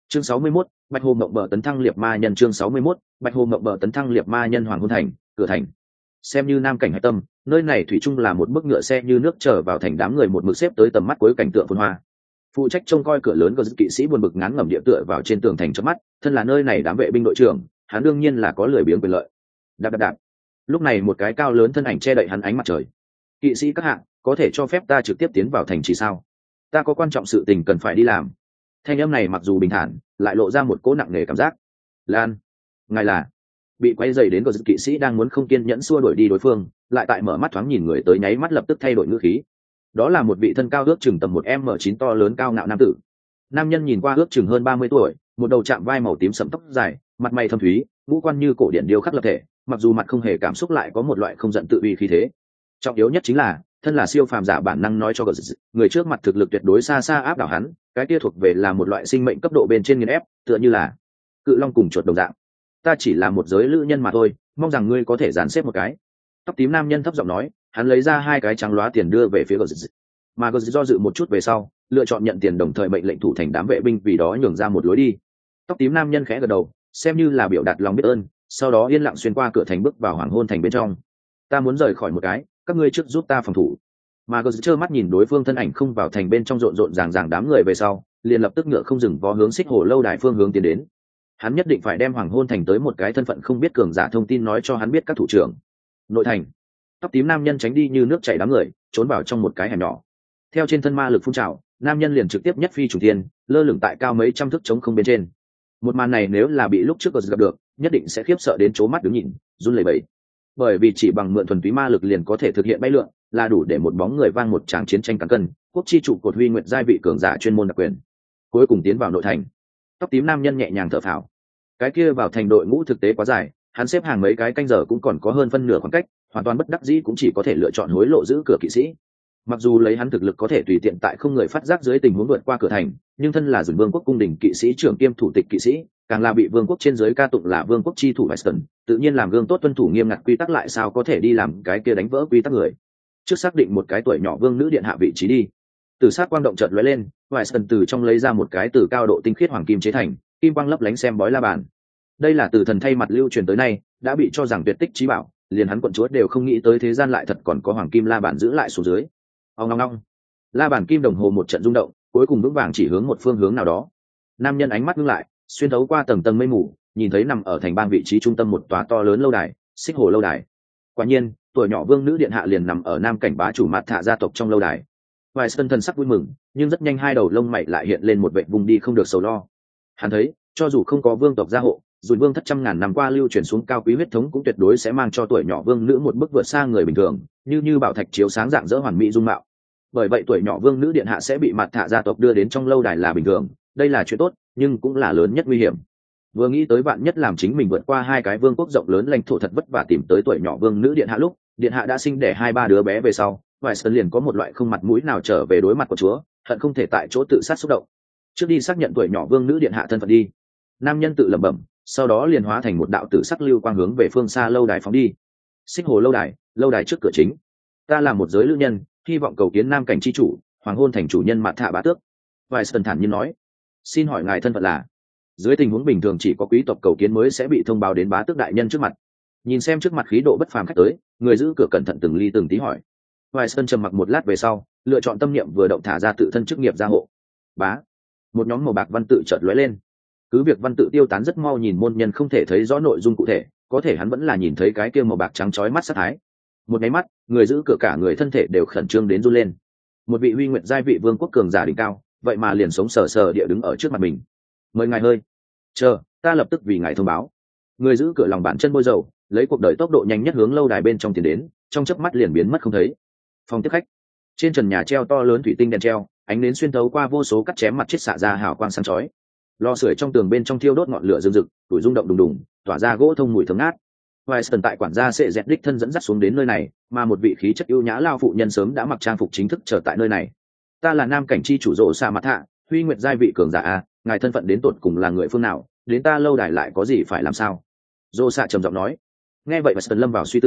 Chương 61, Bạch Hồ Mộng Bờ tấn thăng liệp ma nhân. Chương 61, Bạch Hồ Mộng Bờ tấn thăng liệp ma nhân. Hoàng Hôn Thành, cửa thành. Xem như nam cảnh hải tâm, nơi này thủy chung là một bức ngựa xe như nước chở vào thành, đám người một mực xếp tới tầm mắt cuối cảnh tượng phồn hoa. Phụ trách trông coi cửa lớn có kỵ sĩ buồn bực ngán ngẩm địa tựa vào trên tường thành chớp mắt, thân là nơi này đám vệ binh đội trưởng, hắn đương nhiên là có lười biếng quyền lợi. Đạp đạp đạp. Lúc này một cái cao lớn thân ảnh che đậy hắn ánh mặt trời. Kỵ sĩ các hạng, có thể cho phép ta trực tiếp tiến vào thành trì sao? Ta có quan trọng sự tình cần phải đi làm. Thanh âm này mặc dù bình thản, lại lộ ra một cỗ nặng nề cảm giác. Lan, ngài là? Bị quay dày đến của kỵ sĩ đang muốn không kiên nhẫn xua đuổi đi đối phương, lại tại mở mắt thoáng nhìn người tới nháy mắt lập tức thay đổi ngữ khí. Đó là một vị thân cao ước chừng tầm 1m9 to lớn cao ngạo nam tử. Nam nhân nhìn qua ước chừng hơn 30 tuổi, một đầu chạm vai màu tím sẫm tóc dài, mặt mày thâm thúy, ngũ quan như cổ điển điêu khắc lập thể, mặc dù mặt không hề cảm xúc lại có một loại không giận tự uy khí thế. Trọng yếu nhất chính là, thân là siêu phàm giả bản năng nói cho người trước mặt thực lực tuyệt đối xa xa áp đảo hắn, cái kia thuộc về là một loại sinh mệnh cấp độ bên trên nghiền ép, tựa như là cự long cùng chuột đồng dạng. Ta chỉ là một giới lữ nhân mà thôi, mong rằng ngươi có thể dàn xếp một cái. Tóc tím nam nhân thấp giọng nói, hắn lấy ra 2 cái trắng lóa tiền đưa về phía mà do dự một chút về sau, lựa chọn nhận tiền, đồng thời mệnh lệnh thủ thành đám vệ binh vì đó nhường ra một lối đi. Tóc tím nam nhân khẽ gật đầu, xem như là biểu đạt lòng biết ơn, sau đó yên lặng xuyên qua cửa thành bước vào Hoàng Hôn Thành bên trong. Ta muốn rời khỏi một cái, các ngươi trước giúp ta phòng thủ. Mà trơ mắt nhìn đối phương thân ảnh không vào thành bên trong rộn rộn ràng ràng đám người về sau, liền lập tức ngựa không dừng vó hướng Xích Hồ lâu đài phương hướng tiến đến. Hắn nhất định phải đem Hoàng Hôn Thành tới một cái thân phận không biết cường giả thông tin nói cho hắn biết các thủ trưởng. Nội thành. Tóc tím nam nhân tránh đi như nước chảy đám người, trốn vào trong một cái hẻm nhỏ. Theo trên thân ma lực phun trào, nam nhân liền trực tiếp nhất phi trùng thiên, lơ lửng tại cao mấy trăm thước trống không bên trên. Một màn này nếu là bị lúc trước gặp được, nhất định sẽ khiếp sợ đến chố mắt đứng nhìn, run lẩy bẩy. Bởi vì chỉ bằng mượn thuần túy ma lực liền có thể thực hiện bay lượn, là đủ để một bóng người vang một tràng chiến tranh cán cân, quốc chi trụ cột huy nguyện giai vị cường giả chuyên môn đặc quyền. Cuối cùng tiến vào nội thành. Tóc tím nam nhân nhẹ nhàng thở phào. Cái kia vào thành đội ngũ thực tế quá dài, hắn xếp hàng mấy cái canh giờ cũng còn có hơn phân nửa khoảng cách, hoàn toàn bất đắc dĩ cũng chỉ có thể lựa chọn hối lộ giữ cửa kỵ sĩ. Mặc dù lấy hắn thực lực có thể tùy tiện tại không người phát giác dưới tình huống vượt qua cửa thành, nhưng thân là Dùn Vương quốc cung đình kỵ sĩ trưởng kiêm thủ tịch kỵ sĩ, càng là bị vương quốc trên dưới ca tụng là vương quốc chi thủ Weston, tự nhiên làm gương tốt tuân thủ nghiêm ngặt quy tắc, lại sao có thể đi làm cái kia đánh vỡ quy tắc người. Trước xác định một cái tuổi nhỏ vương nữ điện hạ vị trí đi. Từ sát quang động chợt lóe lên, Weston từ trong lấy ra một cái từ cao độ tinh khiết hoàng kim chế thành, kim quang lấp lánh xem bói la bàn. Đây là từ thần thay mặt lưu truyền tới nay, đã bị cho rằng tuyệt tích chí bảo, liền hắn quận chúa đều không nghĩ tới thế gian lại thật còn có hoàng kim la bàn giữ lại xuống dưới. Ong ong ong. La bàn kim đồng hồ một trận rung động, cuối cùng vững vàng chỉ hướng một phương hướng nào đó. Nam nhân ánh mắt ngưng lại, xuyên thấu qua tầng tầng mây mù, nhìn thấy nằm ở thành bang vị trí trung tâm một tòa to lớn lâu đài, Xích Hồ lâu đài. Quả nhiên, tuổi nhỏ vương nữ điện hạ liền nằm ở nam cảnh bá chủ Mạt Thạ gia tộc trong lâu đài. Weston thần sắc vui mừng, nhưng rất nhanh hai đầu lông mày lại hiện lên một vẻ vùng đi không được sầu lo. Hắn thấy, cho dù không có vương tộc gia hộ, dù vương thất trăm ngàn năm qua lưu truyền xuống cao quý huyết thống cũng tuyệt đối sẽ mang cho tuổi nhỏ vương nữ một bước vượt xa người bình thường, như bảo thạch chiếu sáng dạng dỡ hoàn mỹ dung mạo. Bởi vậy tuổi nhỏ vương nữ điện hạ sẽ bị Mạt Thạ gia tộc đưa đến trong lâu đài là bình thường, đây là chuyện tốt, nhưng cũng là lớn nhất nguy hiểm. Vừa nghĩ tới vạn nhất làm chính mình vượt qua 2 cái vương quốc rộng lớn lãnh thổ thật vất vả tìm tới tuổi nhỏ vương nữ điện hạ lúc, điện hạ đã sinh đẻ 2-3 đứa bé về sau, Weston liền có một loại không mặt mũi nào trở về đối mặt của chúa, hận không thể tại chỗ tự sát xúc động. Trước đi xác nhận tuổi nhỏ vương nữ điện hạ thân phận đi. Nam nhân tự lẩm bẩm, sau đó liền hóa thành một đạo tử sắc lưu quang hướng về phương xa lâu đài phóng đi. Xích Hồ lâu đài trước cửa chính. Ta là một giới lữ nhân, hy vọng cầu kiến nam cảnh chi chủ, Hoàng Hôn Thành chủ nhân Mạt Thạ bá tước. Weston thản nhiên nói, xin hỏi ngài thân phận là? Dưới tình huống bình thường chỉ có quý tộc cầu kiến mới sẽ bị thông báo đến bá tước đại nhân trước mặt. Nhìn xem trước mặt khí độ bất phàm khách tới, người giữ cửa cẩn thận từng ly từng tí hỏi. Weston trầm mặc một lát về sau, lựa chọn tâm niệm vừa động thả ra tự thân chức nghiệp gia hộ. Bá. Một nhóm màu bạc văn tự chợt lóe lên. Cứ việc văn tự tiêu tán rất mau, nhìn môn nhân không thể thấy rõ nội dung cụ thể, có thể hắn vẫn là nhìn thấy cái kia màu bạc trắng chói mắt sát thái. Một cái mắt, người giữ cửa cả người thân thể đều khẩn trương đến run lên. Một vị huy nguyện giai vị vương quốc cường giả đỉnh cao, vậy mà liền sống sờ sờ địa đứng ở trước mặt mình. Mời ngài hơi chờ, ta lập tức vì ngài thông báo. Người giữ cửa lòng bàn chân bôi dầu, lấy cuộc đời tốc độ nhanh nhất hướng lâu đài bên trong tiến đến, trong chớp mắt liền biến mất không thấy. Phòng tiếp khách, trên trần nhà treo to lớn thủy tinh đèn treo, ánh nến xuyên thấu qua vô số cắt chém mặt chết xạ ra hào quang sáng chói. Lò sưởi trong tường bên trong thiêu đốt ngọn lửa rừng rực, tuổi rung động đùng đùng, tỏa ra gỗ thông mùi thơm ngát. Weston tại quản gia sẽ dẹt đích thân dẫn dắt xuống đến nơi này, mà một vị khí chất ưu nhã lao phụ nhân sớm đã mặc trang phục chính thức chờ tại nơi này. Ta là nam cảnh chi chủ rộ Sa Mạt Thạ, huy nguyệt giai vị cường giả a, ngài thân phận đến tột cùng là người phương nào, đến ta lâu đài lại có gì phải làm sao? Rộ Sa trầm giọng nói. Nghe vậy Weston lâm vào suy tư,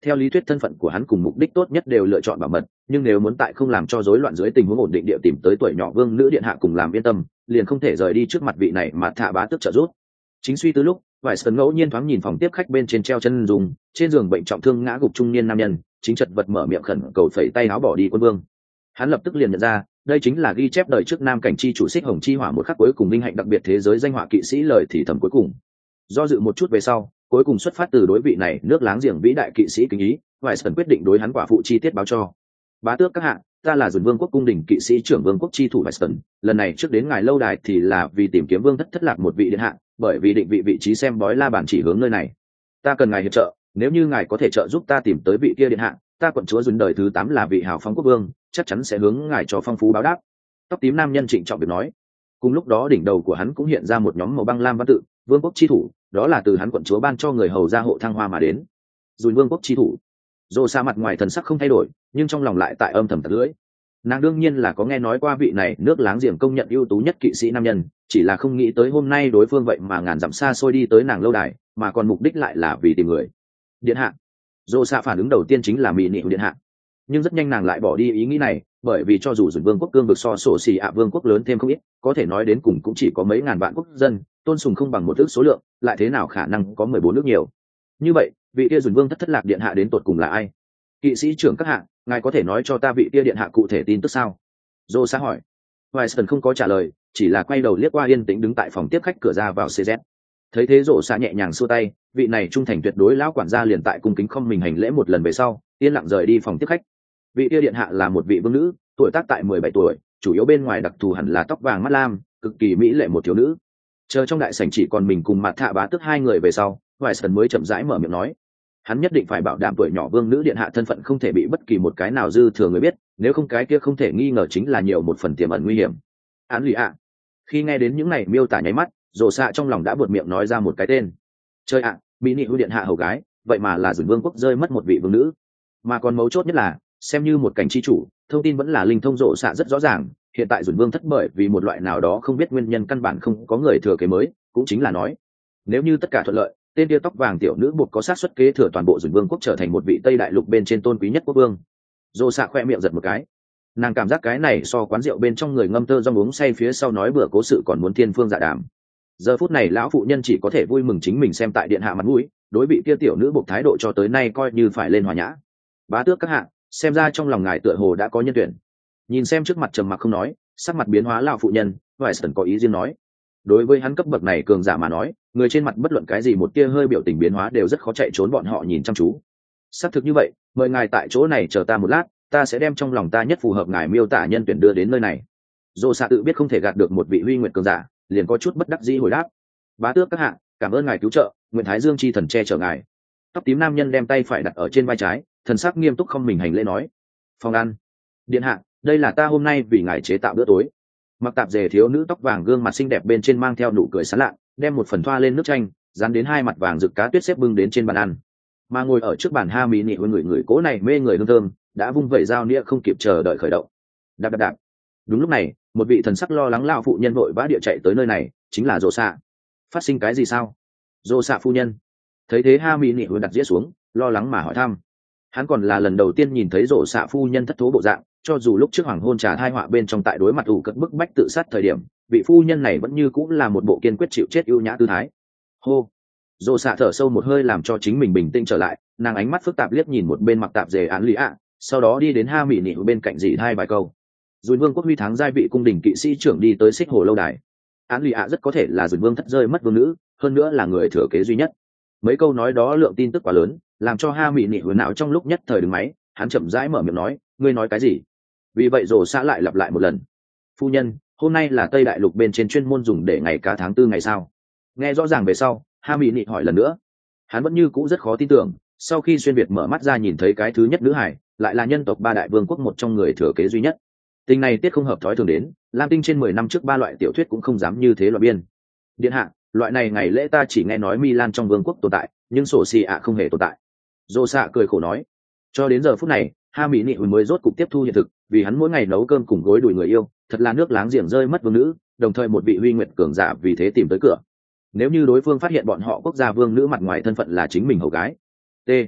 theo lý thuyết thân phận của hắn cùng mục đích tốt nhất đều lựa chọn bảo mật, nhưng nếu muốn tại không làm cho rối loạn dưới tình huống ổn định địa tìm tới tuổi nhỏ vương nữ điện hạ cùng làm yên tâm, liền không thể rời đi trước mặt vị này mà thạ bá tước trợ giúp. Chính suy tư lúc, vài sân ngẫu nhiên thoáng nhìn phòng tiếp khách bên trên treo chân dùng, trên giường bệnh trọng thương ngã gục trung niên nam nhân, chính chật vật mở miệng khẩn cầu phẩy tay áo bỏ đi quân vương. Hắn lập tức liền nhận ra, đây chính là ghi chép đời trước nam cảnh chi chủ Xích Hồng chi hỏa một khắc cuối cùng linh hạnh đặc biệt thế giới danh họa kỵ sĩ lời thì thầm cuối cùng. Do dự một chút về sau, cuối cùng xuất phát từ đối vị này nước láng giềng vĩ đại kỵ sĩ kính ý, vài sân quyết định đối hắn quả phụ chi tiết báo cho. Bá tước các hạ, ta là Dùn Vương quốc cung đình kỵ sĩ trưởng Vương quốc chi thủ vài sân, lần này trước đến ngài lâu đài thì là vì tìm kiếm vương thất lạc một vị điện hạ, bởi vì định vị trí xem bói la bàn chỉ hướng nơi này. Ta cần ngài hiệp trợ, nếu như ngài có thể trợ giúp ta tìm tới vị kia điện hạ, ta quận chúa Dùn đời thứ 8 là vị hào phóng quốc vương, chắc chắn sẽ hướng ngài cho phong phú báo đáp. Tóc tím nam nhân trịnh trọng việc nói. Cùng lúc đó đỉnh đầu của hắn cũng hiện ra một nhóm màu băng lam văn tự, Vương quốc chi thủ, đó là từ hắn quận chúa ban cho người hầu gia hộ thăng hoa mà đến. Dùn Vương quốc chi thủ. Dô xa mặt ngoài thần sắc không thay đổi, nhưng trong lòng lại tại âm thầm tật lưỡi. Nàng đương nhiên là có nghe nói qua vị này nước láng giềng công nhận ưu tú nhất kỵ sĩ nam nhân, chỉ là không nghĩ tới hôm nay đối phương vậy mà ngàn dặm xa xôi đi tới nàng lâu đài, mà còn mục đích lại là vì tìm người. Điện hạ. Dô xa phản ứng đầu tiên chính là mỹ nị điện hạ, nhưng rất nhanh nàng lại bỏ đi ý nghĩ này, bởi vì cho dù Dùn Vương quốc cương vực so sổ xì ạ vương quốc lớn thêm không ít, có thể nói đến cùng cũng chỉ có mấy ngàn vạn quốc dân, tôn sùng không bằng một ước số lượng, lại thế nào khả năng có 14 nước nhiều. Như vậy, vị kia Dùn Vương thất lạc điện hạ đến tột cùng là ai? Kỵ sĩ trưởng các hạ, ngài có thể nói cho ta vị kia điện hạ cụ thể tin tức sao? Dô xã hỏi. Winston không có trả lời, chỉ là quay đầu liếc qua yên tĩnh đứng tại phòng tiếp khách cửa ra vào CZ. Thấy thế Dô xã nhẹ nhàng xua tay, vị này trung thành tuyệt đối lão quản gia liền tại cung kính không mình hành lễ một lần về sau, yên lặng rời đi phòng tiếp khách. Vị kia điện hạ là một vị vương nữ, tuổi tác tại 17 tuổi, chủ yếu bên ngoài đặc thù hẳn là tóc vàng mắt lam, cực kỳ mỹ lệ một thiếu nữ. Chờ trong đại sảnh chỉ còn mình cùng Mạt Thạ Bá Tước hai người về sau, Winston mới chậm rãi mở miệng nói. Hắn nhất định phải bảo đảm tuổi nhỏ vương nữ điện hạ thân phận không thể bị bất kỳ một cái nào dư thừa người biết, nếu không cái kia không thể nghi ngờ chính là nhiều một phần tiềm ẩn nguy hiểm. Án lì ạ. Khi nghe đến những này miêu tả nháy mắt, Rồ xạ trong lòng đã buột miệng nói ra một cái tên. Chơi ạ, mỹ nị hư điện hạ hầu gái, vậy mà là Dùn Vương quốc rơi mất một vị vương nữ. Mà còn mấu chốt nhất là, xem như một cảnh chi chủ, thông tin vẫn là linh thông Rồ xạ rất rõ ràng, hiện tại Dùn Vương thất bởi vì một loại nào đó không biết nguyên nhân căn bản không có người thừa kế mới, cũng chính là nói, nếu như tất cả thuận lợi, tên tia tóc vàng tiểu nữ buộc có xác suất kế thừa toàn bộ Dùn Vương quốc trở thành một vị Tây Đại Lục bên trên tôn quý nhất quốc vương. Dô xạ khoe miệng giật một cái, nàng cảm giác cái này so quán rượu bên trong người ngâm tơ rong uống say phía sau nói bừa cố sự còn muốn thiên phương dạ đàm. Giờ phút này lão phụ nhân chỉ có thể vui mừng chính mình xem tại điện hạ mặt mũi, đối vị kia tiểu nữ buộc thái độ cho tới nay coi như phải lên hòa nhã. Bá tước các hạ, xem ra trong lòng ngài tựa hồ đã có nhân tuyển. Nhìn xem trước mặt trầm mặc không nói, sắc mặt biến hóa lão phụ nhân, Winston có ý riêng nói. Đối với hắn cấp bậc này cường giả mà nói, người trên mặt bất luận cái gì một tia hơi biểu tình biến hóa đều rất khó chạy trốn bọn họ nhìn chăm chú. Xác thực như vậy, mời ngài tại chỗ này chờ ta một lát, ta sẽ đem trong lòng ta nhất phù hợp ngài miêu tả nhân tuyển đưa đến nơi này. Dô xạ tự biết không thể gạt được một vị huy nguyện cường giả, liền có chút bất đắc dĩ hồi đáp. Bá tước các hạ, cảm ơn ngài cứu trợ, nguyện thái dương chi thần che chở ngài. Tóc tím nam nhân đem tay phải đặt ở trên vai trái, thần sắc nghiêm túc không mình hành lễ nói. Phòng ăn. Điện hạ, đây là ta hôm nay vì ngài chế tạo bữa tối. Mặc tạp dề thiếu nữ tóc vàng gương mặt xinh đẹp bên trên mang theo nụ cười sán lạ, đem một phần thoa lên nước chanh, dán đến hai mặt vàng rực cá tuyết xếp bưng đến trên bàn ăn. Mà ngồi ở trước bàn ha mỹ nị với người cố này mê người hương thơm, đã vung vẩy dao nĩa không kịp chờ đợi khởi động. Đạp đạp đạp. Đúng lúc này, một vị thần sắc lo lắng lão phụ nhân vội vã địa chạy tới nơi này, chính là Dô xạ. Phát sinh cái gì sao? Dô xạ phu nhân. Thấy thế ha mỹ nị đặt dĩa xuống, lo lắng mà hỏi thăm. Hắn còn là lần đầu tiên nhìn thấy Dô xạ phu nhân thất thố bộ dạng, cho dù lúc trước hoàng hôn trà thai họa bên trong tại đối mặt ủ cất bức bách tự sát thời điểm, vị phu nhân này vẫn như cũng là một bộ kiên quyết chịu chết ưu nhã tư thái. Hô. Dô xạ thở sâu một hơi làm cho chính mình bình tĩnh trở lại, nàng ánh mắt phức tạp liếc nhìn một bên mặc tạp dề án lý ạ, sau đó đi đến ha mỹ nị bên cạnh dì hai vài câu. Dùn Vương quốc huy thắng giai vị cung đình kỵ sĩ trưởng đi tới xích hồ lâu đài. Án lý ạ rất có thể là Dùn Vương thất rơi mất vương nữ, hơn nữa là người thừa kế duy nhất. Mấy câu nói đó lượng tin tức quá lớn, làm cho ha mỹ nị hứa não trong lúc nhất thời đứng máy, hắn chậm rãi mở miệng nói, ngươi nói cái gì? Vì vậy Dô xạ lại lặp lại một lần. Phu nhân, hôm nay là Tây Đại Lục bên trên chuyên môn dùng để ngày cá tháng 4 ngày sao? Nghe rõ ràng về sau, ha mỹ nị hỏi lần nữa. Hắn vẫn như cũ rất khó tin tưởng, sau khi xuyên việt mở mắt ra nhìn thấy cái thứ nhất nữ hải, lại là nhân tộc ba đại vương quốc một trong người thừa kế duy nhất. Tình này tiết không hợp thói thường đến, Lam Tinh trên 10 năm trước ba loại tiểu thuyết cũng không dám như thế loại biên. Điện hạ, loại này ngày lễ ta chỉ nghe nói Milan trong vương quốc tồn tại, nhưng sổ xì ạ không hề tồn tại. Dô xạ cười khổ nói. Cho đến giờ phút này, ha mỹ nị mới rốt cục tiếp thu hiện thực, vì hắn mỗi ngày nấu cơm cùng gối đùi người yêu, thật là nước láng giềng rơi mất vương nữ, đồng thời một vị huy nguyệt cường giả vì thế tìm tới cửa. Nếu như đối phương phát hiện bọn họ quốc gia vương nữ mặt ngoài thân phận là chính mình hầu gái. T.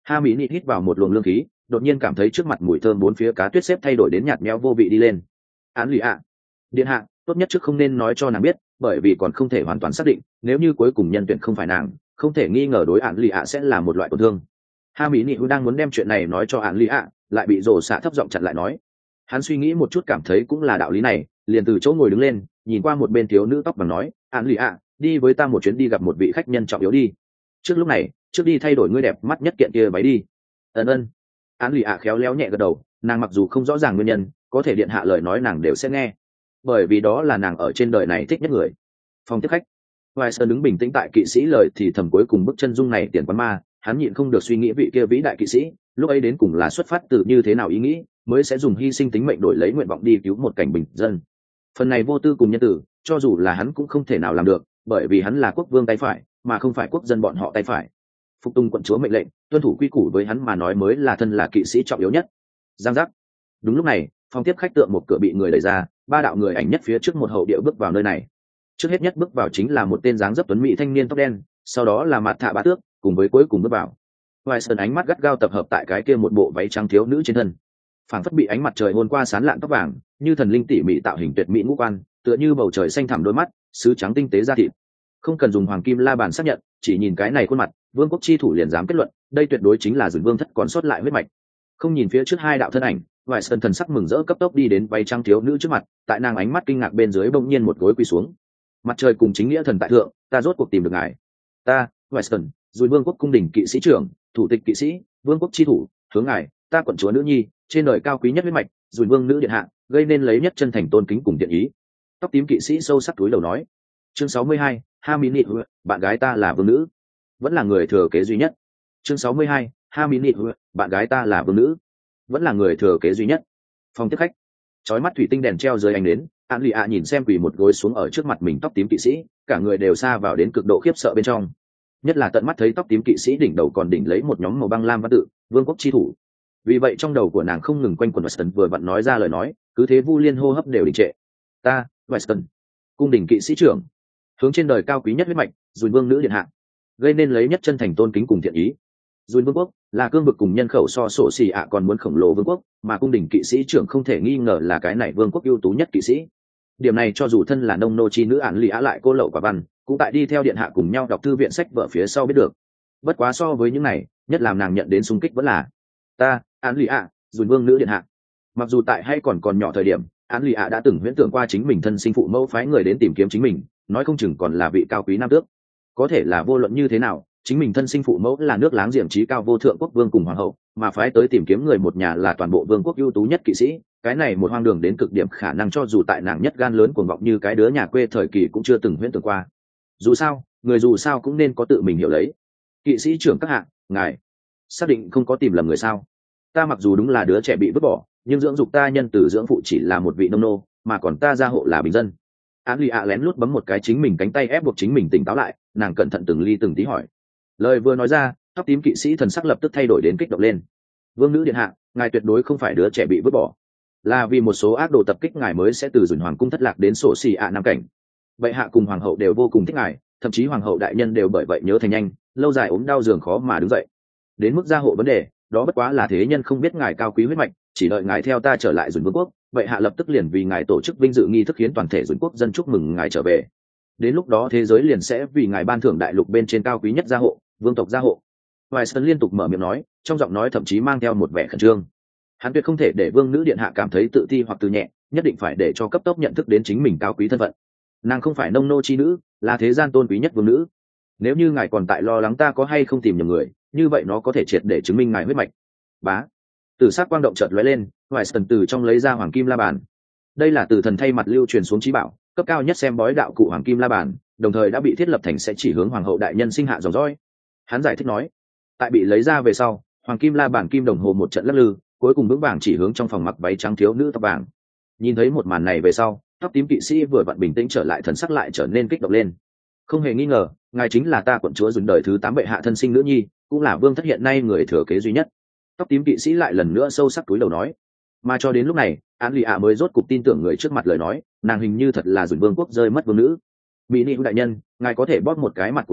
Ha mỹ nị hít vào một luồng lương khí, đột nhiên cảm thấy trước mặt mùi thơm bốn phía cá tuyết xếp thay đổi đến nhạt nhẽo vô vị đi lên. Án lì ạ, điện hạ, tốt nhất trước không nên nói cho nàng biết, bởi vì còn không thể hoàn toàn xác định, nếu như cuối cùng nhân tuyển không phải nàng, không thể nghi ngờ đối án lì ạ sẽ là một loại tổn thương. Ha mỹ nị đang muốn đem chuyện này nói cho án lì ạ, lại bị rồ xạ thấp giọng chặn lại nói. Hắn suy nghĩ một chút cảm thấy cũng là đạo lý này, liền từ chỗ ngồi đứng lên, nhìn qua một bên thiếu nữ tóc vàng nói, án lì ạ, đi với ta một chuyến đi gặp một vị khách nhân trọng yếu đi. Trước lúc này, trước đi thay đổi ngươi đẹp mắt nhất kiện kia váy đi. Ân. Án lì ạ khéo léo nhẹ gật đầu, nàng mặc dù không rõ ràng nguyên nhân, có thể điện hạ lời nói nàng đều sẽ nghe, bởi vì đó là nàng ở trên đời này thích nhất người. Phòng tiếp khách, Hoài Sơn đứng bình tĩnh tại kỵ sĩ lời thì thầm cuối cùng bức chân dung này tiền quán ma, hắn nhịn không được suy nghĩ vị kia vĩ đại kỵ sĩ, lúc ấy đến cùng là xuất phát từ như thế nào ý nghĩ, mới sẽ dùng hy sinh tính mệnh đổi lấy nguyện vọng đi cứu một cảnh bình dân. Phần này vô tư cùng nhân tử, cho dù là hắn cũng không thể nào làm được, bởi vì hắn là quốc vương tay phải, mà không phải quốc dân bọn họ tay phải. Phục tùng quận chúa mệnh lệnh, tuân thủ quy củ với hắn mà nói mới là thân là kỵ sĩ trọng yếu nhất. Giang giác. Đúng lúc này, phòng tiếp khách tượng một cửa bị người đẩy ra, ba đạo người ảnh nhất phía trước một hậu điệu bước vào nơi này. Trước hết nhất bước vào chính là một tên dáng dấp tuấn mỹ thanh niên tóc đen, sau đó là Mạt Thạ Bá Tước, cùng với cuối cùng bước vào. Hoài Sơn ánh mắt gắt gao tập hợp tại cái kia một bộ váy trắng thiếu nữ trên thân, phảng phất bị ánh mặt trời hôn qua sán lạn tóc vàng, như thần linh tỉ mỉ tạo hình tuyệt mỹ ngũ quan, tựa như bầu trời xanh thẳm đôi mắt, sứ trắng tinh tế da thịt. Không cần dùng hoàng kim la bàn xác nhận, chỉ nhìn cái này khuôn mặt, vương quốc chi thủ liền dám kết luận, đây tuyệt đối chính là Dùn Vương thất còn sót lại huyết mạch. Không nhìn phía trước hai đạo thân ảnh, Hoài Sơn thần sắc mừng rỡ cấp tốc đi đến váy trắng thiếu nữ trước mặt, tại nàng ánh mắt kinh ngạc bên dưới bỗng nhiên một gối quỳ xuống. Mặt trời cùng chính nghĩa thần tại thượng, ta rốt cuộc tìm được ngài. Ta, Hoài Sơn, Dùn Vương quốc cung đình kỵ sĩ trưởng, thủ tịch kỵ sĩ, vương quốc chi thủ, hướng ngài, ta quận chúa nữ nhi, trên đời cao quý nhất huyết mạch, Dùn Vương nữ điện hạ, gây nên lấy nhất chân thành tôn kính cùng thiện ý. Tóc tím kỵ sĩ sâu sắc túi đầu nói. Chương 62, Haminit, bạn gái ta là vương nữ, vẫn là người thừa kế duy nhất. Chương 62, Haminit, bạn gái ta là vương nữ, vẫn là người thừa kế duy nhất. Phòng tiếp khách, chói mắt thủy tinh đèn treo dưới ánh đến, Án Lì ạ nhìn xem quỳ một gối xuống ở trước mặt mình tóc tím kỵ sĩ, cả người đều sa vào đến cực độ khiếp sợ bên trong. Nhất là tận mắt thấy tóc tím kỵ sĩ đỉnh đầu còn đỉnh lấy một nhóm màu băng lam văn tự, vương quốc chi thủ. Vì vậy trong đầu của nàng không ngừng quanh quẩn Weston vừa vặn nói ra lời nói, cứ thế vu liên hô hấp đều đình trệ. Ta, Weston, cung đình kỵ sĩ trưởng, hướng trên đời cao quý nhất huyết mạch, Dùn Vương nữ điện hạ, gây nên lấy nhất chân thành tôn kính cùng thiện ý. Dùn Vương quốc là cương vực cùng nhân khẩu so sổ xì ạ còn muốn khổng lồ vương quốc, mà cung đình kỵ sĩ trưởng không thể nghi ngờ là cái này vương quốc ưu tú nhất kỵ sĩ. Điểm này cho dù thân là nông nô chi nữ Án Lì ạ lại cô lậu quả văn, cũng tại đi theo điện hạ cùng nhau đọc thư viện sách vở phía sau biết được. Bất quá so với những này, nhất làm nàng nhận đến xung kích vẫn là ta, Án Lì ạ, Dùn Vương nữ điện hạ. Mặc dù tại hay còn nhỏ thời điểm, Án Lì ạ đã từng huyễn tưởng qua chính mình thân sinh phụ mẫu phái người đến tìm kiếm chính mình, nói không chừng còn là vị cao quý nam tước. Có thể là vô luận như thế nào, chính mình thân sinh phụ mẫu là nước láng giềng trí cao vô thượng quốc vương cùng hoàng hậu, mà phái tới tìm kiếm người một nhà là toàn bộ vương quốc ưu tú nhất kỵ sĩ. Cái này một hoang đường đến cực điểm, khả năng cho dù tại nàng nhất gan lớn cuồng vọng như cái đứa nhà quê thời kỳ cũng chưa từng huyễn tưởng qua. Dù sao, người dù sao cũng nên có tự mình hiểu lấy. Kỵ sĩ trưởng các hạ, ngài xác định không có tìm lầm người sao? Ta mặc dù đúng là đứa trẻ bị vứt bỏ, nhưng dưỡng dục ta nhân từ dưỡng phụ chỉ là một vị nông nô, mà còn ta gia hộ là bình dân. Án Lì ạ lén lút bấm một cái chính mình cánh tay ép buộc chính mình tỉnh táo lại, nàng cẩn thận từng ly từng tí hỏi. Lời vừa nói ra, tóc tím kỵ sĩ thần sắc lập tức thay đổi đến kích động lên. Vương nữ điện hạ, ngài tuyệt đối không phải đứa trẻ bị vứt bỏ, là vì một số ác đồ tập kích ngài mới sẽ từ Dùn hoàng cung thất lạc đến sổ xì ạ nam cảnh. Bệ hạ cùng hoàng hậu đều vô cùng thích ngài, thậm chí hoàng hậu đại nhân đều bởi vậy nhớ thành nhanh, lâu dài ốm đau giường khó mà đứng dậy. Đến mức gia hộ vấn đề, đó bất quá là thế nhân không biết ngài cao quý huyết mạch, chỉ đợi ngài theo ta trở lại Dùn vương quốc, bệ hạ lập tức liền vì ngài tổ chức vinh dự nghi thức khiến toàn thể Dùn quốc dân chúc mừng ngài trở về. Đến lúc đó thế giới liền sẽ vì ngài ban thưởng đại lục bên trên cao quý nhất gia hộ, vương tộc gia hộ. Hoài Sơn liên tục mở miệng nói, trong giọng nói thậm chí mang theo một vẻ khẩn trương. Hắn tuyệt không thể để vương nữ điện hạ cảm thấy tự ti hoặc từ nhẹ, nhất định phải để cho cấp tốc nhận thức đến chính mình cao quý thân phận. Nàng không phải nông nô chi nữ, là thế gian tôn quý nhất vương nữ. Nếu như ngài còn tại lo lắng ta có hay không tìm nhầm người, như vậy nó có thể triệt để chứng minh ngài huyết mạch. Bá. Từ sắc quang động chợt lóe lên, Hoài Sơn từ trong lấy ra hoàng kim la bàn. Đây là từ thần thay mặt lưu truyền xuống chí bảo, cấp cao nhất xem bói đạo cụ hoàng kim la bàn, đồng thời đã bị thiết lập thành sẽ chỉ hướng hoàng hậu đại nhân sinh hạ dòng dõi. Hắn giải thích nói, tại bị lấy ra về sau, hoàng kim la bàn kim đồng hồ một trận lắc lư, cuối cùng vững vàng chỉ hướng trong phòng mặc váy trắng thiếu nữ tóc vàng. Nhìn thấy một màn này về sau, tóc tím kỵ sĩ vừa vặn bình tĩnh trở lại, thần sắc lại trở nên kích động lên. Không hề nghi ngờ, ngài chính là ta quận chúa Dùn đời thứ 8 bệ hạ thân sinh nữ nhi, cũng là vương thất hiện nay người thừa kế duy nhất. Tóc tím kỵ sĩ lại lần nữa sâu sắc cúi đầu nói. Mà cho đến lúc này, Án Lì ạ mới rốt cục tin tưởng người trước mặt lời nói, nàng hình như thật là Dùn vương quốc rơi mất vương nữ. Mỹ Nị đại nhân, ngài có thể bóp một cái mặt của ta,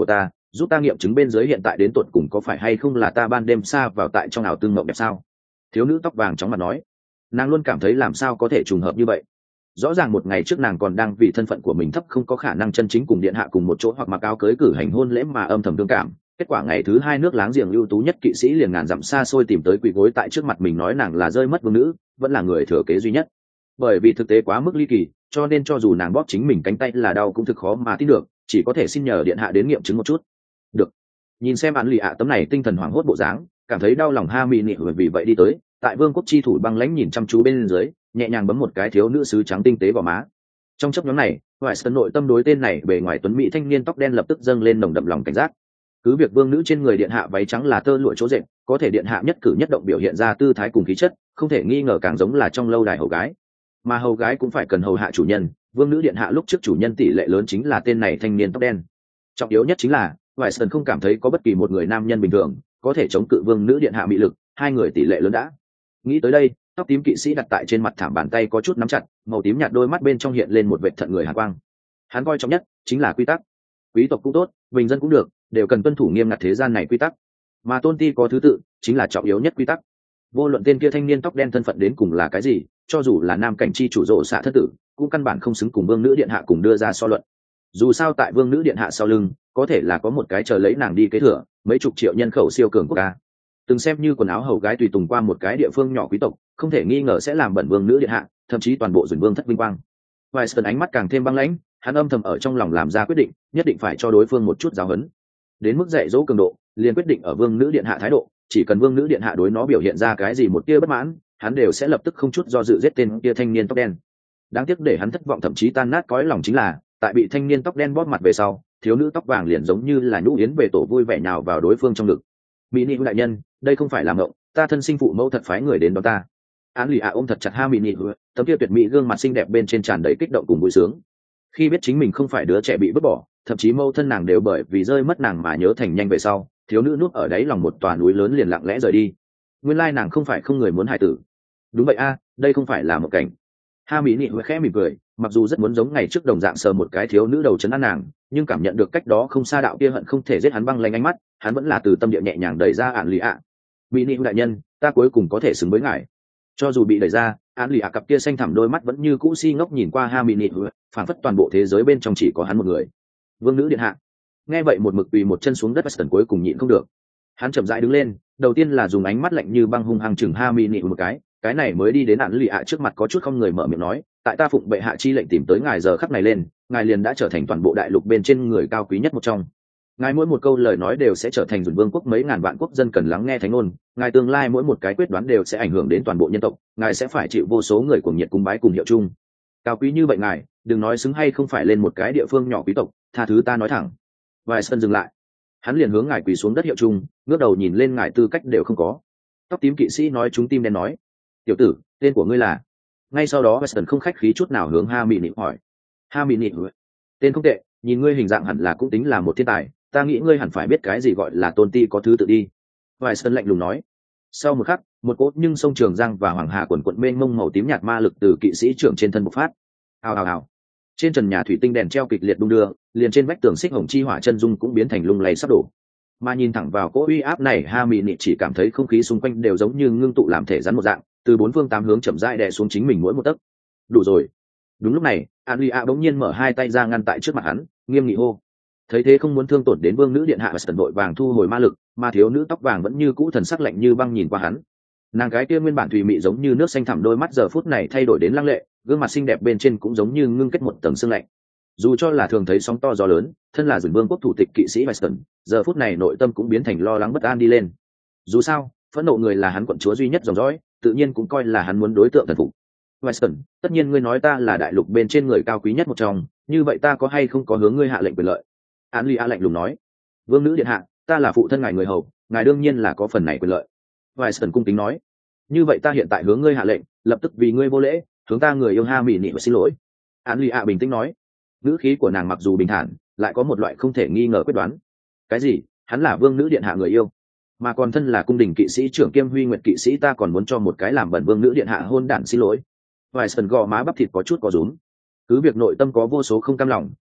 giúp ta nghiệm chứng bên dưới hiện tại đến tột cùng có phải hay không là ta ban đêm xa vào tại trong ảo tương mộng đẹp sao? Thiếu nữ tóc vàng chóng mặt nói. Nàng luôn cảm thấy làm sao có thể trùng hợp như vậy. Rõ ràng một ngày trước nàng còn đang vì thân phận của mình thấp không có khả năng chân chính cùng điện hạ cùng một chỗ hoặc mặc áo cưới cử hành hôn lễ mà âm thầm thương cảm. Kết quả ngày thứ hai nước láng giềng ưu tú nhất kỵ sĩ liền ngàn dặm xa xôi tìm tới quỳ gối tại trước mặt mình nói nàng là rơi mất vương nữ, vẫn là người thừa kế duy nhất. Bởi vì thực tế quá mức ly kỳ, cho nên cho dù nàng bóp chính mình cánh tay là đau cũng thực khó mà tin được, chỉ có thể xin nhờ điện hạ đến nghiệm chứng một chút. Được. Nhìn xem án lì ạ tấm này tinh thần hoảng hốt bộ dáng, cảm thấy đau lòng ha mị nị vì vậy đi tới, tại vương quốc chi thủ băng lãnh nhìn chăm chú bên dưới, nhẹ nhàng bấm một cái thiếu nữ sứ trắng tinh tế vào má. Trong chấp nhóm này, ngoại sân nội tâm đối tên này bề ngoài tuấn mỹ thanh niên tóc đen lập tức dâng lên nồng đậm lòng cảnh giác. Cứ việc vương nữ trên người điện hạ váy trắng là tơ lụa chỗ dệt, có thể điện hạ nhất cử nhất động biểu hiện ra tư thái cùng khí chất, không thể nghi ngờ càng giống là trong lâu đài hầu gái. Mà hầu gái cũng phải cần hầu hạ chủ nhân, vương nữ điện hạ lúc trước chủ nhân tỷ lệ lớn chính là tên này thanh niên tóc đen. Trọng yếu nhất chính là ngoại sân không cảm thấy có bất kỳ một người nam nhân bình thường có thể chống cự vương nữ điện hạ mị lực, hai người tỷ lệ lớn đã. Nghĩ tới đây, tóc tím kỵ sĩ đặt tại trên mặt thảm bàn tay có chút nắm chặt, màu tím nhạt đôi mắt bên trong hiện lên một vệt thận người hàn quang. Hắn coi trọng nhất chính là quy tắc. Quý tộc cũng tốt, bình dân cũng được, đều cần tuân thủ nghiêm ngặt thế gian này quy tắc. Mà tôn ti có thứ tự, chính là trọng yếu nhất quy tắc. Vô luận tên kia thanh niên tóc đen thân phận đến cùng là cái gì, cho dù là nam cảnh chi chủ rộ xạ thất tử, cũng căn bản không xứng cùng vương nữ điện hạ cùng đưa ra so luận. Dù sao tại vương nữ điện hạ sau lưng, có thể là có một cái chờ lấy nàng đi kế thừa, mấy chục triệu nhân khẩu siêu cường quốc gia. Từng xem như quần áo hầu gái tùy tùng qua một cái địa phương nhỏ quý tộc, không thể nghi ngờ sẽ làm bẩn vương nữ điện hạ, thậm chí toàn bộ dùn vương thất vinh quang. Vài sân ánh mắt càng thêm băng lãnh, hắn âm thầm ở trong lòng làm ra quyết định, nhất định phải cho đối phương một chút giáo huấn. Đến mức dạy dỗ cường độ, liền quyết định ở vương nữ điện hạ thái độ, chỉ cần vương nữ điện hạ đối nó biểu hiện ra cái gì một tia bất mãn, hắn đều sẽ lập tức không chút do dự giết tên kia thanh niên tóc đen. Đáng tiếc để hắn thất vọng thậm chí tan nát cõi lòng chính là, tại bị thanh niên tóc đen bóp mặt về sau, thiếu nữ tóc vàng liền giống như là nhũ yến về tổ vui vẻ nhào vào đối phương trong ngực. Mỹ nị đại nhân, đây không phải là mộng, ta thân sinh phụ mẫu thật phái người đến đón ta. Án lì ạ ôm thật chặt ha Mỹ nị, tấm kia tuyệt mỹ gương mặt xinh đẹp bên trên tràn đầy kích động cùng vui sướng. Khi biết chính mình không phải đứa trẻ bị vứt bỏ, thậm chí mâu thân nàng đều bởi vì rơi mất nàng mà nhớ thành nhanh về sau, thiếu nữ nuốt ở đáy lòng một tòa núi lớn liền lặng lẽ rời đi. Nguyên lai nàng không phải không người muốn hại tử. Đúng vậy a, đây không phải là một cảnh. Ha Mỹ nị khẽ mỉm cười, mặc dù rất muốn giống ngày trước đồng dạng sờ một cái thiếu nữ đầu chấn an nàng, nhưng cảm nhận được cách đó không xa đạo kia hận không thể giết hắn băng lanh ánh mắt, hắn vẫn là từ tâm địa nhẹ nhàng đẩy ra án lì ạ. Mỹ nị đại nhân, ta cuối cùng có thể xứng với ngài. Cho dù bị đẩy ra, án lì ạ cặp kia xanh thẳm đôi mắt vẫn như cũ si ngốc nhìn qua ha Mỹ nị, phảng phất toàn bộ thế giới bên trong chỉ có hắn một người. Vương nữ điện hạ. Nghe vậy một mực quỳ một chân xuống đất, Weston cuối cùng nhịn không được. Hắn chậm rãi đứng lên, đầu tiên là dùng ánh mắt lạnh như băng hung hăng chừng ha Mỹ nị một cái này mới đi đến án lì ạ trước mặt có chút không người mở miệng nói, tại ta phụng bệ hạ chi lệnh tìm tới ngài giờ khắc này lên, ngài liền đã trở thành toàn bộ đại lục bên trên người cao quý nhất một trong. Ngài mỗi một câu lời nói đều sẽ trở thành dùn vương quốc mấy ngàn vạn quốc dân cần lắng nghe thánh ngôn, ngài tương lai mỗi một cái quyết đoán đều sẽ ảnh hưởng đến toàn bộ nhân tộc, ngài sẽ phải chịu vô số người cuồng nhiệt cung bái cùng hiệu chung. Cao quý như vậy ngài, đừng nói xứng hay không phải lên một cái địa phương nhỏ quý tộc, tha thứ ta nói thẳng. Vài sân dừng lại, hắn liền hướng ngài quỳ xuống đất hiệu chung, ngước đầu nhìn lên ngài tư cách đều không có. Tóc tím kỵ sĩ nói, chúng tim đen nói, tiểu tử, tên của ngươi là? Ngay sau đó Weston không khách khí chút nào hướng ha Mỹ nị hỏi. Ha Mỹ nị, tên không tệ, nhìn ngươi hình dạng hẳn là cũng tính là một thiên tài, ta nghĩ ngươi hẳn phải biết cái gì gọi là tôn ti có thứ tự đi. Weston lạnh lùng nói. Sau một khắc, một cỗ nhưng sông Trường Giang và hoàng hà quần quận mênh mông màu tím nhạt ma lực từ kỵ sĩ trưởng trên thân bộc phát. Hào hào hào. Trên trần nhà thủy tinh đèn treo kịch liệt đung đưa, liền trên vách tường xích hồng chi hỏa chân dung cũng biến thành lung lay sắp đổ. Mà nhìn thẳng vào cỗ uy áp này, ha Mỹ nị chỉ cảm thấy không khí xung quanh đều giống như ngưng tụ làm thể rắn một dạng, từ bốn phương tám hướng chậm rãi đè xuống chính mình mỗi một tấc. Đủ rồi. Đúng lúc này, Alia bỗng nhiên mở hai tay ra ngăn tại trước mặt hắn, nghiêm nghị hô. Thấy thế không muốn thương tổn đến vương nữ điện hạ, Weston vội vàng thu hồi ma lực, mà thiếu nữ tóc vàng vẫn như cũ thần sắc lạnh như băng nhìn qua hắn. Nàng gái kia nguyên bản thùy mị giống như nước xanh thẳm đôi mắt giờ phút này thay đổi đến lăng lệ, gương mặt xinh đẹp bên trên cũng giống như ngưng kết một tầng sương lạnh. Dù cho là thường thấy sóng to gió lớn, thân là dùn vương quốc thủ tịch kỵ sĩ Weston, giờ phút này nội tâm cũng biến thành lo lắng bất an đi lên. Dù sao, phẫn nộ người là hắn quận chúa duy nhất dòng dõi, tự nhiên cũng coi là hắn muốn đối tượng thần phục. Weston, tất nhiên ngươi nói ta là đại lục bên trên người cao quý nhất một trong, như vậy ta có hay không có hướng ngươi hạ lệnh quyền lợi? Alia lạnh lùng nói. Vương nữ điện hạ, ta là phụ thân ngài người hầu, ngài đương nhiên là có phần này quyền lợi. Weston cung kính nói. Như vậy ta hiện tại hướng ngươi hạ lệnh, lập tức vì ngươi vô lễ, hướng ta người yêu ha Mỹ nị xin lỗi. Alia bình tĩnh nói. Ngữ khí của nàng mặc dù bình thản, lại có một loại không thể nghi ngờ quyết đoán. Cái gì? Hắn là vương nữ điện hạ người yêu, mà còn thân là cung đình kỵ sĩ trưởng kiêm Huy Nguyệt kỵ sĩ, ta còn muốn cho một cái làm bẩn vương nữ điện hạ hôn đản xin lỗi. Vài sần gò má bắp thịt có chút có rúm. Cứ việc nội tâm có vô số không cam lòng,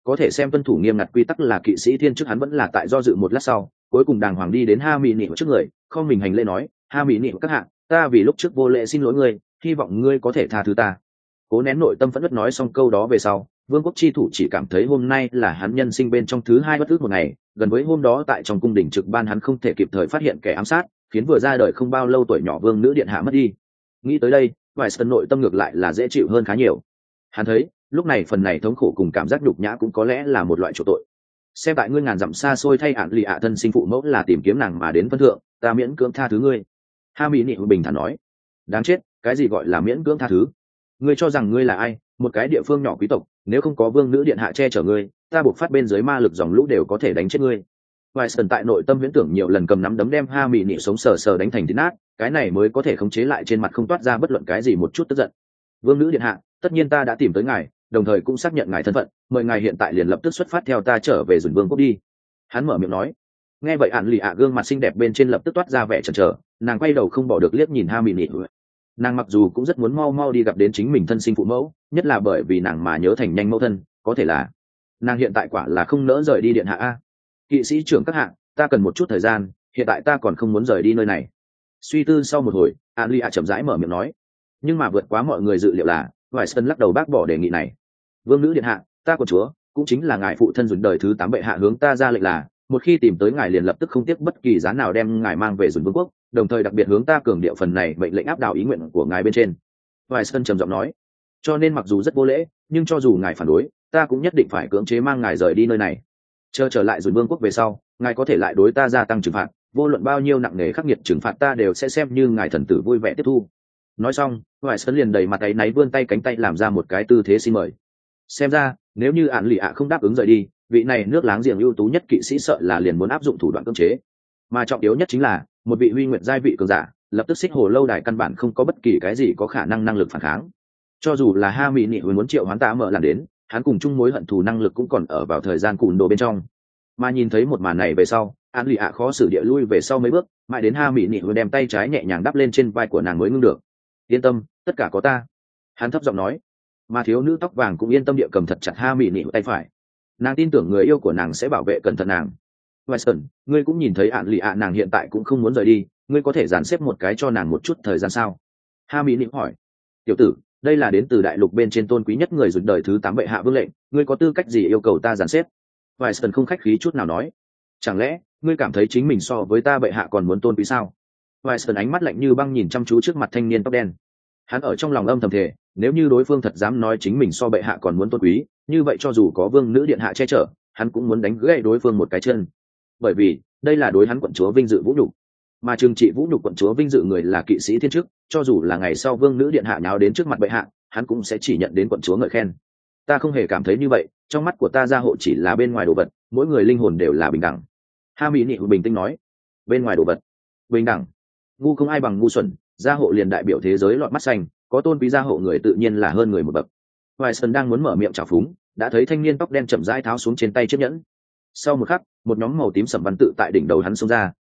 có thể xem tuân thủ nghiêm ngặt quy tắc là kỵ sĩ thiên chức hắn vẫn là tại do dự một lát sau, cuối cùng đàng hoàng đi đến Ha Mỹ Nị trước người, không mình hành lễ nói, Ha Mỹ Nị các hạ, ta vì lúc trước vô lễ xin lỗi ngươi, hy vọng ngươi có thể tha thứ ta. Cố nén nội tâm phẫn uất nói xong câu đó về sau, vương quốc chi thủ chỉ cảm thấy hôm nay là hắn nhân sinh bên trong thứ 2 bất ước một ngày, gần với hôm đó tại trong cung đình trực ban hắn không thể kịp thời phát hiện kẻ ám sát, khiến vừa ra đời không bao lâu tuổi nhỏ vương nữ điện hạ mất đi. Nghĩ tới đây, Weiston nội tâm ngược lại là dễ chịu hơn khá nhiều. Hắn thấy, lúc này phần này thống khổ cùng cảm giác nhục nhã cũng có lẽ là một loại chỗ tội. Xem tại ngươi ngàn dặm xa xôi thay ản lì ạ thân sinh phụ mẫu là tìm kiếm nàng mà đến phân thượng, ta miễn cưỡng tha thứ ngươi. Ha Mỹ Nị bình thản nói. Đáng chết, cái gì gọi là miễn cưỡng tha thứ? Ngươi cho rằng ngươi là ai, một cái địa phương nhỏ quý tộc, nếu không có vương nữ điện hạ che chở ngươi, ta buộc phát bên dưới ma lực dòng lũ đều có thể đánh chết ngươi. Weiston tại nội tâm huyễn tưởng nhiều lần cầm nắm đấm đem Ha Mỹ Nị sống sờ sờ đánh thành thít nát, cái này mới có thể khống chế lại trên mặt không toát ra bất luận cái gì một chút tức giận. Vương nữ điện hạ, tất nhiên ta đã tìm tới ngài, đồng thời cũng xác nhận ngài thân phận, mời ngài hiện tại liền lập tức xuất phát theo ta trở về Dùn Vương quốc đi. Hắn mở miệng nói. Nghe vậy ạn lì ạ gương mặt xinh đẹp bên trên lập tức toát ra vẻ chần chờ, nàng quay đầu không bỏ được liếc nhìn Ha Mỹ Nị. Nàng mặc dù cũng rất muốn mau mau đi gặp đến chính mình thân sinh phụ mẫu, nhất là bởi vì nàng mà nhớ thành nhanh mẫu thân, có thể là nàng hiện tại quả là không nỡ rời đi điện hạ a. Kỵ sĩ trưởng các hạ, ta cần một chút thời gian, hiện tại ta còn không muốn rời đi nơi này. Suy tư sau một hồi, Ali chậm rãi mở miệng nói. Nhưng mà vượt quá mọi người dự liệu là, Weiston lắc đầu bác bỏ đề nghị này. Vương nữ điện hạ, ta của chúa, cũng chính là ngài phụ thân Dùn đời thứ 8 bệ hạ hướng ta ra lệnh là, một khi tìm tới ngài liền lập tức không tiếc bất kỳ giá nào đem ngài mang về Dùn Vương quốc, đồng thời đặc biệt hướng ta cường điệu phần này mệnh lệnh áp đảo ý nguyện của ngài bên trên. Weiston trầm giọng nói. Cho nên mặc dù rất vô lễ, nhưng cho dù ngài phản đối, ta cũng nhất định phải cưỡng chế mang ngài rời đi nơi này. Chờ trở lại Dùn Vương quốc về sau, ngài có thể lại đối ta gia tăng trừng phạt, vô luận bao nhiêu nặng nề khắc nghiệt trừng phạt ta đều sẽ xem như ngài thần tử vui vẻ tiếp thu. Nói xong, Weiston liền đầy mặt áy náy vươn tay cánh tay làm ra một cái tư thế xin mời. Xem ra, nếu như ạn lì ạ không đáp ứng rời đi, vị này nước láng giềng ưu tú nhất kỵ sĩ sợ là liền muốn áp dụng thủ đoạn cưỡng chế. Mà trọng yếu nhất chính là, một vị huy nguyện giai vị cường giả, lập tức xích hồ lâu đài căn bản không có bất kỳ cái gì có khả năng lực phản kháng. Cho dù là Ha Mỹ Nị muốn triệu hoán ta mở làm đến, hắn cùng chung mối hận thù năng lực cũng còn ở vào thời gian cùn đồ bên trong. Mà nhìn thấy một màn này về sau, An Lì ạ khó xử địa lui về sau mấy bước, mãi đến Ha Mỹ Nị đem tay trái nhẹ nhàng đắp lên trên vai của nàng mới ngưng được. Yên tâm, tất cả có ta. Hắn thấp giọng nói. Mà thiếu nữ tóc vàng cũng yên tâm địa cầm thật chặt Ha Mỹ Nị tay phải. Nàng tin tưởng người yêu của nàng sẽ bảo vệ cẩn thận nàng. Weiston, ngươi cũng nhìn thấy An Lì ạ nàng hiện tại cũng không muốn rời đi, ngươi có thể dàn xếp một cái cho nàng một chút thời gian sao? Ha Mỹ Nị hỏi. Tiểu tử, đây là đến từ đại lục bên trên tôn quý nhất người Dùn đời thứ 8 bệ hạ vương lệnh, ngươi có tư cách gì yêu cầu ta dàn xếp? Weiston không khách khí chút nào nói. Chẳng lẽ ngươi cảm thấy chính mình so với ta bệ hạ còn muốn tôn quý sao? Weiston ánh mắt lạnh như băng nhìn chăm chú trước mặt thanh niên tóc đen. Hắn ở trong lòng âm thầm thề, nếu như đối phương thật dám nói chính mình so bệ hạ còn muốn tôn quý, như vậy cho dù có vương nữ điện hạ che chở, hắn cũng muốn đánh gãy đối phương một cái chân. Bởi vì đây là đối hắn quận chúa vinh dự vũ nhục, mà trừng trị vũ nhục quận chúa vinh dự người là kỵ sĩ thiên chức, cho dù là ngày sau vương nữ điện hạ nháo đến trước mặt bệ hạ, hắn cũng sẽ chỉ nhận đến quận chúa ngợi khen. Ta không hề cảm thấy như vậy, trong mắt của ta gia hộ chỉ là bên ngoài đồ vật, mỗi người linh hồn đều là bình đẳng. Ha Mỹ Nị bình tĩnh nói. Bên ngoài đồ vật bình đẳng? Ngu không ai bằng ngu xuẩn, gia hộ liền đại biểu thế giới lọt mắt xanh, có tôn quý gia hộ người tự nhiên là hơn người một bậc. Weiston đang muốn mở miệng chào phúng, đã thấy thanh niên tóc đen chậm rãi tháo xuống trên tay chiếc nhẫn. Sau một khắc, một nhóm màu tím sẫm văn tự tại đỉnh đầu hắn xông ra,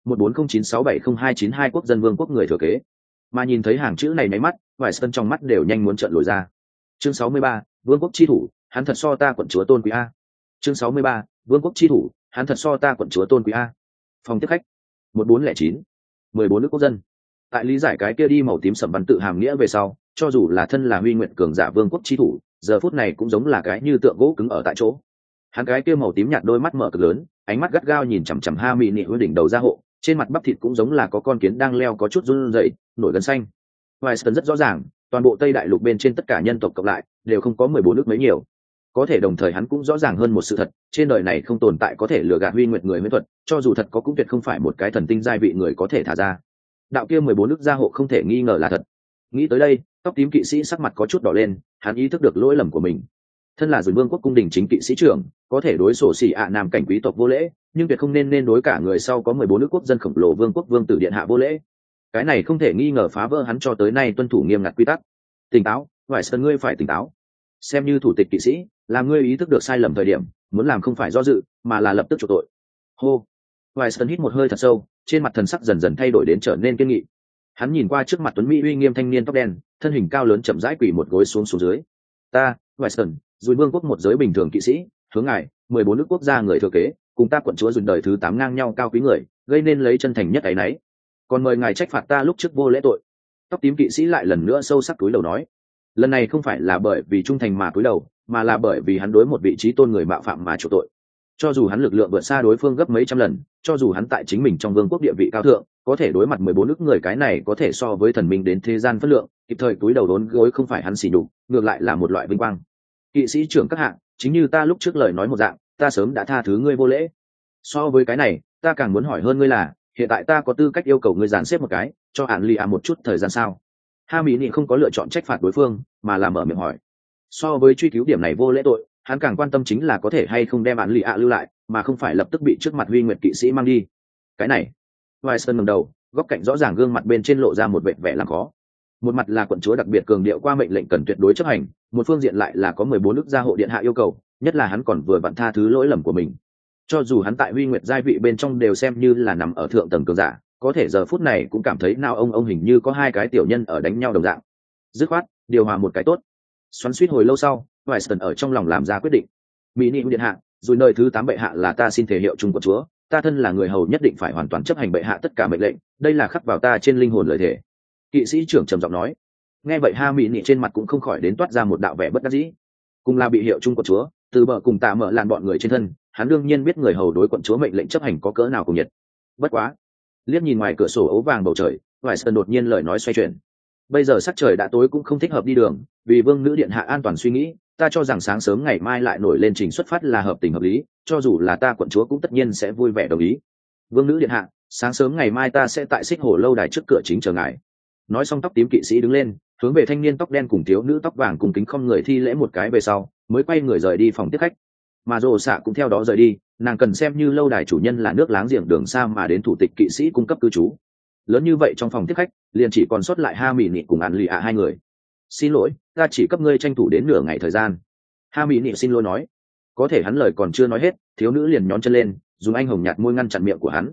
140967022 quốc dân vương quốc người thừa kế. Mà nhìn thấy hàng chữ này nháy mắt, Weiston trong mắt đều nhanh muốn trợn lồi ra. Chương 63, vương quốc chi thủ, hắn thật so ta quận chúa tôn quý a. Chương 63, vương quốc chi thủ, hắn thật so ta quận chúa tôn quý a. Phòng tiếp khách 1409, 14 nước quốc dân. Tại lý giải cái kia đi màu tím sẫm văn tự hàm nghĩa về sau, cho dù là thân là huy nguyện cường giả vương quốc chi thủ, giờ phút này cũng giống là cái như tượng gỗ cứng ở tại chỗ. Hắn cái kia màu tím nhạt đôi mắt mở cực lớn, ánh mắt gắt gao nhìn chằm chằm Ha Mỹ Nị hướng đỉnh đầu gia hộ, trên mặt bắp thịt cũng giống là có con kiến đang leo có chút run rẩy, nổi gân xanh. Weiston rất rõ ràng, toàn bộ Tây Đại Lục bên trên tất cả nhân tộc cộng lại đều không có 14 nước mấy nhiều. Có thể đồng thời hắn cũng rõ ràng hơn một sự thật, trên đời này không tồn tại có thể lừa gạt huy nguyệt người huyễn thuật, cho dù thật có cũng tuyệt không phải một cái thần tinh giai vị người có thể thả ra. Đạo kia 14 nước gia hộ không thể nghi ngờ là thật. Nghĩ tới đây, tóc tím kỵ sĩ sắc mặt có chút đỏ lên, hắn ý thức được lỗi lầm của mình. Thân là Dùn Vương quốc cung đình chính kỵ sĩ trưởng, có thể đối sổ xỉ nam cảnh quý tộc vô lễ, nhưng tuyệt không nên đối cả người sau có 14 nước quốc dân khổng lồ vương quốc vương tử điện hạ vô lễ. Cái này không thể nghi ngờ phá vỡ hắn cho tới nay tuân thủ nghiêm ngặt quy tắc. Tỉnh táo, Weiston, ngươi phải tỉnh táo. Xem như thủ tịch kỵ sĩ, làm ngươi ý thức được sai lầm thời điểm, muốn làm không phải do dự, mà là lập tức chuộc tội. Hô. Weiston hít một hơi thật sâu, trên mặt thần sắc dần dần thay đổi đến trở nên kiên nghị. Hắn nhìn qua trước mặt tuấn mỹ uy nghiêm thanh niên tóc đen, thân hình cao lớn chậm rãi quỳ một gối xuống dưới. Ta, Weiston, Dùn Vương quốc một giới bình thường kỵ sĩ, hướng ngài 14 nước quốc gia người thừa kế cùng ta quận chúa dùn đời thứ 8 ngang nhau cao quý người, gây nên lấy chân thành nhất ấy nấy, còn mời ngài trách phạt ta lúc trước vô lễ tội. Tóc tím kỵ sĩ lại lần nữa sâu sắc cúi đầu nói, lần này không phải là bởi vì trung thành mà cúi đầu, mà là bởi vì hắn đối một vị trí tôn người mạo phạm mà chịu tội. Cho dù hắn lực lượng vượt xa đối phương gấp mấy trăm lần, cho dù hắn tại chính mình trong vương quốc địa vị cao thượng, có thể đối mặt 14 nước người, cái này có thể so với thần minh đến thế gian phất lượng, kịp thời cúi đầu đốn gối không phải hắn xỉ nhục, ngược lại là một loại vinh quang. Kỵ sĩ trưởng các hạng, chính như ta lúc trước lời nói một dạng, ta sớm đã tha thứ ngươi vô lễ. So với cái này, ta càng muốn hỏi hơn ngươi là, hiện tại ta có tư cách yêu cầu ngươi dàn xếp một cái, cho hạn lì một chút thời gian sao? Ha mỹ nị không có lựa chọn trách phạt đối phương, mà là mở miệng hỏi. So với truy cứu điểm này vô lễ tội, hắn càng quan tâm chính là có thể hay không đem hạn lì lưu lại, mà không phải lập tức bị trước mặt Huy Nguyệt kỵ sĩ mang đi. Cái này, Weissen ngẩng đầu, góc cạnh rõ ràng gương mặt bên trên lộ ra một vẻ vẻ làm khó. Một mặt là quận chúa đặc biệt cường điệu qua mệnh lệnh cần tuyệt đối chấp hành, một phương diện lại là có 14 nước gia hộ điện hạ yêu cầu, nhất là hắn còn vừa vặn tha thứ lỗi lầm của mình. Cho dù hắn tại Huy Nguyệt giai vị bên trong đều xem như là nằm ở thượng tầng cường giả, có thể giờ phút này cũng cảm thấy nào ông hình như có hai cái tiểu nhân ở đánh nhau đồng dạng. Dứt khoát điều hòa một cái tốt. Xoắn xuýt hồi lâu sau, Weissen ở trong lòng làm ra quyết định. Mỹ Nị điện hạ, rồi nơi thứ 8 bệ hạ là ta xin thể hiệu trung của chúa, ta thân là người hầu nhất định phải hoàn toàn chấp hành bệ hạ tất cả mệnh lệnh, đây là khắc vào ta trên linh hồn lời thề. Kỵ sĩ trưởng trầm giọng nói. Nghe vậy Ha Mỹ Nị trên mặt cũng không khỏi đến toát ra một đạo vẻ bất đắc dĩ. Cùng là bị hiệu trung của chúa, từ bờ cùng tạ mở làn bọn người trên thân, hắn đương nhiên biết người hầu đối quận chúa mệnh lệnh chấp hành có cỡ nào cùng nhiệt. Bất quá, liếc nhìn ngoài cửa sổ ấu vàng bầu trời, Weissen đột nhiên lời nói xoay chuyển. Bây giờ sắc trời đã tối cũng không thích hợp đi đường, vì vương nữ điện hạ an toàn suy nghĩ, ta cho rằng sáng sớm ngày mai lại nổi lên trình xuất phát là hợp tình hợp lý, cho dù là ta quận chúa cũng tất nhiên sẽ vui vẻ đồng ý. Vương nữ điện hạ, sáng sớm ngày mai ta sẽ tại Xích Hồ lâu đài trước cửa chính chờ ngài. Nói xong, tóc tím kỵ sĩ đứng lên, hướng về thanh niên tóc đen cùng thiếu nữ tóc vàng cùng kính không người thi lễ một cái về sau, mới quay người rời đi phòng tiếp khách. Mà Rồ Xạ cũng theo đó rời đi, nàng cần xem như lâu đài chủ nhân là nước láng giềng đường xa mà đến thủ tịch kỵ sĩ cung cấp cư trú. Lớn như vậy trong phòng tiếp khách, liền chỉ còn sót lại Ha Mỹ Nị cùng Án Lì hai người. Xin lỗi, ta chỉ cấp ngươi tranh thủ đến nửa ngày thời gian. Ha Mỹ Nị xin lỗi nói. Có thể hắn lời còn chưa nói hết, thiếu nữ liền nhón chân lên, dùng anh hồng nhạt môi ngăn chặn miệng của hắn.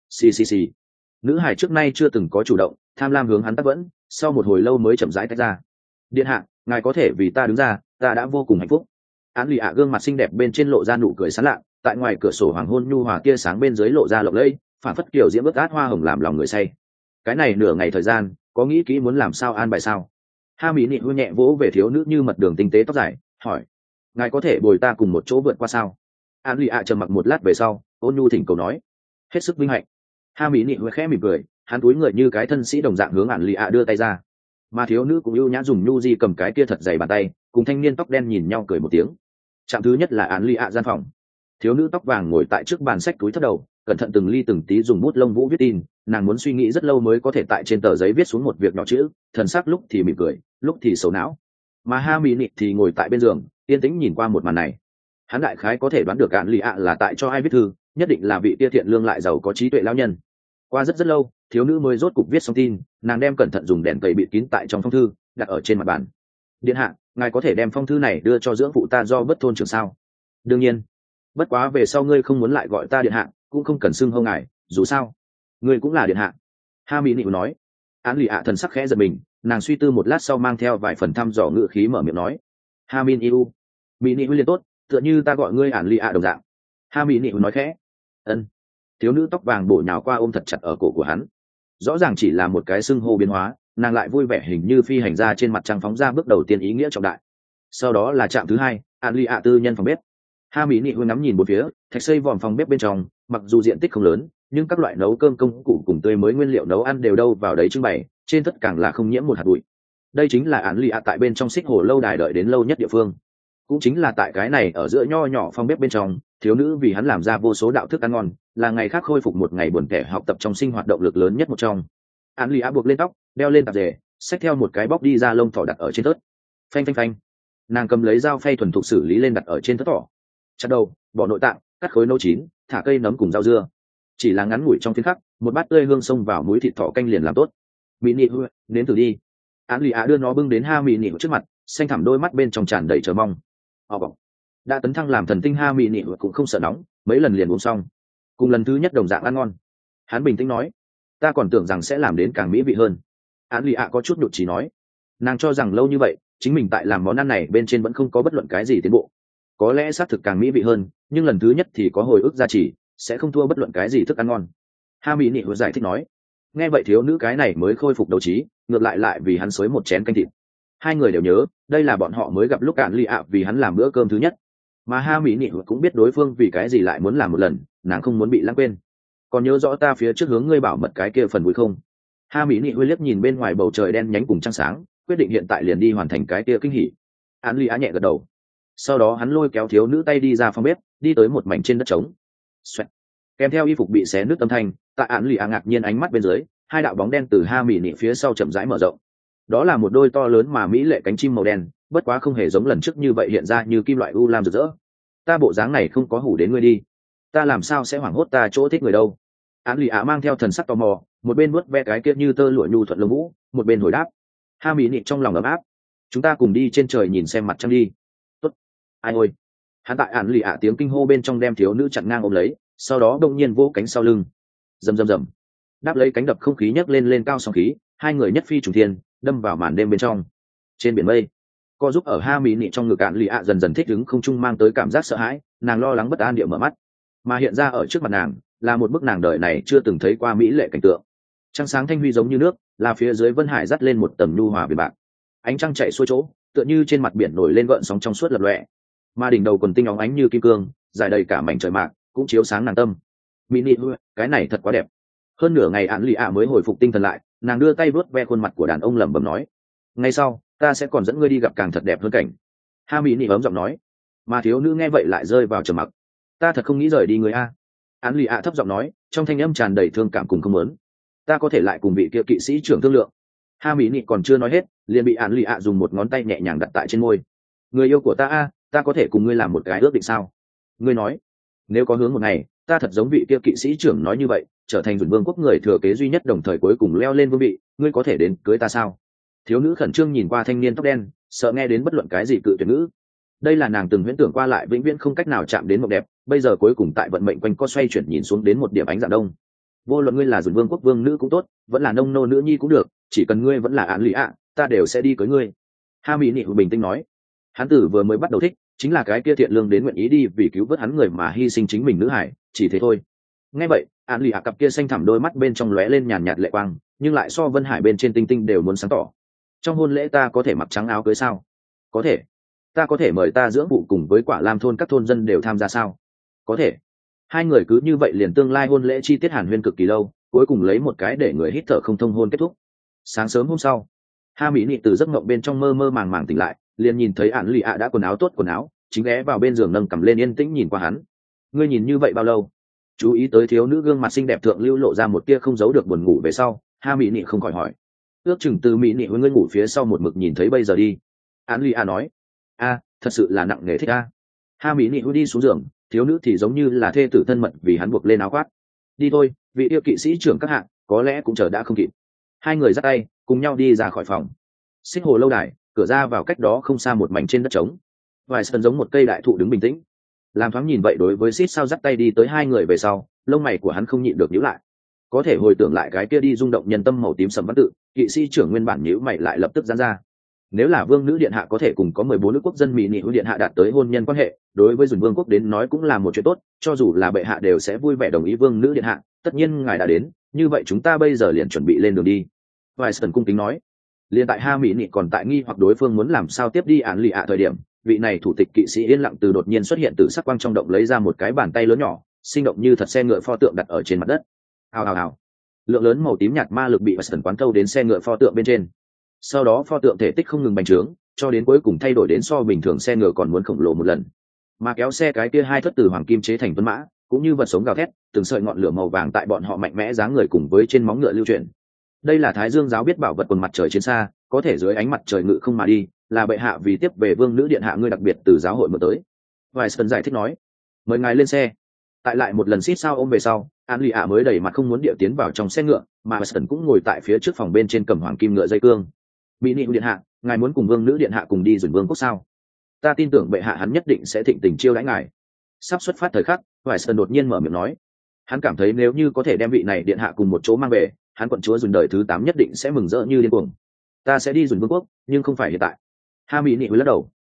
Xì. Nữ hài trước nay chưa từng có chủ động, tham lam hướng hắn tác vẫn, sau một hồi lâu mới chậm rãi tách ra. Điện hạ, ngài có thể vì ta đứng ra, ta đã vô cùng hạnh phúc. Án Lì gương mặt xinh đẹp bên trên lộ ra nụ cười sán lạ, tại ngoài cửa sổ hoàng hôn nhu hòa tia sáng bên dưới lộ ra lộng lẫy, phản phất kiểu diễm ướt át hoa hồng làm lòng người say. Cái này nửa ngày thời gian, có nghĩ kỹ muốn làm sao an bài sao? Ha Mỹ Nị hôi nhẹ vỗ về thiếu nữ như mật đường tinh tế tóc dài, hỏi: ngài có thể bồi ta cùng một chỗ vượt qua sao? Án Lì trầm mặc một lát về sau, ôn nhu thỉnh cầu nói: hết sức vinh hạnh. Ha Mỹ Nị khẽ mỉm cười, hắn túi người như cái thân sĩ đồng dạng hướng Án Lì đưa tay ra, mà thiếu nữ cũng ưu nhã dùng nhu di cầm cái kia thật dày bàn tay, cùng thanh niên tóc đen nhìn nhau cười một tiếng. Trạm thứ nhất là Án Lì gian phòng. Thiếu nữ tóc vàng ngồi tại trước bàn sách túi thấp đầu, cẩn thận từng ly từng tí dùng bút lông vũ viết tin, nàng muốn suy nghĩ rất lâu mới có thể tại trên tờ giấy viết xuống một việc nhỏ chữ, thần sắc lúc thì mỉm cười, lúc thì xấu não. Mà Ha Mỹ Nị thì ngồi tại bên giường, yên tĩnh nhìn qua một màn này. Hắn đại khái có thể đoán được Án Lì là tại cho ai viết thư, nhất định là vị tia thiện lương lại giàu có trí tuệ lão nhân. Qua rất lâu, thiếu nữ mới rốt cục viết xong tin, nàng đem cẩn thận dùng đèn tẩy bịt kín tại trong phong thư, đặt ở trên mặt bàn. Điện hạ, ngài có thể đem phong thư này đưa cho dưỡng phụ ta do bất thôn trưởng sao? Đương nhiên. Bất quá về sau ngươi không muốn lại gọi ta điện hạ, cũng không cần xưng hô ngài, dù sao ngươi cũng là điện hạ. Ha Mỹ Nị nói. Án Lì thần sắc khẽ giật mình, nàng suy tư một lát sau mang theo vài phần thăm dò ngữ khí mở miệng nói: Ha Min yêu, Mỹ Nị liền tốt, tựa như ta gọi ngươi Án Lì đồng dạng. Ha Mỹ Nị nói khẽ. Ân. Thiếu nữ tóc vàng bổ nhào qua ôm thật chặt ở cổ của hắn. Rõ ràng chỉ là một cái xưng hô biến hóa, nàng lại vui vẻ hình như phi hành ra trên mặt trăng phóng ra bước đầu tiên ý nghĩa trọng đại. Sau đó là trạm thứ hai, Án Lì tư nhân phòng bếp. Ha Mỹ Nị hơi ngắm nhìn một phía, thạch xây vòm phòng bếp bên trong, mặc dù diện tích không lớn, nhưng các loại nấu cơm công cụ cùng tươi mới nguyên liệu nấu ăn đều đâu vào đấy trưng bày, trên tất càng là không nhiễm một hạt bụi. Đây chính là Án Lì tại bên trong Xích Hồ lâu đài đợi đến lâu nhất địa phương. Cũng chính là tại cái này ở giữa nho nhỏ phòng bếp bên trong, thiếu nữ vì hắn làm ra vô số đạo thức ăn ngon, là ngày khác khôi phục một ngày buồn tẻ học tập trong sinh hoạt động lực lớn nhất một trong. Án Lì buộc lên tóc, đeo lên tạp dề, xách theo một cái bóc đi ra lông thỏ đặt ở trên tớt. Phanh. Nàng cầm lấy dao phay thuần thục xử lý lên đặt ở trên tớt thỏ. Chặt đầu, bỏ nội tạng, cắt khối nấu chín, thả cây nấm cùng rau dưa. Chỉ là ngắn ngủi trong phiến khắc, một bát tươi hương xông vào mũi thịt thỏ canh liền làm tốt. Mỹ Nị nếm thử đi. Án Lì đưa nó bưng đến Ha Mỹ Nị trước mặt, xanh thẳm đôi mắt bên trong tràn đầy chờ mong. Đã tấn thăng làm thần tinh Ha Mỹ Nị cũng không sợ nóng, mấy lần liền uống xong. Cùng lần thứ nhất đồng dạng ăn ngon. Hắn bình tĩnh nói: ta còn tưởng rằng sẽ làm đến càng mỹ vị hơn. Án Lì có chút nhụt chí nói. Nàng cho rằng lâu như vậy, chính mình tại làm món ăn này bên trên vẫn không có bất luận cái gì tiến bộ. có lẽ xác thực càng mỹ vị hơn, nhưng lần thứ nhất thì có hồi ức gia trì, sẽ không thua bất luận cái gì thức ăn ngon. Ha mỹ nị vừa giải thích nói. Nghe vậy thiếu nữ cái này mới khôi phục đấu trí, ngược lại vì hắn xới một chén canh thịt. Hai người đều nhớ đây là bọn họ mới gặp lúc cạn lì ạ vì hắn làm bữa cơm thứ nhất, mà ha mỹ nị cũng biết đối phương vì cái gì lại muốn làm một lần, nàng không muốn bị lãng quên. Còn nhớ rõ ta phía trước hướng ngươi bảo mật cái kia phần vui không? Ha mỹ nị hơi liếc nhìn bên ngoài bầu trời đen nhánh cùng trăng sáng, quyết định hiện tại liền đi hoàn thành cái kia kinh hỉ. Án lì á nhẹ gật đầu, sau đó hắn lôi kéo thiếu nữ tay đi ra phòng bếp, đi tới một mảnh trên đất trống. Xoẹt. Kèm theo y phục bị xé nứt âm thanh, tại án lì á ngạc nhiên ánh mắt bên dưới, hai đạo bóng đen từ ha mỹ nị phía sau chậm rãi mở rộng. Đó là một đôi to lớn mà mỹ lệ cánh chim màu đen, bất quá không hề giống lần trước như vậy hiện ra như kim loại u lam rực rỡ. Ta bộ dáng này không có hủ đến ngươi đi, ta làm sao sẽ hoảng hốt ta chỗ thích người đâu. Án lì á mang theo thần sắc tò mò, một bên vuốt ve cái kia như tơ lụa nhu thuận lông vũ, một bên hồi đáp. Ha mỹ nị trong lòng ấm áp, chúng ta cùng đi trên trời nhìn xem mặt trăng đi. Tốt. Ai ôi. Hắn tại án lì á tiếng kinh hô bên trong đem thiếu nữ chặn ngang ôm lấy, sau đó đông nhiên vỗ cánh sau lưng. Rầm rầm rầm. Đáp lấy cánh đập không khí nhấc lên cao sóng khí, hai người nhất phi trùng thiên, đâm vào màn đêm bên trong. Trên biển mây, co giúp ở ha mỹ nị trong ngực án lì á dần dần thích ứng không trung mang tới cảm giác sợ hãi, nàng lo lắng bất an địa mở mắt, mà hiện ra ở trước mặt nàng là một bức nàng đời này chưa từng thấy qua mỹ lệ cảnh tượng. Trăng sáng thanh huy giống như nước, là phía dưới vân hải dắt lên một tầm nhu hòa biển bạc, ánh trăng chạy xuôi chỗ tựa như trên mặt biển nổi lên gợn sóng trong suốt lập lòe, mà đỉnh đầu quần tinh óng ánh như kim cương dài đầy cả mảnh trời mạc cũng chiếu sáng nàng tâm. Mỹ nị, cái này thật quá đẹp. Hơn nửa ngày án lì ạ mới hồi phục tinh thần lại, nàng đưa tay vuốt ve khuôn mặt của đàn ông lẩm bẩm nói. Ngay sau ta sẽ còn dẫn ngươi đi gặp càng thật đẹp hơn cảnh. Ha mỹ nị ấm giọng nói, mà thiếu nữ nghe vậy lại rơi vào trầm mặc. Ta thật không nghĩ rời đi người a. Án lì ạ thấp giọng nói, trong thanh âm tràn đầy thương cảm cùng không muốn. Ta có thể lại cùng vị kia kỵ sĩ trưởng thương lượng. Ha mỹ nị còn chưa nói hết, liền bị án lì ạ dùng một ngón tay nhẹ nhàng đặt tại trên môi. Người yêu của ta a, ta có thể cùng ngươi làm một cái ước định sao? Ngươi nói, nếu có hướng một ngày ta thật giống vị kia kỵ sĩ trưởng nói như vậy, trở thành Dùn Vương quốc người thừa kế duy nhất, đồng thời cuối cùng leo lên vương vị, ngươi có thể đến cưới ta sao? Thiếu nữ khẩn trương nhìn qua thanh niên tóc đen, sợ nghe đến bất luận cái gì cự tuyệt ngữ. Đây là nàng từng huyễn tưởng qua lại vĩnh viễn không cách nào chạm đến mộng đẹp, bây giờ cuối cùng tại vận mệnh quanh co xoay chuyển nhìn xuống đến một điểm ánh dạng đông. Vô luận ngươi là Dùn Vương quốc vương nữ cũng tốt, vẫn là nông nô nữ nhi cũng được, chỉ cần ngươi vẫn là án lì ạ, ta đều sẽ đi cưới ngươi. Ha mỹ nị bình tĩnh nói. Hắn tử vừa mới bắt đầu thích chính là cái kia thiện lương đến nguyện ý đi vì cứu vớt hắn người mà hy sinh chính mình nữ hải, chỉ thế thôi. Nghe vậy án lì ạ cặp kia xanh thẳm đôi mắt bên trong lóe lên nhàn nhạt lệ quang, nhưng lại so vân hải bên trên tinh tinh đều muốn sáng tỏ. Trong hôn lễ ta có thể mặc trắng áo cưới sao? Có thể. Ta có thể mời ta dưỡng phụ cùng với Quả Lam thôn các thôn dân đều tham gia sao? Có thể. Hai người cứ như vậy liền tương lai hôn lễ chi tiết hàn huyên cực kỳ lâu, cuối cùng lấy một cái để người hít thở không thông hôn kết thúc. Sáng sớm hôm sau, ha mỹ nị từ giấc mộng bên trong mơ màng màng tỉnh lại, liền nhìn thấy án lì ạ đã quần áo tốt quần áo, chính ghé vào bên giường nâng cầm lên yên tĩnh nhìn qua hắn. Ngươi nhìn như vậy bao lâu? Chú ý tới thiếu nữ gương mặt xinh đẹp thượng lưu lộ ra một tia không giấu được buồn ngủ về sau, ha mỹ nị không khỏi hỏi. Ước chừng từ mỹ nị với ngươi ngủ phía sau một mực nhìn thấy bây giờ đi. Án lì ạ nói. A, thật sự là nặng nề thích a. Ha mỹ nị đi xuống giường, thiếu nữ thì giống như là thê tử thân mật vì hắn buộc lên áo khoác. Đi thôi, vị yêu kỵ sĩ trưởng các hạng có lẽ cũng chờ đã không kịp. Hai người dắt tay cùng nhau đi ra khỏi phòng. Xích hồ lâu đài, cửa ra vào cách đó không xa một mảnh trên đất trống. Vài sân giống một cây đại thụ đứng bình tĩnh. Làm thoáng nhìn vậy đối với Sít sao dắt tay đi tới hai người về sau, lông mày của hắn không nhịn được nhíu lại. Có thể hồi tưởng lại cái kia đi rung động nhân tâm màu tím sầm văn tự, kỵ sĩ trưởng nguyên bản nhíu mày lại lập tức giãn ra. Nếu là vương nữ điện hạ có thể cùng có 14 nước quốc dân mỹ nị điện hạ đạt tới hôn nhân quan hệ, đối với Dùn Vương quốc đến nói cũng là một chuyện tốt, cho dù là bệ hạ đều sẽ vui vẻ đồng ý vương nữ điện hạ. Tất nhiên ngài đã đến, như vậy chúng ta bây giờ liền chuẩn bị lên đường đi. Vài sân cung kính nói. Liên tại ha mỹ nị còn tại nghi hoặc đối phương muốn làm sao tiếp đi án lì ạ thời điểm, vị này thủ tịch kỵ sĩ yên lặng từ đột nhiên xuất hiện từ sắc quang trong động lấy ra một cái bàn tay lớn nhỏ, sinh động như thật xe ngựa pho tượng đặt ở trên mặt đất. Hào hào hào. Lượng lớn màu tím nhạt ma lực bị Weston quán thâu đến xe ngựa pho tượng bên trên. Sau đó pho tượng thể tích không ngừng bành trướng, cho đến cuối cùng thay đổi đến so bình thường xe ngựa còn muốn khổng lồ một lần. Mà kéo xe cái kia hai thất từ hoàng kim chế thành tuấn mã, cũng như vật sống gào thét, từng sợi ngọn lửa màu vàng tại bọn họ mạnh mẽ dáng người cùng với trên móng ngựa lưu chuyển. Đây là Thái Dương giáo biết bảo vật quần mặt trời chiến xa, có thể dưới ánh mặt trời ngự không mà đi, là bệ hạ vì tiếp về vương nữ điện hạ ngươi đặc biệt từ giáo hội mượn tới. Weiston giải thích nói. Mời ngài lên xe. Tại lại một lần xít sao ôm về sau, An Lì ạ mới đẩy mặt không muốn điệu tiến vào trong xe ngựa, mà Weiston cũng ngồi tại phía trước phòng bên trên cầm hoàng kim ngựa dây cương. Mỹ nị điện hạ, ngài muốn cùng vương nữ điện hạ cùng đi Dùn Vương quốc sao? Ta tin tưởng bệ hạ hắn nhất định sẽ thịnh tình chiêu đãi ngài. Sắp xuất phát thời khắc, Weiston đột nhiên mở miệng nói. Hắn cảm thấy nếu như có thể đem vị này điện hạ cùng một chỗ mang về, hắn quận chúa Dùn đời thứ 8 nhất định sẽ mừng rỡ như điên cuồng. Ta sẽ đi Dùn Vương quốc, nhưng không phải hiện tại. Ha mỹ nị lắc đầu.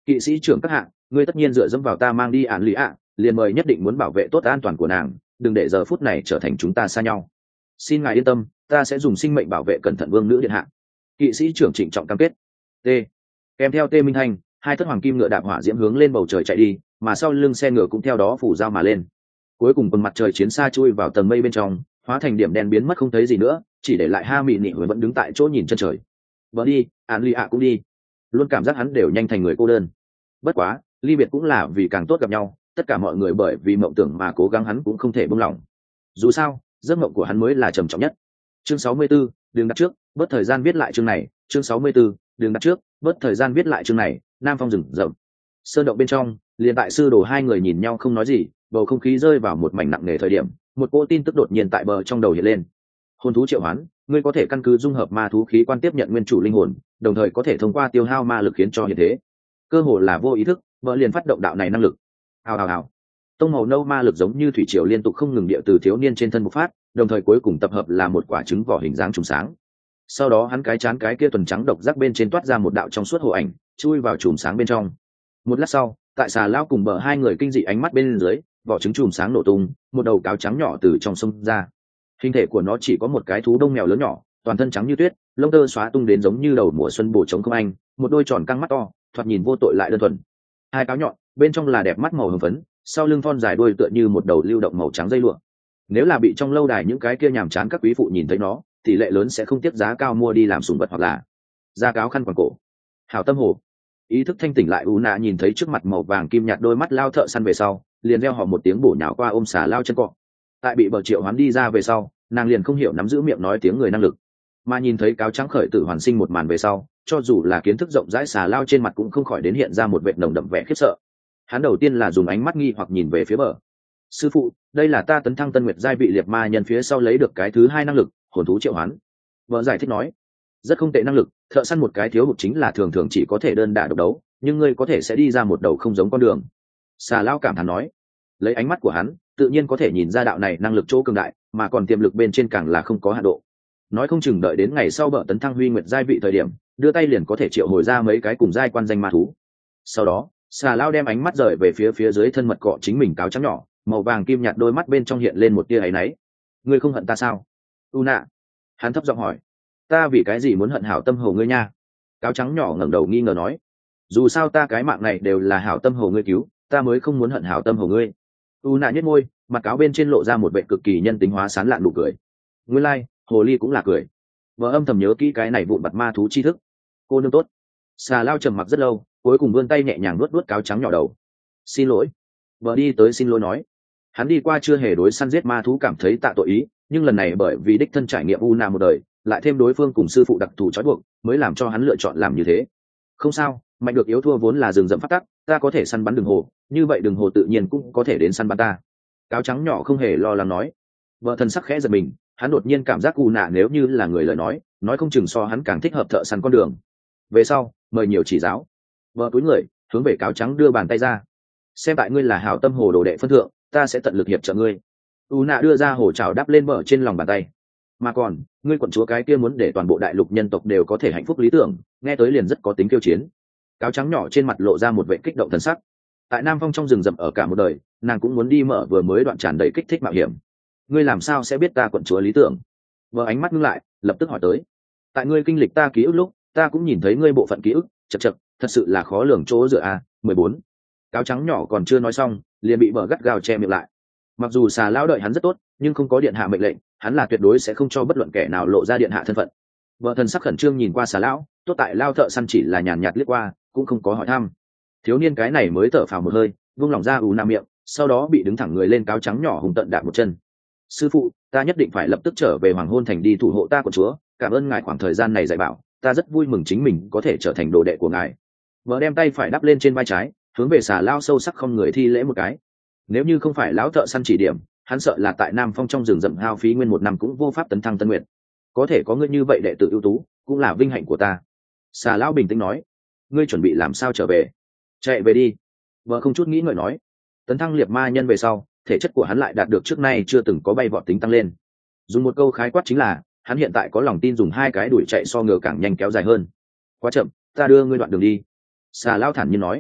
kỵ sĩ trưởng các hạng, ngươi tất nhiên dựa dẫm vào ta mang đi ạn lý ạ, liền mời nhất định muốn bảo vệ tốt an toàn của nàng, đừng để giờ phút này trở thành chúng ta xa nhau. Xin ngài yên tâm, ta sẽ dùng sinh mệnh bảo vệ cẩn thận vương nữ điện hạ. Kỵ sĩ trưởng trịnh trọng cam kết. T. Kèm theo tê minh thanh, hai thất hoàng kim ngựa đạp hỏa diễm hướng lên bầu trời chạy đi, mà sau lưng xe ngựa cũng theo đó phủ dao mà lên. Cuối cùng quần mặt trời chiến xa chui vào tầng mây bên trong, hóa thành điểm đen biến mất không thấy gì nữa, chỉ để lại Ha Mị Nị Huế vẫn đứng tại chỗ nhìn chân trời. Vợ đi, An Ly ạ cũng đi. Luôn cảm giác hắn đều nhanh thành người cô đơn. Bất quá, ly biệt cũng là vì càng tốt gặp nhau, tất cả mọi người bởi vì mộng tưởng mà cố gắng, hắn cũng không thể buông lỏng. Dù sao, giấc mộng của hắn mới là trầm trọng nhất. Chương 64, đường đặt trước, bớt thời gian viết lại chương này. Chương 64, đường đặt trước, bớt thời gian viết lại chương này. Nam phong rừng rậm, sơn động bên trong, liền tại sư đồ hai người nhìn nhau không nói gì, bầu không khí rơi vào một mảnh nặng nề thời điểm, một cỗ tin tức đột nhiên tại bờ trong đầu hiện lên. Hồn thú triệu hoán, ngươi có thể căn cứ dung hợp ma thú khí quan tiếp nhận nguyên chủ linh hồn, đồng thời có thể thông qua tiêu hao ma lực khiến cho hiện thế. Cơ hồ là vô ý thức, vợ liền phát động đạo này năng lực. Hào hào hào. Tông màu nâu ma lực giống như thủy triều liên tục không ngừng địa từ thiếu niên trên thân bộc phát, đồng thời cuối cùng tập hợp là một quả trứng vỏ hình dáng trùng sáng. Sau đó hắn cái chán cái kia tuần trắng độc giác bên trên toát ra một đạo trong suốt hồ ảnh, chui vào chùm sáng bên trong. Một lát sau, tại xà lao cùng bờ hai người kinh dị ánh mắt bên dưới, vỏ trứng chùm sáng nổ tung, một đầu cáo trắng nhỏ từ trong sông ra. Hình thể của nó chỉ có một cái thú đông mèo lớn nhỏ, toàn thân trắng như tuyết, lông tơ xóa tung đến giống như đầu mùa xuân bổ trống không anh, một đôi tròn căng mắt to, thoạt nhìn vô tội lại đơn thuần. Hai cáo nhọn, bên trong là đẹp mắt màu hồng phấn, sau lưng thon dài đuôi tựa như một đầu lưu động màu trắng dây lụa. Nếu là bị trong lâu đài những cái kia nhàm chán các quý phụ nhìn thấy nó, tỷ lệ lớn sẽ không tiếc giá cao mua đi làm sủng vật hoặc là da cáo khăn quàng cổ. Hảo tâm hồ. Ý thức thanh tỉnh lại u nạ nhìn thấy trước mặt màu vàng kim nhạt đôi mắt lao thợ săn về sau, liền reo họ một tiếng bổ nhào qua ôm xà lao chân cọ. Tại bị bờ triệu hoán đi ra về sau, nàng liền không hiểu nắm giữ miệng nói tiếng người năng lực, mà nhìn thấy cáo trắng khởi tử hoàn sinh một màn về sau, cho dù là kiến thức rộng rãi xà lao trên mặt cũng không khỏi đến hiện ra một vệt nồng đậm vẻ khiếp sợ. Hắn đầu tiên là dùng ánh mắt nghi hoặc nhìn về phía bờ. Sư phụ, đây là ta tấn thăng tân nguyệt giai vị liệt ma nhân phía sau lấy được cái thứ hai năng lực, hồn thú triệu hoán. Vợ giải thích nói, rất không tệ năng lực, thợ săn một cái thiếu hụt chính là thường thường chỉ có thể đơn đả độc đấu, nhưng ngươi có thể sẽ đi ra một đầu không giống con đường. Xà lao cảm thán nói, lấy ánh mắt của hắn tự nhiên có thể nhìn ra đạo này năng lực chỗ cường đại, mà còn tiềm lực bên trên càng là không có hạn độ. Nói không chừng đợi đến ngày sau bợ tấn thăng huy nguyệt giai vị thời điểm, đưa tay liền có thể triệu hồi ra mấy cái cùng giai quan danh ma thú. Sau đó xà lao đem ánh mắt rời về phía dưới thân mật cọ chính mình cáo trắng nhỏ, màu vàng kim nhạt đôi mắt bên trong hiện lên một tia áy náy. Ngươi không hận ta sao, Una? Hắn thấp giọng hỏi. Ta vì cái gì muốn hận hảo tâm hồ ngươi nha? Cáo trắng nhỏ ngẩng đầu nghi ngờ nói. Dù sao ta cái mạng này đều là hảo tâm hồ ngươi cứu, ta mới không muốn hận hảo tâm hồ ngươi. Una nhếch môi, mặt cáo bên trên lộ ra một vẻ cực kỳ nhân tính hóa sán lạn nụ cười. Nguyên lai, hồ ly cũng là cười. Vợ âm thầm nhớ kỹ cái này vụn vặt ma thú tri thức. Cô nương tốt. Xà lao trầm mặc rất lâu, cuối cùng vươn tay nhẹ nhàng nuốt cáo trắng nhỏ đầu. Xin lỗi. Vợ đi tới xin lỗi nói. Hắn đi qua chưa hề đối săn giết ma thú cảm thấy tạ tội ý, nhưng lần này bởi vì đích thân trải nghiệm Una một đời, lại thêm đối phương cùng sư phụ đặc thù trói buộc, mới làm cho hắn lựa chọn làm như thế. Không sao, mạnh được yếu thua vốn là rừng rậm phát tắc, ta có thể săn bắn đường hồ, như vậy đường hồ tự nhiên cũng có thể đến săn bắn ta. Cáo trắng nhỏ không hề lo lắng nói. Vợ thần sắc khẽ giật mình, hắn đột nhiên cảm giác Una nếu như là người lời nói không chừng so hắn càng thích hợp thợ săn con đường. Về sau, mời nhiều chỉ giáo. Vợ túi người hướng về cáo trắng đưa bàn tay ra. Xem tại ngươi là hảo tâm hồ đồ đệ phân thượng, ta sẽ tận lực hiệp trợ ngươi. Una đưa ra hồ trào đắp lên bờ trên lòng bàn tay. Mà còn, ngươi quận chúa cái kia muốn để toàn bộ đại lục nhân tộc đều có thể hạnh phúc lý tưởng, nghe tới liền rất có tính kiêu chiến. Cáo trắng nhỏ trên mặt lộ ra một vẻ kích động thần sắc. Tại Nam Phong trong rừng rậm ở cả một đời, nàng cũng muốn đi mở vừa mới đoạn tràn đầy kích thích mạo hiểm. Ngươi làm sao sẽ biết ta quận chúa lý tưởng? Vợ ánh mắt ngưng lại, lập tức hỏi tới. Tại ngươi kinh lịch ta ký ức lúc, ta cũng nhìn thấy ngươi bộ phận ký ức, chật, thật sự là khó lường chỗ dựa a. 14. Cáo trắng nhỏ còn chưa nói xong, liền bị bờ gắt gao che miệng lại. Mặc dù xà lão đợi hắn rất tốt, nhưng không có điện hạ mệnh lệnh, hắn là tuyệt đối sẽ không cho bất luận kẻ nào lộ ra điện hạ thân phận. Vợ thần sắc khẩn trương nhìn qua xà lão, tốt tại lao thợ săn chỉ là nhàn nhạt liếc qua, cũng không có hỏi thăm. Thiếu niên cái này mới thở phào một hơi, vung lòng ra Una miệng, sau đó bị đứng thẳng người lên cáo trắng nhỏ hùng tận đạp một chân. Sư phụ, ta nhất định phải lập tức trở về Hoàng Hôn Thành đi thủ hộ ta của chúa, cảm ơn ngài khoảng thời gian này dạy bảo, ta rất vui mừng chính mình có thể trở thành đồ đệ của ngài. Vợ đem tay phải đắp lên trên vai trái, hướng về xà lao sâu sắc không người thi lễ một cái. Nếu như không phải lão thợ săn chỉ điểm, hắn sợ là tại Nam Phong trong rừng rậm hao phí nguyên một năm cũng vô pháp tấn thăng tân nguyện. Có thể có ngươi như vậy đệ tử ưu tú, cũng là vinh hạnh của ta. Xà lão bình tĩnh nói. Ngươi chuẩn bị làm sao trở về? Chạy về đi. Vợ không chút nghĩ ngợi nói. Tấn thăng liệt ma nhân về sau, thể chất của hắn lại đạt được trước nay chưa từng có bay vọt tính tăng lên. Dùng một câu khái quát chính là, hắn hiện tại có lòng tin dùng hai cái đuổi chạy so ngựa càng nhanh kéo dài hơn. Quá chậm, ta đưa ngươi đoạn đường đi. Xà lão thản nhiên nói.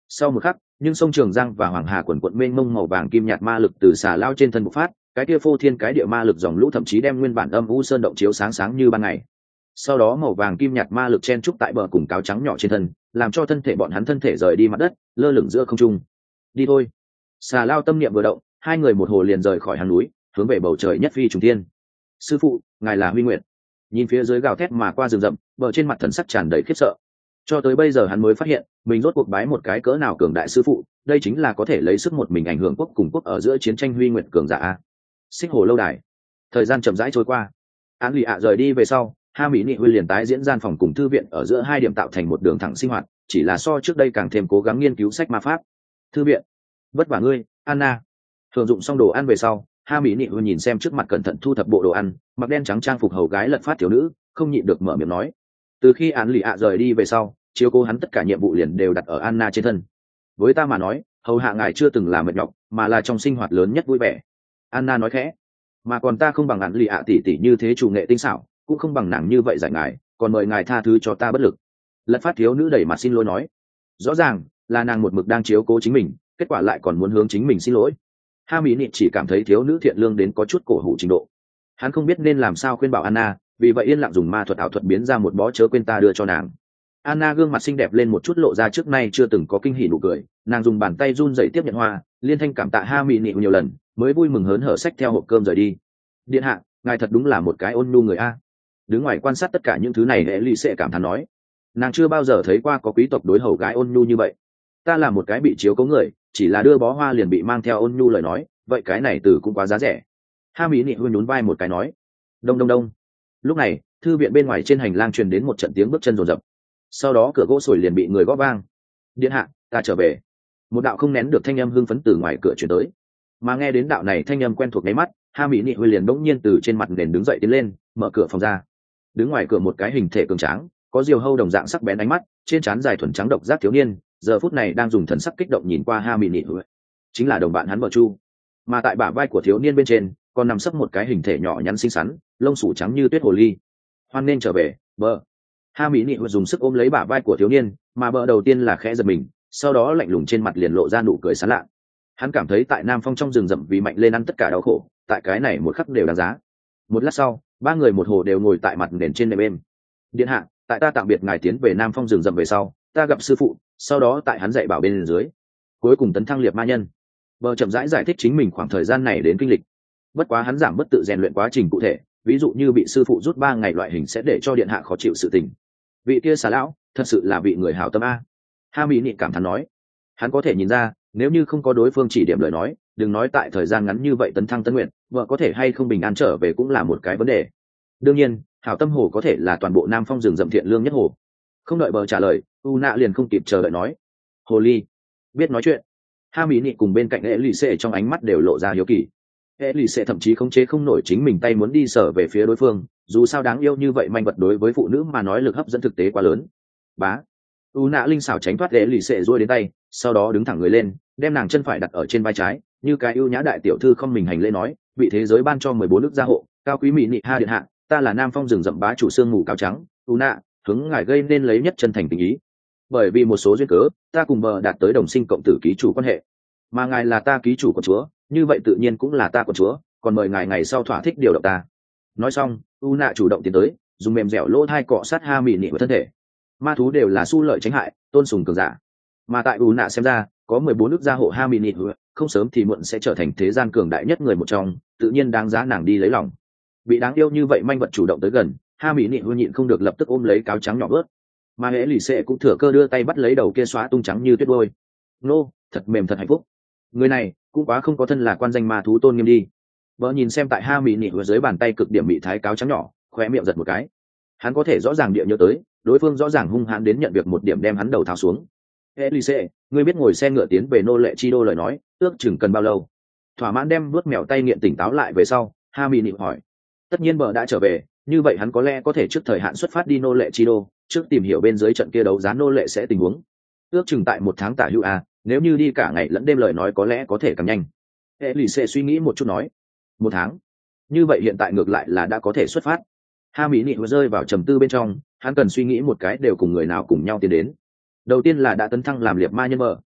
Sau một khắc, nhưng sông Trường Giang và Hoàng Hà quần quận mênh mông màu vàng kim nhạt ma lực từ xà lao trên thân bộc phát, cái kia phô thiên cái địa ma lực dòng lũ thậm chí đem nguyên bản âm u sơn động chiếu sáng sáng như ban ngày. Sau đó màu vàng kim nhạt ma lực chen trúc tại bờ cùng cáo trắng nhỏ trên thân, làm cho thân thể bọn hắn thân thể rời đi mặt đất, lơ lửng giữa không trung. Đi thôi. Xà lao tâm niệm vừa động, hai người một hồ liền rời khỏi hang núi, hướng về bầu trời nhất phi trùng thiên. Sư phụ, ngài là Huy Nguyệt. Nhìn phía dưới gào thét mà qua rừng rậm, bờ trên mặt thần sắc tràn đầy khiếp sợ. Cho tới bây giờ hắn mới phát hiện, mình rốt cuộc bái một cái cỡ nào cường đại sư phụ, đây chính là có thể lấy sức một mình ảnh hưởng quốc cùng quốc ở giữa chiến tranh Huy Nguyệt cường giả a. Xích hồ lâu đài. Thời gian chậm rãi trôi qua. Án Lì ạ rời đi về sau, Ha Mỹ Nị Huy liền tái diễn gian phòng cùng thư viện ở giữa hai điểm tạo thành một đường thẳng sinh hoạt, chỉ là so trước đây càng thêm cố gắng nghiên cứu sách ma pháp. Thư viện. Vất vả ngươi, Anna. Thường dụng xong đồ ăn về sau, Ha Mỹ Nị Huy nhìn xem trước mặt cẩn thận thu thập bộ đồ ăn, mặc đen trắng trang phục hầu gái lật phát thiếu nữ, không nhịn được mở miệng nói. Từ khi Án Lì ạ rời đi về sau, chiếu cố hắn tất cả nhiệm vụ liền đều đặt ở Anna trên thân. Với ta mà nói, hầu hạ ngài chưa từng là mệt nhọc, mà là trong sinh hoạt lớn nhất vui vẻ. Anna nói khẽ. Mà còn ta không bằng Án Lì ạ tỷ tỷ như thế chủ nghệ tinh xảo, cũng không bằng nàng như vậy giải ngài, còn mời ngài tha thứ cho ta bất lực. Lật phát thiếu nữ đẩy mặt xin lỗi nói. Rõ ràng là nàng một mực đang chiếu cố chính mình, kết quả lại còn muốn hướng chính mình xin lỗi. Ha Mỹ Nị chỉ cảm thấy thiếu nữ thiện lương đến có chút cổ hủ trình độ. Hắn không biết nên làm sao khuyên bảo Anna, vì vậy yên lặng dùng ma thuật ảo thuật biến ra một bó chớ quên ta đưa cho nàng. Anna gương mặt xinh đẹp lên một chút lộ ra trước nay chưa từng có kinh hỉ nụ cười, nàng dùng bàn tay run rẩy tiếp nhận hoa, liên thanh cảm tạ Ha Mỹ Nị nhiều lần, mới vui mừng hớn hở xách theo hộp cơm rời đi. Điện hạ, ngài thật đúng là một cái ôn nhu người a. Đứng ngoài quan sát tất cả những thứ này, hệ lì sẽ cảm thán nói, nàng chưa bao giờ thấy qua có quý tộc đối hầu gái ôn nhu như vậy. Ta là một cái bị chiếu cố người, chỉ là đưa bó hoa liền bị mang theo ôn nhu lời nói, vậy cái này từ cũng quá giá rẻ. Ha Mỹ Nị hơi nhún vai một cái nói. Đông đông đông. Lúc này thư viện bên ngoài trên hành lang truyền đến một trận tiếng bước chân rồn rập, sau đó cửa gỗ sồi liền bị người gõ vang. Điện hạ, ta trở về. Một đạo không nén được thanh âm hưng phấn từ ngoài cửa truyền tới, mà nghe đến đạo này thanh âm quen thuộc nháy mắt, Ha Mỹ Nị hơi liền bỗng nhiên từ trên mặt nền đứng dậy tiến lên, mở cửa phòng ra. Đứng ngoài cửa một cái hình thể cường tráng, có diều hâu đồng dạng sắc bén ánh mắt, trên trán dài thuần trắng độc giác thiếu niên, giờ phút này đang dùng thần sắc kích động nhìn qua Ha Mỹ Nị hơi, chính là đồng bạn hắn Bờ Chu. Mà tại bả vai của thiếu niên bên trên còn nằm sấp một cái hình thể nhỏ nhắn xinh xắn, lông sủ trắng như tuyết hồ ly. Hoan nên trở về, Bờ. Ha Mỹ Nị dùng sức ôm lấy bả vai của thiếu niên, mà Bờ đầu tiên là khẽ giật mình, sau đó lạnh lùng trên mặt liền lộ ra nụ cười sán lạ. Hắn cảm thấy tại Nam Phong trong rừng rậm vì mạnh lên ăn tất cả đau khổ, tại cái này một khắc đều đáng giá. Một lát sau, ba người một hồ đều ngồi tại mặt nền trên nệm êm. Điện hạ, tại ta tạm biệt ngài tiến về Nam Phong rừng rậm về sau, ta gặp sư phụ, sau đó tại hắn dạy bảo bên dưới, cuối cùng tấn thăng liệt ma nhân. Bờ chậm rãi giải thích chính mình khoảng thời gian này đến kinh lịch. Bất quá hắn giảm bất tự rèn luyện quá trình cụ thể, ví dụ như bị sư phụ rút 3 ngày loại hình sẽ để cho điện hạ khó chịu sự tình. Vị kia xà lão thật sự là vị người hảo tâm a. Ha Mỹ Nị cảm thán nói. Hắn có thể nhìn ra, nếu như không có đối phương chỉ điểm lời nói, đừng nói tại thời gian ngắn như vậy tấn thăng tân nguyện, vợ có thể hay không bình an trở về cũng là một cái vấn đề. Đương nhiên, hảo tâm hồ có thể là toàn bộ Nam Phong rừng rậm thiện lương nhất hồ. Không đợi Bờ trả lời, U Nạ liền không kịp chờ đợi nói. Hồ ly, biết nói chuyện. Ha Mỹ Nị cùng bên cạnh hệ lì xệ trong ánh mắt đều lộ ra hiếu kỳ. Hệ lì xệ thậm chí khống chế không nổi chính mình tay muốn đi sở về phía đối phương, dù sao đáng yêu như vậy manh vật đối với phụ nữ mà nói lực hấp dẫn thực tế quá lớn. Bá. U Nạ linh xảo tránh thoát hệ lì xệ duỗi đến tay, sau đó đứng thẳng người lên, đem nàng chân phải đặt ở trên vai trái, như cái ưu nhã đại tiểu thư không mình hành lễ nói, vị thế giới ban cho 14 nước gia hộ, cao quý Mỹ Nị Ha điện hạ, ta là Nam Phong rừng rậm bá chủ xương mù cáo trắng, U Nạ, hướng ngài gây nên lấy nhất chân thành tình ý. Bởi vì một số duyên cớ, ta cùng Bờ đạt tới đồng sinh cộng tử ký chủ quan hệ, mà ngài là ta ký chủ của chúa, như vậy tự nhiên cũng là ta của chúa, còn mời ngài ngày sau thỏa thích điều động ta. Nói xong, U Nạ chủ động tiến tới, dùng mềm dẻo lỗ thai cọ sát Ha Mỹ Nị của thân thể. Ma thú đều là su lợi tránh hại, tôn sùng cường giả, mà tại U Nạ xem ra, có 14 nước gia hộ Ha Mỹ Nị không sớm thì muộn sẽ trở thành thế gian cường đại nhất người một trong, tự nhiên đáng giá nàng đi lấy lòng. Bị đáng yêu như vậy manh vật chủ động tới gần, Ha Mỹ Nị nhịn không được lập tức ôm lấy cáo trắng nhỏ bớt, mà hễ lì xệ cũng thừa cơ đưa tay bắt lấy đầu kia xóa tung trắng như tuyết đôi. Nô, thật mềm thật hạnh phúc. Người này cũng quá không có thân là quan danh ma thú tôn nghiêm đi. Vợ nhìn xem tại Ha Mỹ Nị dưới bàn tay cực điểm bị thái cáo trắng nhỏ, khóe miệng giật một cái. Hắn có thể rõ ràng địa nhớ tới, đối phương rõ ràng hung hãn đến nhận việc một điểm đem hắn đầu tháo xuống. Elise, ngươi biết ngồi xe ngựa tiến về nô lệ chi đô lời nói, ước chừng cần bao lâu? Thỏa mãn đem vuốt mèo tay nghiện tỉnh táo lại về sau, Ha Mỹ Nị hỏi. Tất nhiên Bờ đã trở về, như vậy hắn có lẽ có thể trước thời hạn xuất phát đi nô lệ chi đô, trước tìm hiểu bên dưới trận kia đấu giá nô lệ sẽ tình huống. Ước chừng tại 1 tháng tả hữu a, nếu như đi cả ngày lẫn đêm lời nói có lẽ có thể càng nhanh. Elise suy nghĩ một chút nói. 1 tháng? Như vậy hiện tại ngược lại là đã có thể xuất phát. Ha Mỹ Nị rơi vào trầm tư bên trong, hắn cần suy nghĩ một cái đều cùng người nào cùng nhau tiến đến. Đầu tiên là đã tấn thăng làm liệt ma nhân Bờ,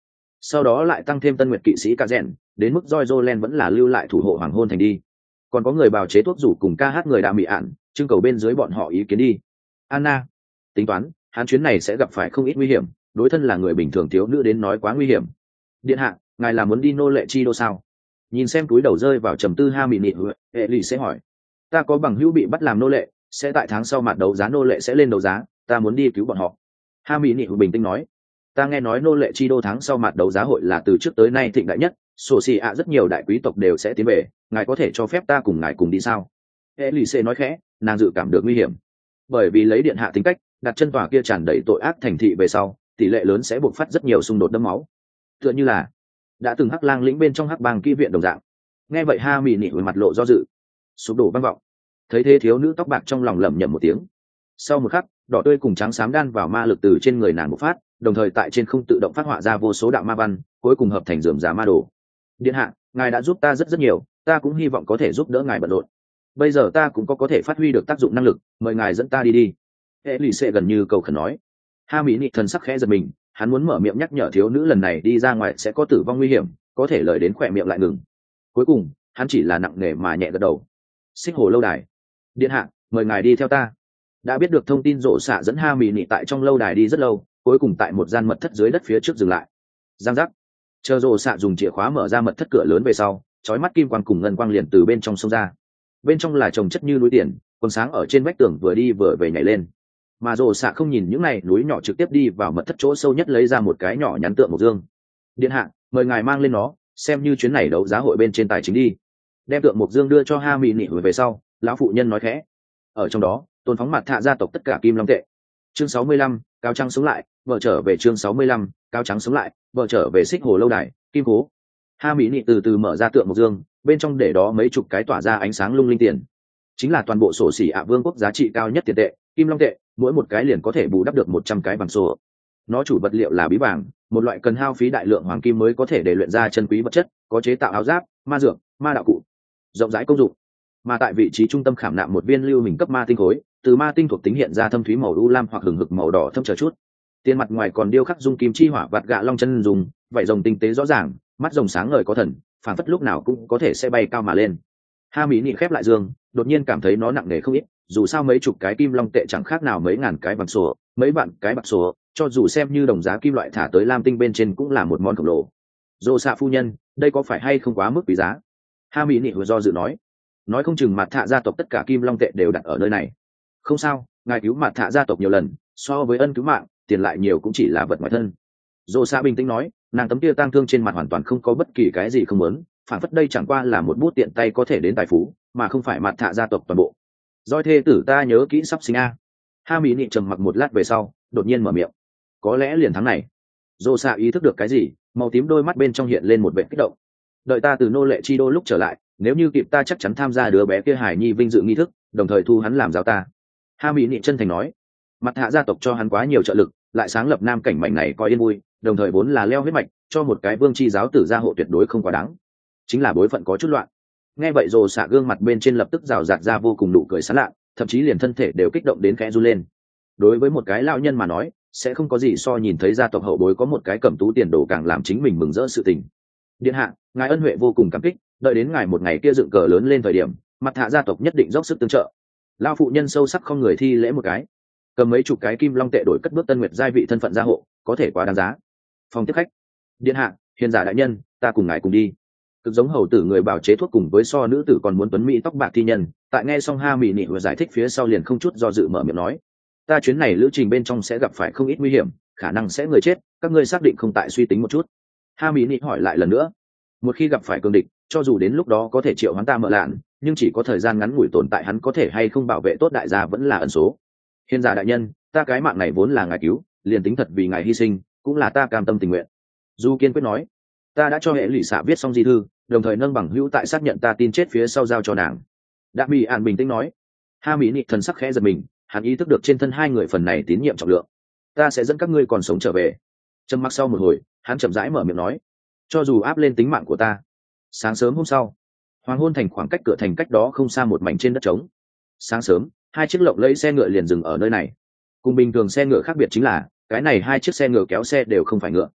sau đó lại tăng thêm tân nguyệt kỵ sĩ ca rèn, đến mức Joy Jolen vẫn là lưu lại thủ hộ hoàng hôn thành đi. Còn có người bào chế thuốc rủ cùng ca hát người đã mị ạn, trưng cầu bên dưới bọn họ ý kiến đi. Anna tính toán hắn chuyến này sẽ gặp phải không ít nguy hiểm, đối thân là người bình thường thiếu nữ đến nói quá nguy hiểm. Điện hạ, ngài là muốn đi nô lệ chi đô sao? Nhìn xem túi đầu rơi vào trầm tư ha mị nị, hệ lì sẽ hỏi. Ta có bằng hữu bị bắt làm nô lệ, sẽ tại tháng sau mặt đấu giá nô lệ sẽ lên đấu giá, ta muốn đi cứu bọn họ. Ha mị nị bình tĩnh nói. Ta nghe nói nô lệ chi đô tháng sau mặt đấu giá hội là từ trước tới nay thịnh đại nhất, sổ xì ạ rất nhiều đại quý tộc đều sẽ tiến về, ngài có thể cho phép ta cùng ngài cùng đi sao? Hệ lì sẽ nói khẽ, nàng dự cảm được nguy hiểm, bởi vì lấy điện hạ tính cách, đặt chân tòa kia tràn đầy tội ác thành thị về sau, tỷ lệ lớn sẽ buộc phát rất nhiều xung đột đẫm máu, tựa như là đã từng hắc lang lĩnh bên trong hắc bang kỹ viện đồng dạng. Nghe vậy ha mị nị mặt lộ do dự, sụp đổ vang vọng. Thấy thế thiếu nữ tóc bạc trong lòng lẩm nhẩm một tiếng. Sau một khắc, đỏ tươi cùng trắng xám đan vào ma lực từ trên người nàng bộc phát, đồng thời tại trên không tự động phát họa ra vô số đạo ma văn, cuối cùng hợp thành rườm rà ma đồ. Điện hạ, ngài đã giúp ta rất rất nhiều, ta cũng hy vọng có thể giúp đỡ ngài bận rộn. Bây giờ ta cũng có thể phát huy được tác dụng năng lực, mời ngài dẫn ta đi đi. Hệ lì xệ gần như cầu khẩn nói. Ha mỹ nị thần sắc khẽ giật mình, hắn muốn mở miệng nhắc nhở thiếu nữ lần này đi ra ngoài sẽ có tử vong nguy hiểm, có thể lời đến khỏe miệng lại ngừng. Cuối cùng hắn chỉ là nặng nề mà nhẹ gật đầu. Xích hồ lâu đài. Điện hạ, mời ngài đi theo ta. Đã biết được thông tin, rộ xạ dẫn ha mỹ nị tại trong lâu đài đi rất lâu, cuối cùng tại một gian mật thất dưới đất phía trước dừng lại. Giang giác. Chờ rộ xạ dùng chìa khóa mở ra mật thất cửa lớn về sau, chói mắt kim quang cùng ngân quang liền từ bên trong xông ra. Bên trong là trồng chất như núi tiền, quần sáng ở trên vách tường vừa đi vừa về nhảy lên. Mà rồ xạ không nhìn những này núi nhỏ, trực tiếp đi vào mật thất chỗ sâu nhất lấy ra một cái nhỏ nhắn tượng mộc dương. Điện hạ, mời ngài mang lên nó, xem như chuyến này đấu giá hội bên trên tài chính đi. Đem tượng mộc dương đưa cho ha mỹ nị về sau, lão phụ nhân nói khẽ. Ở trong đó tôn phóng mặt thạ gia tộc tất cả kim long tệ. Chương 65, cáo trắng sống lại, vợ trở về. Chương 65, cáo trắng sống lại, vợ trở về. Xích hồ lâu đài, kim cố. Ha mỹ nị từ từ mở ra tượng mộc dương, bên trong để đó mấy chục cái tỏa ra ánh sáng lung linh tiền, chính là toàn bộ sổ xỉ ạ vương quốc giá trị cao nhất tiền tệ, kim long tệ, mỗi một cái liền có thể bù đắp được 100 cái bằng sổ. Nó chủ vật liệu là bí vàng, một loại cần hao phí đại lượng hoàng kim mới có thể để luyện ra chân quý vật chất, có chế tạo áo giáp, ma dược, ma đạo cụ, rộng rãi công dụng. Mà tại vị trí trung tâm khảm nạm một viên lưu hình cấp ma tinh khối, từ ma tinh thuộc tính hiện ra thâm thúy màu u lam hoặc hừng hực màu đỏ thâm chờ chút. Tiền mặt ngoài còn điêu khắc dung kim chi hỏa vạt gạ long chân dùng, vảy rồng tinh tế rõ ràng, mắt rồng sáng ngời có thần, phản phất lúc nào cũng có thể sẽ bay cao mà lên. Ha mỹ nị khép lại dương, đột nhiên cảm thấy nó nặng nề không ít, dù sao mấy chục cái kim long tệ chẳng khác nào mấy ngàn cái bằng sổ, mấy vạn cái bạc sổ, cho dù xem như đồng giá kim loại thả tới lam tinh bên trên cũng là một món khổng lồ. Dô xạ phu nhân, đây có phải hay không quá mức quý giá? Ha mỹ nị vừa do dự nói không chừng mặt thạ gia tộc tất cả kim long tệ đều đặt ở nơi này. Không sao, ngài cứu mặt thạ gia tộc nhiều lần, so với ân cứu mạng, tiền lại nhiều cũng chỉ là vật ngoài thân. Dô xạ bình tĩnh nói, nàng tấm kia tang thương trên mặt hoàn toàn không có bất kỳ cái gì không muốn, phản phất đây chẳng qua là một bút tiện tay có thể đến tài phú, mà không phải mặt thạ gia tộc toàn bộ. Doi thê tử ta nhớ kỹ sắp sinh a. Ha mỹ nị trầm mặc một lát về sau, đột nhiên mở miệng. Có lẽ liền tháng này. Dô xạ ý thức được cái gì, màu tím đôi mắt bên trong hiện lên một vẻ kích động. Đợi ta từ nô lệ chi đô lúc trở lại, nếu như kịp ta chắc chắn tham gia đứa bé kia hải nhi vinh dự nghi thức, đồng thời thu hắn làm giáo ta. Ha mỹ nị chân thành nói. Mặt hạ gia tộc cho hắn quá nhiều trợ lực, lại sáng lập nam cảnh mảnh này coi yên vui, đồng thời vốn là leo huyết mạch, cho một cái vương chi giáo tử gia hộ tuyệt đối không quá đáng. Chính là bối phận có chút loạn. Nghe vậy rồ xạ gương mặt bên trên lập tức rào rạt ra vô cùng nụ cười sán lạ, thậm chí liền thân thể đều kích động đến khẽ run lên. Đối với một cái lão nhân mà nói, sẽ không có gì so nhìn thấy gia tộc hậu bối có một cái cẩm tú tiền đồ càng làm chính mình mừng rỡ sự tình. Điện hạ, ngài ân huệ vô cùng cảm kích, đợi đến ngài một ngày kia dựng cờ lớn lên thời điểm, mặt hạ gia tộc nhất định dốc sức tương trợ. Lão phụ nhân sâu sắc không người thi lễ một cái, cầm mấy chục cái kim long tệ đổi cất bước tân nguyệt giai vị thân phận gia hộ, có thể quá đáng giá. Phòng tiếp khách. Điện hạ, hiền giả đại nhân, ta cùng ngài cùng đi. Cực giống hầu tử người bào chế thuốc cùng với so nữ tử còn muốn tuấn mỹ tóc bạc thi nhân, tại nghe xong ha mỹ nị vừa giải thích phía sau liền không chút do dự mở miệng nói, ta chuyến này lữ trình bên trong sẽ gặp phải không ít nguy hiểm, khả năng sẽ người chết, các ngươi xác định không tại suy tính một chút. Ha mỹ nị hỏi lại lần nữa, một khi gặp phải cương địch, cho dù đến lúc đó có thể triệu hắn ta mợ lạn, nhưng chỉ có thời gian ngắn ngủi tồn tại, hắn có thể hay không bảo vệ tốt đại gia vẫn là ẩn số. Hiền giả đại nhân, ta cái mạng này vốn là ngài cứu, liền tính thật vì ngài hy sinh cũng là ta cam tâm tình nguyện. Du kiên quyết nói, ta đã cho hệ lụy xạ viết xong di thư, đồng thời nâng bằng hữu tại xác nhận ta tin chết phía sau giao cho nàng. Đã bị ạn bình tĩnh nói. Ha mỹ nị thần sắc khẽ giật mình, hắn ý thức được trên thân hai người phần này tín nhiệm trọng lượng. Ta sẽ dẫn các ngươi còn sống trở về. Trầm mặc sau một hồi, hắn chậm rãi mở miệng nói, cho dù áp lên tính mạng của ta. Sáng sớm hôm sau, hoàng hôn thành khoảng cách cửa thành cách đó không xa một mảnh trên đất trống. Sáng sớm, hai chiếc lộng lẫy xe ngựa liền dừng ở nơi này. Cùng bình thường xe ngựa khác biệt chính là, cái này hai chiếc xe ngựa kéo xe đều không phải ngựa.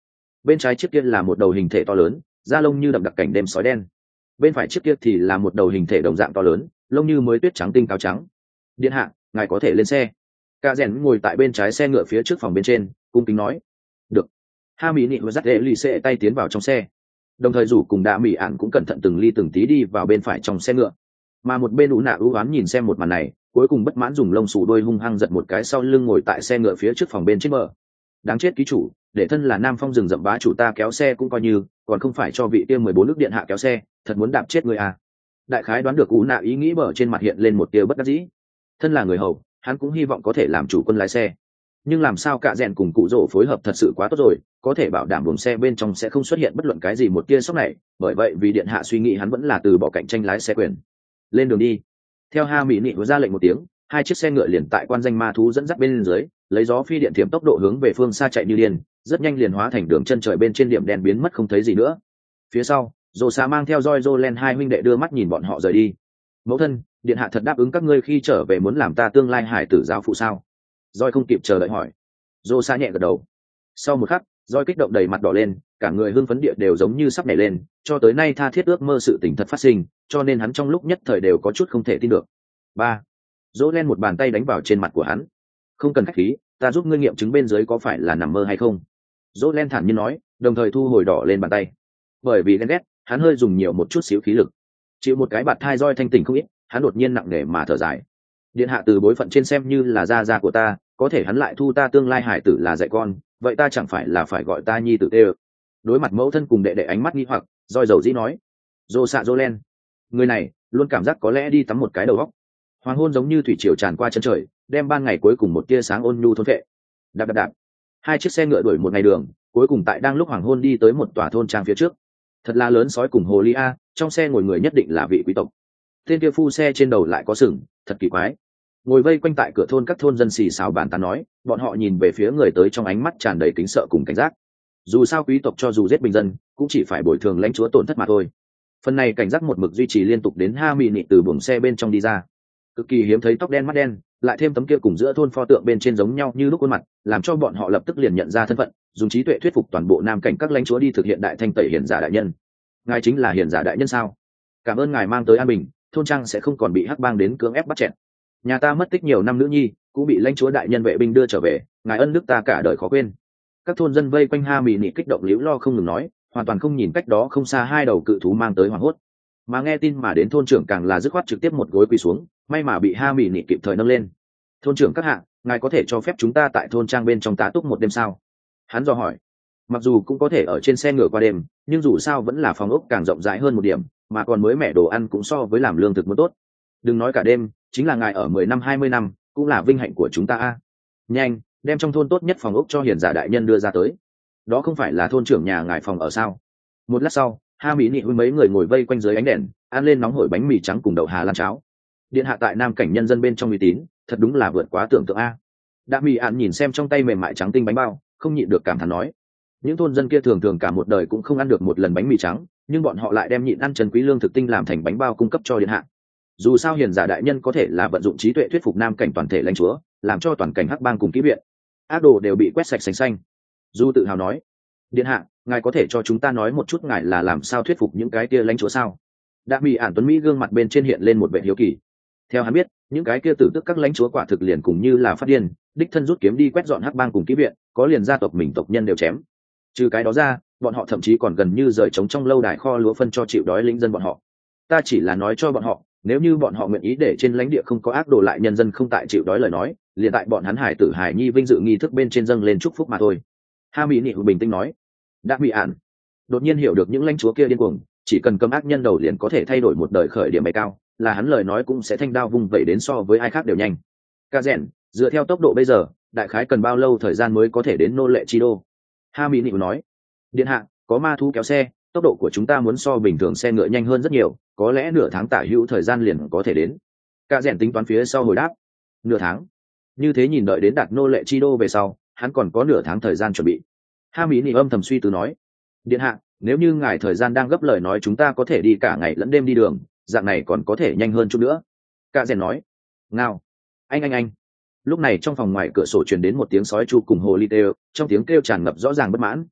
bên trái chiếc kia là một đầu hình thể to lớn, da lông như đậm đặc cảnh đêm sói đen. Bên phải chiếc kia thì là một đầu hình thể đồng dạng to lớn, lông như mới tuyết trắng tinh cáo trắng. Điện hạ, ngài có thể lên xe. Cả rèn ngồi tại bên trái xe ngựa phía trước phòng bên trên, cung kính nói. Được. Ha mỹ nị và dắt lệ lì xệ tay tiến vào trong xe, đồng thời rủ cùng đạ mỹ ạn cũng cẩn thận từng ly từng tí đi vào bên phải trong xe ngựa. Mà một bên ú nạ ưu oán nhìn xem một màn này, cuối cùng bất mãn dùng lông xù đôi hung hăng giật một cái sau lưng ngồi tại xe ngựa phía trước phòng bên trên bờ. Đáng chết ký chủ, để thân là Nam Phong rừng rậm bá chủ ta kéo xe cũng coi như, còn không phải cho vị kia 14 nước điện hạ kéo xe, thật muốn đạp chết người à. Đại khái đoán được ú nạ ý nghĩ bờ trên mặt hiện lên một tia bất đắc dĩ. Thân là người hầu, hắn cũng hy vọng có thể làm chủ quân lái xe, nhưng làm sao cả rèn cùng cụ rỗ phối hợp thật sự quá tốt rồi, có thể bảo đảm buồng xe bên trong sẽ không xuất hiện bất luận cái gì một tia sốc này. Bởi vậy vì điện hạ suy nghĩ hắn vẫn là từ bỏ cạnh tranh lái xe quyền. Lên đường đi. Theo ha mỹ nị ra lệnh một tiếng, hai chiếc xe ngựa liền tại quan danh ma thú dẫn dắt bên dưới, lấy gió phi điện thiểm tốc độ hướng về phương xa chạy như điên, rất nhanh liền hóa thành đường chân trời bên trên điểm đen biến mất không thấy gì nữa. Phía sau, Dỗ Xà mang theo Joy Jolen hai huynh đệ đưa mắt nhìn bọn họ rời đi. Mẫu thân, điện hạ thật đáp ứng các ngươi khi trở về muốn làm ta tương lai hải tử giáo phụ sao? Joy không kịp chờ đợi hỏi. Dỗ Xà nhẹ gật đầu. Sau một khắc, Joy kích động đầy mặt đỏ lên, cả người hưng phấn địa đều giống như sắp nhảy lên, cho tới nay tha thiết ước mơ sự tình thật phát sinh, cho nên hắn trong lúc nhất thời đều có chút không thể tin được. Ba. Dỗ Len một bàn tay đánh vào trên mặt của hắn. Không cần khách khí, ta giúp ngươi nghiệm chứng bên dưới có phải là nằm mơ hay không. Dỗ Len thản nhiên nói, đồng thời thu hồi đỏ lên bàn tay. Bởi vì ghen ghét, hắn hơi dùng nhiều một chút xíu khí lực. Chịu một cái bạt thai Joy thanh tỉnh không ít, hắn đột nhiên nặng nề mà thở dài. Điện hạ từ bối phận trên xem như là gia của ta, có thể hắn lại thu ta tương lai hải tử là dạy con, vậy ta chẳng phải là phải gọi ta nhi tử tê ơ. Đối mặt mẫu thân cùng đệ đệ ánh mắt nghi hoặc, Joy dầu dĩ nói. Dỗ Len, người này luôn cảm giác có lẽ đi tắm một cái đầu óc. Hoàng hôn giống như thủy triều tràn qua chân trời, đem ban ngày cuối cùng một tia sáng ôn nhu thôn vệ. Đạp. Hai chiếc xe ngựa đuổi một ngày đường, cuối cùng tại đang lúc hoàng hôn đi tới một tòa thôn trang phía trước. Thật là lớn sói cùng hồ ly a, trong xe ngồi người nhất định là vị quý tộc. Tên kia phu xe trên đầu lại có sừng, thật kỳ quái. Ngồi vây quanh tại cửa thôn các thôn dân xì xào bàn tán nói, bọn họ nhìn về phía người tới trong ánh mắt tràn đầy kính sợ cùng cảnh giác. Dù sao quý tộc cho dù giết bình dân, cũng chỉ phải bồi thường lãnh chúa tổn thất mà thôi. Phần này cảnh giác một mực duy trì liên tục đến ha mị nị từ buồng xe bên trong đi ra. Cực kỳ hiếm thấy tóc đen mắt đen, lại thêm tấm kia cùng giữa thôn pho tượng bên trên giống nhau như lúc khuôn mặt, làm cho bọn họ lập tức liền nhận ra thân phận, dùng trí tuệ thuyết phục toàn bộ nam cảnh các lãnh chúa đi thực hiện đại thanh tẩy hiền giả đại nhân. Ngài chính là hiền giả đại nhân sao? Cảm ơn ngài mang tới an bình, thôn trang sẽ không còn bị hắc bang đến cưỡng ép bắt chẹn. Nhà ta mất tích nhiều năm nữ nhi, cũng bị lãnh chúa đại nhân vệ binh đưa trở về, ngài ân đức ta cả đời khó quên. Các thôn dân vây quanh ha mị nị kích động liễu lo không ngừng nói, hoàn toàn không nhìn cách đó không xa hai đầu cự thú mang tới hoảng hốt. Mà nghe tin mà đến thôn trưởng càng là dứt khoát trực tiếp một gối quỳ xuống, may mà bị ha mị nị kịp thời nâng lên. Thôn trưởng các hạ, ngài có thể cho phép chúng ta tại thôn trang bên trong tá túc một đêm sao? Hắn dò hỏi. Mặc dù cũng có thể ở trên xe ngựa qua đêm, nhưng dù sao vẫn là phòng ốc càng rộng rãi hơn một điểm, mà còn mới mẻ đồ ăn cũng so với làm lương thực muốn tốt. Đừng nói cả đêm, chính là ngài ở 10 năm 20 năm cũng là vinh hạnh của chúng ta a. Nhanh, đem trong thôn tốt nhất phòng ốc cho hiền giả đại nhân đưa ra tới. Đó không phải là thôn trưởng nhà ngài phòng ở sao? Một lát sau, ha mỹ nị với mấy người ngồi vây quanh dưới ánh đèn, ăn lên nóng hổi bánh mì trắng cùng đậu hà lan cháo. Điện hạ tại nam cảnh nhân dân bên trong uy tín, thật đúng là vượt quá tưởng tượng a. Đạ mì ạn nhìn xem trong tay mềm mại trắng tinh bánh bao, không nhịn được cảm thán nói. Những thôn dân kia thường thường cả một đời cũng không ăn được một lần bánh mì trắng, nhưng bọn họ lại đem nhịn ăn trần quý lương thực tinh làm thành bánh bao cung cấp cho điện hạ. Dù sao hiền giả đại nhân có thể là vận dụng trí tuệ thuyết phục nam cảnh toàn thể lãnh chúa, làm cho toàn cảnh hắc bang cùng kỹ viện ác đồ đều bị quét sạch sành xanh. Du tự hào nói, điện hạ, ngài có thể cho chúng ta nói một chút ngài là làm sao thuyết phục những cái kia lãnh chúa sao? Đã bị ản tuấn mỹ gương mặt bên trên hiện lên một vẻ hiếu kỳ. Theo hắn biết, những cái kia tử tức các lãnh chúa quả thực liền cùng như là phát điên, đích thân rút kiếm đi quét dọn hắc bang cùng kỹ viện, có liền gia tộc mình tộc nhân đều chém. Trừ cái đó ra, bọn họ thậm chí còn gần như rời trống trong lâu đài kho lúa phân cho chịu đói lính dân bọn họ. Ta chỉ là nói cho bọn họ, nếu như bọn họ nguyện ý để trên lãnh địa không có ác đồ lại nhân dân không tại chịu đói lời nói, liền tại bọn hắn hải tử hải nhi vinh dự nghi thức bên trên dâng lên chúc phúc mà thôi. Ha mỹ nị bình tĩnh nói. Đã bị ản đột nhiên hiểu được những lãnh chúa kia điên cuồng, chỉ cần cầm ác nhân đầu liền có thể thay đổi một đời khởi điểm bay cao, là hắn lời nói cũng sẽ thanh đao vung vẩy đến so với ai khác đều nhanh. Ca rèn, dựa theo tốc độ bây giờ, đại khái cần bao lâu thời gian mới có thể đến nô lệ chi đô? Ha mỹ nị nói. Điện hạ, có ma thú kéo xe, tốc độ của chúng ta muốn so bình thường xe ngựa nhanh hơn rất nhiều, có lẽ nửa tháng tả hữu thời gian liền có thể đến. Ca rèn tính toán phía sau hồi đáp. Nửa tháng? Như thế nhìn đợi đến đạt nô lệ chi đô về sau, hắn còn có nửa tháng thời gian chuẩn bị. Ha mỹ nị âm thầm suy tư nói. Điện hạ, nếu như ngài thời gian đang gấp lời nói chúng ta có thể đi cả ngày lẫn đêm đi đường, dạng này còn có thể nhanh hơn chút nữa. Ca rèn nói. Ngao. Anh. Lúc này trong phòng ngoài cửa sổ truyền đến một tiếng sói chu cùng hồ ly kêu, trong tiếng kêu tràn ngập rõ ràng bất mãn.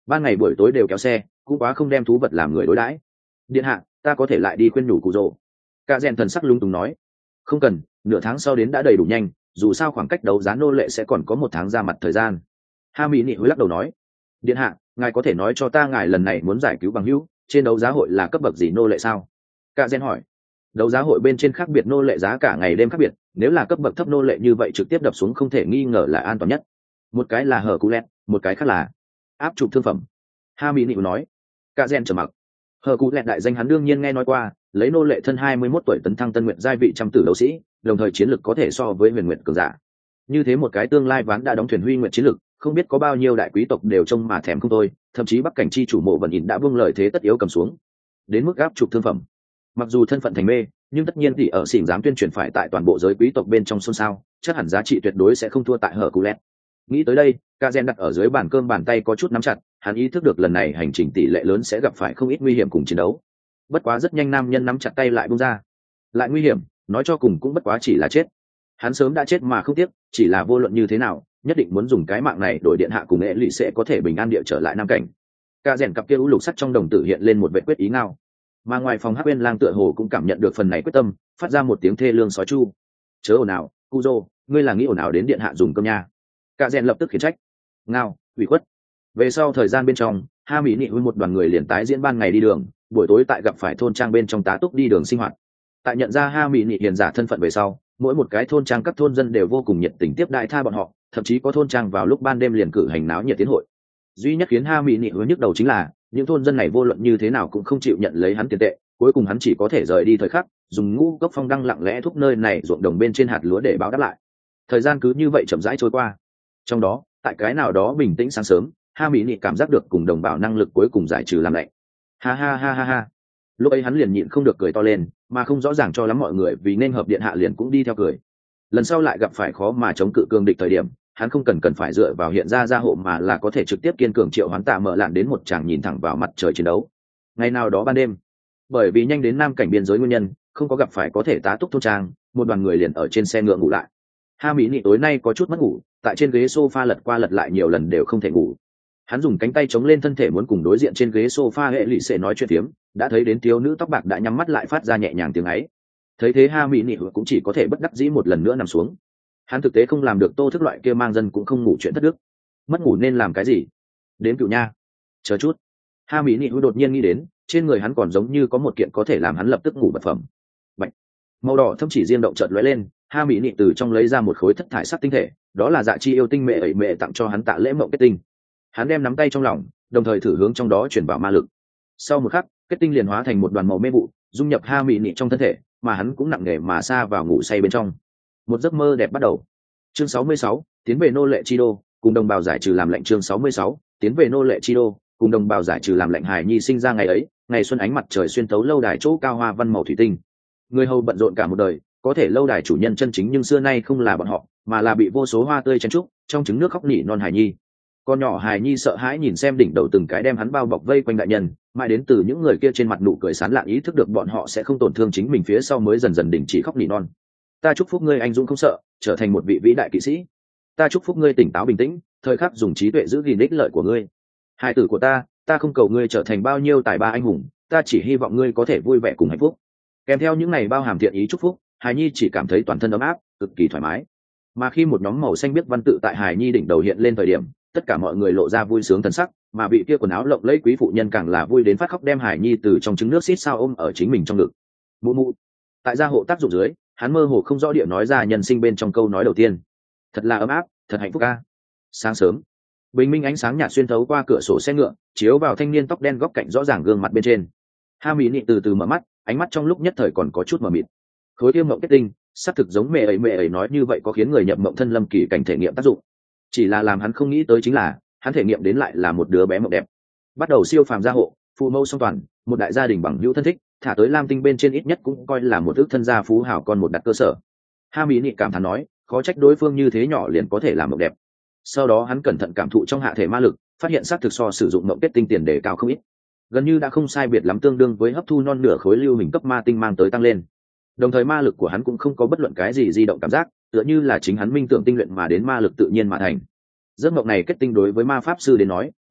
ban ngày buổi tối đều kéo xe, cũng quá không đem thú vật làm người đối đãi. Điện hạ, ta có thể lại đi khuyên nhủ cụ rồ. Cả rèn thần sắc lung túng nói. Không cần, nửa tháng sau đến đã đầy đủ nhanh, dù sao khoảng cách đấu giá nô lệ sẽ còn có 1 tháng ra mặt thời gian. Ha mỹ nị hối lắc đầu nói. Điện hạ, ngài có thể nói cho ta ngài lần này muốn giải cứu bằng hữu trên đấu giá hội là cấp bậc gì nô lệ sao? Cả rèn hỏi. Đấu giá hội bên trên khác biệt nô lệ giá cả ngày đêm khác biệt, nếu là cấp bậc thấp nô lệ như vậy trực tiếp đập xuống không thể nghi ngờ là an toàn nhất. Một cái là hở cú lẹt, một cái khác là áp trục thương phẩm. Ha mỹ nị nói. Cả rèn trầm mặc. Hở cú lẹt đại danh hắn đương nhiên nghe nói qua, lấy nô lệ thân 21 tuổi tấn thăng tân nguyện giai vị trăm tử đấu sĩ, đồng thời chiến lực có thể so với huyền nguyện cường giả. Như thế một cái tương lai ván đã đóng thuyền huy nguyện chiến lực, không biết có bao nhiêu đại quý tộc đều trông mà thèm không thôi, thậm chí bắc cảnh chi chủ mộ vận ỉn đã vương lời thế tất yếu cầm xuống. Đến mức áp trục thương phẩm, mặc dù thân phận thành mê, nhưng tất nhiên thì ở xỉn dám tuyên truyền phải tại toàn bộ giới quý tộc bên trong xôn xao, chắc hẳn giá trị tuyệt đối sẽ không thua tại hở cú lẹt. Nghĩ tới đây, Cả Gen đặt ở dưới bàn cơm bàn tay có chút nắm chặt, hắn ý thức được lần này hành trình tỷ lệ lớn sẽ gặp phải không ít nguy hiểm cùng chiến đấu. Bất quá rất nhanh nam nhân nắm chặt tay lại buông ra. Lại nguy hiểm, nói cho cùng cũng bất quá chỉ là chết. Hắn sớm đã chết mà không tiếc, chỉ là vô luận như thế nào, nhất định muốn dùng cái mạng này đổi điện hạ cùng nghệ lụy sẽ có thể bình an địa trở lại nam cảnh. Cả Gen cặp kia u lục sắt trong đồng tử hiện lên một vẻ quyết ý ngao. Mà ngoài phòng Hắc Uyên Lang tựa hồ cũng cảm nhận được phần này quyết tâm, phát ra một tiếng thê lương sói chu. Chớ ồn ào, Cujo, ngươi là nghĩ ồn ào đến điện hạ dùng cơm nha. Cả Gen lập tức khiển trách. Ngao, ủy khuất. Về sau thời gian bên trong, Ha mỹ nị với một đoàn người liền tái diễn ban ngày đi đường, buổi tối tại gặp phải thôn trang bên trong tá túc đi đường sinh hoạt. Tại nhận ra Ha mỹ nị hiền giả thân phận về sau, mỗi một cái thôn trang các thôn dân đều vô cùng nhiệt tình tiếp đãi tha bọn họ, thậm chí có thôn trang vào lúc ban đêm liền cử hành náo nhiệt tiến hội. Duy nhất khiến Ha mỹ nị hướng nhức đầu chính là những thôn dân này vô luận như thế nào cũng không chịu nhận lấy hắn tiền tệ, cuối cùng hắn chỉ có thể rời đi thời khắc, dùng ngũ cốc phong đăng lặng lẽ thúc nơi này ruộng đồng bên trên hạt lúa để báo đáp lại. Thời gian cứ như vậy chậm rãi trôi qua. Trong đó, tại cái nào đó bình tĩnh sáng sớm, Ha mỹ nị cảm giác được cùng đồng bào năng lực cuối cùng giải trừ làm lạnh. Ha ha ha ha ha. Lúc ấy hắn liền nhịn không được cười to lên, mà không rõ ràng cho lắm mọi người vì nên hợp điện hạ liền cũng đi theo cười. Lần sau lại gặp phải khó mà chống cự cương địch thời điểm, hắn không cần phải dựa vào hiện ra gia hộ mà là có thể trực tiếp kiên cường triệu hoán tạ mở lạn đến một tràng nhìn thẳng vào mặt trời chiến đấu. Ngày nào đó ban đêm, bởi vì nhanh đến nam cảnh biên giới nguyên nhân, không có gặp phải có thể tá túc thôn trang, một đoàn người liền ở trên xe ngựa ngủ lại. Ha mỹ nị tối nay có chút mất ngủ, tại trên ghế sofa lật qua lật lại nhiều lần đều không thể ngủ. Hắn dùng cánh tay chống lên thân thể muốn cùng đối diện trên ghế sofa hệ lụy sẽ nói chuyện phiếm, đã thấy đến thiếu nữ tóc bạc đã nhắm mắt lại phát ra nhẹ nhàng tiếng ấy. Thấy thế Ha mỹ nị cũng chỉ có thể bất đắc dĩ một lần nữa nằm xuống. Hắn thực tế không làm được Tô Thức loại kia mang dân cũng không ngủ chuyện thất đức. Mất ngủ nên làm cái gì? Đến cựu nha. Chờ chút. Ha mỹ nị đột nhiên nghĩ đến, trên người hắn còn giống như có một kiện có thể làm hắn lập tức ngủ vật phẩm. Bạch. Màu đỏ thâm chỉ riêng động chợt lóe lên, Ha mỹ nị từ trong lấy ra một khối thất thải sắc tinh thể, đó là dạ chi yêu tinh mẹ ẩy mẹ tặng cho hắn tạ lễ mộng kết tinh. Hắn đem nắm tay trong lòng, đồng thời thử hướng trong đó chuyển vào ma lực. Sau một khắc, kết tinh liền hóa thành một đoàn màu mê vụ, dung nhập Ha mỹ nị trong thân thể, mà hắn cũng nặng nề mà sa vào ngủ say bên trong. Một giấc mơ đẹp bắt đầu. Chương 66, tiến về nô lệ chi đô, cùng đồng bào giải trừ làm lệnh. Chương 66, tiến về nô lệ chi đô, cùng đồng bào giải trừ làm lệnh. Hải nhi sinh ra ngày ấy, ngày xuân ánh mặt trời xuyên tấu lâu đài chỗ cao hoa văn màu thủy tinh. Người hầu bận rộn cả một đời, có thể lâu đài chủ nhân chân chính nhưng xưa nay không là bọn họ, mà là bị vô số hoa tươi chen trúc, trong trứng nước khóc nỉ non Hải nhi. Con nhỏ Hải nhi sợ hãi nhìn xem đỉnh đầu từng cái đem hắn bao bọc vây quanh đại nhân, mãi đến từ những người kia trên mặt nụ cười sán lạn ý thức được bọn họ sẽ không tổn thương chính mình phía sau mới dần dần đình chỉ khóc nỉ non. Ta chúc phúc ngươi anh dũng không sợ, trở thành một vị vĩ đại kỵ sĩ. Ta chúc phúc ngươi tỉnh táo bình tĩnh, thời khắc dùng trí tuệ giữ gìn ích lợi của ngươi. Hai tử của ta không cầu ngươi trở thành bao nhiêu tài ba anh hùng, ta chỉ hy vọng ngươi có thể vui vẻ cùng hạnh phúc. Kèm theo những ngày bao hàm thiện ý chúc phúc, Hải nhi chỉ cảm thấy toàn thân ấm áp, cực kỳ thoải mái. Mà khi một nhóm màu xanh biết văn tự tại Hải nhi đỉnh đầu hiện lên thời điểm, tất cả mọi người lộ ra vui sướng thần sắc, mà vị kia quần áo lộng lẫy quý phụ nhân càng là vui đến phát khóc, đem Hải nhi từ trong trứng nước xít sao ôm ở chính mình trong ngực. Mụ mụ. Tại gia hộ tác dụng dưới, hắn mơ hồ không rõ địa nói ra nhân sinh bên trong câu nói đầu tiên. Thật là ấm áp, thật hạnh phúc a. Sáng sớm, bình minh ánh sáng nhạt xuyên thấu qua cửa sổ xe ngựa, chiếu vào thanh niên tóc đen góc cạnh rõ ràng gương mặt bên trên. Ha mỹ nị từ từ mở mắt, ánh mắt trong lúc nhất thời còn có chút mờ mịt. Khối kia mộng kết tinh, xác thực giống mẹ ấy nói như vậy có khiến người nhập mộng thân lâm kỳ cảnh thể nghiệm tác dụng. Chỉ là làm hắn không nghĩ tới chính là, hắn thể nghiệm đến lại là một đứa bé mộng đẹp. Bắt đầu siêu phàm gia hộ, phụ mẫu song toàn, một đại gia đình bằng hữu thân thích, thả tới lam tinh bên trên ít nhất cũng coi là một ước thân gia phú hào con một đặt cơ sở. Ha mỹ nị cảm thán nói, khó trách đối phương như thế nhỏ liền có thể làm mộng đẹp. Sau đó hắn cẩn thận cảm thụ trong hạ thể ma lực, phát hiện xác thực so sử dụng mộng kết tinh tiền đề cao không ít, gần như đã không sai biệt lắm tương đương với hấp thu non nửa khối lưu hình cấp ma tinh mang tới tăng lên. Đồng thời ma lực của hắn cũng không có bất luận cái gì di động cảm giác, tựa như là chính hắn minh tưởng tinh luyện mà đến ma lực tự nhiên mà thành. Giấc mộng này kết tinh đối với ma pháp sư đến nói,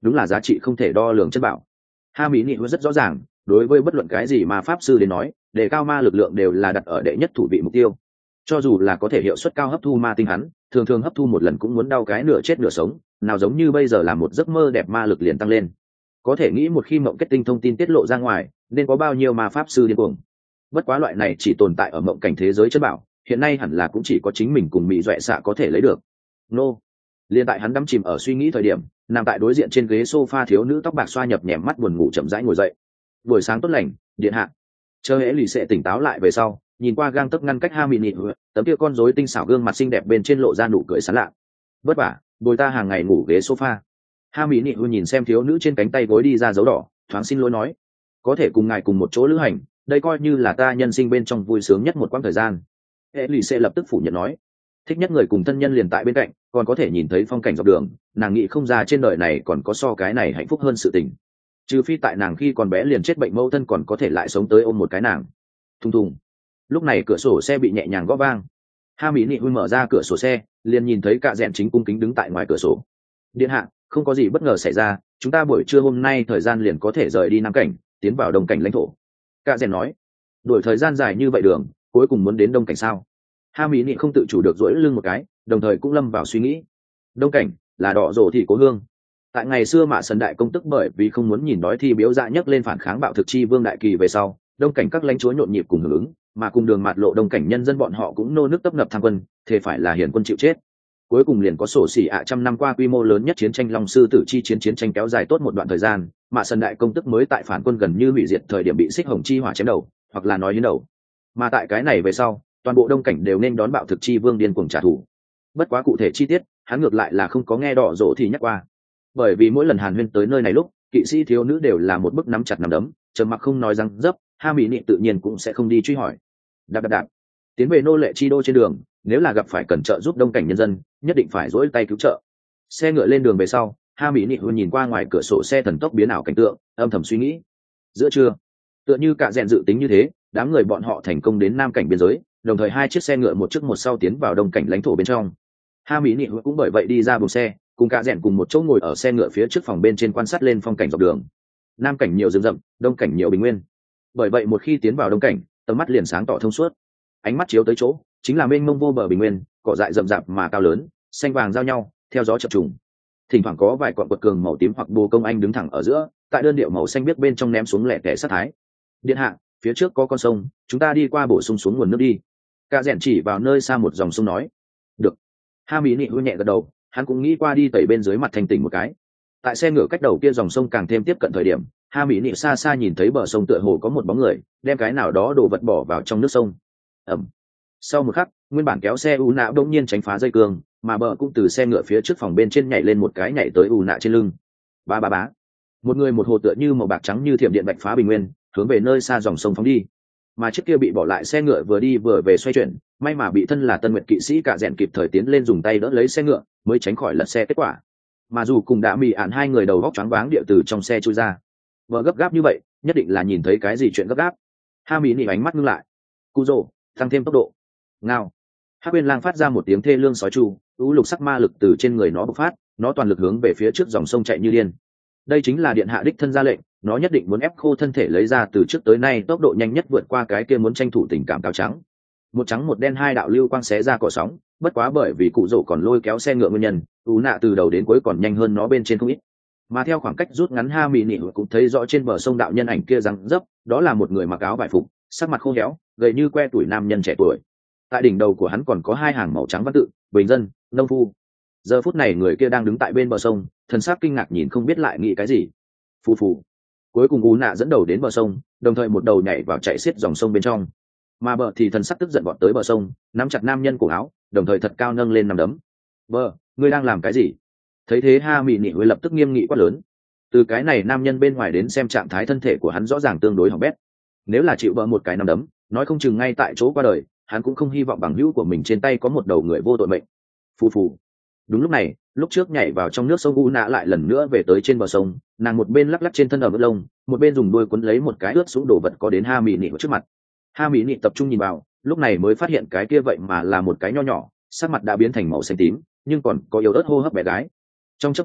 đúng là giá trị không thể đo lường chất bảo. Ha mỹ nị rất rõ ràng, đối với bất luận cái gì mà pháp sư đến nói, đề cao ma lực lượng đều là đặt ở đệ nhất thủ vị mục tiêu. Cho dù là có thể hiệu suất cao hấp thu ma tinh hắn, thường thường hấp thu một lần cũng muốn đau cái nửa chết nửa sống, nào giống như bây giờ là một giấc mơ đẹp ma lực liền tăng lên. Có thể nghĩ một khi mộng kết tinh thông tin tiết lộ ra ngoài, nên có bao nhiêu ma pháp sư điên cuồng. Bất quá loại này chỉ tồn tại ở mộng cảnh thế giới chất bảo, hiện nay hẳn là cũng chỉ có chính mình cùng mỹ doẹ xạ có thể lấy được. Nô. Liên tại hắn đắm chìm ở suy nghĩ thời điểm, nằm tại đối diện trên ghế sofa thiếu nữ tóc bạc xoa nhập nhèm mắt buồn ngủ chậm rãi ngồi dậy. Buổi sáng tốt lành, điện hạ. Chờ hễ lì sẽ tỉnh táo lại về sau, nhìn qua gang tấc ngăn cách ha mị nị, tấm kia con rối tinh xảo gương mặt xinh đẹp bên trên lộ ra nụ cười sán lạ. Vất vả, bồi ta hàng ngày ngủ ghế sofa. Ha mị nị nhìn xem thiếu nữ trên cánh tay gối đi ra dấu đỏ, thoáng xin lỗi nói, có thể cùng ngài cùng một chỗ lữ hành, đây coi như là ta nhân sinh bên trong vui sướng nhất một quãng thời gian. Hễ lì sẽ lập tức phủ nhận nói, thích nhất người cùng thân nhân liền tại bên cạnh, còn có thể nhìn thấy phong cảnh dọc đường, nàng nghĩ không ra trên đời này còn có so cái này hạnh phúc hơn sự tình. Trừ phi tại nàng khi còn bé liền chết bệnh mẫu thân còn có thể lại sống tới ôm một cái nàng. Thùng thùng. Lúc này cửa sổ xe bị nhẹ nhàng gõ vang. Ha mỹ nị mở ra cửa sổ xe, liền nhìn thấy cả rèn chính cung kính đứng tại ngoài cửa sổ. Điện hạ, không có gì bất ngờ xảy ra, chúng ta buổi trưa hôm nay thời gian liền có thể rời đi nam cảnh, tiến vào đông cảnh lãnh thổ. Cả rèn nói, đuổi thời gian dài như vậy đường, cuối cùng muốn đến đông cảnh sao? Ha mỹ nị không tự chủ được duỗi lưng một cái, đồng thời cũng lâm vào suy nghĩ. Đông cảnh là đỏ rổ thì cố hương. Tại ngày xưa Mạ Sần đại công tức bởi vì không muốn nhìn đói thì biếu dạ nhấc lên phản kháng bạo thực chi vương đại kỳ về sau, đông cảnh các lãnh chúa nhộn nhịp cùng hưởng ứng, mà cùng đường mạt lộ đông cảnh nhân dân bọn họ cũng nô nước tấp nập tham quân, thề phải là hiển quân chịu chết. Cuối cùng liền có sổ xỉ trăm năm qua quy mô lớn nhất chiến tranh Long sư tử chi chiến tranh kéo dài tốt một đoạn thời gian, Mạ Sần đại công tức mới tại phản quân gần như hủy diệt thời điểm bị xích hồng chi hỏa chém đầu, hoặc là nói hiến đầu. Mà tại cái này về sau, toàn bộ đông cảnh đều nên đón bạo thực chi vương điên cuồng trả thù. Bất quá cụ thể chi tiết, hắn ngược lại là không có nghe đỏ rỗ thì nhắc qua. Bởi vì mỗi lần Hàn Huyên tới nơi này lúc, kỵ sĩ thiếu nữ đều là một bức nắm chặt nắm đấm, trầm mặc không nói răng dấp, ha mỹ nị tự nhiên cũng sẽ không đi truy hỏi. Đạp tiến về nô lệ chi đô trên đường, nếu là gặp phải cần trợ giúp đông cảnh nhân dân, nhất định phải dỗi tay cứu trợ. Xe ngựa lên đường về sau, ha mỹ nị nhìn qua ngoài cửa sổ xe thần tốc biến ảo cảnh tượng, âm thầm suy nghĩ. Giữa trưa, tựa như cả rèn dự tính như thế, đám người bọn họ thành công đến nam cảnh biên giới, đồng thời hai chiếc xe ngựa một trước một sau tiến vào đông cảnh lãnh thổ bên trong. Ha mỹ nị cũng bởi vậy đi ra buồng xe, cùng cả rèn cùng một chỗ ngồi ở xe ngựa phía trước phòng bên trên quan sát lên phong cảnh dọc đường. Nam cảnh nhiều rừng rậm, đông cảnh nhiều bình nguyên. Bởi vậy một khi tiến vào đông cảnh, tầm mắt liền sáng tỏ thông suốt. Ánh mắt chiếu tới chỗ, chính là mênh mông vô bờ bình nguyên, cỏ dại rậm rạp mà cao lớn, xanh vàng giao nhau, theo gió chập trùng. Thỉnh thoảng có vài quặng quật cường màu tím hoặc bồ công anh đứng thẳng ở giữa, tại đơn điệu màu xanh biếc bên trong ném xuống lẻ tẻ sát thái. Điện hạ, phía trước có con sông, chúng ta đi qua bổ sung xuống nguồn nước đi. Cả rèn chỉ vào nơi xa một dòng sông nói. Được. Ha mỹ nị nhẹ gật đầu, hắn cũng nghĩ qua đi tẩy bên dưới mặt thành tỉnh một cái. Tại xe ngựa cách đầu kia dòng sông càng thêm tiếp cận thời điểm, ha mỹ nị xa xa nhìn thấy bờ sông tựa hồ có một bóng người đem cái nào đó đồ vật bỏ vào trong nước sông. Ẩm. Sau một khắc, nguyên bản kéo xe u nạ đông nhiên tránh phá dây cương, mà bờ cũng từ xe ngựa phía trước phòng bên trên nhảy lên một cái nhảy tới u nạ trên lưng. Ba ba bá. Một người một hồ tựa như màu bạc trắng như thiểm điện bạch phá bình nguyên, hướng về nơi xa dòng sông phóng đi. Mà chiếc kia bị bỏ lại xe ngựa vừa đi vừa về xoay chuyển, may mà bị thân là tân nguyệt kỵ sĩ cả rèn kịp thời tiến lên dùng tay đỡ lấy xe ngựa, mới tránh khỏi lật xe kết quả. Mà dù cùng đã mì ạn hai người đầu góc choáng váng địa từ trong xe chui ra. Vợ gấp gáp như vậy, nhất định là nhìn thấy cái gì chuyện gấp gáp. Ha mỹ nị ánh mắt ngưng lại. Cú rồ, tăng thêm tốc độ. Ngao. Hắc Uyên Lang phát ra một tiếng thê lương sói tru, u lục sắc ma lực từ trên người nó bộc phát, nó toàn lực hướng về phía trước dòng sông chạy như điên. Đây chính là điện hạ đích thân ra lệnh, nó nhất định muốn ép khô thân thể lấy ra từ trước tới nay tốc độ nhanh nhất vượt qua cái kia muốn tranh thủ tình cảm cáo trắng. Một trắng một đen hai đạo lưu quang xé ra cỏ sóng, bất quá bởi vì cụ rổ còn lôi kéo xe ngựa nguyên nhân, u nạ từ đầu đến cuối còn nhanh hơn nó bên trên không ít. Mà theo khoảng cách rút ngắn, ha mỹ nị cũng thấy rõ trên bờ sông đạo nhân ảnh kia răng dấp, đó là một người mặc áo vải phục, sắc mặt khô héo, gầy như que tuổi nam nhân trẻ tuổi. Tại đỉnh đầu của hắn còn có hai hàng màu trắng văn tự: bình dân, nông phu. Giờ phút này người kia đang đứng tại bên bờ sông, thần sắc kinh ngạc nhìn không biết lại nghĩ cái gì. Phù phù. Cuối cùng u nạ dẫn đầu đến bờ sông, đồng thời một đầu nhảy vào chạy xiết dòng sông bên trong. Mà bờ thì thần sắc tức giận vọt tới bờ sông, nắm chặt nam nhân cổ áo, đồng thời thật cao nâng lên nằm đấm. Bờ, ngươi đang làm cái gì? Thấy thế ha mỹ nị lập tức nghiêm nghị quát lớn. Từ cái này nam nhân bên ngoài đến xem trạng thái thân thể của hắn rõ ràng tương đối hỏng bét. Nếu là chịu bờ một cái nằm đấm, nói không chừng ngay tại chỗ qua đời, hắn cũng không hy vọng bằng hữu của mình trên tay có một đầu người vô tội mệnh. Phù phù. Đúng lúc này, lúc trước nhảy vào trong nước sông u nạ lại lần nữa về tới trên bờ sông, nàng một bên lắc lắc trên thân ở vớt lông, một bên dùng đuôi quấn lấy một cái ướt xuống đồ vật có đến ha mỹ nị trước mặt. Ha mỹ nị tập trung nhìn vào, lúc này mới phát hiện cái kia vậy mà là một cái nho nhỏ, sắc mặt đã biến thành màu xanh tím, nhưng còn có yếu ớt hô hấp bé gái. Trong chốc ngắn này,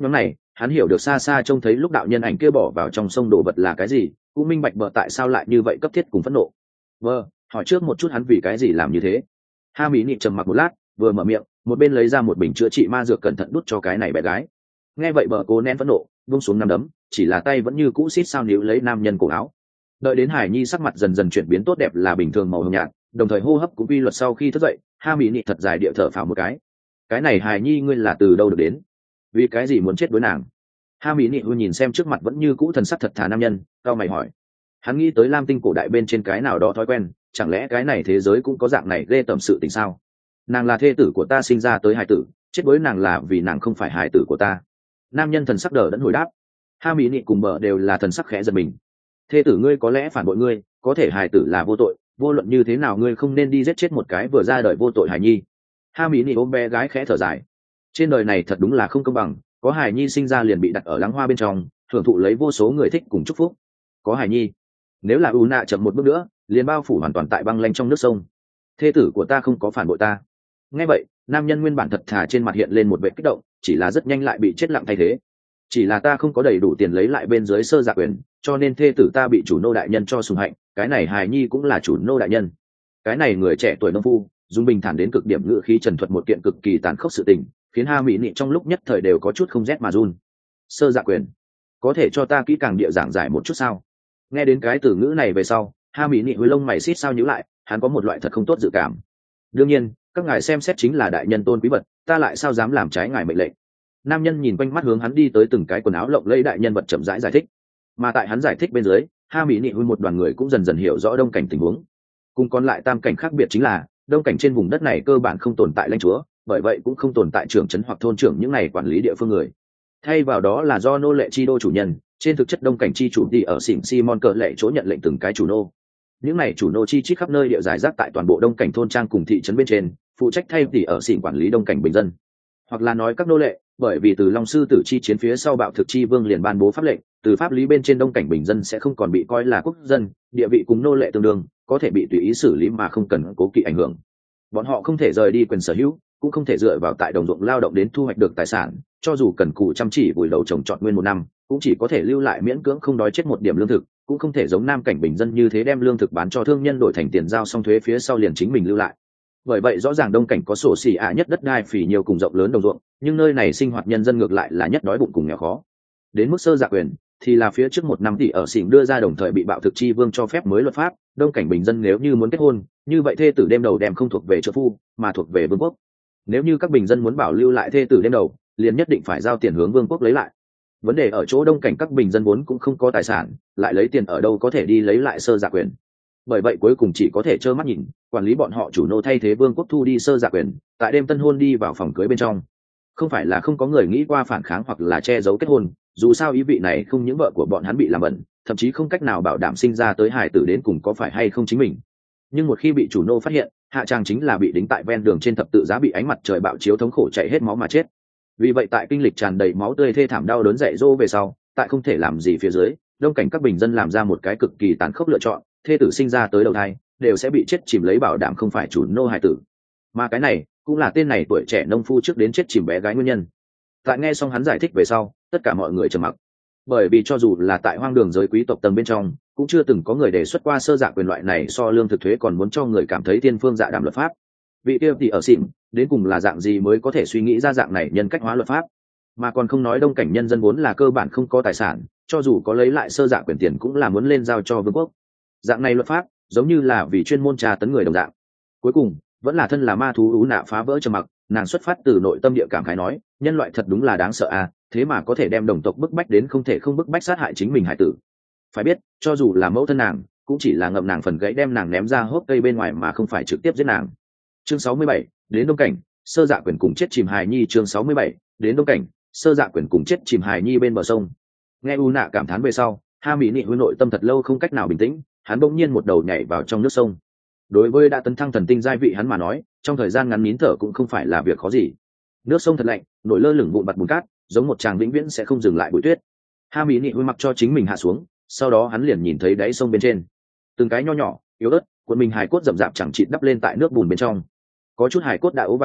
hắn hiểu được xa xa trông thấy lúc đạo nhân ảnh kia bỏ vào trong sông đồ vật là cái gì, cũng minh bạch bờ tại sao lại như vậy cấp thiết cùng phẫn nộ. Vâng, hỏi trước một chút hắn vì cái gì làm như thế. Ha mỹ nị trầm mặc một lát, vừa mở miệng một bên lấy ra một bình chữa trị ma dược cẩn thận đút cho cái này bé gái. Nghe vậy bờ cố nén phẫn nộ, buông xuống nắm đấm, chỉ là tay vẫn như cũ xít sao níu lấy nam nhân cổ áo. Đợi đến hải nhi sắc mặt dần dần chuyển biến tốt đẹp là bình thường màu hồng nhạt, đồng thời hô hấp cũng quy luật sau khi thức dậy, ha mỹ nị thật dài địa thở phào một cái này hải nhi ngươi là từ đâu được đến, vì cái gì muốn chết với nàng. Ha mỹ nị nhìn xem trước mặt vẫn như cũ thần sắc thật thà nam nhân, cao mày hỏi. Hắn nghĩ tới lam tinh cổ đại bên trên cái nào đó thói quen, chẳng lẽ cái này thế giới cũng có dạng này ghê tởm sự tình sao? Nàng là thê tử của ta sinh ra tới hải tử, chết với nàng là vì nàng không phải hải tử của ta. Nam nhân thần sắc đờ đẫn hồi đáp. Ha mỹ nị cùng bờ đều là thần sắc khẽ giật mình. Thê tử ngươi có lẽ phản bội ngươi, có thể hải tử là vô tội, vô luận như thế nào ngươi không nên đi giết chết một cái vừa ra đời vô tội hải nhi. Ha mỹ nị ôm bé gái khẽ thở dài. Trên đời này thật đúng là không công bằng, có hải nhi sinh ra liền bị đặt ở lắng hoa bên trong, hưởng thụ lấy vô số người thích cùng chúc phúc. Có hải nhi, nếu là u nạ chậm một bước nữa liền bao phủ hoàn toàn tại băng lanh trong nước sông. Thê tử của ta không có phản bội ta. Nghe vậy nam nhân nguyên bản thật thà trên mặt hiện lên một vẻ kích động, chỉ là rất nhanh lại bị chết lặng thay thế. Chỉ là ta không có đầy đủ tiền lấy lại bên dưới sơ dạ quyền, cho nên thê tử ta bị chủ nô đại nhân cho sùng hạnh, cái này hài nhi cũng là chủ nô đại nhân. Cái này người trẻ tuổi nông phu dùng bình thản đến cực điểm ngữ khí trần thuật một kiện cực kỳ tàn khốc sự tình, khiến ha mỹ nị trong lúc nhất thời đều có chút không rét mà run. Sơ dạ quyền, có thể cho ta kỹ càng địa giảng giải một chút sao? Nghe đến cái từ ngữ này về sau, ha mỹ nị hối lông mày xít sao nhíu lại, hắn có một loại thật không tốt dự cảm. Đương nhiên các ngài xem xét chính là đại nhân tôn quý vật, ta lại sao dám làm trái ngài mệnh lệnh. Nam nhân nhìn quanh mắt hướng hắn đi tới từng cái quần áo lộng lẫy đại nhân vật chậm rãi giải thích. Mà tại hắn giải thích bên dưới, ha mỹ nị hối một đoàn người cũng dần dần hiểu rõ đông cảnh tình huống. Cùng còn lại tam cảnh khác biệt chính là đông cảnh trên vùng đất này cơ bản không tồn tại lãnh chúa, bởi vậy cũng không tồn tại trưởng trấn hoặc thôn trưởng những này quản lý địa phương người. Thay vào đó là do nô lệ chi đô chủ nhân, trên thực chất đông cảnh chi chủ đi ở xỉn Simon cờ lệ chỗ nhận lệnh từng cái chủ nô. Những này chủ nô chi chít khắp nơi địa giải rác tại toàn bộ đông cảnh thôn trang cùng thị trấn bên trên, phụ trách thay tỷ ở xỉn quản lý đông cảnh bình dân. Hoặc là nói các nô lệ, bởi vì từ long sư tử chi chiến phía sau bạo thực chi vương liền ban bố pháp lệnh, từ pháp lý bên trên đông cảnh bình dân sẽ không còn bị coi là quốc dân, địa vị cùng nô lệ tương đương, có thể bị tùy ý xử lý mà không cần cố kỵ ảnh hưởng. Bọn họ không thể rời đi quyền sở hữu, cũng không thể dựa vào tại đồng ruộng lao động đến thu hoạch được tài sản, cho dù cần cù chăm chỉ vùi đầu trồng trọt nguyên một năm, cũng chỉ có thể lưu lại miễn cưỡng không đói chết một điểm lương thực, cũng không thể giống nam cảnh bình dân như thế đem lương thực bán cho thương nhân đổi thành tiền giao xong thuế phía sau liền chính mình lưu lại. Bởi vậy rõ ràng đông cảnh có sổ xỉ nhất đất đai phì nhiều cùng rộng lớn đồng ruộng, nhưng nơi này sinh hoạt nhân dân ngược lại là nhất đói bụng cùng nghèo khó. Đến mức sơ dạ quyền thì là phía trước một năm tỷ ở xỉn đưa ra đồng thời bị bạo thực chi vương cho phép mới luật pháp, đông cảnh bình dân nếu như muốn kết hôn, như vậy thê tử đêm đầu đem không thuộc về trợ phu mà thuộc về vương quốc. Nếu như các bình dân muốn bảo lưu lại thê tử đêm đầu, liền nhất định phải giao tiền hướng vương quốc lấy lại. Vấn đề ở chỗ đông cảnh các bình dân vốn cũng không có tài sản, lại lấy tiền ở đâu có thể đi lấy lại sơ dạ quyền. Bởi vậy cuối cùng chỉ có thể trơ mắt nhìn quản lý bọn họ chủ nô thay thế vương quốc thu đi sơ dạ quyền, tại đêm tân hôn đi vào phòng cưới bên trong. Không phải là không có người nghĩ qua phản kháng hoặc là che giấu kết hôn, dù sao ý vị này không những vợ của bọn hắn bị làm bẩn, thậm chí không cách nào bảo đảm sinh ra tới hài tử đến cùng có phải hay không chính mình. Nhưng một khi bị chủ nô phát hiện, hạ tràng chính là bị đính tại ven đường trên thập tự giá bị ánh mặt trời bạo chiếu thống khổ chảy hết máu mà chết. Vì vậy tại kinh lịch tràn đầy máu tươi thê thảm đau đớn dạy dỗ về sau, tại không thể làm gì phía dưới, đông cảnh các bình dân làm ra một cái cực kỳ tàn khốc lựa chọn, thê tử sinh ra tới đầu thai đều sẽ bị chết chìm lấy bảo đảm không phải chủ nô hài tử. Mà cái này cũng là tên này tuổi trẻ nông phu trước đến chết chìm bé gái nguyên nhân. Tại nghe xong hắn giải thích về sau, tất cả mọi người trầm mặc. Bởi vì cho dù là tại hoang đường giới quý tộc tầng bên trong, cũng chưa từng có người đề xuất qua sơ dạ quyền loại này so lương thực thuế còn muốn cho người cảm thấy thiên phương dạ đàm luật pháp. Vị tiêu thì ở xịn, đến cùng là dạng gì mới có thể suy nghĩ ra dạng này nhân cách hóa luật pháp? Mà còn không nói đông cảnh nhân dân vốn là cơ bản không có tài sản, cho dù có lấy lại sơ dạ quyền tiền cũng là muốn lên giao cho vương quốc. Dạng này luật pháp giống như là vì chuyên môn tra tấn người đồng dạng. Cuối cùng vẫn là thân là ma thú ú nạ phá vỡ trầm mặc, nàng xuất phát từ nội tâm địa cảm khái nói, nhân loại thật đúng là đáng sợ à, thế mà có thể đem đồng tộc bức bách đến không thể không bức bách sát hại chính mình hải tử. Phải biết cho dù là mẫu thân nàng cũng chỉ là ngậm nàng phần gãy đem nàng ném ra hốc cây bên ngoài mà không phải trực tiếp giết nàng. Chương 67, đến đông cảnh sơ dạ quyền cùng chết chìm hài nhi. Chương 67, đến đông cảnh sơ dạ quyền cùng chết chìm hài nhi bên bờ sông. Nghe u nạ cảm thán về sau, ha mỹ nị hối nội tâm thật lâu không cách nào bình tĩnh, hắn bỗng nhiên một đầu nhảy vào trong nước sông. Đối với đã tấn thăng thần tinh giai vị hắn mà nói, trong thời gian ngắn nín thở cũng không phải là việc khó gì. Nước sông thật lạnh, nổi lơ lửng vụn bặt bùn cát, giống một tràng vĩnh viễn sẽ không dừng lại bụi tuyết. Ha mỹ nị hối mặc cho chính mình hạ xuống, sau đó hắn liền nhìn thấy đáy sông bên trên từng cái nho nhỏ yếu ớt cuộn mình hài cốt rậm rạp chẳng chịt đắp lên tại nước bùn bên trong. Có chút hài cốt đã ố vàng,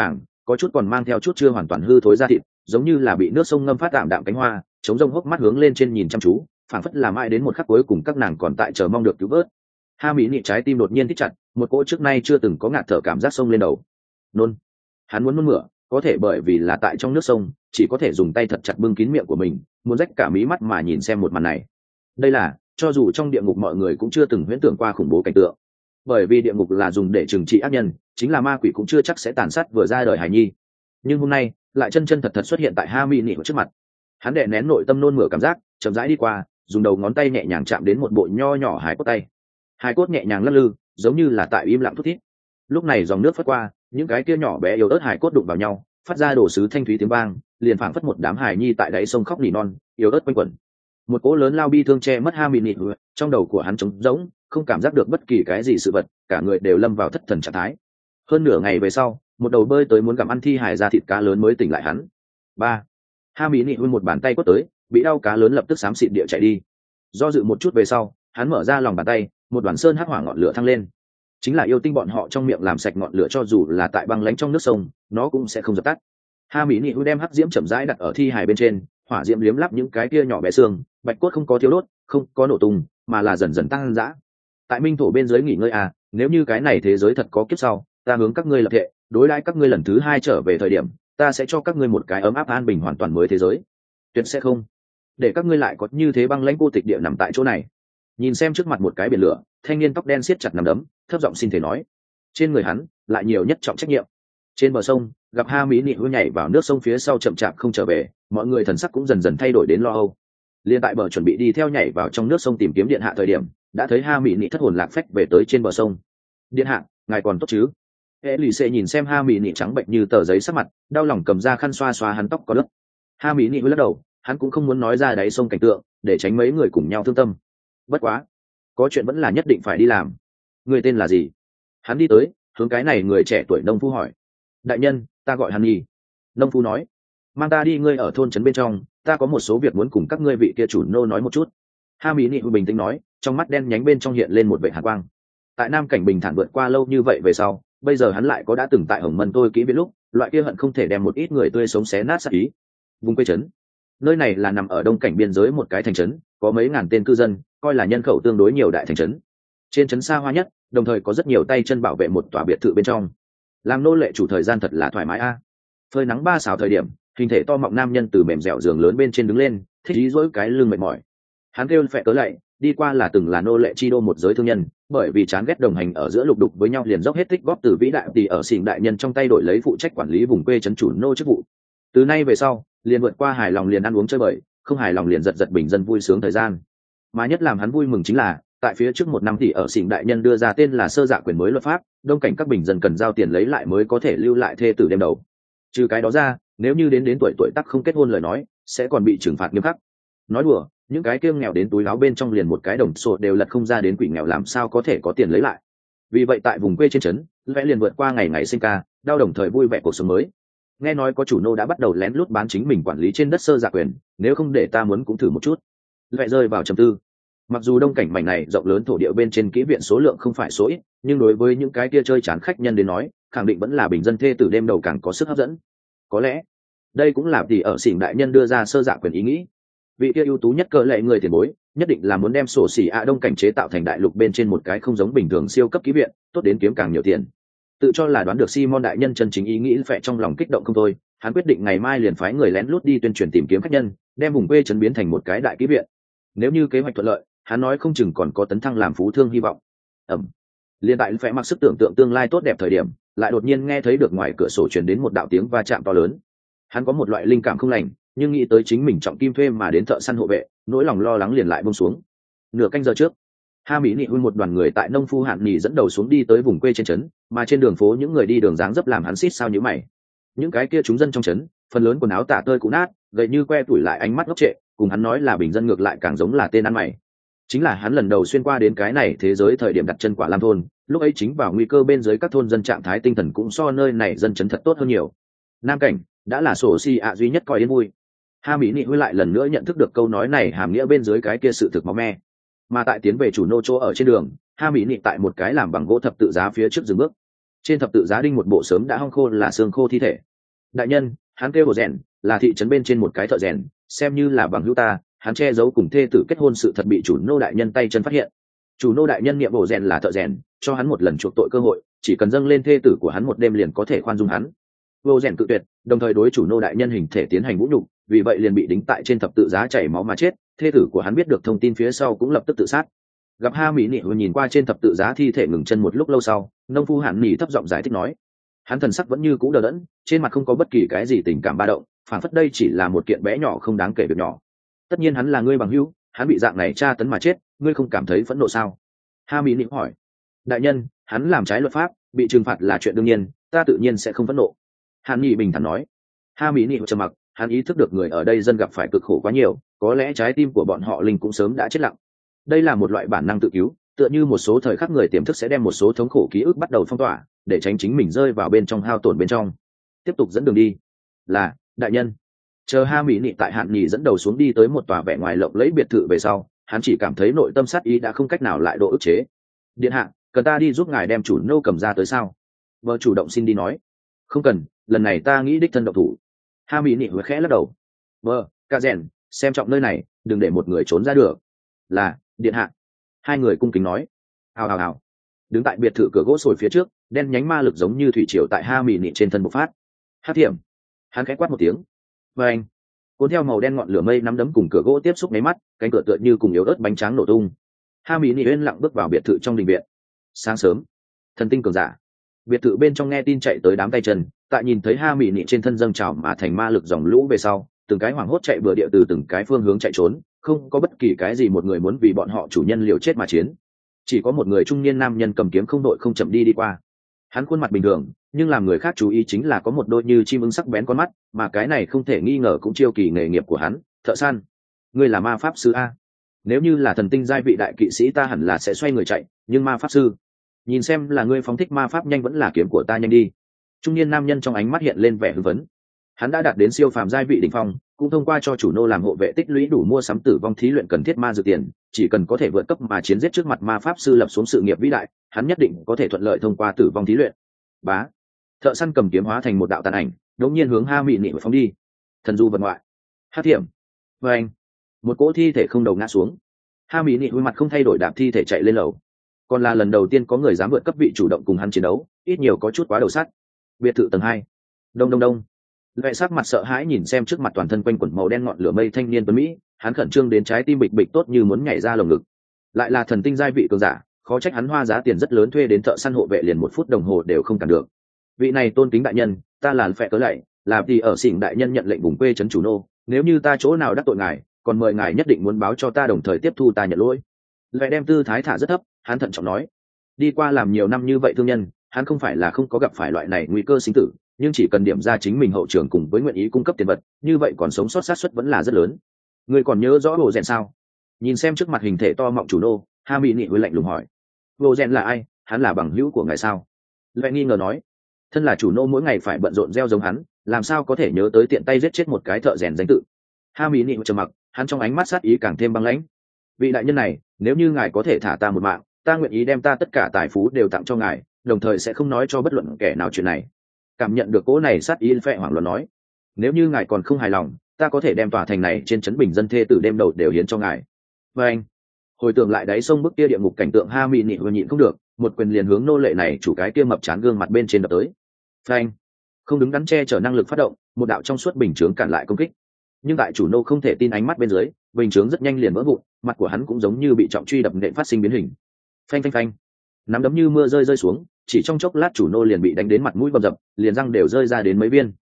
có chút còn mang theo chút chưa hoàn toàn hư thối ra thịt, giống như là bị nước sông ngâm phát tạm đạm cánh hoa, chống rông hốc mắt hướng lên trên nhìn chăm chú, phảng phất là mãi đến một khắc cuối cùng các nàng còn tại chờ mong được cứu vớt. Ha mỹ nị trái tim đột nhiên thích chặt, một cỗ trước nay chưa từng có ngạt thở cảm giác sông lên đầu. Nôn. Hắn muốn nôn mửa, có thể bởi vì là tại trong nước sông, chỉ có thể dùng tay thật chặt bưng kín miệng của mình, muốn rách cả mí mắt mà nhìn xem một màn này. Đây là, cho dù trong địa ngục mọi người cũng chưa từng huyễn tưởng qua khủng bố cảnh tượng. Bởi vì địa ngục là dùng để trừng trị ác nhân, chính là ma quỷ cũng chưa chắc sẽ tàn sát vừa ra đời hài nhi. Nhưng hôm nay, lại chân chân thật thật xuất hiện tại Ha mỹ nị trước mặt. Hắn đè nén nội tâm nôn mửa cảm giác, chậm rãi đi qua, dùng đầu ngón tay nhẹ nhàng chạm đến một bộ nho nhỏ hài cốt tay. Hài cốt nhẹ nhàng lắc lư, giống như là tại im lặng thút thít. Lúc này dòng nước phất qua, những cái kia nhỏ bé yếu ớt hài cốt đụng vào nhau, phát ra đồ sứ thanh thúy tiếng vang, liền phảng phất một đám hài nhi tại đáy sông khóc nỉ non, yếu ớt quanh quẩn. Một cỗ lớn lao bi thương che mất Ha mỹ nị, trong đầu của hắn trống rỗng, không cảm giác được bất kỳ cái gì sự vật, cả người đều lâm vào thất thần trạng thái. Hơn nửa ngày về sau, một đầu bơi tới muốn gặm ăn thi hài ra thịt cá lớn mới tỉnh lại hắn. Ba. Ha mỹ nị một bàn tay quất tới, bị đau cá lớn lập tức xám xịt địa chạy đi. Do dự một chút về sau, hắn mở ra lòng bàn tay, một đoàn sơn hắc hỏa ngọn lửa thăng lên. Chính là yêu tinh bọn họ trong miệng làm sạch ngọn lửa, cho dù là tại băng lánh trong nước sông, nó cũng sẽ không dập tắt. Ha mỹ nị đem hắc diễm chậm rãi đặt ở thi hài bên trên, hỏa diễm liếm lắp những cái kia nhỏ bé xương, bạch cốt không có thiếu đốt, không có nổ tung, mà là dần dần tăng dã. Tại minh thổ bên dưới nghỉ ngơi à, nếu như cái này thế giới thật có kiếp sau, ta hướng các ngươi lập thệ, đối đãi các ngươi lần thứ hai trở về thời điểm, ta sẽ cho các ngươi một cái ấm áp an bình hoàn toàn mới thế giới. Tuyệt sẽ không để các ngươi lại có như thế băng lãnh cô tịch địa nằm tại chỗ này. Nhìn xem trước mặt một cái biển lửa, thanh niên tóc đen siết chặt nắm đấm, thấp giọng xin thể nói. Trên người hắn lại nhiều nhất trọng trách nhiệm. Trên bờ sông, gặp Ha mỹ nị nhảy vào nước sông phía sau chậm chạp không trở về, mọi người thần sắc cũng dần dần thay đổi đến lo âu. Liên tại bờ chuẩn bị đi theo nhảy vào trong nước sông tìm kiếm điện hạ thời điểm, đã thấy Ha mỹ nị thất hồn lạc phách về tới trên bờ sông. Điện hạ, ngài còn tốt chứ? Elise nhìn xem Ha mỹ nị trắng bệnh như tờ giấy sắc mặt, đau lòng cầm ra khăn xoa xoa hắn tóc có lớp. Ha mỹ nị lắc đầu, hắn cũng không muốn nói ra đáy sông cảnh tượng, để tránh mấy người cùng nhau thương tâm. Bất quá, có chuyện vẫn là nhất định phải đi làm. Người tên là gì? Hắn đi tới, hướng cái này người trẻ tuổi nông phu hỏi. Đại nhân, ta gọi hắn Nhi. Nông phu nói, mang ta đi, ngươi ở thôn trấn bên trong, ta có một số việc muốn cùng các ngươi vị kia chủ nô nói một chút. Ha mỹ nị bình tĩnh nói, trong mắt đen nhánh bên trong hiện lên một vẻ hàn quang. Tại nam cảnh bình thản vượt qua lâu như vậy về sau, bây giờ hắn lại có đã từng tại Hồng Mân tôi kỹ biết lúc, loại kia hận không thể đem một ít người tươi sống xé nát sát ý. Vùng quê trấn, nơi này là nằm ở đông cảnh biên giới một cái thành trấn, có mấy ngàn tên cư dân, coi là nhân khẩu tương đối nhiều đại thành trấn. Trên trấn xa hoa nhất, đồng thời có rất nhiều tay chân bảo vệ một tòa biệt thự bên trong. Làm nô lệ chủ thời gian thật là thoải mái a. Phơi nắng ba xào thời điểm, hình thể to mọng nam nhân từ mềm dẻo giường lớn bên trên đứng lên, thích ý dỗi cái lưng mệt mỏi. Hắn kêu phệ cớ lạy, đi qua là từng là nô lệ chi đô một giới thương nhân, bởi vì chán ghét đồng hành ở giữa lục đục với nhau liền dốc hết tích góp từ vĩ đại tỷ ở xỉn đại nhân trong tay đổi lấy phụ trách quản lý vùng quê trấn chủ nô chức vụ. Từ nay về sau, liền vượt qua hài lòng liền ăn uống chơi bời, không hài lòng liền giật giật bình dân vui sướng thời gian. Mà nhất làm hắn vui mừng chính là, tại phía trước một năm tỷ ở xỉn đại nhân đưa ra tên là sơ dạ quyền mới luật pháp, đông cảnh các bình dân cần giao tiền lấy lại mới có thể lưu lại thê tử đêm đầu. Trừ cái đó ra, nếu như đến tuổi tác không kết hôn lời nói, sẽ còn bị trừng phạt nghiêm khắc. Nói đùa, những cái kiêng nghèo đến túi áo bên trong liền một cái đồng sổ đều lật không ra đến quỷ nghèo làm sao có thể có tiền lấy lại. Vì vậy tại vùng quê trên trấn, vẽ liền vượt qua ngày ngày sinh ca, đau đồng thời vui vẻ cuộc sống mới. Nghe nói có chủ nô đã bắt đầu lén lút bán chính mình quản lý trên đất sơ dạ quyền, nếu không để ta muốn cũng thử một chút. Vẽ rơi vào trầm tư. Mặc dù đông cảnh mảnh này rộng lớn thổ địa bên trên kỹ viện số lượng không phải số ít, nhưng đối với những cái kia chơi chán khách nhân đến nói, khẳng định vẫn là bình dân thê tử đêm đầu càng có sức hấp dẫn. Có lẽ đây cũng là tỷ ở xỉn đại nhân đưa ra sơ dạ quyền ý nghĩ. Vị kia ưu tú nhất cỡ lệ người tiền bối, nhất định là muốn đem sổ xỉ ạ đông cảnh chế tạo thành đại lục bên trên một cái không giống bình thường siêu cấp kỹ viện, tốt đến kiếm càng nhiều tiền. Tự cho là đoán được Simon đại nhân chân chính ý nghĩ phệ trong lòng kích động không thôi, hắn quyết định ngày mai liền phái người lén lút đi tuyên truyền tìm kiếm khách nhân, đem vùng quê trấn biến thành một cái đại kỹ viện. Nếu như kế hoạch thuận lợi, hắn nói không chừng còn có tấn thăng làm phú thương hy vọng. Liên tại phệ mặc sức tưởng tượng tương lai tốt đẹp thời điểm, lại đột nhiên nghe thấy được ngoài cửa sổ truyền đến một đạo tiếng va chạm to lớn. Hắn có một loại linh cảm không lành, nhưng nghĩ tới chính mình trọng kim thuê mà đến thợ săn hộ vệ, nỗi lòng lo lắng liền lại buông xuống. Nửa canh giờ trước, Ha mỹ nị một đoàn người tại nông phu hạn nhì dẫn đầu xuống đi tới vùng quê trên trấn, mà trên đường phố những người đi đường dáng dấp làm hắn xít sao nhíu mày. Những cái kia chúng dân trong trấn, phần lớn quần áo tả tơi cũ nát, gầy như que tuổi lại ánh mắt ngốc trệ, cùng hắn nói là bình dân ngược lại càng giống là tên ăn mày. Chính là hắn lần đầu xuyên qua đến cái này thế giới thời điểm đặt chân Quả Lam thôn, lúc ấy chính vào nguy cơ bên dưới các thôn dân trạng thái tinh thần cũng so nơi này dân trấn thật tốt hơn nhiều. Nam cảnh đã là sổ si ạ duy nhất coi yên vui. Ha mỹ nị huy lại lần nữa nhận thức được câu nói này hàm nghĩa bên dưới cái kia sự thực máu me. Mà tại tiến về chủ nô chỗ ở trên đường, Ha mỹ nị tại một cái làm bằng gỗ thập tự giá phía trước dừng bước. Trên thập tự giá đinh một bộ sớm đã hong khô là xương khô thi thể, đại nhân, hắn kêu hồ rèn, là thị trấn bên trên một cái thợ rèn, xem như là bằng hữu ta, hắn che giấu cùng thê tử kết hôn sự thật bị chủ nô đại nhân tay chân phát hiện. Chủ nô đại nhân niệm hồ rèn là thợ rèn, cho hắn một lần chuộc tội cơ hội, chỉ cần dâng lên thê tử của hắn một đêm liền có thể khoan dung hắn. Hồ rèn cự tuyệt, đồng thời đối chủ nô đại nhân hình thể tiến hành vũ nhục, vì vậy liền bị đính tại trên thập tự giá chảy máu mà chết. Thê tử của hắn biết được thông tin phía sau cũng lập tức tự sát. Gặp Ha Mỹ Nị nhìn qua trên thập tự giá thi thể ngừng chân một lúc lâu sau, nông phu Hàn Nị thấp giọng giải thích nói, hắn thần sắc vẫn như cũ đờ đẫn, trên mặt không có bất kỳ cái gì tình cảm ba động, phản phất đây chỉ là một kiện bé nhỏ không đáng kể việc nhỏ. Tất nhiên hắn là ngươi bằng hữu, hắn bị dạng này tra tấn mà chết, ngươi không cảm thấy phẫn nộ sao? Ha Mỹ Nị hỏi. Đại nhân, hắn làm trái luật pháp, bị trừng phạt là chuyện đương nhiên, ta tự nhiên sẽ không phẫn nộ. Hàn Nị bình thản nói. Ha Mỹ Nị trầm mặc, hắn ý thức được người ở đây dân gặp phải cực khổ quá nhiều, có lẽ trái tim của bọn họ linh cũng sớm đã chết lặng. Đây là một loại bản năng tự cứu, tựa như một số thời khắc người tiềm thức sẽ đem một số thống khổ ký ức bắt đầu phong tỏa, để tránh chính mình rơi vào bên trong hao tổn bên trong. Tiếp tục dẫn đường đi. Là, đại nhân. Chờ Ha Mỹ Nị tại Hạn Nhì dẫn đầu xuống đi tới một tòa vẻ ngoài lộng lẫy biệt thự về sau, hắn chỉ cảm thấy nội tâm sát ý đã không cách nào lại độ ức chế. Điện hạ, cần ta đi giúp ngài đem chủ nô cầm ra tới sao? Vợ chủ động xin đi nói. Không cần, lần này ta nghĩ đích thân động thủ. Ha Mỹ Nị khẽ lắc đầu. Vợ, ca rèn, xem trọng nơi này, đừng để một người trốn ra được. Là, điện hạ. Hai người cung kính nói. Hào hào hào. Đứng tại biệt thự cửa gỗ sồi phía trước, đen nhánh ma lực giống như thủy triều tại Ha Mỹ Nị trên thân bộc phát. Hát thiểm. Hắn khẽ quát một tiếng. Và anh. Cuốn theo màu đen ngọn lửa mây nắm đấm cùng cửa gỗ tiếp xúc nháy mắt, cánh cửa tựa như cùng yếu ớt bánh tráng nổ tung. Ha Mỹ Nị yên lặng bước vào biệt thự trong đình viện. Sáng sớm, thần tinh cường giả. Biệt thự bên trong nghe tin chạy tới đám tay chân, tại nhìn thấy Ha Mỹ Nị trên thân dâng trào mà thành ma lực dòng lũ về sau, từng cái hoảng hốt chạy bừa địa từ từng cái phương hướng chạy trốn, không có bất kỳ cái gì một người muốn vì bọn họ chủ nhân liều chết mà chiến. Chỉ có một người trung niên nam nhân cầm kiếm không đội không chậm đi qua. Hắn khuôn mặt bình thường, nhưng làm người khác chú ý chính là có một đôi như chim ưng sắc bén con mắt, mà cái này không thể nghi ngờ cũng chiêu kỳ nghề nghiệp của hắn, thợ săn. Ngươi là ma pháp sư a? Nếu như là thần tinh giai vị đại kỵ sĩ ta hẳn là sẽ xoay người chạy, nhưng ma pháp sư, nhìn xem là ngươi phóng thích ma pháp nhanh vẫn là kiếm của ta nhanh đi. Trung niên nam nhân trong ánh mắt hiện lên vẻ hưng phấn. Hắn đã đạt đến siêu phàm giai vị đỉnh phong, cũng thông qua cho chủ nô làm hộ vệ tích lũy đủ mua sắm tử vong thí luyện cần thiết ma dược tiền, chỉ cần có thể vượt cấp mà chiến giết trước mặt ma pháp sư lập xuống sự nghiệp vĩ đại, hắn nhất định có thể thuận lợi thông qua tử vong thí luyện. Bá, thợ săn cầm kiếm hóa thành một đạo tàn ảnh, đột nhiên hướng Ha Mỹ Nị phóng đi. Thần du vật ngoại. Hát thiểm. Và anh. Một cỗ thi thể không đầu ngã xuống. Ha Mỹ Nị mặt không thay đổi đạp thi thể chạy lên lầu. Còn là lần đầu tiên có người dám vượt cấp vị chủ động cùng hắn chiến đấu, ít nhiều có chút quá đầu sắt. Biệt thự tầng 2. Đông đông đông. Vệ sắc mặt sợ hãi nhìn xem trước mặt toàn thân quanh quẩn màu đen ngọn lửa mây thanh niên tuấn mỹ, hắn khẩn trương đến trái tim bịch bịch tốt như muốn nhảy ra lồng ngực. Lại là thần tinh giai vị cường giả, khó trách hắn hoa giá tiền rất lớn thuê đến thợ săn hộ vệ liền 1 phút đồng hồ đều không cản được. Vị này tôn kính đại nhân, ta là phệ cớ lạy, là thì ở xỉn đại nhân nhận lệnh vùng quê trấn chủ nô, nếu như ta chỗ nào đắc tội ngài, còn mời ngài nhất định muốn báo cho ta đồng thời tiếp thu ta nhận lỗi. Lại đem tư thái thả rất thấp, hắn thận trọng nói. Đi qua làm nhiều năm như vậy thương nhân, hắn không phải là không có gặp phải loại này nguy cơ sinh tử, nhưng chỉ cần điểm ra chính mình hậu trường cùng với nguyện ý cung cấp tiền vật, như vậy còn sống sót xác suất vẫn là rất lớn. Người còn nhớ rõ Hồ Rèn sao? Nhìn xem trước mặt hình thể to mọng chủ nô, Ha Mỹ Nị hơi lạnh lùng hỏi. Hồ Rèn là ai? Hắn là bằng hữu của ngài sao? Lại nghi ngờ nói. Thân là chủ nô mỗi ngày phải bận rộn gieo giống hắn, làm sao có thể nhớ tới tiện tay giết chết một cái thợ rèn danh tự? Ha Mỹ Nị trầm mặc, hắn trong ánh mắt sát ý càng thêm băng lãnh. Vị đại nhân này, nếu như ngài có thể thả ta một mạng, ta nguyện ý đem ta tất cả tài phú đều tặng cho ngài, đồng thời sẽ không nói cho bất luận kẻ nào chuyện này. Cảm nhận được cỗ này sát ý phệ hoảng loạn nói, nếu như ngài còn không hài lòng, ta có thể đem tòa thành này trên trấn bình dân thê tử đêm đầu đều hiến cho ngài. Và anh hồi tưởng lại đáy sông bức kia địa ngục cảnh tượng, Ha Mỹ Nị vừa nhịn không được, một quyền liền hướng nô lệ này chủ cái kia mập chán gương mặt bên trên đập tới. Phanh, không đứng đắn che chở năng lực phát động, một đạo trong suốt bình chướng cản lại công kích. Nhưng đại chủ nô không thể tin ánh mắt bên dưới, bình chướng rất nhanh liền vỡ vụn, mặt của hắn cũng giống như bị trọng truy đập nện phát sinh biến hình. Phanh phanh phanh, nắm đấm như mưa rơi xuống, chỉ trong chốc lát chủ nô liền bị đánh đến mặt mũi bầm dập, liền răng đều rơi ra đến mấy viên.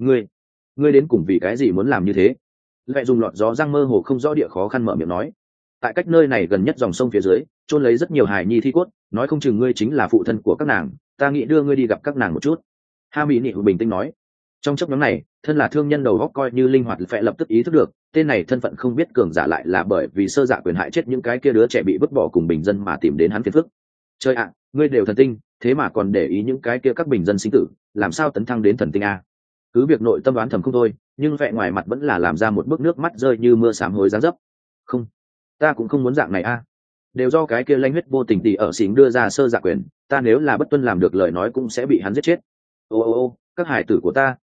Ngươi đến cùng vì cái gì muốn làm như thế? Lại dùng lọt gió răng mơ hồ không rõ địa khó khăn mở miệng nói. Tại cách nơi này gần nhất dòng sông phía dưới, chôn lấy rất nhiều hài nhi thi cốt, nói không chừng ngươi chính là phụ thân của các nàng, ta nghĩ đưa ngươi đi gặp các nàng một chút. Ha Mỹ Nị bình tĩnh nói. Trong chốc ngắn này, thân là thương nhân đầu góc coi như linh hoạt phệ lập tức ý thức được, tên này thân phận không biết cường giả lại là bởi vì sơ dạ quyền hại chết những cái kia đứa trẻ bị vứt bỏ cùng bình dân mà tìm đến hắn phiền phức. Trời ạ, ngươi đều thần tinh, thế mà còn để ý những cái kia các bình dân sinh tử, làm sao tấn thăng đến thần tinh a? Cứ việc nội tâm đoán thầm không thôi, nhưng vẻ ngoài mặt vẫn là làm ra một bức nước mắt rơi như mưa sám hối dáng dấp. Không, ta cũng không muốn dạng này a. Đều do cái kia lanh huyết vô tình tỉ ở xỉn đưa ra sơ dạ quyền, ta nếu là bất tuân làm được lời nói cũng sẽ bị hắn giết chết. Ô, các hải tử của ta,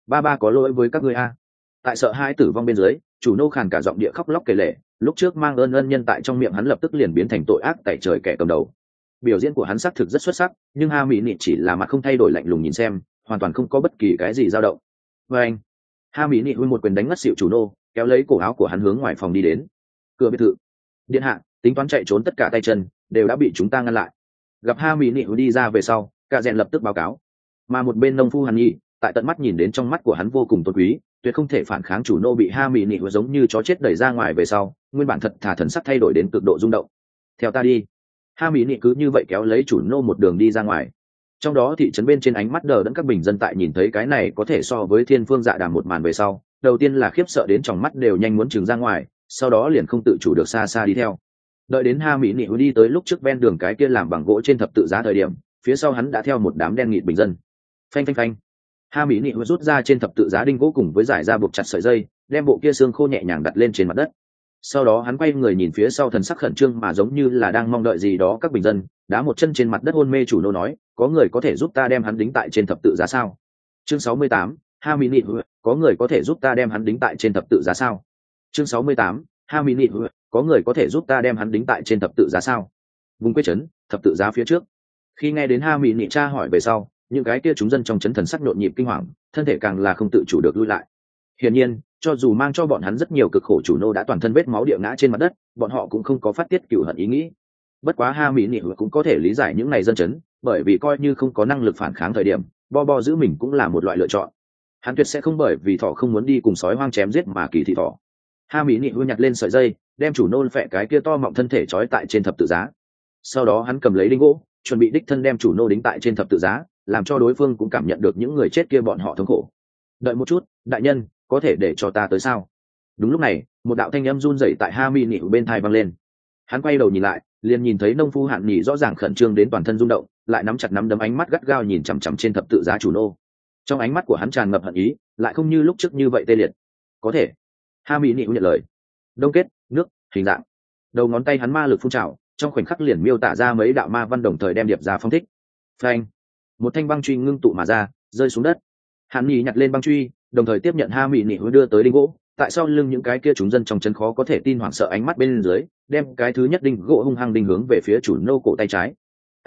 ba ba có lỗi với các ngươi a. Tại sợ hãi tử vong bên dưới, chủ nô khàn cả giọng địa khóc lóc kể lể, lúc trước mang ơn nhân tại trong miệng hắn lập tức liền biến thành tội ác tại trời kẻ cầm đầu. Biểu diễn của hắn xác thực rất xuất sắc, nhưng ha mỹ nị chỉ là mặt không thay đổi lạnh lùng nhìn xem, hoàn toàn không có bất kỳ cái gì dao động. Và anh, ha mỹ nị huy một quyền đánh ngất xịu chủ nô, kéo lấy cổ áo của hắn hướng ngoài phòng đi đến. Cửa biệt thự, điện hạ, tính toán chạy trốn tất cả tay chân đều đã bị chúng ta ngăn lại. Gặp ha mỹ nị đi ra về sau, cả rèn lập tức báo cáo. Mà một bên nông phu hàn nhi, tại tận mắt nhìn đến trong mắt của hắn vô cùng tôn quý, tuyệt không thể phản kháng chủ nô bị ha mỹ nị giống như chó chết đẩy ra ngoài về sau, nguyên bản thật thà thần sắc thay đổi đến cực độ rung động. Theo ta đi. Ha mỹ nị cứ như vậy kéo lấy chủ nô một đường đi ra ngoài. Trong đó thị trấn bên trên ánh mắt đờ đẫn các bình dân tại nhìn thấy cái này có thể so với thiên phương dạ đàm một màn về sau, đầu tiên là khiếp sợ đến tròng mắt đều nhanh muốn trừng ra ngoài, sau đó liền không tự chủ được xa xa đi theo. Đợi đến ha mỹ nị đi tới lúc trước ven đường cái kia làm bằng gỗ trên thập tự giá thời điểm, phía sau hắn đã theo một đám đen nghịt bình dân. Phanh phanh phanh. Ha mỹ nị rút ra trên thập tự giá đinh gỗ cùng với giải ra buộc chặt sợi dây, đem bộ kia xương khô nhẹ nhàng đặt lên trên mặt đất. Sau đó hắn quay người nhìn phía sau, thần sắc khẩn trương mà giống như là đang mong đợi gì đó. Các bình dân đá một chân trên mặt đất hôn mê chủ nô nói, có người có thể giúp ta đem hắn đính tại trên thập tự giá sao? Chương 68, ha mỹ nị, có người có thể giúp ta đem hắn đính tại trên thập tự giá sao? Chương 68, ha mỹ nị, có người có thể giúp ta đem hắn đính tại trên thập tự giá sao? Vùng quê trấn, thập tự giá phía trước. Khi nghe đến ha mỹ nị tra hỏi về sau, những cái kia chúng dân trong trấn thần sắc nhộn nhịp kinh hoàng, thân thể càng là không tự chủ được lui lại. Hiển nhiên, cho dù mang cho bọn hắn rất nhiều cực khổ, chủ nô đã toàn thân vết máu địa ngã trên mặt đất, bọn họ cũng không có phát tiết cửu hận ý nghĩ. Bất quá ha mỹ nị cũng có thể lý giải những này dân chấn, bởi vì coi như không có năng lực phản kháng thời điểm, bo giữ mình cũng là một loại lựa chọn. Hắn tuyệt sẽ không bởi vì thỏ không muốn đi cùng sói hoang chém giết mà kỳ thị thỏ. Ha mỹ nị nhặt lên sợi dây, đem chủ nô phệ cái kia to mọng thân thể trói tại trên thập tự giá. Sau đó hắn cầm lấy đinh gỗ, chuẩn bị đích thân đem chủ nô đính tại trên thập tự giá, làm cho đối phương cũng cảm nhận được những người chết kia bọn họ thống khổ. Đợi một chút, đại nhân, có thể để cho ta tới sao? Đúng lúc này, một đạo thanh âm run rẩy tại ha mỹ nị bên tai vang lên. Hắn quay đầu nhìn lại, liền nhìn thấy nông phu hạn nhị rõ ràng khẩn trương đến toàn thân rung động, lại nắm chặt nắm đấm, ánh mắt gắt gao nhìn chằm chằm trên thập tự giá chủ nô. Trong ánh mắt của hắn tràn ngập hận ý, lại không như lúc trước như vậy tê liệt. Có thể. Ha mỹ nị nhận lời. Đông kết, nước, hình dạng. Đầu ngón tay hắn ma lực phun trào, trong khoảnh khắc liền miêu tả ra mấy đạo ma văn, đồng thời đem điệp ra phong thích. Phanh. Một thanh băng truy ngưng tụ mà ra, rơi xuống đất. Hắn nhị nhặt lên băng truy, đồng thời tiếp nhận ha mỹ nị đưa tới đinh gỗ. Tại sao lưng những cái kia chúng dân trong chân khó có thể tin hoảng sợ ánh mắt bên dưới, đem cái thứ nhất đinh gỗ hung hăng đinh hướng về phía chủ nô cổ tay trái.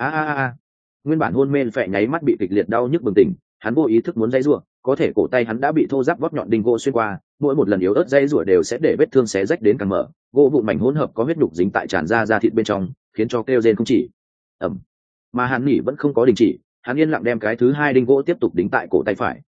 Nguyên bản hôn mê phệ nháy mắt bị kịch liệt đau nhức bừng tỉnh, hắn vô ý thức muốn dây rủa, có thể cổ tay hắn đã bị thô ráp vót nhọn đinh gỗ xuyên qua, mỗi một lần yếu ớt dây rủa đều sẽ để vết thương xé rách đến càng mở, gỗ vụn mảnh hỗn hợp có huyết nhục dính tại tràn ra thịt bên trong, khiến cho kêu rên không chỉ. Mà hắn nhỉ vẫn không có đình chỉ, hắn yên lặng đem cái thứ hai đinh gỗ tiếp tục đính tại cổ tay phải.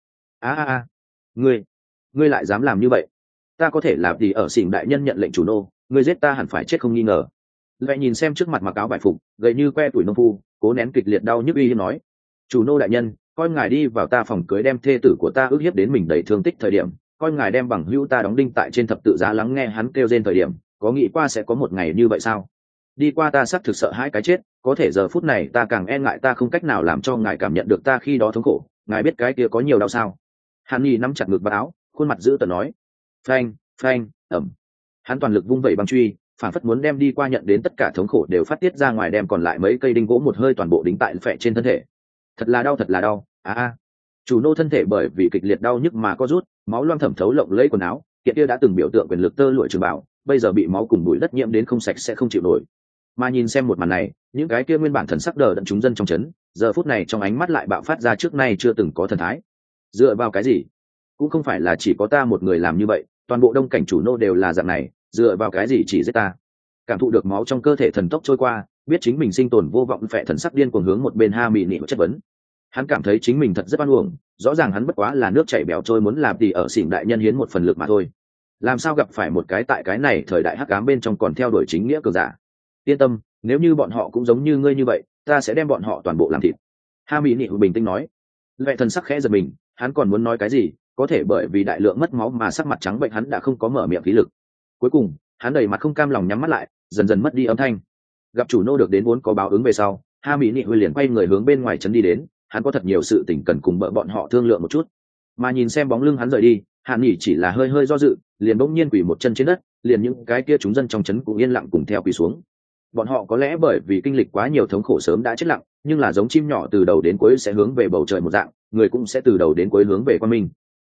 Ngươi lại dám làm như vậy? Ta có thể làm gì ở xỉn đại nhân nhận lệnh chủ nô, ngươi giết ta hẳn phải chết không nghi ngờ. Lại nhìn xem trước mặt mặc áo vải phục, gầy như que tuổi nông phu, cố nén kịch liệt đau nhức uy hiếp nói, chủ nô đại nhân, coi ngài đi vào ta phòng cưới đem thê tử của ta ức hiếp đến mình đầy thương tích thời điểm, coi ngài đem bằng hữu ta đóng đinh tại trên thập tự giá lắng nghe hắn kêu rên thời điểm, có nghĩ qua sẽ có một ngày như vậy sao? Đi qua ta xác thực sợ hãi cái chết, có thể giờ phút này ta càng e ngại ta không cách nào làm cho ngài cảm nhận được ta khi đó thống khổ, ngài biết cái kia có nhiều đau sao? Hàn Nhi nắm chặt ngực vào áo, khuôn mặt dữ tợn nói. Phanh, phanh, ầm. Hắn toàn lực vung vẩy băng truy, phản phất muốn đem đi qua nhận đến tất cả thống khổ đều phát tiết ra ngoài, đem còn lại mấy cây đinh gỗ một hơi toàn bộ đính tại phệ trên thân thể. Thật là đau. Chủ nô thân thể bởi vì kịch liệt đau nhức mà có rút, máu loang thẩm thấu lộng lẫy quần áo, kiện kia đã từng biểu tượng quyền lực tơ lụa trường bảo, bây giờ bị máu cùng bụi đất nhiễm đến không sạch sẽ không chịu nổi. Mà nhìn xem một màn này, những cái kia nguyên bản thần sắc đờ đẫn chúng dân trong trấn, giờ phút này trong ánh mắt lại bạo phát ra trước nay chưa từng có thần thái. Dựa vào cái gì? Cũng không phải là chỉ có ta một người làm như vậy, toàn bộ đông cảnh chủ nô đều là dạng này, dựa vào cái gì chỉ giết ta? Cảm thụ được máu trong cơ thể thần tốc trôi qua, biết chính mình sinh tồn vô vọng, phệ thần sắc điên cuồng hướng một bên ha mỹ nị chất vấn. Hắn cảm thấy chính mình thật rất oan uổng, rõ ràng hắn bất quá là nước chảy bèo trôi, muốn làm thì ở xỉn đại nhân hiến một phần lực mà thôi, làm sao gặp phải một cái tại cái này thời đại hắc ám bên trong còn theo đuổi chính nghĩa cường giả. Yên tâm, nếu như bọn họ cũng giống như ngươi như vậy, ta sẽ đem bọn họ toàn bộ làm thịt. Ha mỹ nị bình tĩnh nói. Vệ thần sắc khẽ giật mình, hắn còn muốn nói cái gì, có thể bởi vì đại lượng mất máu mà sắc mặt trắng bệnh, hắn đã không có mở miệng khí lực. Cuối cùng hắn đầy mặt không cam lòng nhắm mắt lại, dần dần mất đi âm thanh. Gặp chủ nô được đến vốn có báo ứng về sau, ha mỹ nị liền quay người hướng bên ngoài trấn đi đến. Hắn có thật nhiều sự tình cần cùng bọn họ thương lượng một chút. Mà nhìn xem bóng lưng hắn rời đi, Hàn Nghị chỉ là hơi hơi do dự, liền bỗng nhiên quỳ một chân trên đất, liền những cái kia chúng dân trong trấn cũng yên lặng cùng theo quỳ xuống. Bọn họ có lẽ bởi vì kinh lịch quá nhiều thống khổ sớm đã chết lặng, nhưng là giống chim nhỏ từ đầu đến cuối sẽ hướng về bầu trời một dạng, người cũng sẽ từ đầu đến cuối hướng về quang minh.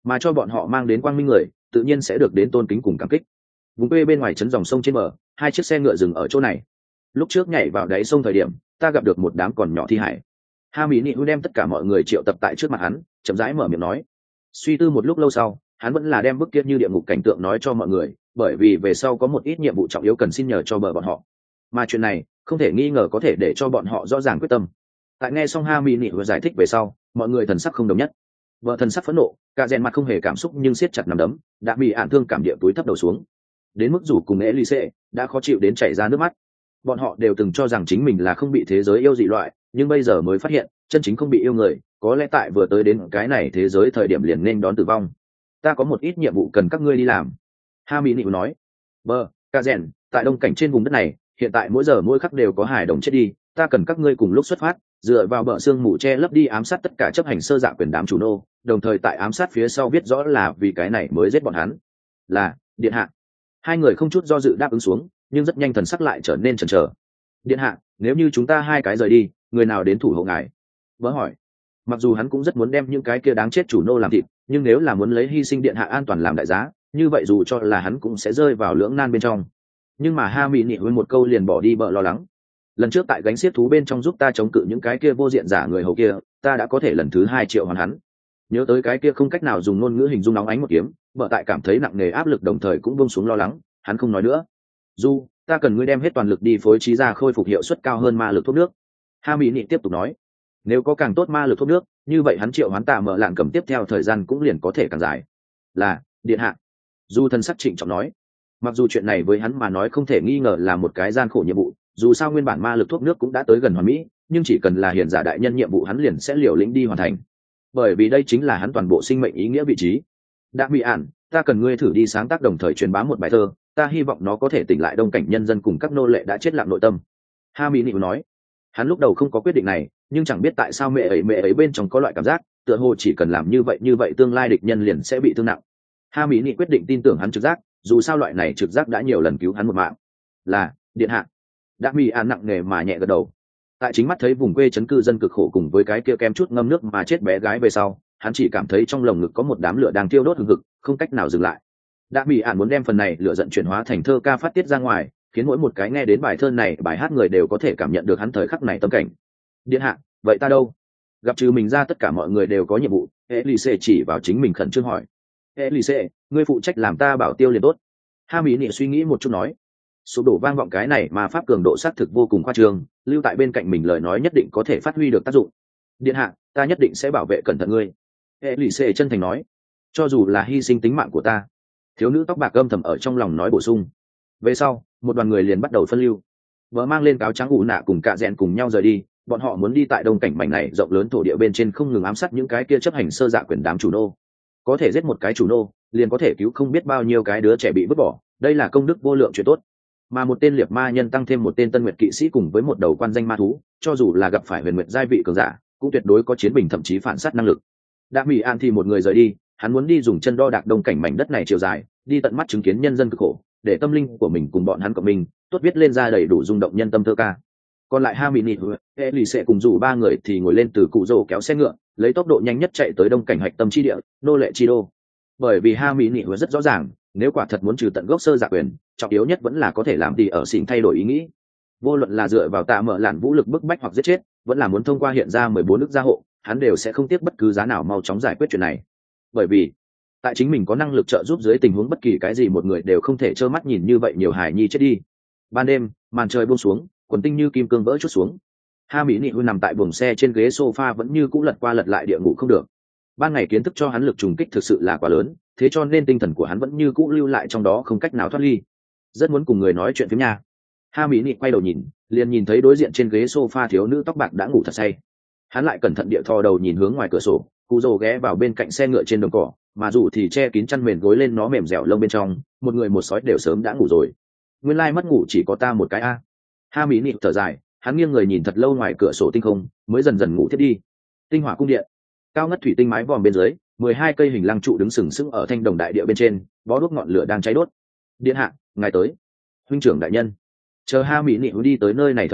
mà cho bọn họ mang đến quang minh người tự nhiên sẽ được đến tôn kính cùng cảm kích. Vùng quê bên ngoài trấn dòng sông trên bờ, hai chiếc xe ngựa dừng ở chỗ này. Lúc trước nhảy vào đáy sông thời điểm, ta gặp được một đám còn nhỏ thi hải. Ha Mỹ Nị đem tất cả mọi người triệu tập tại trước mặt hắn, chậm rãi mở miệng nói. Suy tư một lúc lâu sau, hắn vẫn là đem bức kia như địa ngục cảnh tượng nói cho mọi người, bởi vì về sau có một ít nhiệm vụ trọng yếu cần xin nhờ cho bờ bọn họ, mà chuyện này không thể nghi ngờ có thể để cho bọn họ rõ ràng quyết tâm. Tại nghe xong Ha Mỹ Nị giải thích về sau, mọi người thần sắc không đồng nhất. Vợ thần sắc phẫn nộ, cả rèn mặt không hề cảm xúc nhưng siết chặt nắm đấm, đã bị ạn thương cảm địa túi thấp đầu xuống. Đến mức rủ cùng Elise đã khó chịu đến chảy ra nước mắt. Bọn họ đều từng cho rằng chính mình là không bị thế giới yêu dị loại, nhưng bây giờ mới phát hiện chân chính không bị yêu người có lẽ tại vừa tới đến cái này thế giới thời điểm liền nên đón tử vong. Ta có một ít nhiệm vụ cần các ngươi đi làm. Ha Mỹ Nị nói. Bờ, cả rèn, tại đông cảnh trên vùng đất này hiện tại mỗi giờ mỗi khắc đều có hải đồng chết đi, ta cần các ngươi cùng lúc xuất phát, dựa vào bờ sương mù che lấp đi ám sát tất cả chấp hành sơ dạ quyền đám chủ nô, đồng thời tại ám sát phía sau biết rõ là vì cái này mới giết bọn hắn. Là, điện hạ. Hai người không chút do dự đáp ứng xuống, nhưng rất nhanh thần sắc lại trở nên chần chờ. Điện hạ, nếu như chúng ta hai cái rời đi, người nào đến thủ hộ ngài? Vỡ hỏi. Mặc dù hắn cũng rất muốn đem những cái kia đáng chết chủ nô làm thịt, nhưng nếu là muốn lấy hy sinh điện hạ an toàn làm đại giá, như vậy dù cho là hắn cũng sẽ rơi vào lưỡng nan bên trong. Nhưng mà Ha Mỹ Nị với một câu liền bỏ đi bợ lo lắng. Lần trước tại gánh xiết thú bên trong giúp ta chống cự những cái kia vô diện giả người hầu kia, ta đã có thể lần thứ 2 triệu hoàn hắn. Nhớ tới cái kia không cách nào dùng ngôn ngữ hình dung nóng ánh một kiếm, vợ tại cảm thấy nặng nề áp lực đồng thời cũng buông xuống lo lắng, hắn không nói nữa. Du, ta cần ngươi đem hết toàn lực đi phối trí ra khôi phục hiệu suất cao hơn ma lực thuốc nước. Ha Mỹ Nị tiếp tục nói. Nếu có càng tốt ma lực thuốc nước, như vậy hắn triệu hoán tạ mở lạn cầm tiếp theo thời gian cũng liền có thể càng dài. Là, điện hạ. Du thân sắc trịnh trọng nói. Mặc dù chuyện này với hắn mà nói không thể nghi ngờ là một cái gian khổ nhiệm vụ, dù sao nguyên bản ma lực thuốc nước cũng đã tới gần hoàn mỹ, nhưng chỉ cần là hiền giả đại nhân nhiệm vụ hắn liền sẽ liều lĩnh đi hoàn thành, bởi vì đây chính là hắn toàn bộ sinh mệnh ý nghĩa vị trí. Đã bị ản, ta cần ngươi thử đi sáng tác đồng thời truyền bá một bài thơ, ta hy vọng nó có thể tỉnh lại đông cảnh nhân dân cùng các nô lệ đã chết lặng nội tâm. Ha Mỹ Nị nói. Hắn lúc đầu không có quyết định này, nhưng chẳng biết tại sao mẹ ấy bên trong có loại cảm giác tựa hồ chỉ cần làm như vậy tương lai địch nhân liền sẽ bị thương nặng. Ha Mỹ Nị quyết định tin tưởng hắn trực giác, dù sao loại này trực giác đã nhiều lần cứu hắn một mạng. Là, điện hạ. Đã bị an nặng nề mà nhẹ gật đầu. Tại chính mắt thấy vùng quê trấn cư dân cực khổ cùng với cái kia kem chút ngâm nước mà chết bé gái về sau, hắn chỉ cảm thấy trong lồng ngực có một đám lửa đang thiêu đốt hừng hực, không cách nào dừng lại. Đã bị an muốn đem phần này lửa giận chuyển hóa thành thơ ca phát tiết ra ngoài, khiến mỗi một cái nghe đến bài thơ này bài hát người đều có thể cảm nhận được hắn thời khắc này tâm cảnh. Điện hạ, vậy ta đâu? Gặp trừ mình ra tất cả mọi người đều có nhiệm vụ. Elise chỉ vào chính mình khẩn trương hỏi. Elise, ngươi phụ trách làm ta bảo tiêu liền tốt. Ha Mỹ Nị suy nghĩ một chút nói. Sụp đổ vang vọng cái này mà pháp cường độ sát thực vô cùng khoa trương, lưu tại bên cạnh mình lời nói nhất định có thể phát huy được tác dụng. Điện hạ, ta nhất định sẽ bảo vệ cẩn thận ngươi. Elise chân thành nói. Cho dù là hy sinh tính mạng của ta. Thiếu nữ tóc bạc âm thầm ở trong lòng nói bổ sung. Về sau, một đoàn người liền bắt đầu phân lưu. Vợ mang lên cáo trắng ủ nạ cùng cạ rẽn cùng nhau rời đi, bọn họ muốn đi tại đông cảnh mảnh này rộng lớn thổ địa bên trên không ngừng ám sát những cái kia chấp hành sơ dạ quyền đám chủ nô. Có thể giết một cái chủ nô, liền có thể cứu không biết bao nhiêu cái đứa trẻ bị vứt bỏ, đây là công đức vô lượng chuyện tốt. Mà một tên liệt ma nhân tăng thêm một tên tân nguyệt kỵ sĩ cùng với một đầu quan danh ma thú, cho dù là gặp phải huyền nguyệt giai vị cường giả, cũng tuyệt đối có chiến bình thậm chí phản sát năng lực. Đã Mỹ An thì một người rời đi, hắn muốn đi dùng chân đo đạc đông cảnh mảnh đất này chiều dài, đi tận mắt chứng kiến nhân dân cực khổ, để tâm linh của mình cùng bọn hắn cộng mình, tốt viết lên ra đầy đủ rung động nhân tâm thơ ca. Còn lại Hermione, Elise cùng dù ba người thì ngồi lên từ cụ rồ kéo xe ngựa, lấy tốc độ nhanh nhất chạy tới đông cảnh hạch tâm chi địa, nô lệ chi đô. Bởi vì Hermione rất rõ ràng, nếu quả thật muốn trừ tận gốc sơ dạ quyền, trọng yếu nhất vẫn là có thể làm gì ở xỉn thay đổi ý nghĩ. Vô luận là dựa vào tạ mở lạn vũ lực bức bách hoặc giết chết, vẫn là muốn thông qua hiện ra 14 nước gia hộ, hắn đều sẽ không tiếc bất cứ giá nào mau chóng giải quyết chuyện này. Bởi vì tại chính mình có năng lực trợ giúp dưới tình huống bất kỳ cái gì một người đều không thể trơ mắt nhìn như vậy nhiều hài nhi chết đi. Ban đêm, màn trời buông xuống, quần tinh như kim cương vỡ chút xuống. Ha Mỹ Nị nằm tại buồng xe trên ghế sofa vẫn như cũ lật qua lật lại địa ngủ không được. Ban ngày kiến thức cho hắn lực trùng kích thực sự là quá lớn, thế cho nên tinh thần của hắn vẫn như cũ lưu lại trong đó không cách nào thoát ly. Rất muốn cùng người nói chuyện phím nha. Ha Mỹ Nị quay đầu nhìn, liền nhìn thấy đối diện trên ghế sofa thiếu nữ tóc bạc đã ngủ thật say. Hắn lại cẩn thận địa thò đầu nhìn hướng ngoài cửa sổ, cụ rồ ghé vào bên cạnh xe ngựa trên đồng cỏ, mà dù thì che kín chăn mền gối lên nó mềm dẻo lông bên trong, một người một sói đều sớm đã ngủ rồi. Nguyên lai mất ngủ chỉ có ta một cái a. Ha Mỹ Nị thở dài, hắn nghiêng người nhìn thật lâu ngoài cửa sổ tinh không, mới dần dần ngủ thiết đi. Tinh hỏa cung điện, cao ngất thủy tinh mái vòm bên dưới, 12 cây hình lăng trụ đứng sừng sững ở thanh đồng đại địa bên trên, bó đuốc ngọn lửa đang cháy đốt. Điện hạ, ngài tới. Huynh trưởng đại nhân. Chờ Ha Mỹ Nị đi tới nơi này thời điểm,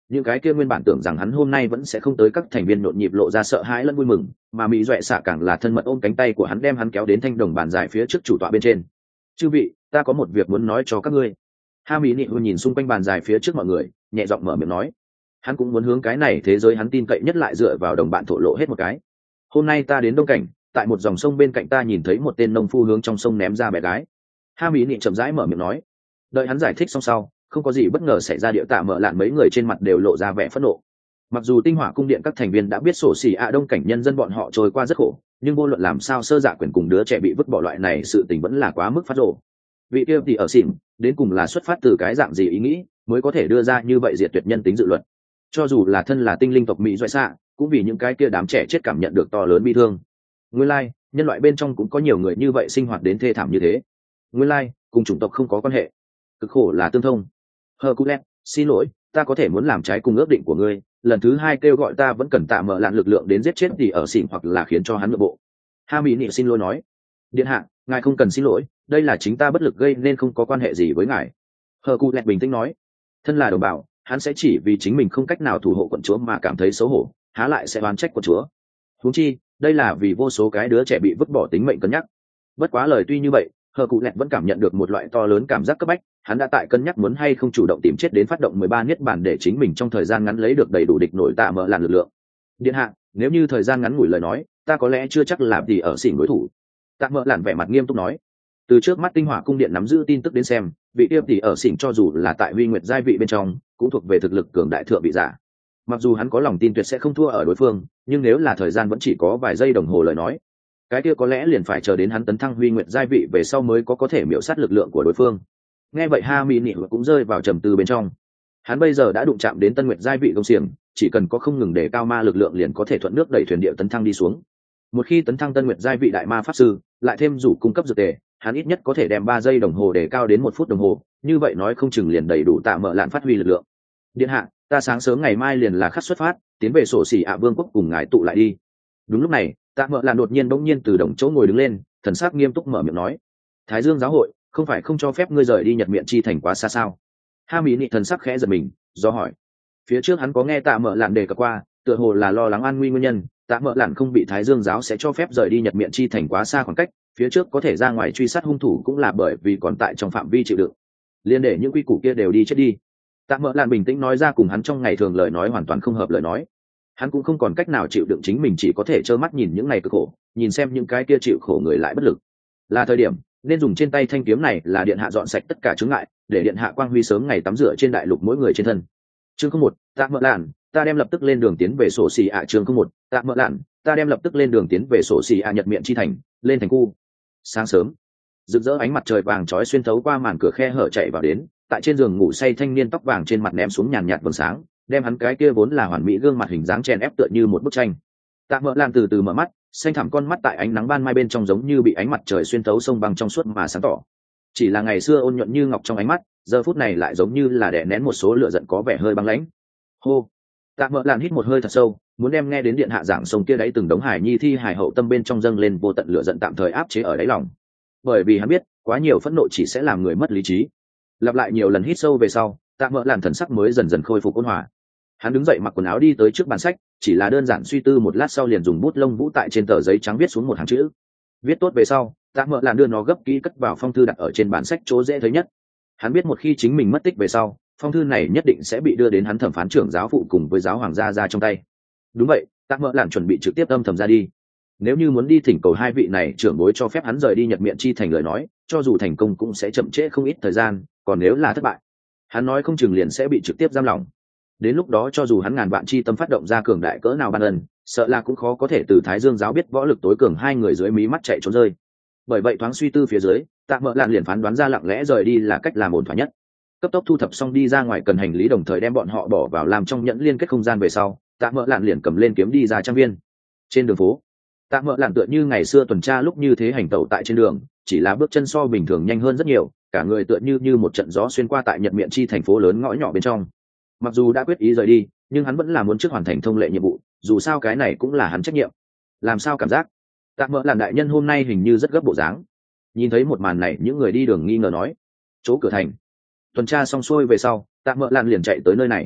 những cái kia nguyên bản tưởng rằng hắn hôm nay vẫn sẽ không tới, các thành viên nhộn nhịp lộ ra sợ hãi lẫn vui mừng, mà mỹ doẹ xạ càng là thân mật ôm cánh tay của hắn, đem hắn kéo đến thanh đồng bàn dài phía trước chủ tọa bên trên. Chư vị, ta có một việc muốn nói cho các ngươi. Ha mỹ nị nhìn xung quanh bàn dài phía trước mọi người, nhẹ giọng mở miệng nói. Hắn cũng muốn hướng cái này thế giới hắn tin cậy nhất lại dựa vào đồng bạn thổ lộ hết một cái. Hôm nay ta đến Đông Cảnh, tại một dòng sông bên cạnh ta nhìn thấy một tên nông phu hướng trong sông ném ra bé gái. Ha mỹ nị chậm rãi mở miệng nói. Đợi hắn giải thích xong sau, không có gì bất ngờ xảy ra, điệu tạ mở lạn mấy người trên mặt đều lộ ra vẻ phẫn nộ. Mặc dù tinh hỏa cung điện các thành viên đã biết sổ xỉ ạ Đông Cảnh nhân dân bọn họ trôi qua rất khổ, nhưng vô luận làm sao sơ dạ quyền cùng đứa trẻ bị vứt bỏ loại này sự tình vẫn là quá mức phát rộ. Vị kia thì ở xỉn đến cùng là xuất phát từ cái dạng gì ý nghĩ mới có thể đưa ra như vậy diệt tuyệt nhân tính dự luật. Cho dù là thân là tinh linh tộc Mỹ doại xạ, cũng vì những cái kia đám trẻ chết cảm nhận được to lớn bi thương. Nguyên lai, nhân loại bên trong cũng có nhiều người như vậy sinh hoạt đến thê thảm như thế. Nguyên lai, cùng chủng tộc không có quan hệ, cực khổ là tương thông. Hercules, xin lỗi, ta có thể muốn làm trái cùng ước định của ngươi, lần thứ hai kêu gọi ta vẫn cần tạ mở lạn lực lượng đến giết chết thì ở xỉn hoặc là khiến cho hắn nội bộ. Ha mỹ nị xin lỗi nói. Điện hạ, ngài không cần xin lỗi, đây là chính ta bất lực gây nên, không có quan hệ gì với ngài. Hercules bình tĩnh nói. Thân là đồng bào, hắn sẽ chỉ vì chính mình không cách nào thủ hộ quận chúa mà cảm thấy xấu hổ, há lại sẽ oán trách quận chúa. Huống chi, đây là vì vô số cái đứa trẻ bị vứt bỏ tính mệnh cân nhắc. Bất quá lời tuy như vậy, Hercules vẫn cảm nhận được một loại to lớn cảm giác cấp bách, hắn đã tại cân nhắc muốn hay không chủ động tìm chết đến phát động 13 niết bàn để chính mình trong thời gian ngắn lấy được đầy đủ địch nổi tạ mở làn lực lượng. Điện hạ, nếu như thời gian ngắn ngủi lời nói, ta có lẽ chưa chắc làm gì ở xỉn đối thủ. Tạ mở làn vẻ mặt nghiêm túc nói. Từ trước mắt tinh hỏa cung điện nắm giữ tin tức đến xem, vị tiêu tỷ ở xỉn cho dù là tại huy nguyệt giai vị bên trong, cũng thuộc về thực lực cường đại thượng vị giả. Mặc dù hắn có lòng tin tuyệt sẽ không thua ở đối phương, nhưng nếu là thời gian vẫn chỉ có vài giây đồng hồ lời nói, cái kia có lẽ liền phải chờ đến hắn tấn thăng huy nguyệt giai vị về sau mới có thể miểu sát lực lượng của đối phương. Nghe vậy Ha Mi Nị cũng rơi vào trầm tư bên trong. Hắn bây giờ đã đụng chạm đến tân nguyệt giai vị công xiềng, chỉ cần có không ngừng để cao ma lực lượng liền có thể thuận nước đẩy thuyền điệu tấn thăng đi xuống. Một khi tấn thăng tân nguyệt giai vị đại ma pháp sư, lại thêm rủ cung cấp dược tề, hắn ít nhất có thể đem 3 giây đồng hồ để cao đến 1 phút đồng hồ, như vậy nói không chừng liền đầy đủ tạ mở lạn phát huy lực lượng. Điện hạ, ta sáng sớm ngày mai liền là khắc xuất phát, tiến về sổ xỉ ạ vương quốc cùng ngài tụ lại đi. Đúng lúc này, tạ mở lạn đột nhiên bỗng nhiên từ đồng chỗ ngồi đứng lên, thần sắc nghiêm túc mở miệng nói. Thái Dương giáo hội không phải không cho phép ngươi rời đi Nhật Miện chi thành quá xa sao? Ha mỹ nị thần sắc khẽ giật mình, do hỏi. Phía trước hắn có nghe tạ mở lạn đề cập qua, tựa hồ là lo lắng an nguy nguyên nhân, tạ mở lạn không bị Thái Dương giáo sẽ cho phép rời đi Nhật Miện chi thành quá xa khoảng cách, phía trước có thể ra ngoài truy sát hung thủ cũng là bởi vì còn tại trong phạm vi chịu đựng. Liên để những quy củ kia đều đi chết đi. Tạ mở lạn bình tĩnh nói ra cùng hắn trong ngày thường lời nói hoàn toàn không hợp lời nói. Hắn cũng không còn cách nào chịu đựng chính mình, chỉ có thể trơ mắt nhìn những ngày cực khổ, nhìn xem những cái kia chịu khổ người lại bất lực. Là thời điểm nên dùng trên tay thanh kiếm này là điện hạ dọn sạch tất cả chướng ngại, để điện hạ quang huy sớm ngày tắm rửa trên đại lục mỗi người trên thân. Chương 01, Tạ mở lạn, ta đem lập tức lên đường tiến về sổ xì ạ. Chương 01, Tạ mở lạn, ta đem lập tức lên đường tiến về sổ xì ạ. Nhật Miện chi thành, lên thành khu. Sáng sớm, rực rỡ ánh mặt trời vàng chói xuyên thấu qua màn cửa khe hở chạy vào đến, tại trên giường ngủ say thanh niên tóc vàng trên mặt ném xuống nhàn nhạt vầng sáng, đem hắn cái kia vốn là hoàn mỹ gương mặt hình dáng chèn ép tựa như một bức tranh. Tạ mở lạn từ từ mở mắt, xanh thẳm con mắt tại ánh nắng ban mai bên trong giống như bị ánh mặt trời xuyên thấu sông băng trong suốt mà sáng tỏ. Chỉ là ngày xưa ôn nhuận như ngọc trong ánh mắt, giờ phút này lại giống như là đè nén một số lửa giận có vẻ hơi băng lãnh. Hô. Tạ mở lạn hít một hơi thật sâu, muốn đem nghe đến điện hạ giảng sông kia đáy từng đống hải nhi thi hải hậu tâm bên trong dâng lên vô tận lửa giận tạm thời áp chế ở đáy lòng. Bởi vì hắn biết, quá nhiều phẫn nộ chỉ sẽ làm người mất lý trí. Lặp lại nhiều lần hít sâu về sau, Tạ mở lạn thần sắc mới dần dần khôi phục ôn hòa. Hắn đứng dậy mặc quần áo đi tới trước bàn sách, chỉ là đơn giản suy tư một lát sau liền dùng bút lông vũ tại trên tờ giấy trắng viết xuống một hàng chữ. Viết tốt về sau, Tạ mở lạn đưa nó gấp kỹ cất vào phong thư đặt ở trên bản sách chỗ dễ thấy nhất. Hắn biết một khi chính mình mất tích về sau, phong thư này nhất định sẽ bị đưa đến hắn thẩm phán trưởng giáo phụ cùng với giáo hoàng gia ra trong tay. Đúng vậy, Tạ mở lạn chuẩn bị trực tiếp âm thầm ra đi. Nếu như muốn đi thỉnh cầu hai vị này trưởng bối cho phép hắn rời đi Nhật Miện chi thành lời nói, cho dù thành công cũng sẽ chậm trễ không ít thời gian, còn nếu là thất bại, hắn nói không chừng liền sẽ bị trực tiếp giam lỏng. Đến lúc đó cho dù hắn ngàn vạn chi tâm phát động ra cường đại cỡ nào ban ân, sợ là cũng khó có thể từ Thái Dương giáo biết võ lực tối cường hai người dưới mí mắt chạy trốn rơi. Bởi vậy thoáng suy tư phía dưới, Tạ mở lạn liền phán đoán ra lặng lẽ rời đi là cách làm ổn thỏa nhất. Cấp tốc thu thập xong đi ra ngoài cần hành lý, đồng thời đem bọn họ bỏ vào làm trong nhẫn liên kết không gian về sau, Tạ mở lạn liền cầm lên kiếm đi ra trang viên. Trên đường phố, Tạ mở lạn tựa như ngày xưa tuần tra lúc như thế hành tẩu tại trên đường, chỉ là bước chân so bình thường nhanh hơn rất nhiều, cả người tựa như một trận gió xuyên qua tại Nhật Miện chi thành phố lớn ngõ nhỏ bên trong. Mặc dù đã quyết ý rời đi, nhưng hắn vẫn là muốn trước hoàn thành thông lệ nhiệm vụ, dù sao cái này cũng là hắn trách nhiệm. Làm sao cảm giác Tạ mở lạn đại nhân hôm nay hình như rất gấp bộ dáng. Nhìn thấy một màn này, những người đi đường nghi ngờ nói. Chỗ cửa thành tuần tra xong xuôi về sau, Tạ mở lạn liền chạy tới nơi này.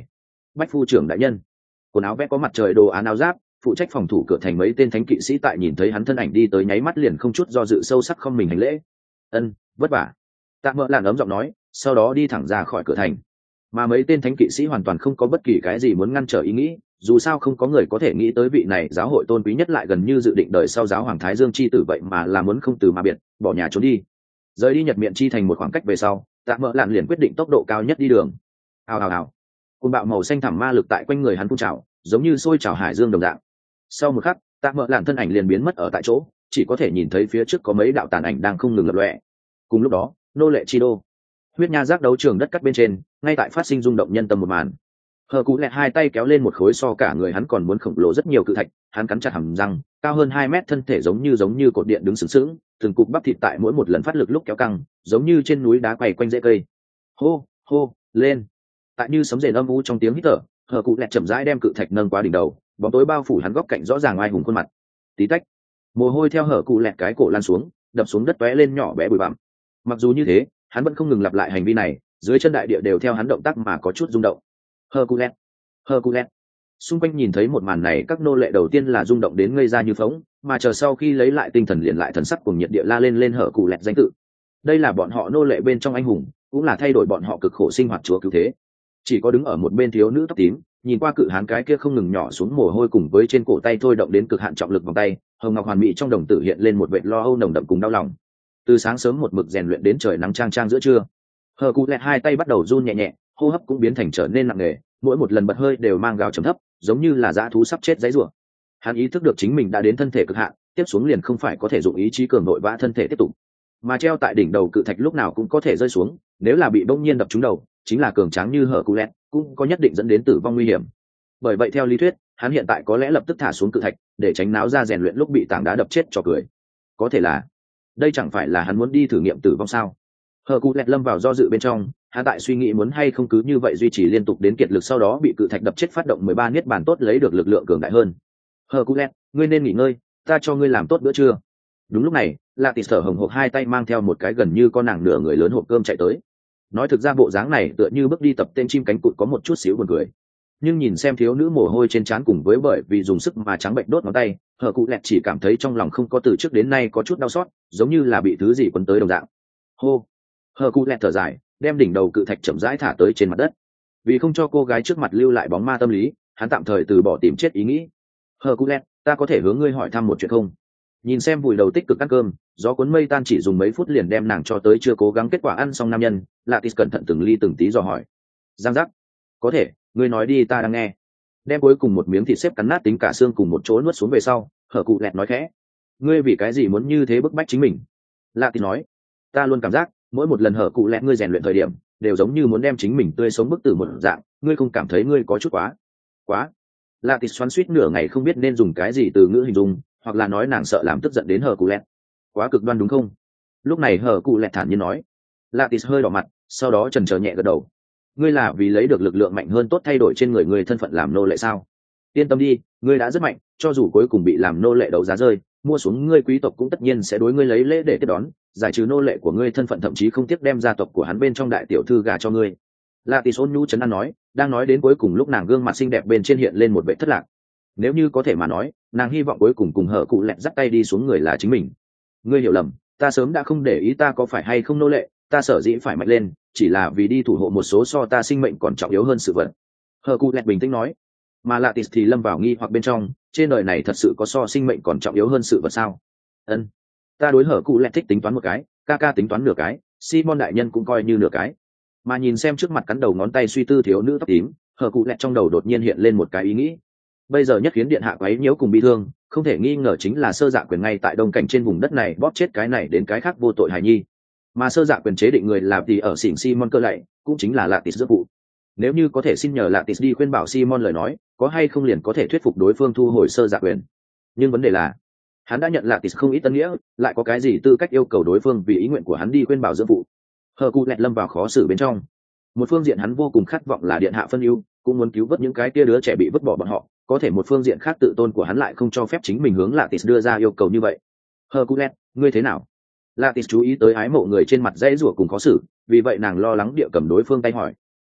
Bách phu trưởng đại nhân. Quần áo vẽ có mặt trời đồ án áo giáp, phụ trách phòng thủ cửa thành mấy tên thánh kỵ sĩ tại nhìn thấy hắn thân ảnh đi tới nháy mắt liền không chút do dự sâu sắc không mình hành lễ. Ân, vất vả. Tạ Mỡ Lạn ấm giọng nói, sau đó đi thẳng ra khỏi cửa thành. Mà mấy tên thánh kỵ sĩ hoàn toàn không có bất kỳ cái gì muốn ngăn trở ý nghĩ, dù sao không có người có thể nghĩ tới vị này giáo hội tôn quý nhất lại gần như dự định đời sau giáo hoàng Thái Dương chi tử vậy mà là muốn không từ mà biệt, bỏ nhà trốn đi. Rời đi Nhật Miện chi thành một khoảng cách về sau, Tạ Mỡ Lạn liền quyết định tốc độ cao nhất đi đường. Ào ào ào. Cơn bạo màu xanh thẳm ma lực tại quanh người hắn phun trào, giống như sôi trào hải dương đồng dạng. Sau một khắc, Tạ Mỡ Lạn thân ảnh liền biến mất ở tại chỗ, chỉ có thể nhìn thấy phía trước có mấy đạo tàn ảnh đang không ngừng lập lòe. Cùng lúc đó, nô lệ chi đô, huyết nha giác đấu trường đất cắt bên trên, ngay tại phát sinh rung động nhân tâm một màn. Hờ Cụ Lẹt hai tay kéo lên một khối so cả người hắn còn muốn khổng lồ rất nhiều cự thạch, hắn cắn chặt hàm răng, cao hơn 2 mét thân thể giống như cột điện đứng sừng sững, từng cục bắp thịt tại mỗi một lần phát lực lúc kéo căng, giống như trên núi đá quay quanh rễ cây. Hô, hô, lên. Tại như sấm rền âm u trong tiếng hít thở, Hờ Cụ Lẹt chậm rãi đem cự thạch nâng qua đỉnh đầu, bóng tối bao phủ hắn góc cạnh rõ ràng oai hùng khuôn mặt. Tí tách, mồ hôi theo Hờ Cụ Lẹt cái cổ lan xuống, đập xuống đất tóe lên nhỏ bé bụi bặm. Mặc dù như thế, hắn vẫn không ngừng lặp lại hành vi này, dưới chân đại địa đều theo hắn động tác mà có chút rung động. Hercules, Hercules. Xung quanh nhìn thấy một màn này, các nô lệ đầu tiên là rung động đến ngây ra như phóng, mà chờ sau khi lấy lại tinh thần liền lại thần sắc cùng nhiệt địa la lên Hercules danh tự. Đây là bọn họ nô lệ bên trong anh hùng, cũng là thay đổi bọn họ cực khổ sinh hoạt chúa cứu thế. Chỉ có đứng ở một bên thiếu nữ tóc tím, nhìn qua cự hán cái kia không ngừng nhỏ xuống mồ hôi cùng với trên cổ tay thôi động đến cực hạn trọng lực vòng tay, hồng ngọc hoàn mỹ trong đồng tử hiện lên một vệt lo âu nồng đậm cùng đau lòng. Từ sáng sớm một mực rèn luyện đến trời nắng chang chang giữa trưa, Hercules hai tay bắt đầu run nhẹ nhẹ, hô hấp cũng biến thành trở nên nặng nề, mỗi một lần bật hơi đều mang gào trầm thấp, giống như là dã thú sắp chết dãy rủa. Hắn ý thức được chính mình đã đến thân thể cực hạn, tiếp xuống liền không phải có thể dụng ý chí cường nội vã thân thể tiếp tục, mà treo tại đỉnh đầu cự thạch lúc nào cũng có thể rơi xuống, nếu là bị bỗng nhiên đập trúng đầu, chính là cường tráng như Hercules, cũng có nhất định dẫn đến tử vong nguy hiểm. Bởi vậy theo lý thuyết, hắn hiện tại có lẽ lập tức thả xuống cự thạch, để tránh náo ra rèn luyện lúc bị tảng đá đập chết cho cười. Có thể là, đây chẳng phải là hắn muốn đi thử nghiệm tử vong sao? Hercules lâm vào do dự bên trong, hắn tại suy nghĩ muốn hay không cứ như vậy duy trì liên tục đến kiệt lực sau đó bị cự thạch đập chết phát động 13 niết bàn tốt lấy được lực lượng cường đại hơn. Hercules, ngươi nên nghỉ ngơi, ta cho ngươi làm tốt bữa trưa. Đúng lúc này, Lạ Tịt thở hồng hộc hai tay mang theo một cái gần như con nàng nửa người lớn hộp cơm chạy tới. Nói thực ra bộ dáng này tựa như bước đi tập tên chim cánh cụt có một chút xíu buồn cười. Nhưng nhìn xem thiếu nữ mồ hôi trên trán cùng với bởi vì dùng sức mà trắng bệnh đốt ngón tay, Hercules chỉ cảm thấy trong lòng không có từ trước đến nay có chút đau xót, giống như là bị thứ gì quấn tới đồng dạng. Hô. Hercules thở dài, đem đỉnh đầu cự thạch chậm rãi thả tới trên mặt đất. Vì không cho cô gái trước mặt lưu lại bóng ma tâm lý, hắn tạm thời từ bỏ tìm chết ý nghĩ. Hercules, ta có thể hướng ngươi hỏi thăm một chuyện không? Nhìn xem vùi đầu tích cực ăn cơm, gió cuốn mây tan chỉ dùng mấy phút liền đem nàng cho tới chưa cố gắng kết quả ăn xong nam nhân, Latis cẩn thận từng ly từng tí dò hỏi. Giang giác. Có thể, ngươi nói đi ta đang nghe. Đem cuối cùng một miếng thịt xếp cắn nát tính cả xương cùng một chỗ nuốt xuống về sau, Hercules nói khẽ. Ngươi vì cái gì muốn như thế bức bách chính mình? Latis nói. Ta luôn cảm giác, mỗi một lần Hercules ngươi rèn luyện thời điểm, đều giống như muốn đem chính mình tươi sống bức tử một dạng, ngươi không cảm thấy ngươi có chút quá. Latis xoắn xuýt nửa ngày không biết nên dùng cái gì từ ngữ hình dung, hoặc là nói nàng sợ làm tức giận đến Hercules. Quá cực đoan đúng không? Lúc này Hercules thản nhiên nói. Latis hơi đỏ mặt, sau đó chần chờ nhẹ gật đầu. Ngươi là vì lấy được lực lượng mạnh hơn tốt thay đổi trên người ngươi thân phận làm nô lệ sao? Yên tâm đi, ngươi đã rất mạnh, cho dù cuối cùng bị làm nô lệ đấu giá rơi, mua xuống ngươi quý tộc cũng tất nhiên sẽ đối ngươi lấy lễ để tiếp đón, giải trừ nô lệ của ngươi thân phận thậm chí không tiếc đem gia tộc của hắn bên trong đại tiểu thư gả cho ngươi. Latis ôn nhu trấn an nói, đang nói đến cuối cùng lúc nàng gương mặt xinh đẹp bên trên hiện lên một vẻ thất lạc. Nếu như có thể mà nói, nàng hy vọng cuối cùng Hercules dắt tay đi xuống người là chính mình. Ngươi hiểu lầm, ta sớm đã không để ý ta có phải hay không nô lệ, ta sở dĩ phải mạnh lên, chỉ là vì đi thủ hộ một số so ta sinh mệnh còn trọng yếu hơn sự vật. Hercules bình tĩnh nói. Mà Latis thì lâm vào nghi hoặc bên trong, trên đời này thật sự có so sinh mệnh còn trọng yếu hơn sự vật sao? Ân, ta đối Hercules thích tính toán một cái, ca tính toán nửa cái, Simon đại nhân cũng coi như nửa cái. Mà nhìn xem trước mặt cắn đầu ngón tay suy tư thiếu nữ tóc tím, Hercules trong đầu đột nhiên hiện lên một cái ý nghĩ. Bây giờ nhất khiến điện hạ quấy nhiễu cùng bị thương, không thể nghi ngờ chính là sơ dạ quyền ngay tại đông cảnh trên vùng đất này bóp chết cái này đến cái khác vô tội hài nhi. Mà sơ dạ quyền chế định người làm thì ở xỉn Simon cơ lạy, cũng chính là Latis giúp vụ. Nếu như có thể xin nhờ Latis đi khuyên bảo Simon lời nói, có hay không liền có thể thuyết phục đối phương thu hồi sơ dạ quyền. Nhưng vấn đề là, hắn đã nhận Latis không ít tân nghĩa, lại có cái gì tư cách yêu cầu đối phương vì ý nguyện của hắn đi khuyên bảo dưỡng vụ. Hercules lâm vào khó xử bên trong. Một phương diện hắn vô cùng khát vọng là điện hạ phân ưu, cũng muốn cứu vớt những cái tia đứa trẻ bị vứt bỏ bọn họ, có thể một phương diện khác tự tôn của hắn lại không cho phép chính mình hướng Latis đưa ra yêu cầu như vậy. Hercules, ngươi thế nào? Latis chú ý tới ái mộ người trên mặt dãy rủa cùng khó xử, vì vậy nàng lo lắng địa cầm đối phương tay hỏi.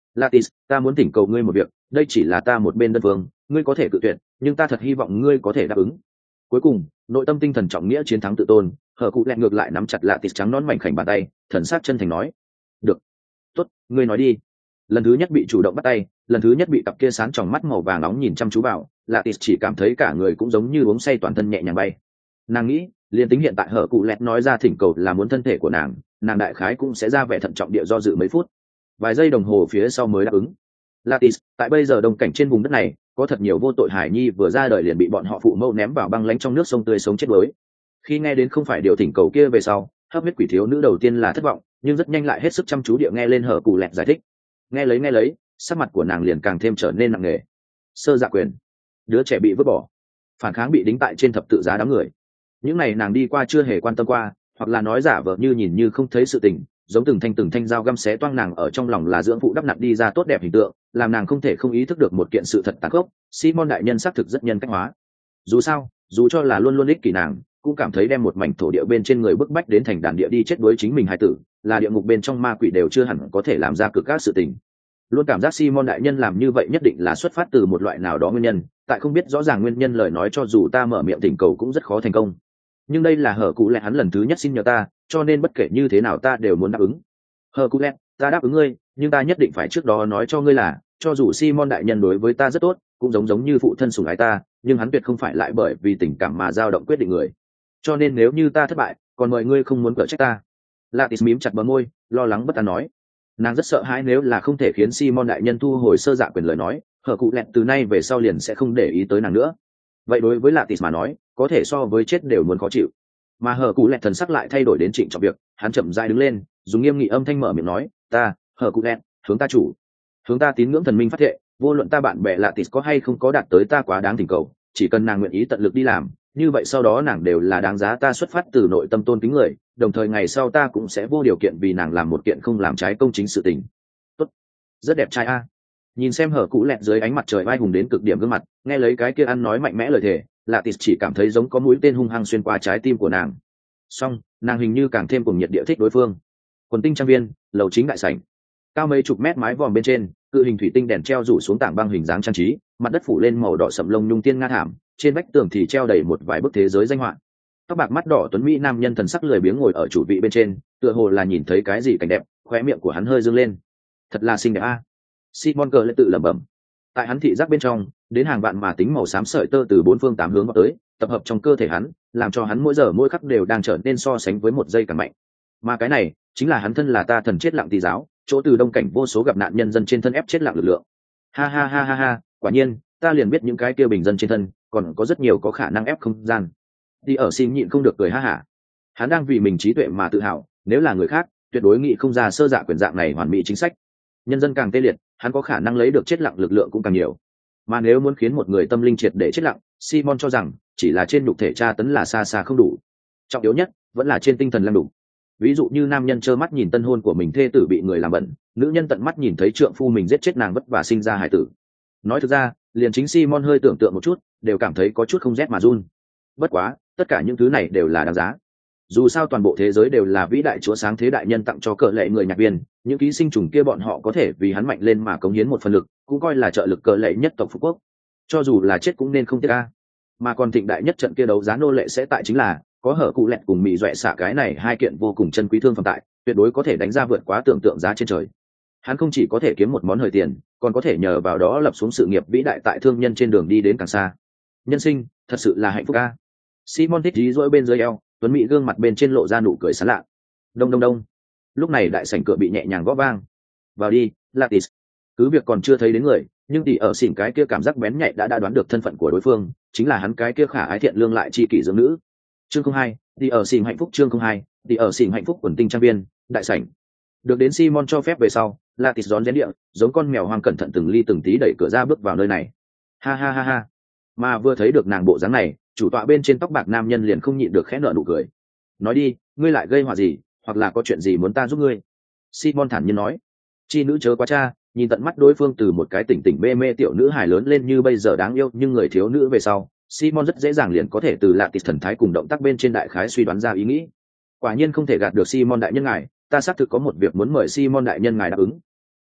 Latis, ta muốn thỉnh cầu ngươi một việc, đây chỉ là ta một bên đơn phương, ngươi có thể cự tuyệt, nhưng ta thật hy vọng ngươi có thể đáp ứng. Cuối cùng, nội tâm tinh thần trọng nghĩa chiến thắng tự tôn, hở cụ lẹt ngược lại nắm chặt Latis trắng nón mảnh khảnh bàn tay, thần sắc chân thành nói: "Được, tốt, ngươi nói đi." Lần thứ nhất bị chủ động bắt tay, lần thứ nhất bị cặp kia sáng tròng mắt màu vàng nóng nhìn chăm chú vào, Latis chỉ cảm thấy cả người cũng giống như uống say, toàn thân nhẹ nhàng bay. Nàng nghĩ, liền tính hiện tại hở cụ lẹt nói ra thỉnh cầu là muốn thân thể của nàng đại khái cũng sẽ ra vẻ thận trọng địa do dự mấy phút, vài giây đồng hồ phía sau mới đáp ứng. Latis, tại bây giờ đồng cảnh trên vùng đất này, có thật nhiều vô tội hải nhi vừa ra đời liền bị bọn họ phụ mẫu ném vào băng lãnh trong nước sông tươi sống chết đuối. Khi nghe đến không phải điều thỉnh cầu kia về sau, hấp huyết quỷ thiếu nữ đầu tiên là thất vọng, nhưng rất nhanh lại hết sức chăm chú địa nghe lên hở cụ lẹt giải thích. Nghe lấy, sắc mặt của nàng liền càng thêm trở nên nặng nề. Sơ dạ quyền, đứa trẻ bị vứt bỏ, phản kháng bị đính tại trên thập tự giá đám người. Những này nàng đi qua chưa hề quan tâm qua, hoặc là nói giả vờ như nhìn như không thấy sự tình, giống từng thanh dao găm xé toang nàng ở trong lòng là dưỡng phụ đắp nặn đi ra tốt đẹp hình tượng, làm nàng không thể không ý thức được một kiện sự thật tàn khốc. Simon đại nhân xác thực rất nhân cách hóa. Dù sao, dù cho là luôn luôn ích kỷ nàng, cũng cảm thấy đem một mảnh thổ địa bên trên người bức bách đến thành đàn địa đi chết với chính mình hài tử, là địa ngục bên trong ma quỷ đều chưa hẳn có thể làm ra cực các sự tình. Luôn cảm giác Simon đại nhân làm như vậy nhất định là xuất phát từ một loại nào đó nguyên nhân, tại không biết rõ ràng nguyên nhân lời nói cho dù ta mở miệng thỉnh cầu cũng rất khó thành công. Nhưng đây là hở cụ lẹt hắn lần thứ nhất xin nhờ ta, cho nên bất kể như thế nào ta đều muốn đáp ứng. Hở cụ lẹt, ta đáp ứng ngươi, nhưng ta nhất định phải trước đó nói cho ngươi là, cho dù Simon đại nhân đối với ta rất tốt, cũng giống như phụ thân sủng ái ta, nhưng hắn tuyệt không phải lại bởi vì tình cảm mà dao động quyết định người. Cho nên nếu như ta thất bại, còn mời ngươi không muốn cở trách ta. Latis mím chặt bờ môi, lo lắng bất an nói. Nàng rất sợ hãi nếu là không thể khiến Simon đại nhân thu hồi sơ dạ quyền lời nói, hở cụ lẹt từ nay về sau liền sẽ không để ý tới nàng nữa. Vậy đối với Latis mà nói, có thể so với chết đều muốn khó chịu. Mà hở cụ lẹt thần sắc lại thay đổi đến trịnh trọng việc, hắn chậm rãi đứng lên, dùng nghiêm nghị âm thanh mở miệng nói: "Ta, hở cụ lẹt, hướng ta chủ, hướng ta tín ngưỡng thần minh phát thệ, vô luận ta bạn bè Latis có hay không có đạt tới ta quá đáng thỉnh cầu, chỉ cần nàng nguyện ý tận lực đi làm, như vậy sau đó nàng đều là đáng giá ta xuất phát từ nội tâm tôn kính người, đồng thời ngày sau ta cũng sẽ vô điều kiện vì nàng làm một kiện không làm trái công chính sự tình." Tốt, rất đẹp trai a. Nhìn xem hở cụ lẹt dưới ánh mặt trời vai hùng đến cực điểm gương mặt, nghe lấy cái kia ăn nói mạnh mẽ lời thề, Latis chỉ cảm thấy giống có mũi tên hung hăng xuyên qua trái tim của nàng. Song, nàng hình như càng thêm cùng nhiệt địa thích đối phương. Quần tinh trang viên, lầu chính đại sảnh, cao mấy chục mét mái vòm bên trên, cự hình thủy tinh đèn treo rủ xuống tảng băng hình dáng trang trí, mặt đất phủ lên màu đỏ sậm lông nhung tiên nga thảm, trên vách tường thì treo đầy một vài bức thế giới danh họa. Tóc bạc mắt đỏ tuấn mỹ nam nhân thần sắc lười biếng ngồi ở chủ vị bên trên, tựa hồ là nhìn thấy cái gì cảnh đẹp, khóe miệng của hắn hơi dương lên. Thật là xinh đẹp a. Simon cờ lại tự lẩm bẩm. Tại hắn thị giác bên trong, đến hàng vạn mà tính màu xám sợi tơ từ bốn phương tám hướng vào tới, tập hợp trong cơ thể hắn, làm cho hắn mỗi giờ mỗi khắc đều đang trở nên so sánh với một giây càng mạnh. Mà cái này, chính là hắn thân là ta thần chết lặng tỷ giáo, chỗ từ đông cảnh vô số gặp nạn nhân dân trên thân ép chết lặng lực lượng. Ha ha ha ha ha, quả nhiên, ta liền biết những cái kia bình dân trên thân, còn có rất nhiều có khả năng ép không gian. Đi ở xin nhịn không được cười ha hả. Hắn đang vì mình trí tuệ mà tự hào, nếu là người khác, tuyệt đối nghĩ không ra sơ dạ quyền dạng này hoàn mỹ chính sách. Nhân dân càng tê liệt, hắn có khả năng lấy được chết lặng lực lượng cũng càng nhiều. Mà nếu muốn khiến một người tâm linh triệt để chết lặng, Simon cho rằng chỉ là trên nhục thể tra tấn là xa xa không đủ. Trọng yếu nhất vẫn là trên tinh thần lăng đủ. Ví dụ như nam nhân trơ mắt nhìn tân hôn của mình thê tử bị người làm bẩn, nữ nhân tận mắt nhìn thấy trượng phu mình giết chết nàng vất vả sinh ra hải tử. Nói thực ra, liền chính Simon hơi tưởng tượng một chút, đều cảm thấy có chút không rét mà run. Bất quá, tất cả những thứ này đều là đáng giá. Dù sao toàn bộ thế giới đều là vĩ đại chúa sáng thế đại nhân tặng cho cờ lệ người nhạc viên, những ký sinh trùng kia bọn họ có thể vì hắn mạnh lên mà cống hiến một phần lực, cũng coi là trợ lực cờ lệ nhất tộc Phú Quốc. Cho dù là chết cũng nên không tiếc ca. Mà còn thịnh đại nhất trận kia đấu giá nô lệ sẽ tại chính là có hở cụ lẹt cùng mị dọa xạ cái này hai kiện vô cùng chân quý thương phẩm tại, tuyệt đối có thể đánh ra vượt quá tưởng tượng giá trên trời. Hắn không chỉ có thể kiếm một món hời tiền, còn có thể nhờ vào đó lập xuống sự nghiệp vĩ đại tại thương nhân trên đường đi đến càng xa. Nhân sinh thật sự là hạnh phúc ca. Simon thích dí dỗi bên dưới eo, tuấn mỹ gương mặt bên trên lộ ra nụ cười sán lạ. Đông đông đông. Lúc này đại sảnh cửa bị nhẹ nhàng gõ vang. Vào đi, Latis. Cứ việc còn chưa thấy đến người, nhưng tỷ ở xỉn cái kia cảm giác bén nhạy đã đoán được thân phận của đối phương, chính là hắn cái kia khả ái thiện lương lại chi kỷ dưỡng nữ. Chương 02, tỷ ở xỉn hạnh phúc. Chương 02, tỷ ở xỉn hạnh phúc. Quần tinh trang viên, đại sảnh. Được đến Simon cho phép về sau, Latis rón rén địa, giống con mèo hoang cẩn thận từng ly từng tí đẩy cửa ra bước vào nơi này. Ha ha ha ha. Mà vừa thấy được nàng bộ dáng này, chủ tọa bên trên tóc bạc nam nhân liền không nhịn được khẽ nở nụ cười. Nói đi, ngươi lại gây họa gì, hoặc là có chuyện gì muốn ta giúp ngươi? Simon thản nhiên nói. Chi nữ chớ quá cha, nhìn tận mắt đối phương từ một cái tỉnh tỉnh mê mê tiểu nữ hài lớn lên như bây giờ đáng yêu nhưng người thiếu nữ về sau, Simon rất dễ dàng liền có thể từ Latis thần thái cùng động tác bên trên đại khái suy đoán ra ý nghĩ. Quả nhiên không thể gạt được Simon đại nhân ngài, ta xác thực có một việc muốn mời Simon đại nhân ngài đáp ứng.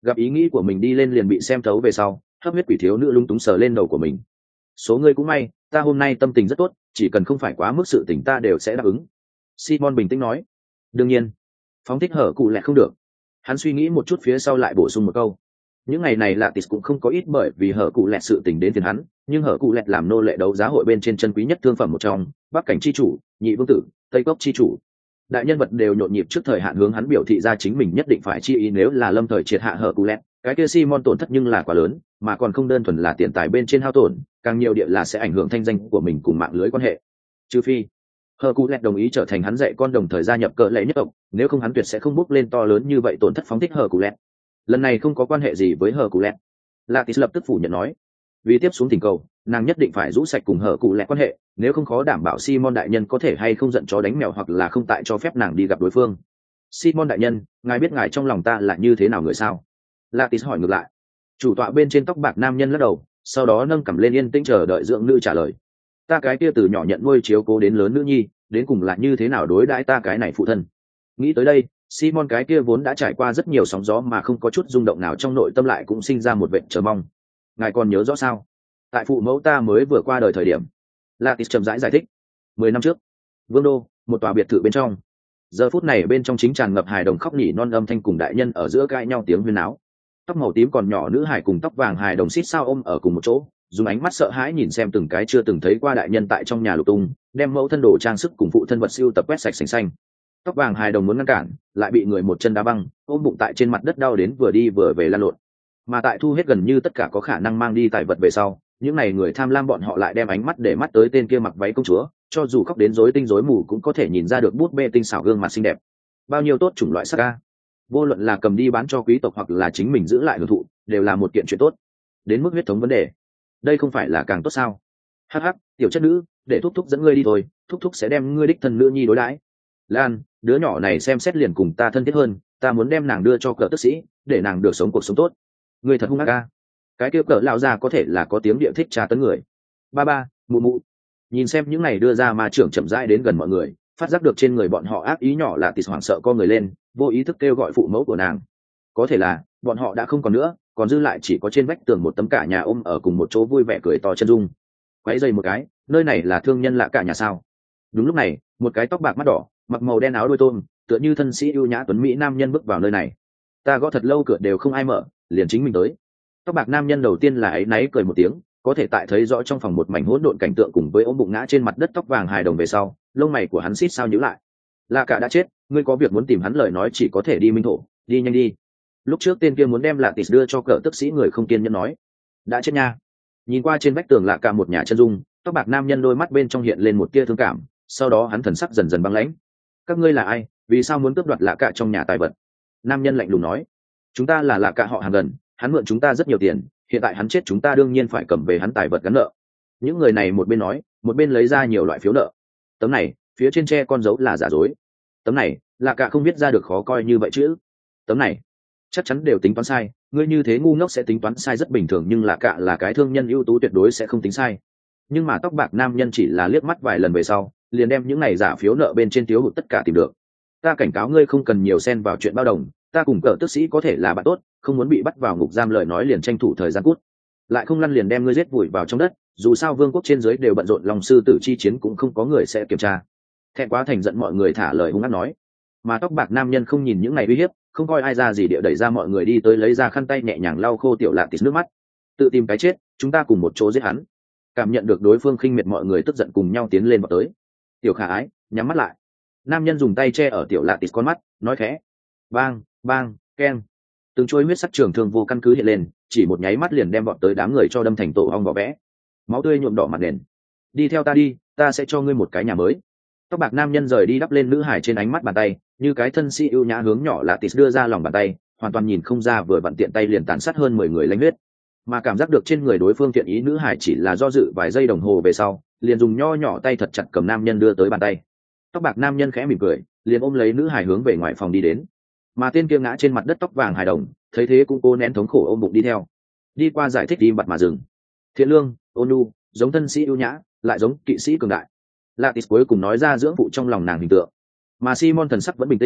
gặp ý nghĩ của mình đi lên liền bị xem thấu về sau, hấp huyết quỷ thiếu nữ lúng túng sờ lên đầu của mình. Số ngươi cũng may, ta hôm nay tâm tình rất tốt, chỉ cần không phải quá mức sự tình ta đều sẽ đáp ứng. Simon bình tĩnh nói. Đương nhiên, phóng thích hở cụ lẹ không được. Hắn suy nghĩ một chút phía sau lại bổ sung một câu. Những ngày này Latis cũng không có ít bởi vì hở cụ lẹ sự tình đến phiền hắn, nhưng hở cụ lẹ làm nô lệ đấu giá hội bên trên chân quý nhất thương phẩm một trong, bắc cảnh chi chủ, nhị vương tử, tây cốc chi chủ. Đại nhân vật đều nhộn nhịp trước thời hạn hướng hắn biểu thị ra chính mình nhất định phải chi ý nếu là lâm thời triệt hạ hở cụ lẹ, cái kia Simon tổn thất nhưng là quá lớn, mà còn không đơn thuần là tiền tài bên trên hao tổn, càng nhiều địa là sẽ ảnh hưởng thanh danh của mình cùng mạng lưới quan hệ. Trừ phi Hercules đồng ý trở thành hắn dạy con đồng thời gia nhập cỡ lệ nhất tộc, nếu không hắn tuyệt sẽ không bước lên to lớn như vậy tổn thất phóng thích Hercules. Lần này không có quan hệ gì với Hercules. Latis lập tức phủ nhận nói, vì tiếp xuống tình cầu, nàng nhất định phải rũ sạch cùng Hercules quan hệ, nếu không khó đảm bảo Simon đại nhân có thể hay không giận chó đánh mèo hoặc là không tại cho phép nàng đi gặp đối phương. Simon đại nhân, ngài biết ngài trong lòng ta là như thế nào người sao? Latis hỏi ngược lại. Chủ tọa bên trên tóc bạc nam nhân lắc đầu, sau đó nâng cằm lên yên tĩnh chờ đợi dưỡng nữ trả lời. Ta cái kia từ nhỏ nhận nuôi chiếu cố đến lớn nữ nhi, đến cùng là như thế nào đối đãi ta cái này phụ thân. Nghĩ tới đây, Simon cái kia vốn đã trải qua rất nhiều sóng gió mà không có chút rung động nào trong nội tâm lại cũng sinh ra một vệt chờ mong. Ngài còn nhớ rõ sao? Tại phụ mẫu ta mới vừa qua đời thời điểm. Latis chậm rãi giải thích. 10 năm trước, Vương đô, một tòa biệt thự bên trong. Giờ phút này bên trong chính tràn ngập hài đồng khóc nỉ non âm thanh cùng đại nhân ở giữa cãi nhau tiếng huyên náo. Tóc màu tím còn nhỏ nữ hải cùng tóc vàng hài đồng xít sao ôm ở cùng một chỗ, dùng ánh mắt sợ hãi nhìn xem từng cái chưa từng thấy qua đại nhân tại trong nhà lục tung, đem mẫu thân đồ trang sức cùng phụ thân vật siêu tập quét sạch sành xanh. Tóc vàng hài đồng muốn ngăn cản, lại bị người một chân đá băng, ôm bụng tại trên mặt đất đau đến vừa đi vừa về lăn lộn. Mà tại thu hết gần như tất cả có khả năng mang đi tài vật về sau, những này người tham lam bọn họ lại đem ánh mắt để mắt tới tên kia mặc váy công chúa, cho dù khóc đến rối tinh rối mù cũng có thể nhìn ra được bút bê tinh xảo gương mặt xinh đẹp. Bao nhiêu tốt chủng loại sắc ca, vô luận là cầm đi bán cho quý tộc hoặc là chính mình giữ lại hưởng thụ, đều là một kiện chuyện tốt. Đến mức huyết thống vấn đề, đây không phải là càng tốt sao? Hắc hắc, tiểu chất nữ, để thúc thúc dẫn ngươi đi thôi, thúc thúc sẽ đem ngươi đích thân nữ nhi đối đãi. Lan, đứa nhỏ này xem xét liền cùng ta thân thiết hơn, ta muốn đem nàng đưa cho cờ tức sĩ, để nàng được sống cuộc sống tốt. Ngươi thật hung ác ca. Cái kia cờ lão già có thể là có tiếng địa thích tra tấn người. Ba ba, mụ mụ. Nhìn xem những này đưa ra ma trưởng chậm rãi đến gần mọi người, phát giác được trên người bọn họ ác ý nhỏ là tịt hoảng sợ co người lên, vô ý thức kêu gọi phụ mẫu của nàng. Có thể là bọn họ đã không còn nữa, còn dư lại chỉ có trên vách tường một tấm cả nhà ôm ở cùng một chỗ vui vẻ cười to chân dung. Quấy dày một cái, nơi này là thương nhân lạ cả nhà sao? Đúng lúc này, một cái tóc bạc mắt đỏ, mặc màu đen áo đôi tôm, tựa như thân sĩ ưu nhã tuấn mỹ nam nhân bước vào nơi này. Ta gõ thật lâu cửa đều không ai mở, liền chính mình tới. Tóc bạc nam nhân đầu tiên là áy náy cười một tiếng, có thể tại thấy rõ trong phòng một mảnh hỗn độn cảnh tượng cùng với ôm bụng ngã trên mặt đất tóc vàng hài đồng về sau, lông mày của hắn xít sao nhíu lại. Lạ cả đã chết, ngươi có việc muốn tìm hắn lời nói chỉ có thể đi minh thổ, đi nhanh đi. Lúc trước tên kia muốn đem lạ tịt đưa cho cờ tức sĩ người không kiên nhẫn nói, đã chết nha. Nhìn qua trên vách tường lạ cả một nhà chân dung, tóc bạc nam nhân đôi mắt bên trong hiện lên một tia thương cảm, sau đó hắn thần sắc dần dần băng lãnh. Các ngươi là ai, vì sao muốn cướp đoạt lạ cả trong nhà tài vật? Nam nhân lạnh lùng nói, chúng ta là lạ cả họ hàng gần, hắn mượn chúng ta rất nhiều tiền, hiện tại hắn chết chúng ta đương nhiên phải cầm về hắn tài vật gắn nợ. Những người này một bên nói, một bên lấy ra nhiều loại phiếu nợ. Tấm này, phía trên tre con dấu là giả dối. Tấm này, lạ cả không viết ra được khó coi như vậy chứ. Tấm này, chắc chắn đều tính toán sai, ngươi như thế ngu ngốc sẽ tính toán sai rất bình thường, nhưng lạ cả là cái thương nhân ưu tú tuyệt đối sẽ không tính sai. Nhưng mà tóc bạc nam nhân chỉ là liếc mắt vài lần về sau, liền đem những này giả phiếu nợ bên trên thiếu hụt tất cả tìm được. Ta cảnh cáo ngươi không cần nhiều xen vào chuyện bao đồng, ta cùng cờ tức sĩ có thể là bạn tốt, không muốn bị bắt vào ngục giam lời nói liền tranh thủ thời gian cút, lại không lăn liền đem ngươi giết vùi vào trong đất, dù sao vương quốc trên dưới đều bận rộn lòng sư tử chi chiến cũng không có người sẽ kiểm tra. Thẹn quá thành giận mọi người thả lời hung ác nói, mà tóc bạc nam nhân không nhìn những này uy hiếp, không coi ai ra gì địa đẩy ra mọi người đi tới lấy ra khăn tay nhẹ nhàng lau khô tiểu lạ tịt nước mắt. Tự tìm cái chết, chúng ta cùng một chỗ giết hắn. Cảm nhận được đối phương khinh miệt mọi người tức giận cùng nhau tiến lên vào tới. Tiểu khả ái, nhắm mắt lại. Nam nhân dùng tay che ở tiểu lạ tịt con mắt, nói khẽ, bang bang keng. Từng chuôi huyết sắc trường thương vô căn cứ hiện lên, chỉ một nháy mắt liền đem bọn tới đám người cho đâm thành tổ ong vỏ vẽ, máu tươi nhuộm đỏ mặt nền. Đi theo ta đi, ta sẽ cho ngươi một cái nhà mới. Tóc bạc nam nhân rời đi đắp lên nữ hải trên ánh mắt bàn tay, như cái thân sĩ ưu nhã hướng nhỏ lạ tịt đưa ra lòng bàn tay, hoàn toàn nhìn không ra vừa vặn tiện tay liền tàn sát hơn 10 người lãnh huyết. Mà cảm giác được trên người đối phương thiện ý nữ hải chỉ là do dự vài giây đồng hồ về sau, liền dùng nho nhỏ tay thật chặt cầm nam nhân đưa tới bàn tay. Tóc bạc nam nhân khẽ mỉm cười, liền ôm lấy nữ hải hướng về ngoài phòng đi đến. Mà tên kia ngã trên mặt đất tóc vàng hài đồng, thấy thế cũng cố nén thống khổ ôm bụng đi theo. Đi qua giải thích đi bặt mà dừng. Thiện lương, ôn nhu, giống thân sĩ ưu nhã, lại giống kỵ sĩ cường đại. Latis cuối cùng nói ra dưỡng phụ trong lòng nàng hình tượng. Mà Simon thần sắc vẫn bình tĩnh,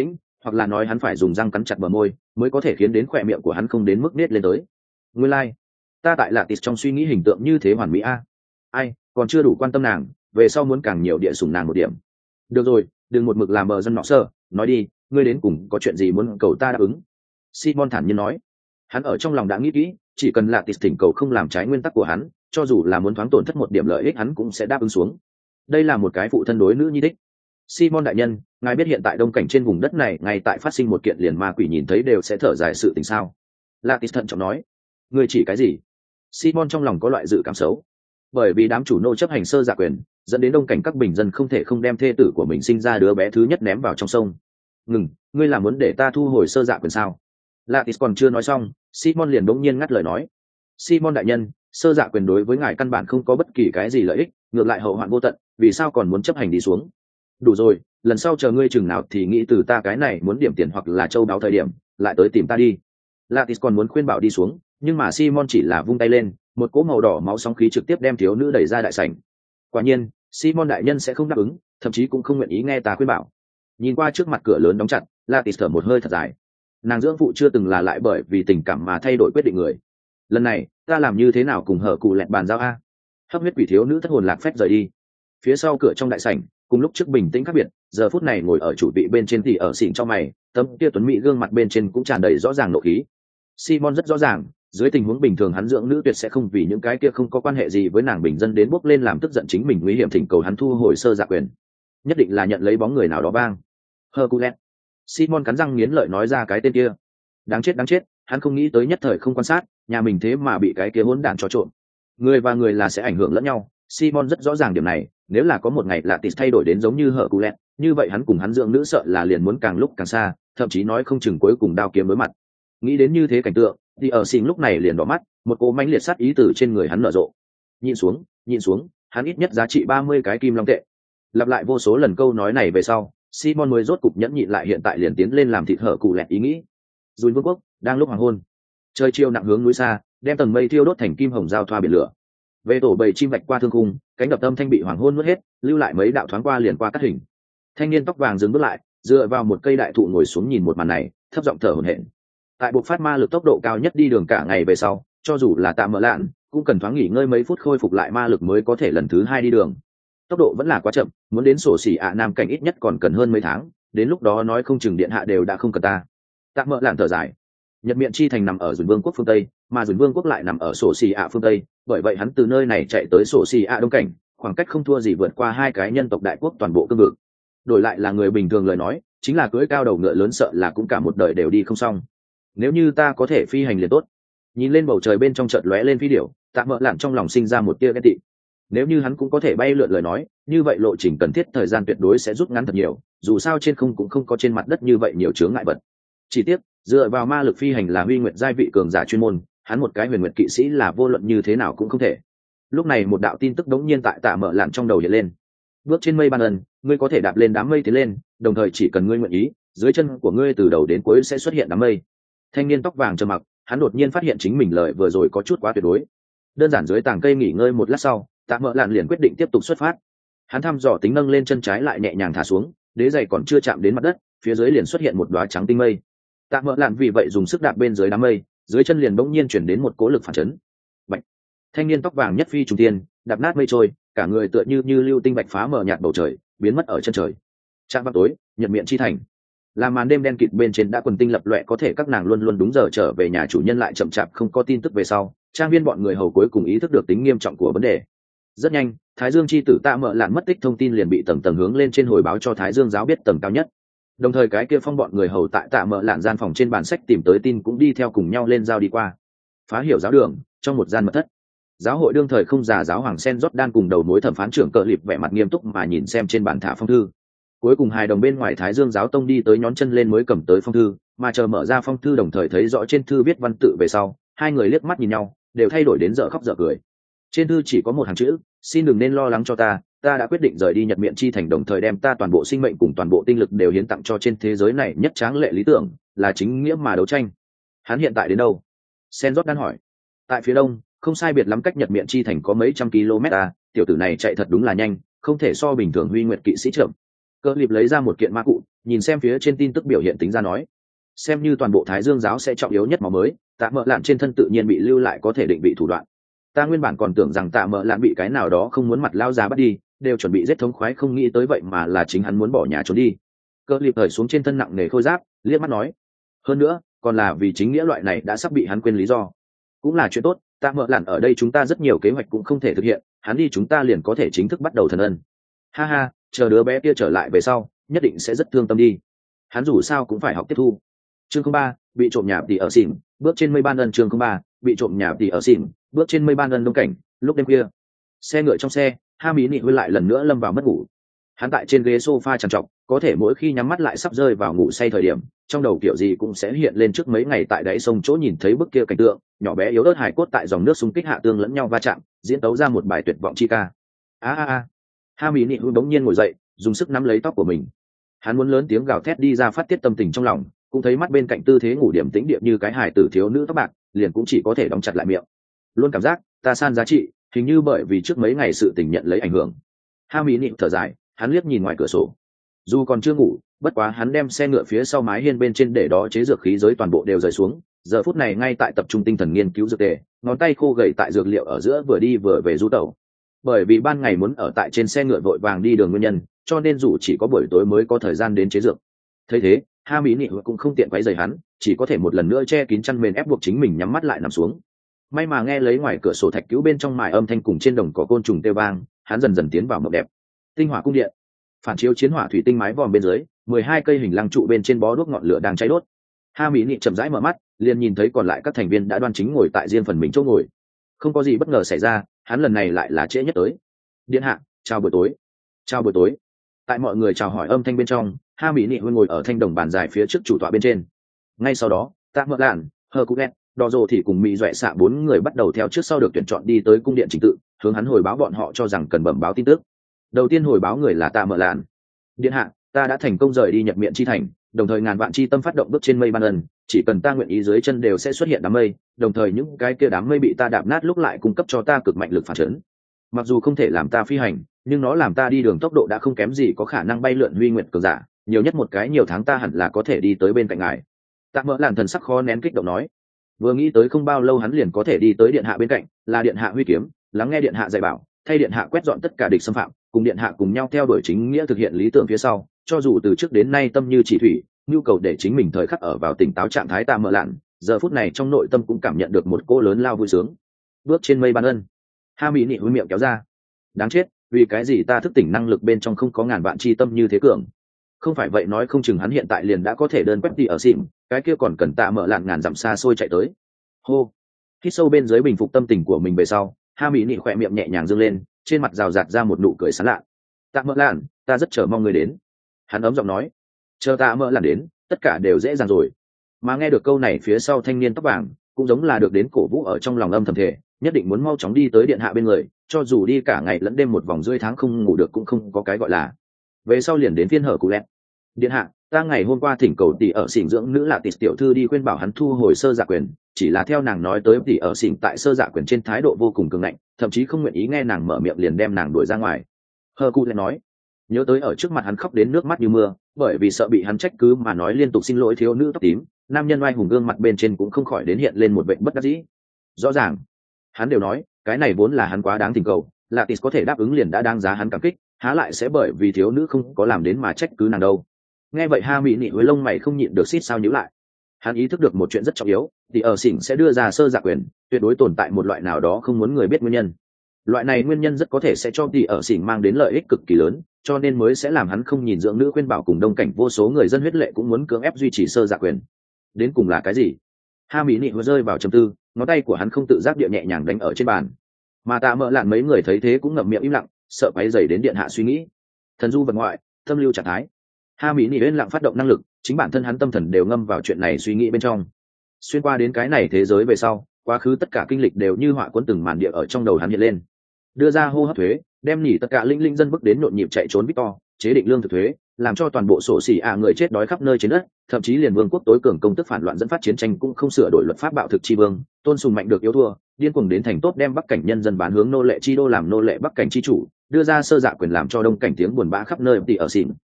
hoặc là nói hắn phải dùng răng cắn chặt bờ môi mới có thể khiến đến khỏe miệng của hắn không đến mức nết lên tới. Nguyên lai, ta tại lạ tịt trong suy nghĩ hình tượng như thế hoàn mỹ a. Ai còn chưa đủ quan tâm nàng, về sau muốn càng nhiều địa sủng nàng một điểm. Được rồi, đừng một mực làm bờ dân nọ sơ, nói đi, ngươi đến cùng có chuyện gì muốn cầu ta đáp ứng. Simon thản nhiên nói. Hắn ở trong lòng đã nghĩ kỹ, chỉ cần lạ tịt thỉnh cầu không làm trái nguyên tắc của hắn, cho dù là muốn thoáng tổn thất một điểm lợi ích hắn cũng sẽ đáp ứng xuống. Đây là một cái phụ thân đối nữ nhi thích. Simon đại nhân, ngài biết hiện tại đông cảnh trên vùng đất này ngay tại phát sinh một kiện liền ma quỷ nhìn thấy đều sẽ thở dài sự tình sao? Latis thận trọng nói. Ngươi chỉ cái gì? Simon trong lòng có loại dự cảm xấu. Bởi vì đám chủ nô chấp hành sơ dạ quyền, dẫn đến đông cảnh các bình dân không thể không đem thê tử của mình sinh ra đứa bé thứ nhất ném vào trong sông. Ngừng, ngươi là muốn để ta thu hồi sơ dạ quyền sao? Latis còn chưa nói xong, Simon liền đống nhiên ngắt lời nói. Simon đại nhân, sơ dạ quyền đối với ngài căn bản không có bất kỳ cái gì lợi ích, ngược lại hậu hoạn vô tận, vì sao còn muốn chấp hành đi xuống? Đủ rồi, lần sau chờ ngươi chừng nào thì nghĩ từ ta cái này muốn điểm tiền hoặc là châu đáo thời điểm lại tới tìm ta đi. Latis còn muốn khuyên bảo đi xuống, nhưng mà Simon chỉ là vung tay lên, một cỗ màu đỏ máu sóng khí trực tiếp đem thiếu nữ đẩy ra đại sảnh. Quả nhiên, Simon đại nhân sẽ không đáp ứng, thậm chí cũng không nguyện ý nghe ta khuyên bảo. Nhìn qua trước mặt cửa lớn đóng chặt, Latis thở một hơi thật dài. Nàng dưỡng phụ chưa từng là lại bởi vì tình cảm mà thay đổi quyết định người. Lần này, ta làm như thế nào cùng hở cụ lẹt bàn giao a? Hấp huyết quỷ thiếu nữ thất hồn lạc phép rời đi. Phía sau cửa trong đại sảnh, cùng lúc trước bình tĩnh khác biệt, giờ phút này ngồi ở chủ vị bên trên thì ở xỉn cho mày, tấm kia tuấn mỹ gương mặt bên trên cũng tràn đầy rõ ràng nộ khí. Simon rất rõ ràng, dưới tình huống bình thường hắn dưỡng nữ tuyệt sẽ không vì những cái kia không có quan hệ gì với nàng bình dân đến bốc lên làm tức giận chính mình nguy hiểm thỉnh cầu hắn thu hồi sơ dạ quyền. Nhất định là nhận lấy bóng người nào đó bang. Hercules. Simon cắn răng nghiến lợi nói ra cái tên kia. Đáng chết, hắn không nghĩ tới nhất thời không quan sát, nhà mình thế mà bị cái kia hỗn đản trò trộn. Người và người là sẽ ảnh hưởng lẫn nhau, Simon rất rõ ràng điểm này, nếu là có một ngày lạ tịt thay đổi đến giống như Hercules, như vậy hắn cùng hắn dưỡng nữ sợ là liền muốn càng lúc càng xa, thậm chí nói không chừng cuối cùng đao kiếm đối mặt. Nghĩ đến như thế cảnh tượng, thì ở xin lúc này liền đỏ mắt, một cỗ mãnh liệt sát ý từ trên người hắn nở rộ. Nhìn xuống, hắn ít nhất giá trị 30 cái kim long tệ. Lặp lại vô số lần câu nói này về sau, Simon mới rốt cục nhẫn nhịn lại hiện tại liền tiến lên làm thịt Hercules ý nghĩ. Dùn Vương quốc đang lúc hoàng hôn, trời chiều nặng hướng núi xa, đem tầng mây thiêu đốt thành kim hồng giao thoa biển lửa. Về tổ bầy chim vạch qua thương khung, cánh đập âm thanh bị hoàng hôn nuốt hết, lưu lại mấy đạo thoáng qua liền qua cắt hình. Thanh niên tóc vàng dừng bước lại, dựa vào một cây đại thụ ngồi xuống nhìn một màn này, thấp giọng thở hổn hển. Tại buộc phát ma lực tốc độ cao nhất đi đường cả ngày về sau, cho dù là tạm mở lạn, cũng cần thoáng nghỉ ngơi mấy phút khôi phục lại ma lực mới có thể lần thứ hai đi đường. Tốc độ vẫn là quá chậm, muốn đến sổ xỉ ạ nam cảnh ít nhất còn cần hơn mấy tháng, đến lúc đó nói không chừng điện hạ đều đã không cần ta. Tạm mở lạn thở dài. Nhật Miện chi thành nằm ở Dùn Vương quốc phương Tây, mà Dùn Vương quốc lại nằm ở sổ xì ạ phương Tây, bởi vậy hắn từ nơi này chạy tới sổ xì ạ đông cảnh, khoảng cách không thua gì vượt qua hai cái nhân tộc đại quốc toàn bộ cương vực. Đổi lại là người bình thường lời nói, chính là cưỡi cao đầu ngựa lớn sợ là cũng cả một đời đều đi không xong. Nếu như ta có thể phi hành liền tốt. Nhìn lên bầu trời bên trong chợt lóe lên phi điểu, Tạm Mợ Lạn trong lòng sinh ra một tia ghen tị. Nếu như hắn cũng có thể bay lượn lời nói, như vậy lộ trình cần thiết thời gian tuyệt đối sẽ rút ngắn thật nhiều, dù sao trên không cũng không có trên mặt đất như vậy nhiều chướng ngại vật. Chỉ tiếc, dựa vào ma lực phi hành là huy nguyệt giai vị cường giả chuyên môn, hắn một cái huyền nguyệt kỵ sĩ là vô luận như thế nào cũng không thể. Lúc này một đạo tin tức đống nhiên tại Tạm Mợ Lạn trong đầu hiện lên. Bước trên mây ban ân, ngươi có thể đạp lên đám mây tiến lên, đồng thời chỉ cần ngươi nguyện ý, dưới chân của ngươi từ đầu đến cuối sẽ xuất hiện đám mây. Thanh niên tóc vàng trầm mặc, hắn đột nhiên phát hiện chính mình lời vừa rồi có chút quá tuyệt đối. Đơn giản dưới tàng cây nghỉ ngơi một lát sau, Tạm Mợ Lạn liền quyết định tiếp tục xuất phát. Hắn thăm dò tính nâng lên chân trái lại nhẹ nhàng thả xuống, đế giày còn chưa chạm đến mặt đất, phía dưới liền xuất hiện một đóa trắng tinh mây. Tạm Mợ Lạn vì vậy dùng sức đạp bên dưới đám mây, dưới chân liền bỗng nhiên chuyển đến một cỗ lực phản chấn. Bạch. Thanh niên tóc vàng nhất phi trùng thiên, đạp nát mây trôi, cả người tựa như lưu tinh bạch phá mờ nhạt bầu trời, biến mất ở chân trời. Trạm vào tối, Nhật Miện chi thành. Là màn đêm đen kịt bên trên đã quần tinh lập loè, có thể các nàng luôn luôn đúng giờ trở về nhà, chủ nhân lại chậm chạp không có tin tức về sau, trang viên bọn người hầu cuối cùng ý thức được tính nghiêm trọng của vấn đề. Rất nhanh, Thái Dương chi tử Tạm Mợ Lạn mất tích thông tin liền bị tầng tầng hướng lên trên hồi báo cho Thái Dương giáo biết tầng cao nhất. Đồng thời cái kia phong bọn người hầu tại Tạm Mợ Lạn gian phòng trên bàn sách tìm tới tin cũng đi theo cùng nhau lên giao đi qua. Phá hiểu giáo đường, trong một gian mật thất, giáo hội đương thời không già giáo hoàng Sen Jordan cùng đầu mối thẩm phán trưởng Cờ Lịp vẻ mặt nghiêm túc mà nhìn xem trên bàn thả phong thư. Cuối cùng hai đồng bên ngoài Thái Dương giáo tông đi tới nhón chân lên mới cầm tới phong thư, mà chờ mở ra phong thư đồng thời thấy rõ trên thư viết văn tự về sau, hai người liếc mắt nhìn nhau, đều thay đổi đến dở khóc dở cười. Trên thư chỉ có một hàng chữ: xin đừng nên lo lắng cho ta đã quyết định rời đi Nhật Miện chi thành, đồng thời đem ta toàn bộ sinh mệnh cùng toàn bộ tinh lực đều hiến tặng cho trên thế giới này nhất tráng lệ lý tưởng, là chính nghĩa mà đấu tranh. Hắn hiện tại đến đâu? Sen Jordan hỏi. Tại phía đông, không sai biệt lắm cách Nhật Miện chi thành có mấy trăm km à, tiểu tử này chạy thật đúng là nhanh, không thể so bình thường huy nguyệt kỵ sĩ chậm. Cơ Lịp lấy ra một kiện ma cụ, nhìn xem phía trên tin tức biểu hiện tính ra nói, xem như toàn bộ Thái Dương giáo sẽ trọng yếu nhất máu mới, Tạ Mợ Lạn trên thân tự nhiên bị lưu lại có thể định vị thủ đoạn. Ta nguyên bản còn tưởng rằng Tạ Mợ Lạn bị cái nào đó không muốn mặt lao ra bắt đi, đều chuẩn bị giết thống khoái, không nghĩ tới vậy mà là chính hắn muốn bỏ nhà trốn đi. Cơ Liệp thời xuống trên thân nặng nề khôi giáp, liếc mắt nói, hơn nữa còn là vì chính nghĩa loại này đã sắp bị hắn quên lý do, cũng là chuyện tốt. Tạ Mợ Lạn ở đây chúng ta rất nhiều kế hoạch cũng không thể thực hiện, hắn đi chúng ta liền có thể chính thức bắt đầu thần ân. Ha ha, chờ đứa bé kia trở lại về sau nhất định sẽ rất thương tâm đi, hắn dù sao cũng phải học tiếp thu. Chương 03, bị trộm nhà thì ở xỉn, bước trên mây ban ân. Chương 03, bị trộm nhà thì ở xỉn, bước trên mây ban ân. Đông cảnh lúc đêm khuya, xe ngựa trong xe, Ha Mỹ Nị Huy lại lần nữa lâm vào mất ngủ. Hắn tại trên ghế sofa trằn trọc, có thể mỗi khi nhắm mắt lại sắp rơi vào ngủ say thời điểm, trong đầu kiểu gì cũng sẽ hiện lên trước mấy ngày tại đáy sông chỗ nhìn thấy bức kia cảnh tượng, nhỏ bé yếu ớt hài cốt tại dòng nước xung kích hạ tương lẫn nhau va chạm, diễn tấu ra một bài tuyệt vọng chi ca. Ha Mỹ Nị Huy bỗng nhiên ngồi dậy, dùng sức nắm lấy tóc của mình. Hắn muốn lớn tiếng gào thét đi ra phát tiết tâm tình trong lòng, cũng thấy mắt bên cạnh tư thế ngủ điểm tĩnh điệp như cái hài tử thiếu nữ tóc bạc, liền cũng chỉ có thể đóng chặt lại miệng. Luôn cảm giác ta san giá trị, hình như bởi vì trước mấy ngày sự tình nhận lấy ảnh hưởng. Ha Mỹ Nị thở dài, hắn liếc nhìn ngoài cửa sổ. Dù còn chưa ngủ, bất quá hắn đem xe ngựa phía sau mái hiên bên trên để đó chế dược khí giới toàn bộ đều rời xuống, giờ phút này ngay tại tập trung tinh thần nghiên cứu dược tề, ngón tay khô gầy tại dược liệu ở giữa vừa đi vừa về du tẩu. Bởi vì ban ngày muốn ở tại trên xe ngựa vội vàng đi đường nguyên nhân, cho nên dù chỉ có buổi tối mới có thời gian đến chế dược. Thấy thế, Ha Mỹ Nị cũng không tiện quấy rầy hắn, chỉ có thể một lần nữa che kín chăn mền ép buộc chính mình nhắm mắt lại nằm xuống. May mà nghe lấy ngoài cửa sổ thạch cứu bên trong mài âm thanh cùng trên đồng cỏ côn trùng kêu vang, hắn dần dần tiến vào mộng đẹp. Tinh hỏa cung điện, phản chiếu chiến hỏa thủy tinh mái vòm bên dưới, 12 cây hình lăng trụ bên trên bó đuốc ngọn lửa đang cháy đốt. Ha Mỹ Nị chậm rãi mở mắt, liền nhìn thấy còn lại các thành viên đã đoan chính ngồi tại riêng phần mình chỗ ngồi. Không có gì bất ngờ xảy ra, hắn lần này lại là trễ nhất tới. Điện hạ, chào buổi tối. Chào buổi tối. Tại mọi người chào hỏi âm thanh bên trong, Ha Mỹ Nị ngồi ở thanh đồng bàn dài phía trước chủ tọa bên trên. Ngay sau đó, Tạ Mợ Lạn, Hờ Cụ Lẹt, Đò Dồ thì cùng Mỹ Duệ xạ 4 người bắt đầu theo trước sau được tuyển chọn đi tới cung điện chính tự, hướng hắn hồi báo bọn họ cho rằng cần bẩm báo tin tức. Đầu tiên hồi báo người là Tạ Mợ Lạn. Điện hạ, ta đã thành công rời đi Nhật Miện chi thành, đồng thời ngàn vạn chi tâm phát động bước trên mây ban ân, chỉ cần ta nguyện ý dưới chân đều sẽ xuất hiện đám mây, đồng thời những cái kia đám mây bị ta đạp nát lúc lại cung cấp cho ta cực mạnh lực phản chấn. Mặc dù không thể làm ta phi hành, nhưng nó làm ta đi đường tốc độ đã không kém gì có khả năng bay lượn huy nguyện cường giả, nhiều nhất một cái nhiều tháng ta hẳn là có thể đi tới bên cạnh ngài. Tạ Mợ Lạn thần sắc khó nén kích động nói, vừa nghĩ tới không bao lâu hắn liền có thể đi tới điện hạ bên cạnh, là điện hạ huy kiếm, lắng nghe điện hạ dạy bảo, thay điện hạ quét dọn tất cả địch xâm phạm, cùng điện hạ cùng nhau theo đuổi chính nghĩa thực hiện lý tưởng phía sau, cho dù từ trước đến nay tâm như chỉ thủy, nhu cầu để chính mình thời khắc ở vào tỉnh táo trạng thái. Tạ Mợ Lạn giờ phút này trong nội tâm cũng cảm nhận được một cô lớn lao vui sướng. Bước trên mây ban ân. Ha Mỹ Nị húi miệng kéo ra. Đáng chết, vì cái gì ta thức tỉnh năng lực bên trong không có ngàn vạn chi tâm như thế cường? Không phải vậy nói không chừng hắn hiện tại liền đã có thể đơn quét đi ở xịn, cái kia còn cần Tạ Mợ Lạn ngàn dặm xa xôi chạy tới. Hô. Hít sâu bên dưới bình phục tâm tình của mình về sau, Ha Mỹ Nị khỏe miệng nhẹ nhàng dương lên, trên mặt rào rạt ra một nụ cười sán lạ. Tạ Mợ Lạn, ta rất chờ mong người đến. Hắn ấm giọng nói. Chờ Tạ Mợ Lạn đến, tất cả đều dễ dàng rồi. Mà nghe được câu này phía sau thanh niên tóc vàng cũng giống là được đến cổ vũ ở trong lòng âm thầm thể, nhất định muốn mau chóng đi tới điện hạ bên người, cho dù đi cả ngày lẫn đêm một vòng rưỡi tháng không ngủ được cũng không có cái gọi là. Về sau liền đến phiên Hở Cụ Lẹt. Điện hạ, ta ngày hôm qua thỉnh cầu tỷ ở xỉn dưỡng nữ là tỷ tiểu thư đi khuyên bảo hắn thu hồi sơ dạ quyền, chỉ là theo nàng nói tới tỷ ở xỉn tại sơ dạ quyền trên thái độ vô cùng cường ngạnh, thậm chí không nguyện ý nghe nàng mở miệng liền đem nàng đuổi ra ngoài. Hở Cụ Lẹt nói, nhớ tới ở trước mặt hắn khóc đến nước mắt như mưa, bởi vì sợ bị hắn trách cứ mà nói liên tục xin lỗi thiếu nữ tóc tím, nam nhân oai hùng gương mặt bên trên cũng không khỏi đến hiện lên một vẻ bất đắc dĩ. Rõ ràng hắn đều nói cái này vốn là hắn quá đáng tình cầu, là tis có thể đáp ứng liền đã đáng giá hắn cảm kích, há lại sẽ bởi vì thiếu nữ không có làm đến mà trách cứ nàng đâu. Nghe vậy Ha Mỹ Nị với lông mày không nhịn được xít sao nhíu lại. Hắn ý thức được một chuyện rất trọng yếu, thì ở xỉn sẽ đưa ra sơ dạ quyền, tuyệt đối tồn tại một loại nào đó không muốn người biết nguyên nhân. Loại này nguyên nhân rất có thể sẽ cho tỷ ở xỉn mang đến lợi ích cực kỳ lớn, cho nên mới sẽ làm hắn không nhìn dưỡng nữ khuyên bảo cùng đông cảnh vô số người dân huyết lệ cũng muốn cưỡng ép duy trì sơ dạ quyền. Đến cùng là cái gì? Ha Mỹ Nị rơi vào trầm tư, ngón tay của hắn không tự giác địa nhẹ nhàng đánh ở trên bàn. Mà Tạ Mợ Lạn mấy người thấy thế cũng ngậm miệng im lặng, sợ quấy rầy đến điện hạ suy nghĩ. Thần du vật ngoại, tâm lưu trạng thái. Ha Mỹ Nị yên lặng phát động năng lực, chính bản thân hắn tâm thần đều ngâm vào chuyện này suy nghĩ bên trong. Xuyên qua đến cái này thế giới về sau, quá khứ tất cả kinh lịch đều như họa cuốn từng màn địa ở trong đầu hắn hiện lên. Đưa ra hô hấp thuế, đem nỉ tất cả linh dân bức đến nhộn nhịp chạy trốn Victor, chế định lương thực thuế, làm cho toàn bộ sổ xỉ người chết đói khắp nơi trên đất, thậm chí liền vương quốc tối cường công tức phản loạn dẫn phát chiến tranh cũng không sửa đổi luật pháp bạo thực chi vương, tôn sùng mạnh được yếu thua, điên cuồng đến thành tốt đem bắc cảnh nhân dân bán hướng nô lệ chi đô làm nô lệ bắc cảnh chi chủ, đưa ra sơ dạ quyền làm cho đông cảnh tiếng buồn bã khắp nơi tỷ ở xỉn.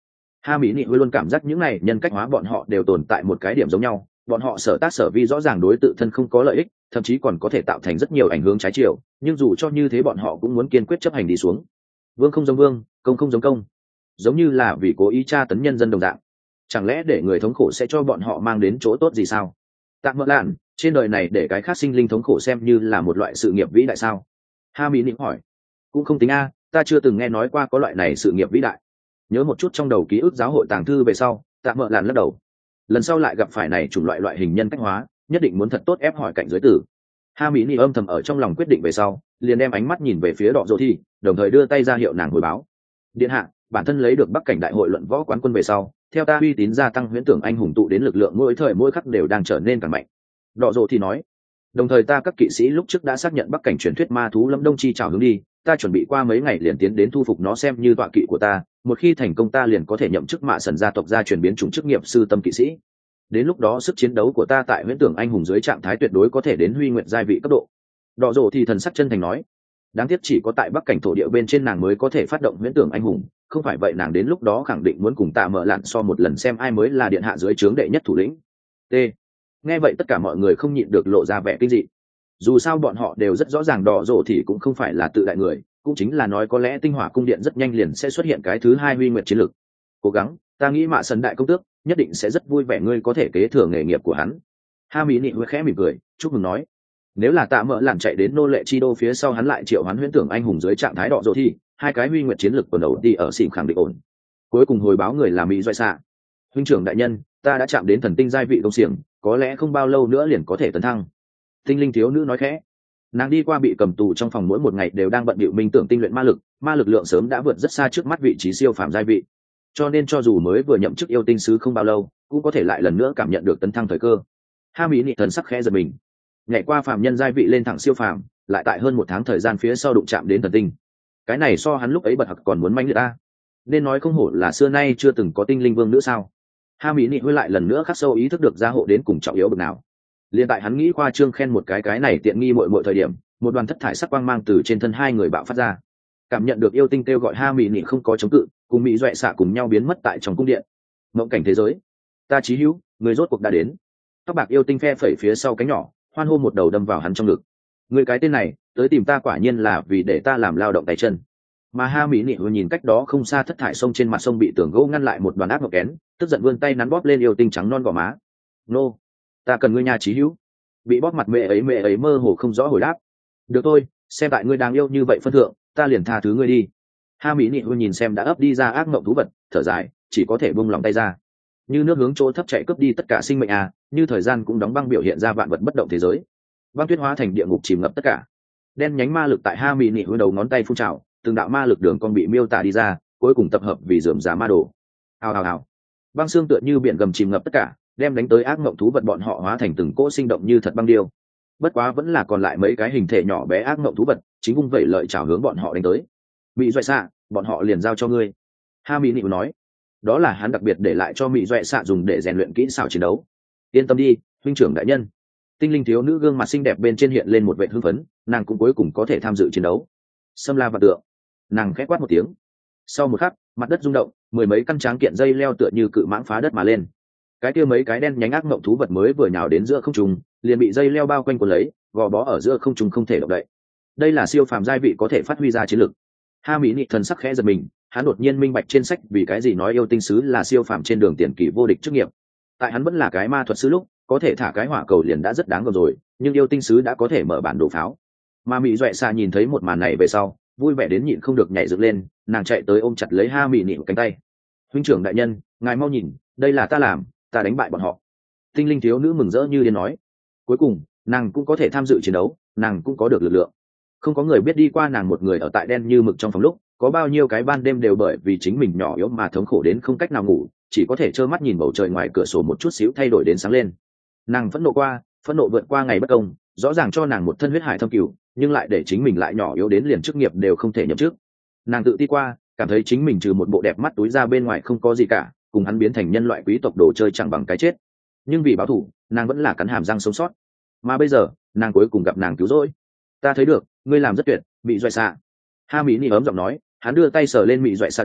Ha mỹ nị luôn cảm giác những này nhân cách hóa bọn họ đều tồn tại một cái điểm giống nhau, bọn họ sở tác sở vi rõ ràng đối tự thân không có lợi ích, thậm chí còn có thể tạo thành rất nhiều ảnh hưởng trái chiều, nhưng dù cho như thế bọn họ cũng muốn kiên quyết chấp hành đi xuống. Vương không giống vương, công không giống công, giống như là vì cố ý tra tấn nhân dân đồng dạng. Chẳng lẽ để người thống khổ sẽ cho bọn họ mang đến chỗ tốt gì sao? Tạm mơ lạn, trên đời này để cái khác sinh linh thống khổ xem như là một loại sự nghiệp vĩ đại sao? Ha mỹ nị hỏi. Cũng không tính a, ta chưa từng nghe nói qua có loại này sự nghiệp vĩ đại. Nhớ một chút trong đầu ký ức giáo hội tàng thư về sau, tạm mơ lạn lắc đầu. Lần sau lại gặp phải này chủng loại hình nhân cách hóa, nhất định muốn thật tốt ép hỏi cạnh giới tử. Ha mỹ nị âm thầm ở trong lòng quyết định về sau, liền đem ánh mắt nhìn về phía Đọ Dỗ Thi, đồng thời đưa tay ra hiệu nàng hồi báo. Điện hạ, bản thân lấy được Bắc cảnh đại hội luận võ quán quân về sau, theo ta uy tín gia tăng, huyễn tưởng anh hùng tụ đến lực lượng mỗi thời mỗi khắc đều đang trở nên càng mạnh. Đọ Dỗ Thi nói. Đồng thời ta các kỵ sĩ lúc trước đã xác nhận Bắc cảnh truyền thuyết ma thú Lâm Đông Chi trảo hướng đi, ta chuẩn bị qua mấy ngày liền tiến đến thu phục nó xem như tọa kỵ của ta, một khi thành công ta liền có thể nhậm chức Mạ Sần gia tộc gia truyền biến chủng chức nghiệp sư tâm kỵ sĩ. Đến lúc đó sức chiến đấu của ta tại huyễn tưởng anh hùng dưới trạng thái tuyệt đối có thể đến huy nguyện giai vị cấp độ. Đọ Dỗ Thì thần sắc chân thành nói. Đáng tiếc chỉ có tại Bắc cảnh thổ địa bên trên nàng mới có thể phát động huyễn tưởng anh hùng, không phải vậy nàng đến lúc đó khẳng định muốn cùng Tạ Mở Lạn so một lần xem ai mới là điện hạ dưới trướng đệ nhất thủ lĩnh. T. Nghe vậy tất cả mọi người không nhịn được lộ ra vẻ kinh dị. Dù sao bọn họ đều rất rõ ràng Đọ Dỗ Thì cũng không phải là tự đại người, cũng chính là nói có lẽ tinh hỏa cung điện rất nhanh liền sẽ xuất hiện cái thứ hai huy nguyệt chiến lực. Cố gắng, ta nghĩ Mạ Sần đại công tước nhất định sẽ rất vui vẻ ngươi có thể kế thừa nghề nghiệp của hắn. Ha mỹ nị hơi khẽ mỉm cười, chúc mừng nói. Nếu là Tạ Mở Lạn chạy đến nô lệ chi đô phía sau hắn lại triệu hoán huyễn tưởng anh hùng dưới trạng thái Đọ Dỗ Thì, hai cái huy nguyệt chiến lực của đầu đi ở xỉn khẳng định ổn. Cuối cùng hồi báo người là Mỹ Doại Xạ. Huynh trưởng đại nhân, ta đã chạm đến thần tinh giai vị công xiềng, có lẽ không bao lâu nữa liền có thể tấn thăng. Tinh linh thiếu nữ nói khẽ. Nàng đi qua bị cầm tù trong phòng mỗi một ngày đều đang bận bịu minh tưởng tinh luyện ma lực lượng sớm đã vượt rất xa trước mắt vị trí siêu phàm giai vị, cho nên cho dù mới vừa nhậm chức yêu tinh sứ không bao lâu cũng có thể lại lần nữa cảm nhận được tấn thăng thời cơ. Ha mỹ nị thần sắc khẽ giật mình, nhảy qua phàm nhân giai vị lên thẳng siêu phàm, lại tại hơn một tháng thời gian phía sau đụng chạm đến thần tinh. Cái này so hắn lúc ấy bật học còn muốn manh liệt ta, nên nói không hổ là xưa nay chưa từng có tinh linh vương nữa sao. Ha mỹ nị hơi lại lần nữa khắc sâu ý thức được gia hộ đến cùng trọng yếu bực nào. Liên tại hắn nghĩ khoa trương khen một cái này tiện nghi mọi thời điểm, một đoàn thất thải sắc quang mang từ trên thân hai người bạo phát ra. Cảm nhận được yêu tinh kêu gọi, Ha mỹ nị không có chống cự, cùng Mỹ Doại Xạ cùng nhau biến mất tại trong cung điện. Mộng cảnh thế giới, ta chí hữu, người rốt cuộc đã đến. Tóc bạc yêu tinh phe phẩy phía sau cánh nhỏ, hoan hô một đầu đâm vào hắn trong ngực. Người cái tên này tới tìm ta quả nhiên là vì để ta làm lao động tay chân. Mà Ha mỹ nị nhìn cách đó không xa thất thải sông trên mặt sông bị tường gỗ ngăn lại một đoàn ác mộng kén, tức giận vươn tay nắn bóp lên yêu tinh trắng non gò má. Nô, ta cần ngươi nhà chí hữu. Bị bóp mặt mẹ ấy mơ hồ không rõ hồi đáp. Được thôi, xem tại ngươi đáng yêu như vậy phân thượng, ta liền tha thứ ngươi đi. Ha mỹ nị nhìn xem đã ấp đi ra ác mộng thú vật, thở dài, chỉ có thể buông lòng tay ra. Như nước hướng chỗ thấp chạy cướp đi tất cả sinh mệnh à, như thời gian cũng đóng băng biểu hiện ra vạn vật bất động thế giới. Băng tuyết hóa thành địa ngục chìm ngập tất cả. Đen nhánh ma lực tại Ha mỹ nị đầu ngón tay phun trào, từng đạo ma lực đường con bị miêu tả đi ra, cuối cùng tập hợp vì rườm rà ma đồ. Ào. Băng xương tựa như biển gầm chìm ngập tất cả, đem đánh tới ác mộng thú vật bọn họ hóa thành từng cỗ sinh động như thật băng điêu. Bất quá vẫn là còn lại mấy cái hình thể nhỏ bé ác mộng thú vật, chính vung vẩy lợi chảo hướng bọn họ đánh tới. Mỹ Doại Xạ, bọn họ liền giao cho ngươi. Ha mỹ nị nói. Đó là hắn đặc biệt để lại cho Mỹ Doại Xạ dùng để rèn luyện kỹ xảo chiến đấu. Yên tâm đi, huynh trưởng đại nhân. Tinh linh thiếu nữ gương mặt xinh đẹp bên trên hiện lên một vẻ hưng phấn, nàng cũng cuối cùng có thể tham dự chiến đấu. Xâm la và tượng. Nàng khẽ quát một tiếng. Sau một khắc, mặt đất rung động, mười mấy căn tráng kiện dây leo tựa như cự mãng phá đất mà lên. Cái kia mấy cái đen nhánh ác mộng thú vật mới vừa nhào đến giữa không trung, liền bị dây leo bao quanh cuốn lấy, gò bó ở giữa không trung không thể động đậy. Đây là siêu phàm giai vị có thể phát huy ra chiến lực. Ha mỹ nị thần sắc khẽ giật mình, hắn đột nhiên minh bạch trên sách vì cái gì nói yêu tinh sứ là siêu phàm trên đường tiền kỳ vô địch chức nghiệp. Tại hắn vẫn là cái ma thuật sư lúc, có thể thả cái hỏa cầu liền đã rất đáng gờm rồi, nhưng yêu tinh sứ đã có thể mở bản đồ pháo. Mà Mỹ Doại Xạ nhìn thấy một màn này về sau, vui vẻ đến nhịn không được nhảy dựng lên, nàng chạy tới ôm chặt lấy Ha mỹ nị cánh tay. Huynh trưởng đại nhân, ngài mau nhìn, đây là ta làm, ta đánh bại bọn họ. Tinh linh thiếu nữ mừng rỡ như điên nói. Cuối cùng nàng cũng có thể tham dự chiến đấu, nàng cũng có được lực lượng. Không có người biết đi qua nàng một người ở tại đen như mực trong phòng lúc có bao nhiêu cái ban đêm đều bởi vì chính mình nhỏ yếu mà thống khổ đến không cách nào ngủ, chỉ có thể trơ mắt nhìn bầu trời ngoài cửa sổ một chút xíu thay đổi đến sáng lên. Nàng phẫn nộ vượt qua ngày bất công, rõ ràng cho nàng một thân huyết hải thâm cửu, nhưng lại để chính mình lại nhỏ yếu đến liền chức nghiệp đều không thể nhậm chức. Nàng tự ti qua, cảm thấy chính mình trừ một bộ đẹp mắt túi ra bên ngoài không có gì cả, cùng hắn biến thành nhân loại quý tộc đồ chơi chẳng bằng cái chết. Nhưng vì báo thù, nàng vẫn là cắn hàm răng sống sót. Mà bây giờ nàng cuối cùng gặp nàng cứu rỗi. Ta thấy được, ngươi làm rất tuyệt, Mỹ Doại Xạ. Ha mỹ nị ấm giọng nói, hắn đưa tay sờ lên Mỹ Doại Xạ đầu,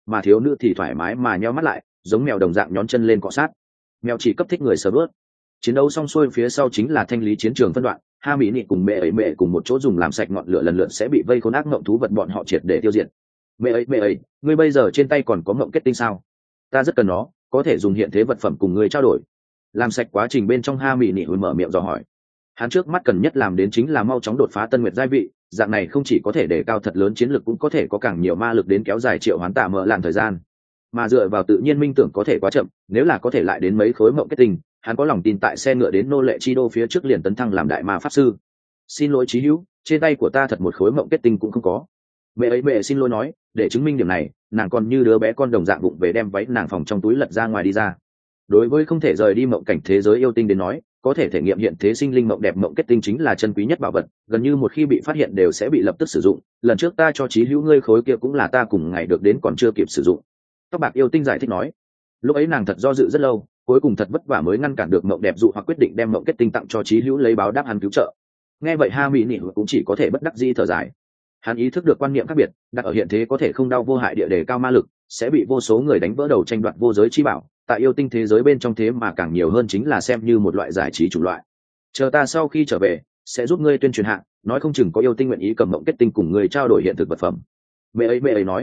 mà thiếu nữ thì thoải mái mà nheo mắt lại, giống mèo đồng dạng nhón chân lên cọ sát. Mèo chỉ cấp thích người sờ bớt. Chiến đấu xong xuôi phía sau chính là thanh lý chiến trường phân đoạn, ha mỹ nị cùng mẹ ấy cùng một chỗ dùng làm sạch ngọn lửa lần lượt sẽ bị vây khốn ác ngộng thú vật bọn họ triệt để tiêu diệt. Mẹ ấy, ngươi bây giờ trên tay còn có ngộng kết tinh sao? Ta rất cần nó, có thể dùng hiện thế vật phẩm cùng ngươi trao đổi. Làm sạch quá trình bên trong, ha mỹ nị mở miệng dò hỏi. Hắn trước mắt cần nhất làm đến chính là mau chóng đột phá tân nguyệt giai vị, dạng này không chỉ có thể đề cao thật lớn chiến lực, cũng có thể có càng nhiều ma lực đến kéo dài triệu hoán tạ mở làn thời gian. Mà dựa vào tự nhiên minh tưởng có thể quá chậm, nếu là có thể lại đến mấy khối mộng kết tinh, hắn có lòng tin tại xe ngựa đến nô lệ chi đô phía trước liền tấn thăng làm đại ma pháp sư. Xin lỗi chí hữu, trên tay của ta thật một khối mộng kết tinh cũng không có. Mẹ xin lỗi nói, để chứng minh điểm này, nàng còn như đứa bé con đồng dạng vụng về đem váy nàng phòng trong túi lật ra ngoài đi ra. Đối với không thể rời đi mộng cảnh thế giới yêu tinh đến nói, có thể thể nghiệm hiện thế sinh linh mộng đẹp mộng kết tinh chính là chân quý nhất bảo vật, gần như một khi bị phát hiện đều sẽ bị lập tức sử dụng. Lần trước ta cho chí hữu ngươi khối kia cũng là ta cùng ngày được đến còn chưa kịp sử dụng. Tóc bạc yêu tinh giải thích nói. Lúc ấy nàng thật do dự rất lâu, cuối cùng thật vất vả mới ngăn cản được mộng đẹp dụ hoặc quyết định đem mộng kết tinh tặng cho chí hữu lấy báo đáp hắn cứu trợ. Nghe vậy ha mỹ nị cũng chỉ có thể bất đắc dĩ thở dài. Hắn ý thức được quan niệm khác biệt, đặt ở hiện thế có thể không đau vô hại địa đề cao ma lực, sẽ bị vô số người đánh vỡ đầu tranh đoạt vô giới chi bảo, tại yêu tinh thế giới bên trong thế mà càng nhiều hơn chính là xem như một loại giải trí chủng loại. Chờ ta sau khi trở về sẽ giúp ngươi tuyên truyền hạ, nói không chừng có yêu tinh nguyện ý cầm mộng kết tinh cùng ngươi trao đổi hiện thực vật phẩm. Mẹ ấy nói.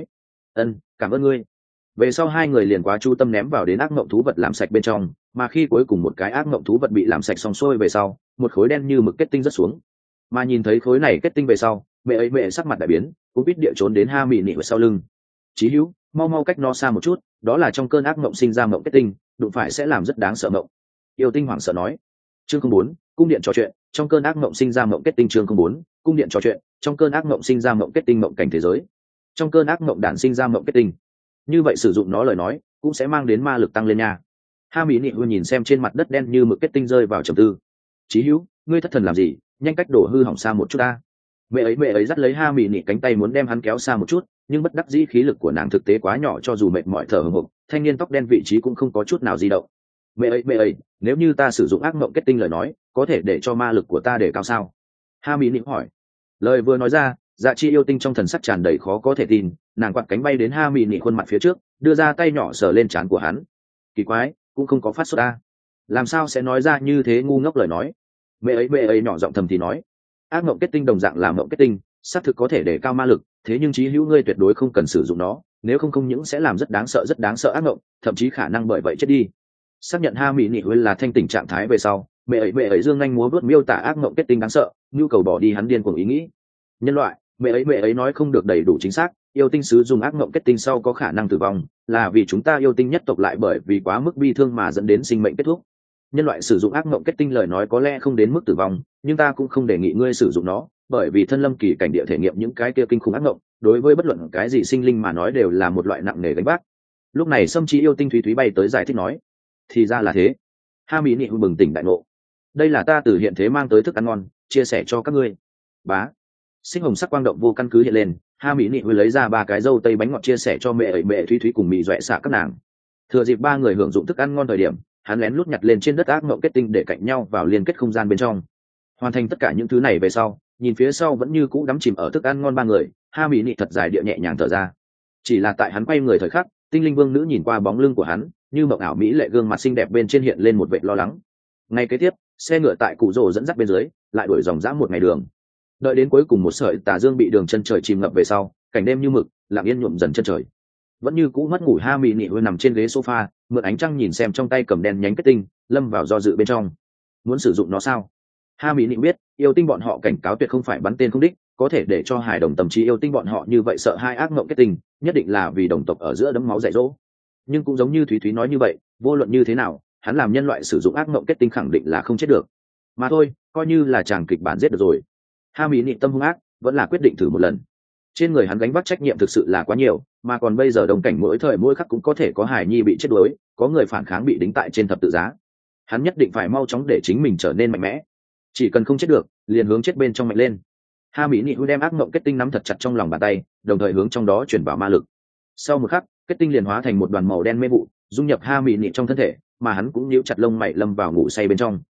Cảm ơn ngươi. Về sau hai người liền quá chu tâm ném vào đến ác mộng thú vật làm sạch bên trong, mà khi cuối cùng một cái ác mộng thú vật bị làm sạch xong xuôi về sau, một khối đen như mực kết tinh rớt xuống. Mà nhìn thấy khối này kết tinh về sau, mẹ sắc mặt đại biến, cũng biết địa trốn đến ha mị nị ở sau lưng. Chí hữu, mau cách nó xa một chút, đó là trong cơn ác mộng sinh ra mộng kết tinh, đụng phải sẽ làm rất đáng sợ mộng. Yêu tinh hoảng sợ nói. Chương 04, cung điện trò chuyện, trong cơn ác mộng sinh ra mộng kết tinh. Chương 04, cung điện trò chuyện, trong cơn ác mộng sinh ra mộng kết tinh. Mộng cảnh thế giới, trong cơn ác mộng đản sinh ra mộng kết tinh, như vậy sử dụng nó lời nói cũng sẽ mang đến ma lực tăng lên nha. Ha mỹ nị nhìn xem trên mặt đất đen như mực kết tinh rơi vào trầm tư. Chí hữu, ngươi thất thần làm gì, nhanh cách đổ hư hỏng xa một chút ta. Mẹ ấy dắt lấy ha mỹ nị cánh tay muốn đem hắn kéo xa một chút, nhưng bất đắc dĩ khí lực của nàng thực tế quá nhỏ, cho dù mệt mỏi thở hổn hển, thanh niên tóc đen vị trí cũng không có chút nào di động. Mẹ ấy, nếu như ta sử dụng ác mộng kết tinh lời nói, có thể để cho ma lực của ta để cao sao? Ha mỹ nị hỏi. Lời vừa nói ra, dạ chi yêu tinh trong thần sắc tràn đầy khó có thể tin, nàng quạt cánh bay đến ha mỹ nị khuôn mặt phía trước, đưa ra tay nhỏ sờ lên trán của hắn. Kỳ quái, cũng không có phát sốt ta, làm sao sẽ nói ra như thế ngu ngốc lời nói? Mẹ ấy nhỏ giọng thầm thì nói. Ác mộng kết tinh đồng dạng là mộng kết tinh, xác thực có thể để cao ma lực, thế nhưng chí hữu ngươi tuyệt đối không cần sử dụng nó, nếu không những sẽ làm rất đáng sợ ác mộng, thậm chí khả năng bởi vậy chết đi. Xác nhận ha mỹ nị là thanh tỉnh trạng thái về sau, mẹ ấy dương nhanh múa vuốt miêu tả ác mộng kết tinh đáng sợ, nhu cầu bỏ đi hắn điên cuồng ý nghĩ. Nhân loại, mẹ ấy nói không được đầy đủ chính xác, yêu tinh sứ dùng ác mộng kết tinh sau có khả năng tử vong, là vì chúng ta yêu tinh nhất tộc lại bởi vì quá mức bi thương mà dẫn đến sinh mệnh kết thúc. Nhân loại sử dụng ác mộng kết tinh lời nói có lẽ không đến mức tử vong, nhưng ta cũng không đề nghị ngươi sử dụng nó, bởi vì thân lâm kỳ cảnh địa thể nghiệm những cái kia kinh khủng ác mộng, đối với bất luận cái gì sinh linh mà nói đều là một loại nặng nề gánh vác. Lúc này Sâm Trí yêu tinh Thúy bay tới giải thích nói. Thì ra là thế. Ha mỹ nị bừng tỉnh đại ngộ. Đây là ta từ hiện thế mang tới thức ăn ngon, chia sẻ cho các ngươi. Bá. Sinh hồng sắc quang động vô căn cứ hiện lên, ha mỹ nị lấy ra 3 cái dâu tây bánh ngọt chia sẻ cho mẹ Thúy cùng mị dọa xạ các nàng. Thừa dịp 3 người hưởng dụng thức ăn ngon thời điểm, hắn lén lút nhặt lên trên đất ác mộng kết tinh để cạnh nhau vào liên kết không gian bên trong. Hoàn thành tất cả những thứ này về sau, nhìn phía sau vẫn như cũ đắm chìm ở thức ăn ngon 3 người, ha mỹ nị thật dài địa nhẹ nhàng thở ra. Chỉ là tại hắn quay người thời khắc, tinh linh vương nữ nhìn qua bóng lưng của hắn, như mộng ảo mỹ lệ gương mặt xinh đẹp bên trên hiện lên một vệt lo lắng. Ngay kế tiếp, xe ngựa tại cụ rồ dẫn dắt bên dưới, lại đuổi dòng dã một ngày đường. Đợi đến cuối cùng một sợi tà dương bị đường chân trời chìm ngập về sau, cảnh đêm như mực, lặng yên nhuộm dần chân trời. Vẫn như cũ mất ngủ ha mỹ nị nằm trên ghế sofa, mượn ánh trăng nhìn xem trong tay cầm đèn nhánh kết tinh, lâm vào do dự bên trong. Muốn sử dụng nó sao? Ha mỹ nị biết, yêu tinh bọn họ cảnh cáo tuyệt không phải bắn tên không đích, có thể để cho hài đồng tâm trí yêu tinh bọn họ như vậy sợ hai ác mộng kết tinh, nhất định là vì đồng tộc ở giữa đấm máu dạy dỗ. Nhưng cũng giống như Thúy nói như vậy, vô luận như thế nào, hắn làm nhân loại sử dụng ác mộng kết tinh khẳng định là không chết được. Mà thôi, coi như là chàng kịch bản giết được rồi. Ha mỹ nị tâm hung ác, vẫn là quyết định thử một lần. Trên người hắn gánh vác trách nhiệm thực sự là quá nhiều, mà còn bây giờ đồng cảnh mỗi thời mỗi khắc cũng có thể có hài nhi bị chết đuối, có người phản kháng bị đính tại trên thập tự giá. Hắn nhất định phải mau chóng để chính mình trở nên mạnh mẽ, chỉ cần không chết được liền hướng chết bên trong mạnh lên. Ha mỹ nị đem ác mộng kết tinh nắm thật chặt trong lòng bàn tay, đồng thời hướng trong đó chuyển vào ma lực. Sau một khắc, kết tinh liền hóa thành một đoàn màu đen mê vụ, dung nhập ha mỹ nị trong thân thể, mà hắn cũng nhíu chặt lông mày lâm vào ngủ say bên trong.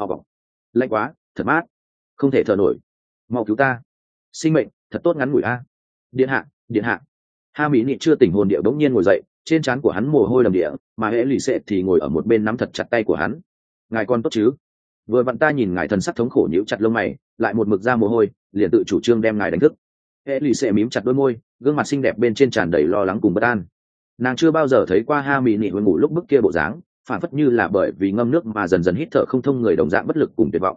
Lạnh quá, thật mát, không thể thở nổi, mau cứu ta, sinh mệnh thật tốt ngắn ngủi a. Điện hạ. Ha mỹ nị chưa tỉnh hồn địa bỗng nhiên ngồi dậy, trên trán của hắn mồ hôi đầm địa, mà hệ lì xệ thì ngồi ở một bên nắm thật chặt tay của hắn. Ngài con tốt chứ? Vừa vặn ta nhìn ngài thần sắc thống khổ nhíu chặt lông mày, lại một mực ra mồ hôi, liền tự chủ trương đem ngài đánh thức. Hệ lì xệ mím chặt đôi môi, gương mặt xinh đẹp bên trên tràn đầy lo lắng cùng bất an. Nàng chưa bao giờ thấy qua Ha mỹ nị ngủ lúc bức kia bộ dáng, phản phất như là bởi vì ngâm nước mà dần dần hít thở không thông người đồng dạng bất lực cùng tuyệt vọng.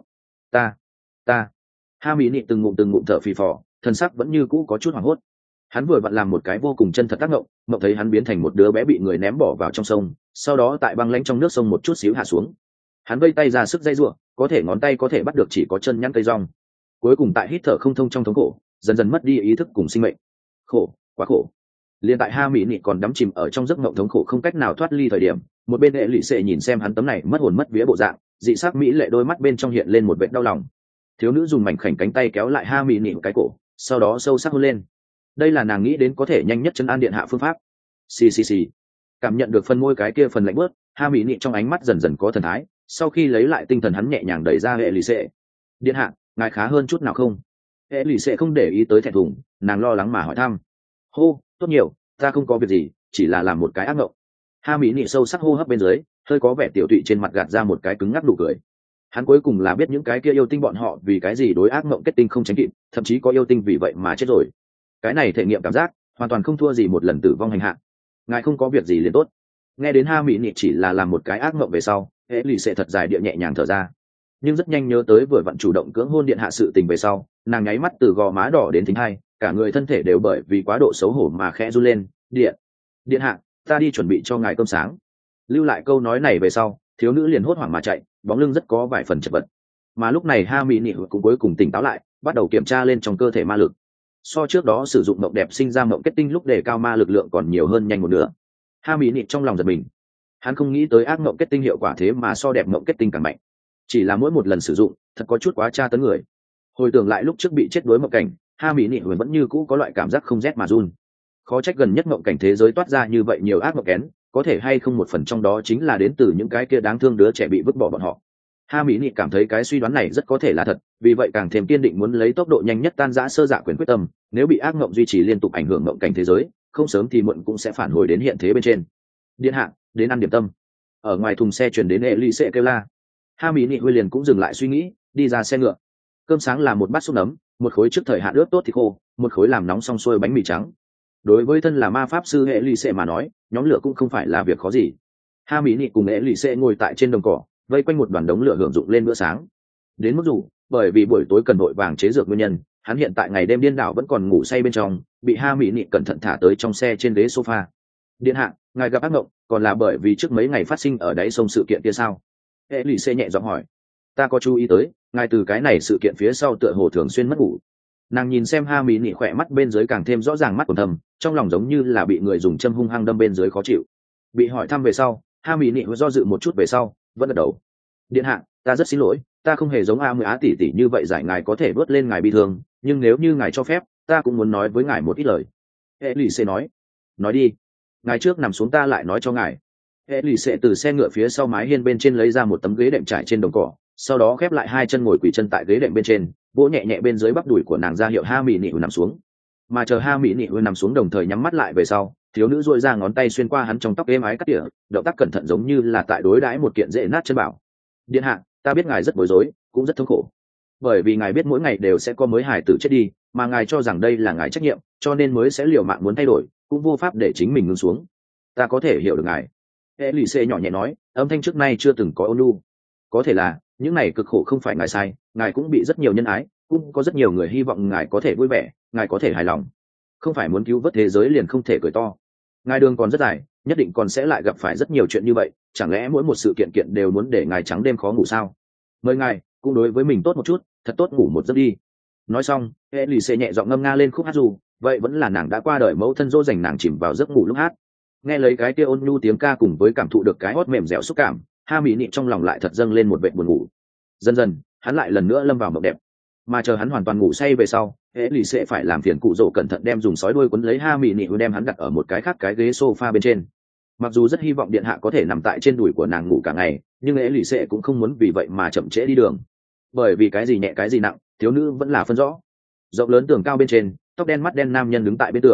Ta. Ha mỹ nị từng ngụm thở phì phò, thân sắc vẫn như cũ có chút hoảng hốt. Hắn vừa vặn làm một cái vô cùng chân thật tác ngộng, mộng thấy hắn biến thành một đứa bé bị người ném bỏ vào trong sông, sau đó tại băng lãnh trong nước sông một chút xíu hạ xuống. Hắn vây tay ra sức dây giụa, có thể ngón tay có thể bắt được chỉ có chân nhăn cây rong. Cuối cùng tại hít thở không thông trong thống khổ, dần dần mất đi ý thức cùng sinh mệnh. Khổ, quá khổ. Liên tại Ha mỹ nị còn đắm chìm ở trong giấc mộng thống khổ không cách nào thoát ly thời điểm, một bên hệ lụy sệ nhìn xem hắn tấm này mất hồn mất vía bộ dạng, dị sắc mỹ lệ đôi mắt bên trong hiện lên một vệt đau lòng. Thiếu nữ dùng mảnh khảnh cánh tay kéo lại Ha mỹ nị một cái cổ, sau đó sâu sắc hôn lên. Đây là nàng nghĩ đến có thể nhanh nhất trấn an điện hạ phương pháp. Xì. Cảm nhận được phần môi cái kia phần lạnh bớt, Ha mỹ nị trong ánh mắt dần dần có thần thái, sau khi lấy lại tinh thần hắn nhẹ nhàng đẩy ra hệ lụy sệ. Điện hạ, ngài khá hơn chút nào không? Hệ lụy sệ không để ý tới thẹn thùng, nàng lo lắng mà hỏi thăm. Hô, tốt nhiều, ta không có việc gì, chỉ là làm một cái ác mộng. Ha mỹ nị sâu sắc hô hấp bên dưới, hơi có vẻ tiểu tụy trên mặt gạt ra một cái cứng ngắc nụ cười. Hắn cuối cùng là biết những cái kia yêu tinh bọn họ vì cái gì đối ác mộng kết tinh không tránh kịp, thậm chí có yêu tinh vì vậy mà chết rồi. Cái này thể nghiệm cảm giác hoàn toàn không thua gì một lần tử vong hành hạ. Ngài không có việc gì liền tốt. Nghe đến Ha mỹ nị chỉ là làm một cái ác mộng về sau, hệ lì sẽ thật dài địa nhẹ nhàng thở ra. Nhưng rất nhanh nhớ tới vừa vặn chủ động cưỡng hôn điện hạ sự tình về sau, nàng nháy mắt từ gò má đỏ đến thính hai, cả người thân thể đều bởi vì quá độ xấu hổ mà khẽ run lên. Điện hạ, ta đi chuẩn bị cho ngài cơm sáng. Lưu lại câu nói này về sau, thiếu nữ liền hốt hoảng mà chạy, bóng lưng rất có vài phần chật vật. Mà lúc này Ha mỹ nị cũng cuối cùng tỉnh táo lại, bắt đầu kiểm tra lên trong cơ thể ma lực. So trước đó sử dụng mộng đẹp sinh ra mộng kết tinh lúc đề cao ma lực lượng còn nhiều hơn nhanh một nửa. Ha mỹ nị trong lòng giật mình, hắn không nghĩ tới ác mộng kết tinh hiệu quả thế mà so đẹp mộng kết tinh càng mạnh. Chỉ là mỗi một lần sử dụng thật có chút quá tra tấn người. Hồi tưởng lại lúc trước bị chết đuối mộng cảnh, Ha mỹ nị vẫn như cũ có loại cảm giác không rét mà run. Khó trách gần nhất mộng cảnh thế giới toát ra như vậy nhiều ác mộng kén, có thể hay không một phần trong đó chính là đến từ những cái kia đáng thương đứa trẻ bị vứt bỏ bọn họ. Ha mỹ nị cảm thấy cái suy đoán này rất có thể là thật, vì vậy càng thêm kiên định muốn lấy tốc độ nhanh nhất tan rã sơ dạ quyền quyết tâm. Nếu bị ác mộng duy trì liên tục ảnh hưởng mộng cảnh thế giới, không sớm thì muộn cũng sẽ phản hồi đến hiện thế bên trên. Điện hạ, đến ăn điểm tâm. Ở ngoài thùng xe chuyển đến hệ ly sệ kêu la. Ha mỹ nị huy liền cũng dừng lại suy nghĩ, đi ra xe ngựa. Cơm sáng là một bát súp nấm, một khối trước thời hạn ướp tốt thịt khô, một khối làm nóng xong xuôi bánh mì trắng. Đối với thân là ma pháp sư hệ ly sệ mà nói, nhóm lửa cũng không phải là việc khó gì. Ha mỹ nị cùng hệ ly sệ ngồi tại trên đồng cỏ, vây quanh một đoàn đống lửa hưởng dụng lên bữa sáng. Đến mức dù bởi vì buổi tối cần vội vàng chế dược nguyên nhân, hắn hiện tại ngày đêm điên đảo vẫn còn ngủ say bên trong, bị Ha mỹ nị cẩn thận thả tới trong xe trên ghế sofa. Điện hạ, ngài gặp ác mộng, còn là bởi vì trước mấy ngày phát sinh ở đáy sông sự kiện kia sao? Hệ lì xê nhẹ giọng hỏi. Ta có chú ý tới, ngài từ cái này sự kiện phía sau tựa hồ thường xuyên mất ngủ. Nàng nhìn xem Ha mỹ nị khỏe mắt bên dưới càng thêm rõ ràng mắt còn thầm, trong lòng giống như là bị người dùng châm hung hăng đâm bên dưới khó chịu. Bị hỏi thăm về sau, Ha mỹ nị do dự một chút về sau vẫn gật đầu. Điện hạ, ta rất xin lỗi, ta không hề giống A Mười Á tỷ tỷ như vậy giải ngài có thể bớt lên ngài bị thương, nhưng nếu như ngài cho phép, ta cũng muốn nói với ngài một ít lời. Hệ lì xê nói đi. Ngài trước nằm xuống ta lại nói cho ngài. Hệ lì xệ từ xe ngựa phía sau mái hiên bên trên lấy ra một tấm ghế đệm trải trên đồng cỏ, sau đó khép lại hai chân ngồi quỳ chân tại ghế đệm bên trên, vỗ nhẹ nhẹ bên dưới bắp đùi của nàng ra hiệu Ha mỹ nị nằm xuống. Mà chờ Ha mỹ nị nằm xuống đồng thời nhắm mắt lại về sau, thiếu nữ duỗi ra ngón tay xuyên qua hắn trong tóc êm ái cắt tỉa, động tác cẩn thận giống như là tại đối đãi một kiện dễ nát chân bảo. Điện hạ, ta biết ngài rất bối rối, cũng rất thống khổ, bởi vì ngài biết mỗi ngày đều sẽ có mới hài tử chết đi, mà ngài cho rằng đây là ngài trách nhiệm, cho nên mới sẽ liều mạng muốn thay đổi, cũng vô pháp để chính mình ngưng xuống. Ta có thể hiểu được ngài. Hệ lì xê nhỏ nhẹ nói, âm thanh trước nay chưa từng có ôn nhu. Có thể là những này cực khổ không phải ngài sai, ngài cũng bị rất nhiều nhân ái, cũng có rất nhiều người hy vọng ngài có thể vui vẻ, ngài có thể hài lòng. Không phải muốn cứu vớt thế giới liền không thể cười to. Ngài đường còn rất dài, nhất định còn sẽ lại gặp phải rất nhiều chuyện như vậy, chẳng lẽ mỗi một sự kiện kiện đều muốn để ngài trắng đêm khó ngủ sao? Mời ngài cũng đối với mình tốt một chút, thật tốt ngủ một giấc đi. Nói xong, hệ lì xê nhẹ giọng ngâm nga lên khúc hát dù, vậy vẫn là nàng đã qua đời mẫu thân dỗ dành nàng chìm vào giấc ngủ lúc hát. Nghe lấy cái kia ôn nhu tiếng ca cùng với cảm thụ được cái hót mềm dẻo xúc cảm, Ha mỹ nị trong lòng lại thật dâng lên một vệt buồn ngủ. Dần dần hắn lại lần nữa lâm vào mộng đẹp. Mà chờ hắn hoàn toàn ngủ say về sau, hệ lì sẽ phải làm phiền cụ rỗ cẩn thận đem dùng sói đuôi quấn lấy Ha mỹ nị đem hắn đặt ở một cái khác cái ghế sofa bên trên. Mặc dù rất hy vọng điện hạ có thể nằm tại trên đùi của nàng ngủ cả ngày, nhưng hệ lì sẽ cũng không muốn vì vậy mà chậm trễ đi đường. Bởi vì cái gì nhẹ cái gì nặng, thiếu nữ vẫn là phân rõ. Rộng lớn tường cao bên trên, tóc đen mắt đen nam nhân đứng tại bên tường,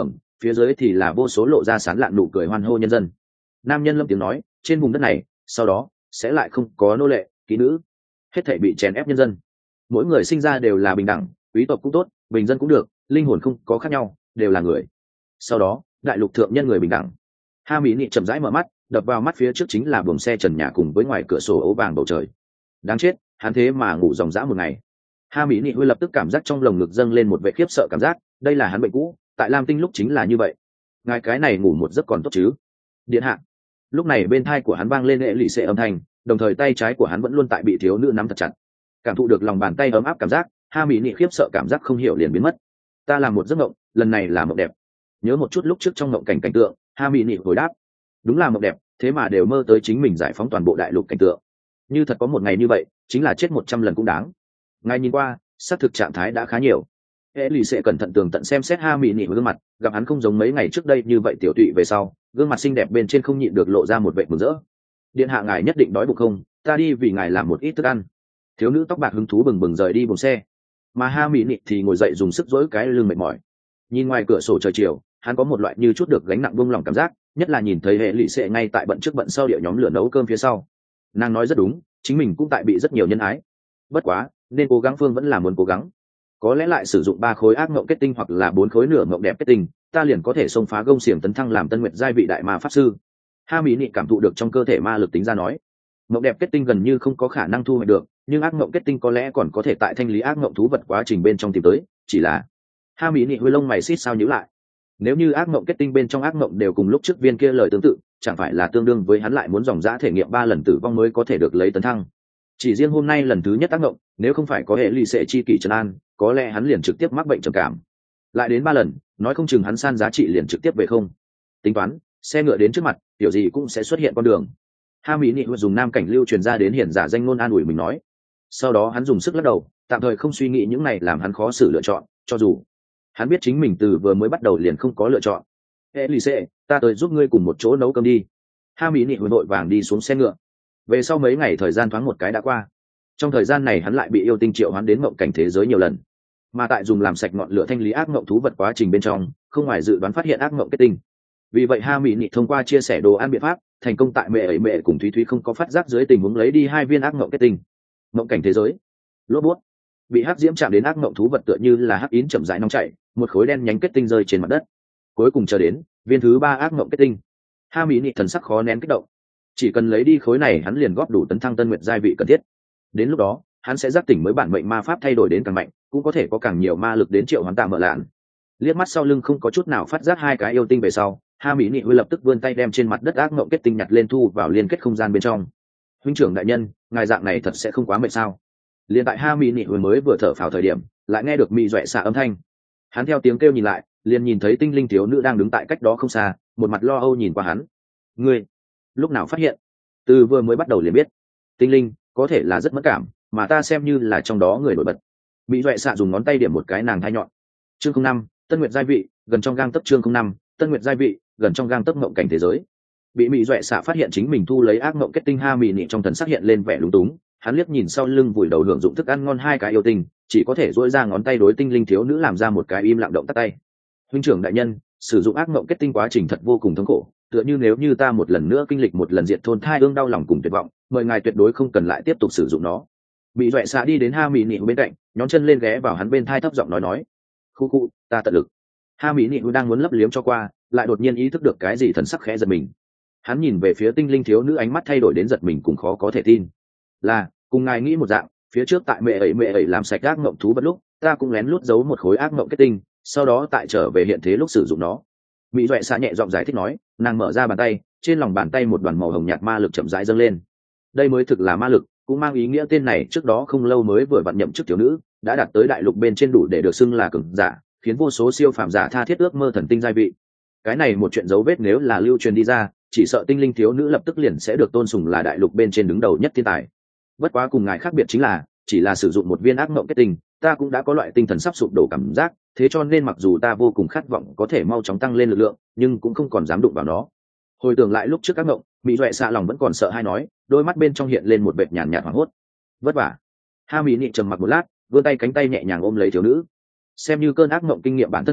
phía dưới thì là vô số lộ ra sán lạn nụ cười hoan hô nhân dân. Nam nhân lâm tiếng nói, trên vùng đất này sau đó sẽ lại không có nô lệ kỹ nữ, hết thảy bị chèn ép nhân dân, mỗi người sinh ra đều là bình đẳng, quý tộc cũng tốt, bình dân cũng được, linh hồn không có khác nhau, đều là người. Sau đó đại lục thượng nhân người bình đẳng. Ha mỹ nị chậm rãi mở mắt, đập vào mắt phía trước chính là buồng xe trần nhà cùng với ngoài cửa sổ ấu vàng bầu trời. Đáng chết, hắn thế mà ngủ dòng dã một ngày. Ha mỹ nị hơi lập tức cảm giác trong lồng ngực dâng lên một vẻ khiếp sợ cảm giác, đây là hắn bệnh cũ, tại Lam Tinh lúc chính là như vậy. Ngài cái này ngủ một giấc còn tốt chứ? Điện hạ. Lúc này bên thai của hắn vang lên lệ lụy xệ âm thanh, đồng thời tay trái của hắn vẫn luôn tại bị thiếu nữ nắm thật chặt. Cảm thụ được lòng bàn tay ấm áp cảm giác, Ha mỹ nị khiếp sợ cảm giác không hiểu liền biến mất. Ta làm một giấc mộng, lần này là mộng đẹp. Nhớ một chút lúc trước trong mộng cảnh cảnh tượng, Ha mỹ nị hồi đáp, đúng là mộng đẹp, thế mà đều mơ tới chính mình giải phóng toàn bộ đại lục cảnh tượng. Như thật có một ngày như vậy, chính là chết 100 lần cũng đáng. Ngài nhìn qua, xác thực trạng thái đã khá nhiều. Hệ lì sẽ cẩn thận tường tận xem xét Ha mỹ nị gương mặt, gặp hắn không giống mấy ngày trước đây như vậy tiểu tụy về sau, gương mặt xinh đẹp bên trên không nhịn được lộ ra một vẻ mừng rỡ. Điện hạ ngài nhất định đói bụng không? Ta đi vì ngài làm một ít thức ăn. Thiếu nữ tóc bạc hứng thú bừng bừng rời đi buồng xe, mà Ha mỹ nị thì ngồi dậy dùng sức dỗi cái lưng mệt mỏi. Nhìn ngoài cửa sổ trời chiều, hắn có một loại như chút được gánh nặng buông lỏng cảm giác, nhất là nhìn thấy hệ lụy sệ ngay tại bận trước bận sau địa nhóm lửa nấu cơm phía sau. Nàng nói rất đúng, chính mình cũng tại bị rất nhiều nhân ái. Bất quá nên cố gắng phương vẫn là muốn cố gắng. Có lẽ lại sử dụng 3 khối ác mộng kết tinh hoặc là 4 khối nửa mộng đẹp kết tinh, ta liền có thể xông phá gông xiềng tấn thăng làm Tân Nguyệt giai vị đại ma pháp sư. Ha mỹ nị cảm thụ được trong cơ thể ma lực tính ra nói, mộng đẹp kết tinh gần như không có khả năng thu hoạch được, nhưng ác mộng kết tinh có lẽ còn có thể tại thanh lý ác mộng thú vật quá trình bên trong tìm tới, chỉ là Ha mỹ nị hơi lông mày xít sao nhíu lại. Nếu như ác mộng kết tinh bên trong ác mộng đều cùng lúc trước viên kia lời tương tự, chẳng phải là tương đương với hắn lại muốn dòng dã thể nghiệm 3 lần tử vong mới có thể được lấy tấn thăng. Chỉ riêng hôm nay lần thứ nhất ác mộng, nếu không phải có hệ lụy sệ chi kỷ trấn an, có lẽ hắn liền trực tiếp mắc bệnh trầm cảm. Lại đến 3 lần, nói không chừng hắn san giá trị liền trực tiếp về không. Tính toán, xe ngựa đến trước mặt, kiểu gì cũng sẽ xuất hiện con đường. Ha mỹ nị dùng nam cảnh lưu truyền ra đến hiển giả danh ngôn an ủi mình nói. Sau đó hắn dùng sức lắc đầu, tạm thời không suy nghĩ những này làm hắn khó xử lựa chọn, cho dù hắn biết chính mình từ vừa mới bắt đầu liền không có lựa chọn. Elise, ta tới giúp ngươi cùng một chỗ nấu cơm đi. Ha mỹ nị vội vàng đi xuống xe ngựa. Về sau mấy ngày thời gian thoáng một cái đã qua. Trong thời gian này hắn lại bị yêu tinh triệu hoán đến mộng cảnh thế giới nhiều lần, mà tại dùng làm sạch ngọn lửa thanh lý ác mộng thú vật quá trình bên trong, không ngoài dự đoán phát hiện ác mộng kết tinh. Vì vậy Ha mỹ nị thông qua chia sẻ đồ ăn biện pháp, thành công tại mẹ cùng Thúy Thúy không có phát giác dưới tình huống lấy đi 2 viên ác mộng kết tinh. Mộng cảnh thế giới. Lốp bút. Bị hắc diễm chạm đến ác mộng thú vật tựa như là hắc yến chậm rãi nóng chảy, một khối đen nhánh kết tinh rơi trên mặt đất. Cuối cùng chờ đến viên thứ 3 ác mộng kết tinh. Ha mỹ nị thần sắc khó nén kích động. Chỉ cần lấy đi khối này hắn liền góp đủ tấn thăng Tân Nguyệt giai vị cần thiết. Đến lúc đó hắn sẽ giác tỉnh mới bản mệnh ma pháp thay đổi đến càng mạnh, cũng có thể có càng nhiều ma lực đến triệu hoán tạm mở lạn. Liếc mắt sau lưng không có chút nào phát giác 2 cái yêu tinh về sau, Ha mỹ nị huy lập tức vươn tay đem trên mặt đất ác mộng kết tinh nhặt lên thu vào liên kết không gian bên trong. Huynh trưởng đại nhân, ngài dạng này thật sẽ không quá mệt sao? Liên tại Ha mỹ nị huy mới vừa thở phào thời điểm, lại nghe được mị doẹ xạ âm thanh. Hắn theo tiếng kêu nhìn lại, liền nhìn thấy tinh linh thiếu nữ đang đứng tại cách đó không xa, một mặt lo âu nhìn qua hắn. Ngươi lúc nào phát hiện? Từ vừa mới bắt đầu liền biết. Tinh linh có thể là rất mất cảm, mà ta xem như là trong đó người nổi bật. Mỹ doẹ xạ dùng ngón tay điểm một cái nàng thai nhọn. Chương 05, Tân Nguyệt giai vị, gần trong gang tấc. Chương 05, Tân Nguyệt giai vị, gần trong gang tấc mộng cảnh thế giới. Bị Mỹ doẹ xạ phát hiện chính mình thu lấy ác mộng kết tinh, Ha mỹ nị trong thần sắc hiện lên vẻ lúng túng. Hắn liếc nhìn sau lưng vùi đầu hưởng dụng thức ăn ngon 2 cái yêu tinh, chỉ có thể duỗi ra ngón tay đối tinh linh thiếu nữ làm ra một cái im lặng động tắt tay. Huynh trưởng đại nhân, sử dụng ác mộng kết tinh quá trình thật vô cùng thống khổ, tựa như nếu như ta một lần nữa kinh lịch một lần diệt thôn thai ương đau lòng cùng tuyệt vọng, mời ngài tuyệt đối không cần lại tiếp tục sử dụng nó. Bị doẹ xạ đi đến Ha mỹ nị bên cạnh, nhón chân lên ghé vào hắn bên thai thấp giọng nói. Khu khu, ta tận lực. Ha mỹ nị đang muốn lấp liếm cho qua, lại đột nhiên ý thức được cái gì, thần sắc khẽ giật mình. Hắn nhìn về phía tinh linh thiếu nữ, ánh mắt thay đổi đến giật mình cùng khó có thể tin. Là cùng ngài nghĩ một dạng, phía trước tại mẹ ấy làm sạch ác mộng thú vật lúc, ta cũng lén lút giấu một khối ác mộng kết tinh, sau đó tại trở về hiện thế lúc sử dụng nó. Mỹ doẹ xạ nhẹ giọng giải thích nói, nàng mở ra bàn tay, trên lòng bàn tay một đoàn màu hồng nhạt ma lực chậm rãi dâng lên. Đây mới thực là ma lực, cũng mang ý nghĩa tên này trước đó không lâu mới vừa vặn nhậm chức thiếu nữ, đã đạt tới đại lục bên trên đủ để được xưng là cường giả, khiến vô số siêu phàm giả tha thiết ước mơ thần tinh giai vị. Cái này một chuyện dấu vết nếu là lưu truyền đi ra, chỉ sợ tinh linh thiếu nữ lập tức liền sẽ được tôn sùng là đại lục bên trên đứng đầu nhất thiên tài. Bất quá cùng ngài khác biệt chính là, chỉ là sử dụng một viên ác mộng kết tinh, ta cũng đã có loại tinh thần sắp sụp đổ cảm giác, thế cho nên mặc dù ta vô cùng khát vọng có thể mau chóng tăng lên lực lượng, nhưng cũng không còn dám đụng vào nó. Hồi tưởng lại lúc trước ác mộng, Mỹ doẹ xạ lòng vẫn còn sợ hai nói, đôi mắt bên trong hiện lên một vệt nhàn nhạt hoảng hốt. Vất vả. Ha mỹ nị trầm mặc một lát, vươn tay cánh tay nhẹ nhàng ôm lấy thiếu nữ. Xem như cơn ác mộng kinh nghiệm bản thân người,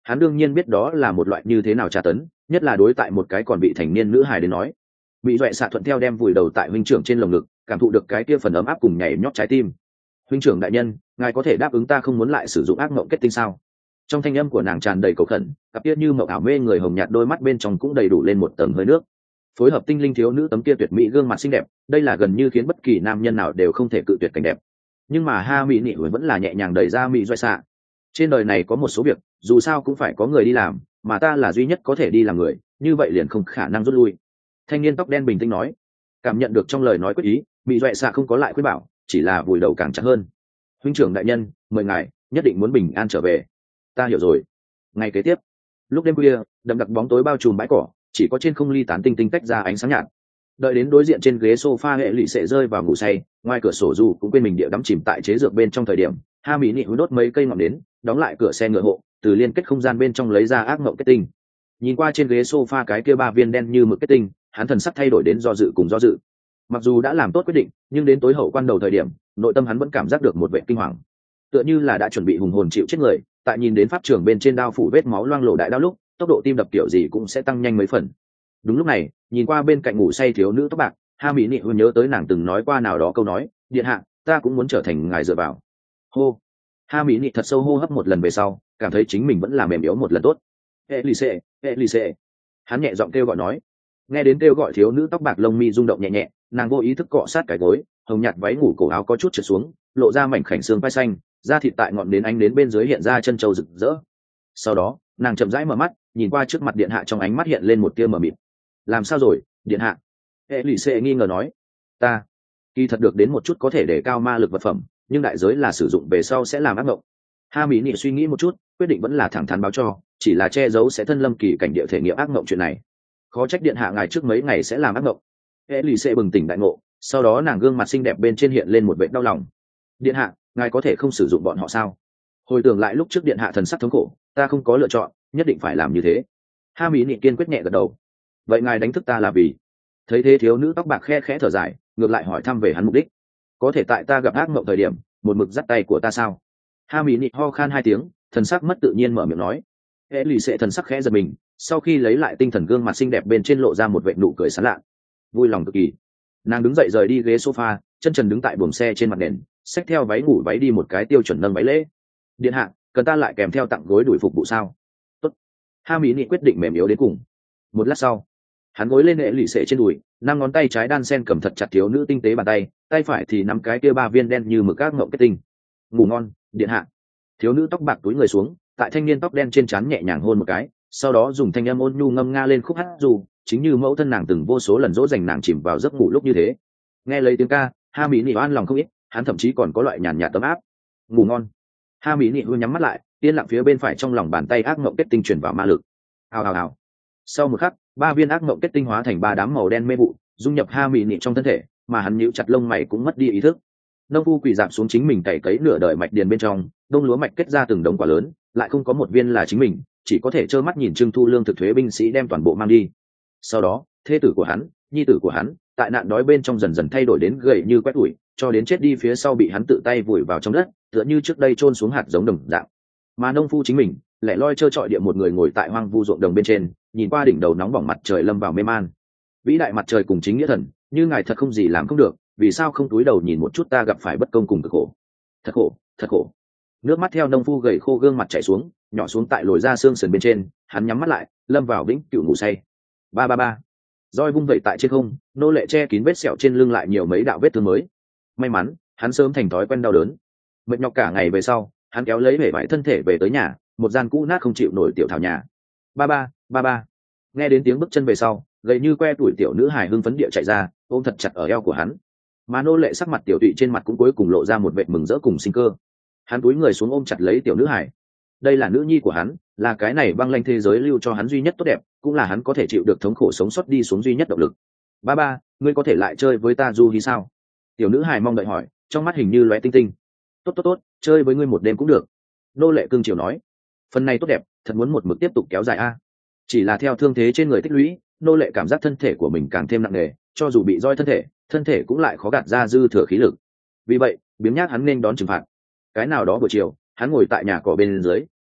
hắn đương nhiên biết đó là một loại như thế nào tra tấn, nhất là đối tại một cái còn bị thành niên nữ hài đến nói. Bị dọa xạ thuận theo đem vùi đầu tại huynh trưởng trên lồng ngực, cảm thụ được cái kia phần ấm áp cùng nhảy nhót trái tim. Huynh trưởng đại nhân, ngài có thể đáp ứng ta không muốn lại sử dụng ác mộng kết tinh sao? Trong thanh âm của nàng tràn đầy cầu khẩn, cặp kia như mộng ảo mê người hồng nhạt đôi mắt bên trong cũng đầy đủ lên một tầng hơi nước. Phối hợp tinh linh thiếu nữ tấm kia tuyệt mỹ gương mặt xinh đẹp, đây là gần như khiến bất kỳ nam nhân nào đều không thể cự tuyệt cảnh đẹp. Nhưng mà ha mỹ nị vẫn là nhẹ nhàng đẩy ra mỹ dọa xạ. Trên đời này có một số việc dù sao cũng phải có người đi làm, mà ta là duy nhất có thể đi làm người, như vậy liền không khả năng rút lui. Thanh niên tóc đen bình tĩnh nói. Cảm nhận được trong lời nói quyết ý, mỹ dọa xạ không có lại khuyên bảo, chỉ là vùi đầu càng chặt hơn. Huynh trưởng đại nhân, mời ngài nhất định muốn bình an trở về. Ta hiểu rồi. Ngày kế tiếp, lúc đêm khuya, đậm đặc bóng tối bao trùm bãi cỏ, chỉ có trên không ly tán tinh tinh tách ra ánh sáng nhạt. Đợi đến đối diện trên ghế sofa hệ lụy sẽ rơi vào ngủ say, ngoài cửa sổ dù cũng quên mình địa đắm chìm tại chế dược bên trong thời điểm, ha mỹ nị đốt mấy cây ngọn đến, đóng lại cửa xe ngựa hộ, từ liên kết không gian bên trong lấy ra ác mộng kết tinh. Nhìn qua trên ghế sofa cái kia 3 viên đen như mực kết tinh, hắn thần sắc thay đổi đến do dự cùng do dự. Mặc dù đã làm tốt quyết định, nhưng đến tối hậu quan đầu thời điểm, nội tâm hắn vẫn cảm giác được một vẻ kinh hoàng, tựa như là đã chuẩn bị hùng hồn chịu chết người. Tại nhìn đến pháp trường bên trên đao phủ vết máu loang lổ đại đao lúc, tốc độ tim đập kiểu gì cũng sẽ tăng nhanh mấy phần. Đúng lúc này, nhìn qua bên cạnh ngủ say thiếu nữ tóc bạc, ha mỹ nị nhớ tới nàng từng nói qua nào đó câu nói, điện hạ, ta cũng muốn trở thành ngài dựa vào. Hô. Ha mỹ nị thật sâu hô hấp một lần về sau, cảm thấy chính mình vẫn là mềm yếu một lần tốt. Elise, Elise. Hắn nhẹ giọng kêu gọi nói. Nghe đến kêu gọi thiếu nữ tóc bạc lông mi rung động nhẹ nhẹ, nàng vô ý thức cọ sát cái gối, hồng nhạt váy ngủ cổ áo có chút trượt xuống, lộ ra mảnh khảnh xương vai xanh, da thịt tại ngọn đến ánh đến bên dưới hiện ra chân trâu rực rỡ. Sau đó, nàng chậm rãi mở mắt, nhìn qua trước mặt điện hạ, trong ánh mắt hiện lên một tia mờ mịt. Làm sao rồi, điện hạ? Elise nghi ngờ nói. Ta kỳ thật được đến một chút có thể để cao ma lực vật phẩm, nhưng đại giới là sử dụng về sau sẽ làm ác mộng. Ha mỹ nị suy nghĩ một chút, quyết định vẫn là thẳng thắn báo cho, chỉ là che giấu sẽ thân lâm kỳ cảnh địa thể nghiệm ác mộng chuyện này. Khó trách điện hạ ngài trước mấy ngày sẽ làm ác mộng. Elise bừng tỉnh đại ngộ, sau đó nàng gương mặt xinh đẹp bên trên hiện lên một vệt đau lòng. Điện hạ, ngài có thể không sử dụng bọn họ sao? Hồi tưởng lại lúc trước điện hạ thần sắc thống khổ, ta không có lựa chọn, nhất định phải làm như thế. Ha mỹ nị kiên quyết nhẹ gật đầu. Vậy ngài đánh thức ta là vì? Thấy thế thiếu nữ tóc bạc khe khẽ thở dài, ngược lại hỏi thăm về hắn mục đích. Có thể tại ta gặp ác mộng thời điểm, một mực dắt tay của ta sao? Ha mỹ nị ho khan 2 tiếng, thần sắc mất tự nhiên mở miệng nói. Elise thần sắc khẽ giật mình, sau khi lấy lại tinh thần gương mặt xinh đẹp bên trên lộ ra một vệt nụ cười sán lạ, vui lòng cực kỳ. Nàng đứng dậy rời đi ghế sofa, chân trần đứng tại buồng xe trên mặt nền, xách theo váy ngủ váy đi một cái tiêu chuẩn nâng váy lễ. Điện hạ, cần ta lại kèm theo tặng gối đuổi phục vụ sao? Tốt. Ha mỹ nị quyết định mềm yếu đến cùng. Một lát sau, hắn gối lên Elise trên đùi, 5 ngón tay trái đan sen cầm thật chặt thiếu nữ tinh tế bàn tay, tay phải thì nắm cái kia 3 viên đen như mực ác ngộng kết tinh. Ngủ ngon, điện hạ. Thiếu nữ tóc bạc túi người xuống, tại thanh niên tóc đen trên trán nhẹ nhàng hôn một cái, sau đó dùng thanh âm ôn nhu ngâm nga lên khúc hát dù, chính như mẫu thân nàng từng vô số lần dỗ dành nàng chìm vào giấc ngủ lúc như thế. Nghe lấy tiếng ca, ha mỹ nị oan lòng không ít, hắn thậm chí còn có loại nhàn nhạt tấm áp. Ngủ ngon. Ha mỹ nị hư nhắm mắt lại, yên lặng phía bên phải trong lòng bàn tay ác ngộng kết tinh truyền vào ma lực. Hào hào hào. Sau một khắc, 3 viên ác ngộng kết tinh hóa thành 3 đám màu đen mê vụ, dung nhập ha mỹ nị trong thân thể, mà hắn nhíu chặt lông mày cũng mất đi ý thức. Nông phu quỳ dạp xuống chính mình cày cấy nửa đời mạch điền bên trong, đông lúa mạch kết ra từng đống quả lớn, lại không có một viên là chính mình, chỉ có thể trơ mắt nhìn trưng thu lương thực thuế binh sĩ đem toàn bộ mang đi. Sau đó, thê tử của hắn, nhi tử của hắn, tại nạn đói bên trong dần dần thay đổi đến gầy như quét ủi, cho đến chết đi phía sau bị hắn tự tay vùi vào trong đất, tựa như trước đây chôn xuống hạt giống đồng dạng. Mà nông phu chính mình, lẻ loi trơ trọi địa một người ngồi tại hoang vu ruộng đồng bên trên, nhìn qua đỉnh đầu nóng bỏng mặt trời lâm vào mê man. Vĩ đại mặt trời cùng chính nghĩa thần, như ngài thật không gì làm không được, vì sao không túi đầu nhìn một chút ta gặp phải bất công cùng cực khổ? Thật khổ, thật khổ. Nước mắt theo nông phu gầy khô gương mặt chảy xuống, nhỏ xuống tại lồi da xương sườn bên trên, hắn nhắm mắt lại, lâm vào vĩnh cửu ngủ say. Ba ba ba. Roi vung vẩy tại trên không, nô lệ che kín vết sẹo trên lưng lại nhiều mấy đạo vết thương mới. May mắn, hắn sớm thành thói quen đau đớn. Mệt nhọc cả ngày về sau, hắn kéo lấy vẻ vải thân thể về tới nhà, một gian cũ nát không chịu nổi tiểu thảo nhà. Ba ba, ba ba. Nghe đến tiếng bước chân về sau, gầy như que tuổi tiểu nữ hài hưng phấn địa chạy ra, ôm thật chặt ở eo của hắn. Mà nô lệ sắc mặt tiểu tụy trên mặt cũng cuối cùng lộ ra một vệt mừng rỡ cùng sinh cơ. Hắn cúi người xuống ôm chặt lấy tiểu nữ hài. Đây là nữ nhi của hắn, là cái này băng lanh thế giới lưu cho hắn duy nhất tốt đẹp, cũng là hắn có thể chịu được thống khổ sống sót đi xuống duy nhất động lực. Ba ba, ngươi có thể lại chơi với ta du hí sao? Tiểu nữ hài mong đợi hỏi, trong mắt hình như lóe tinh tinh. Tốt tốt tốt, chơi với ngươi một đêm cũng được. Nô lệ cưng chiều nói. Phần này tốt đẹp, thật muốn một mực tiếp tục kéo dài a. Chỉ là theo thương thế trên người tích lũy, nô lệ cảm giác thân thể của mình càng thêm nặng nề, cho dù bị roi thân thể cũng lại khó gạt ra dư thừa khí lực. Vì vậy, biếng nhác hắn nên đón trừng phạt. Cái nào đó buổi chiều, hắn ngồi tại nhà cỏ bên dưới,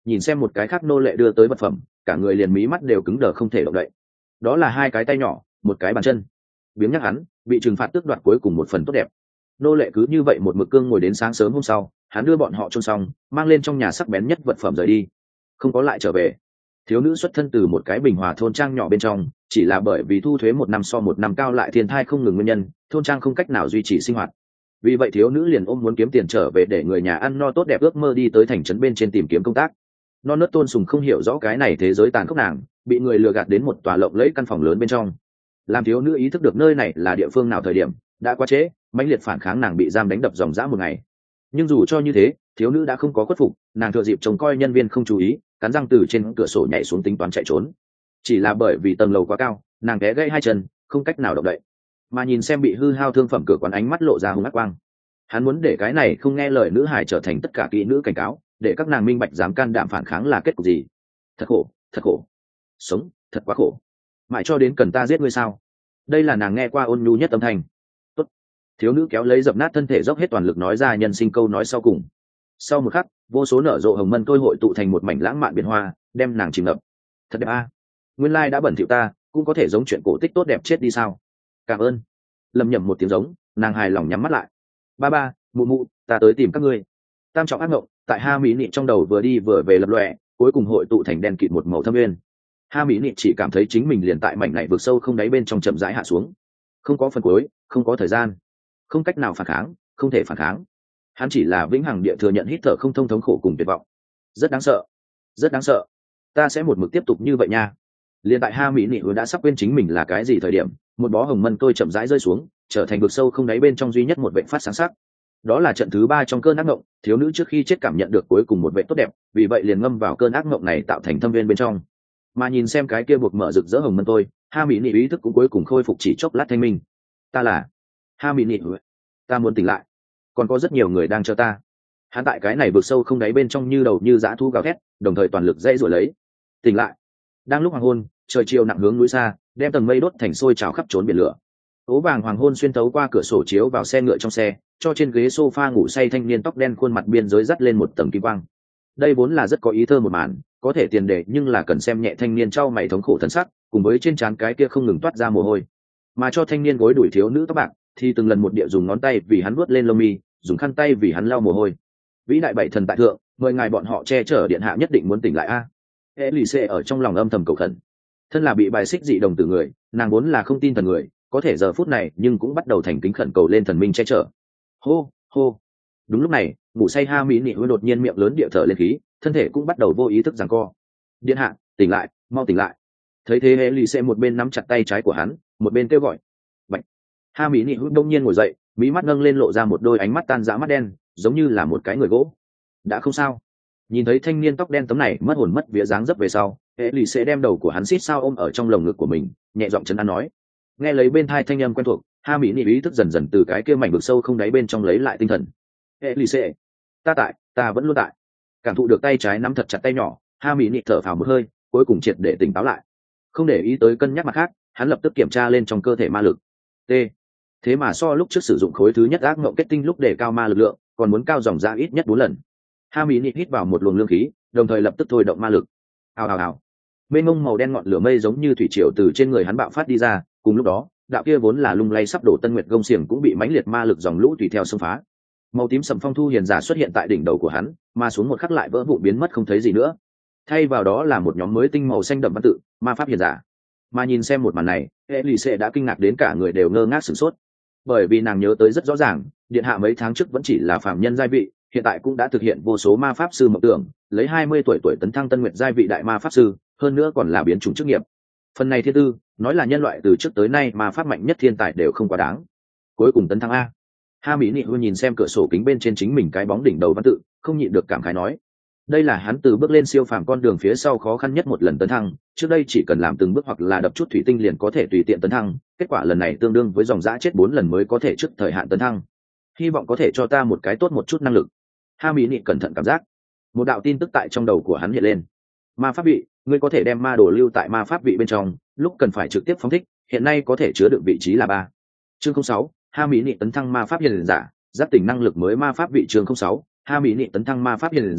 nhìn xem một cái khác nô lệ đưa tới vật phẩm, cả người liền mí mắt đều cứng đờ không thể động đậy. Đó là hai cái tay nhỏ, một cái bàn chân. Biếng nhắc hắn bị trừng phạt tước đoạt cuối cùng một phần tốt đẹp. Nô lệ cứ như vậy một mực cương ngồi đến sáng sớm hôm sau, hắn đưa bọn họ chôn xong, mang lên trong nhà sắc bén nhất vật phẩm rời đi, không có lại trở về. Thiếu nữ xuất thân từ một cái bình hòa thôn trang nhỏ bên trong, chỉ là bởi vì thu thuế một năm so một năm cao lại thiên thai không ngừng nguyên nhân, thôn trang không cách nào duy trì sinh hoạt. Vì vậy thiếu nữ liền ôm muốn kiếm tiền trở về để người nhà ăn no tốt đẹp ước mơ đi tới thành trấn bên trên tìm kiếm công tác. Non nớt Tôn Sùng không hiểu rõ cái này thế giới tàn khốc nàng, bị người lừa gạt đến một tòa lộng lẫy căn phòng lớn bên trong. Làm thiếu nữ ý thức được nơi này là địa phương nào thời điểm, đã quá trễ, mãnh liệt phản kháng nàng bị giam đánh đập dòng dã một ngày. Nhưng dù cho như thế, thiếu nữ đã không có khuất phục, nàng thừa dịp trông coi nhân viên không chú ý, cắn răng từ trên cửa sổ nhảy xuống tính toán chạy trốn. Chỉ là bởi vì tầng lầu quá cao, nàng té gãy hai chân, không cách nào động đậy. Mà nhìn xem bị hư hao thương phẩm cửa quán, ánh mắt lộ ra hung ác quang. Hắn muốn để cái này không nghe lời nữ hải trở thành tất cả kỹ nữ cảnh cáo, để các nàng minh bạch dám can đảm phản kháng là kết cục gì. Thật khổ, thật khổ, sống thật quá khổ, mãi cho đến cần ta giết ngươi sao? Đây là nàng nghe qua ôn nhu nhất âm thanh. Tốt. Thiếu nữ kéo lấy dập nát thân thể, dốc hết toàn lực nói ra nhân sinh câu nói sau cùng. Sau một khắc, vô số nở rộ hồng mân tôi hội tụ thành một mảnh lãng mạn biển hoa, đem nàng chìm ngập. Thật đẹp a. Nguyên lai đã bẩn thỉu ta, cũng có thể giống chuyện cổ tích tốt đẹp chết đi sao? Cảm ơn. Lầm nhầm một tiếng giống, nàng hài lòng nhắm mắt lại. Ba ba, mụ mụ, ta tới tìm các ngươi. Tam trọng ác ngộng tại Ha Mỹ Nị trong đầu vừa đi vừa về lập lòe, cuối cùng hội tụ thành đen kịt một màu thâm nguyên. Ha Mỹ Nị chỉ cảm thấy chính mình liền tại mảnh này vực sâu không đáy bên trong chậm rãi hạ xuống, không có phần cuối, không có thời gian, không cách nào phản kháng, không thể phản kháng. Hắn chỉ là vĩnh hằng địa thừa nhận hít thở không thông thống khổ cùng tuyệt vọng. Rất đáng sợ, rất đáng sợ. Ta sẽ một mực tiếp tục như vậy nha. Liền tại Ha Mỹ Nị đã sắp quên chính mình là cái gì thời điểm, một bó hồng mân tôi chậm rãi rơi xuống, trở thành vực sâu không đáy bên trong duy nhất một vệt phát sáng sắc. Đó là trận thứ 3 trong cơn ác mộng, thiếu nữ trước khi chết cảm nhận được cuối cùng một vệt tốt đẹp, vì vậy liền ngâm vào cơn ác mộng này tạo thành thâm viên bên trong. Mà nhìn xem cái kia buộc mở rực rỡ hồng mân tôi, Ha Mỹ Nị ý thức cũng cuối cùng khôi phục chỉ chốc lát thanh minh. Ta là Ha Mỹ Nị, ta muốn tỉnh lại, còn có rất nhiều người đang chờ ta. Hắn tại cái này vực sâu không đáy bên trong như đầu như dã thu gào thét, đồng thời toàn lực dãy rồi lấy. Tỉnh lại. Đang lúc hoàng hôn, trời chiều nặng hướng núi xa, đem tầng mây đốt thành sôi trào khắp trốn biển lửa. Ố vàng hoàng hôn xuyên thấu qua cửa sổ chiếu vào xe ngựa trong xe, cho trên ghế sofa ngủ say thanh niên tóc đen khuôn mặt biên giới dắt lên một tầng kim quang. Đây vốn là rất có ý thơ một màn, có thể tiền đề nhưng là cần xem nhẹ thanh niên trao mày thống khổ thân sắc, cùng với trên trán cái kia không ngừng toát ra mồ hôi. Mà cho thanh niên gối đuổi thiếu nữ tóc bạc, thì từng lần một địa dùng ngón tay vì hắn vuốt lên lông mi, dùng khăn tay vì hắn lau mồ hôi. Vĩ đại bảy thần tại thượng, mời ngài bọn họ che chở điện hạ nhất định muốn tỉnh lại a. Elise ở trong lòng âm thầm cầu khẩn. Thân là bị bài xích dị đồng từ người, nàng vốn là không tin thần người, có thể giờ phút này nhưng cũng bắt đầu thành kính khẩn cầu lên thần minh che chở. Hô hô. Đúng lúc này, ngủ say Ha Mỹ Nị đột nhiên miệng lớn địa thở lên khí, thân thể cũng bắt đầu vô ý thức giằng co. Điện hạ, tỉnh lại, mau tỉnh lại. Thấy thế Elise một bên nắm chặt tay trái của hắn, một bên kêu gọi. Bạch. Ha Mỹ Nị đông nhiên ngồi dậy, mí mắt nâng lên lộ ra một đôi ánh mắt tan rã mắt đen, giống như là một cái người gỗ. Đã không sao. Nhìn thấy thanh niên tóc đen tấm này mất hồn mất vía dáng dấp về sau, Elise đem đầu của hắn xít sao ôm ở trong lồng ngực của mình, nhẹ giọng trấn an nói. Nghe lấy bên thai thanh âm quen thuộc, Ha Mỹ Nị ý thức dần dần từ cái kia mảnh vực sâu không đáy bên trong lấy lại tinh thần. Elise, ta tại, ta vẫn luôn tại. Cảm thụ được tay trái nắm thật chặt tay nhỏ, Ha Mỹ Nị thở phào một hơi, cuối cùng triệt để tỉnh táo lại. Không để ý tới cân nhắc mặt khác, hắn lập tức kiểm tra lên trong cơ thể ma lực. T. Thế mà so lúc trước sử dụng khối thứ nhất ác mộng kết tinh lúc để cao ma lực lượng, còn muốn cao dòng ra ít nhất 4 lần. Ha Mỹ Nị hít vào một luồng lương khí, đồng thời lập tức thôi động ma lực. Hào hào hào. Mênh mông màu đen ngọn lửa mây giống như thủy triều từ trên người hắn bạo phát đi ra, cùng lúc đó, đạo kia vốn là lung lay sắp đổ tân nguyệt gông xiềng cũng bị mãnh liệt ma lực dòng lũ tùy theo xông phá. Màu tím sầm phong thu hiền giả xuất hiện tại đỉnh đầu của hắn, mà xuống một khắc lại vỡ vụn biến mất không thấy gì nữa. Thay vào đó là một nhóm mới tinh màu xanh đậm văn tự, ma pháp hiền giả. Mà nhìn xem một màn này, Elise đã kinh ngạc đến cả người đều ngơ ngác sửng sốt. Bởi vì nàng nhớ tới rất rõ ràng, điện hạ mấy tháng trước vẫn chỉ là phàm nhân giai vị, hiện tại cũng đã thực hiện vô số ma pháp sư mộng tưởng, lấy 20 tuổi tấn thăng tân nguyệt giai vị đại ma pháp sư, hơn nữa còn là biến chủng chức nghiệp. Phần này thiên tư, nói là nhân loại từ trước tới nay ma pháp mạnh nhất thiên tài đều không quá đáng. Cuối cùng tấn thăng a. Ha Mỹ Nị nhìn xem cửa sổ kính bên trên chính mình cái bóng đỉnh đầu văn tự, không nhịn được cảm khái nói. Đây là hắn từ bước lên siêu phàm con đường phía sau khó khăn nhất một lần tấn thăng, trước đây chỉ cần làm từng bước hoặc là đập chút thủy tinh liền có thể tùy tiện tấn thăng, kết quả lần này tương đương với dòng dã chết 4 lần mới có thể trước thời hạn tấn thăng. Hy vọng có thể cho ta một cái tốt một chút năng lực. Ha Mỹ Nị cẩn thận cảm giác. Một đạo tin tức tại trong đầu của hắn hiện lên. Ma pháp vị, ngươi có thể đem ma đồ lưu tại ma pháp vị bên trong, lúc cần phải trực tiếp phóng thích, hiện nay có thể chứa đựng vị trí là 3. Chương 06, Ha Mỹ Nị tấn thăng ma pháp hiền giả, giác tỉnh năng lực mới ma pháp vị chương 06, Ha Mỹ Nị tấn thăng ma pháp hiền giả,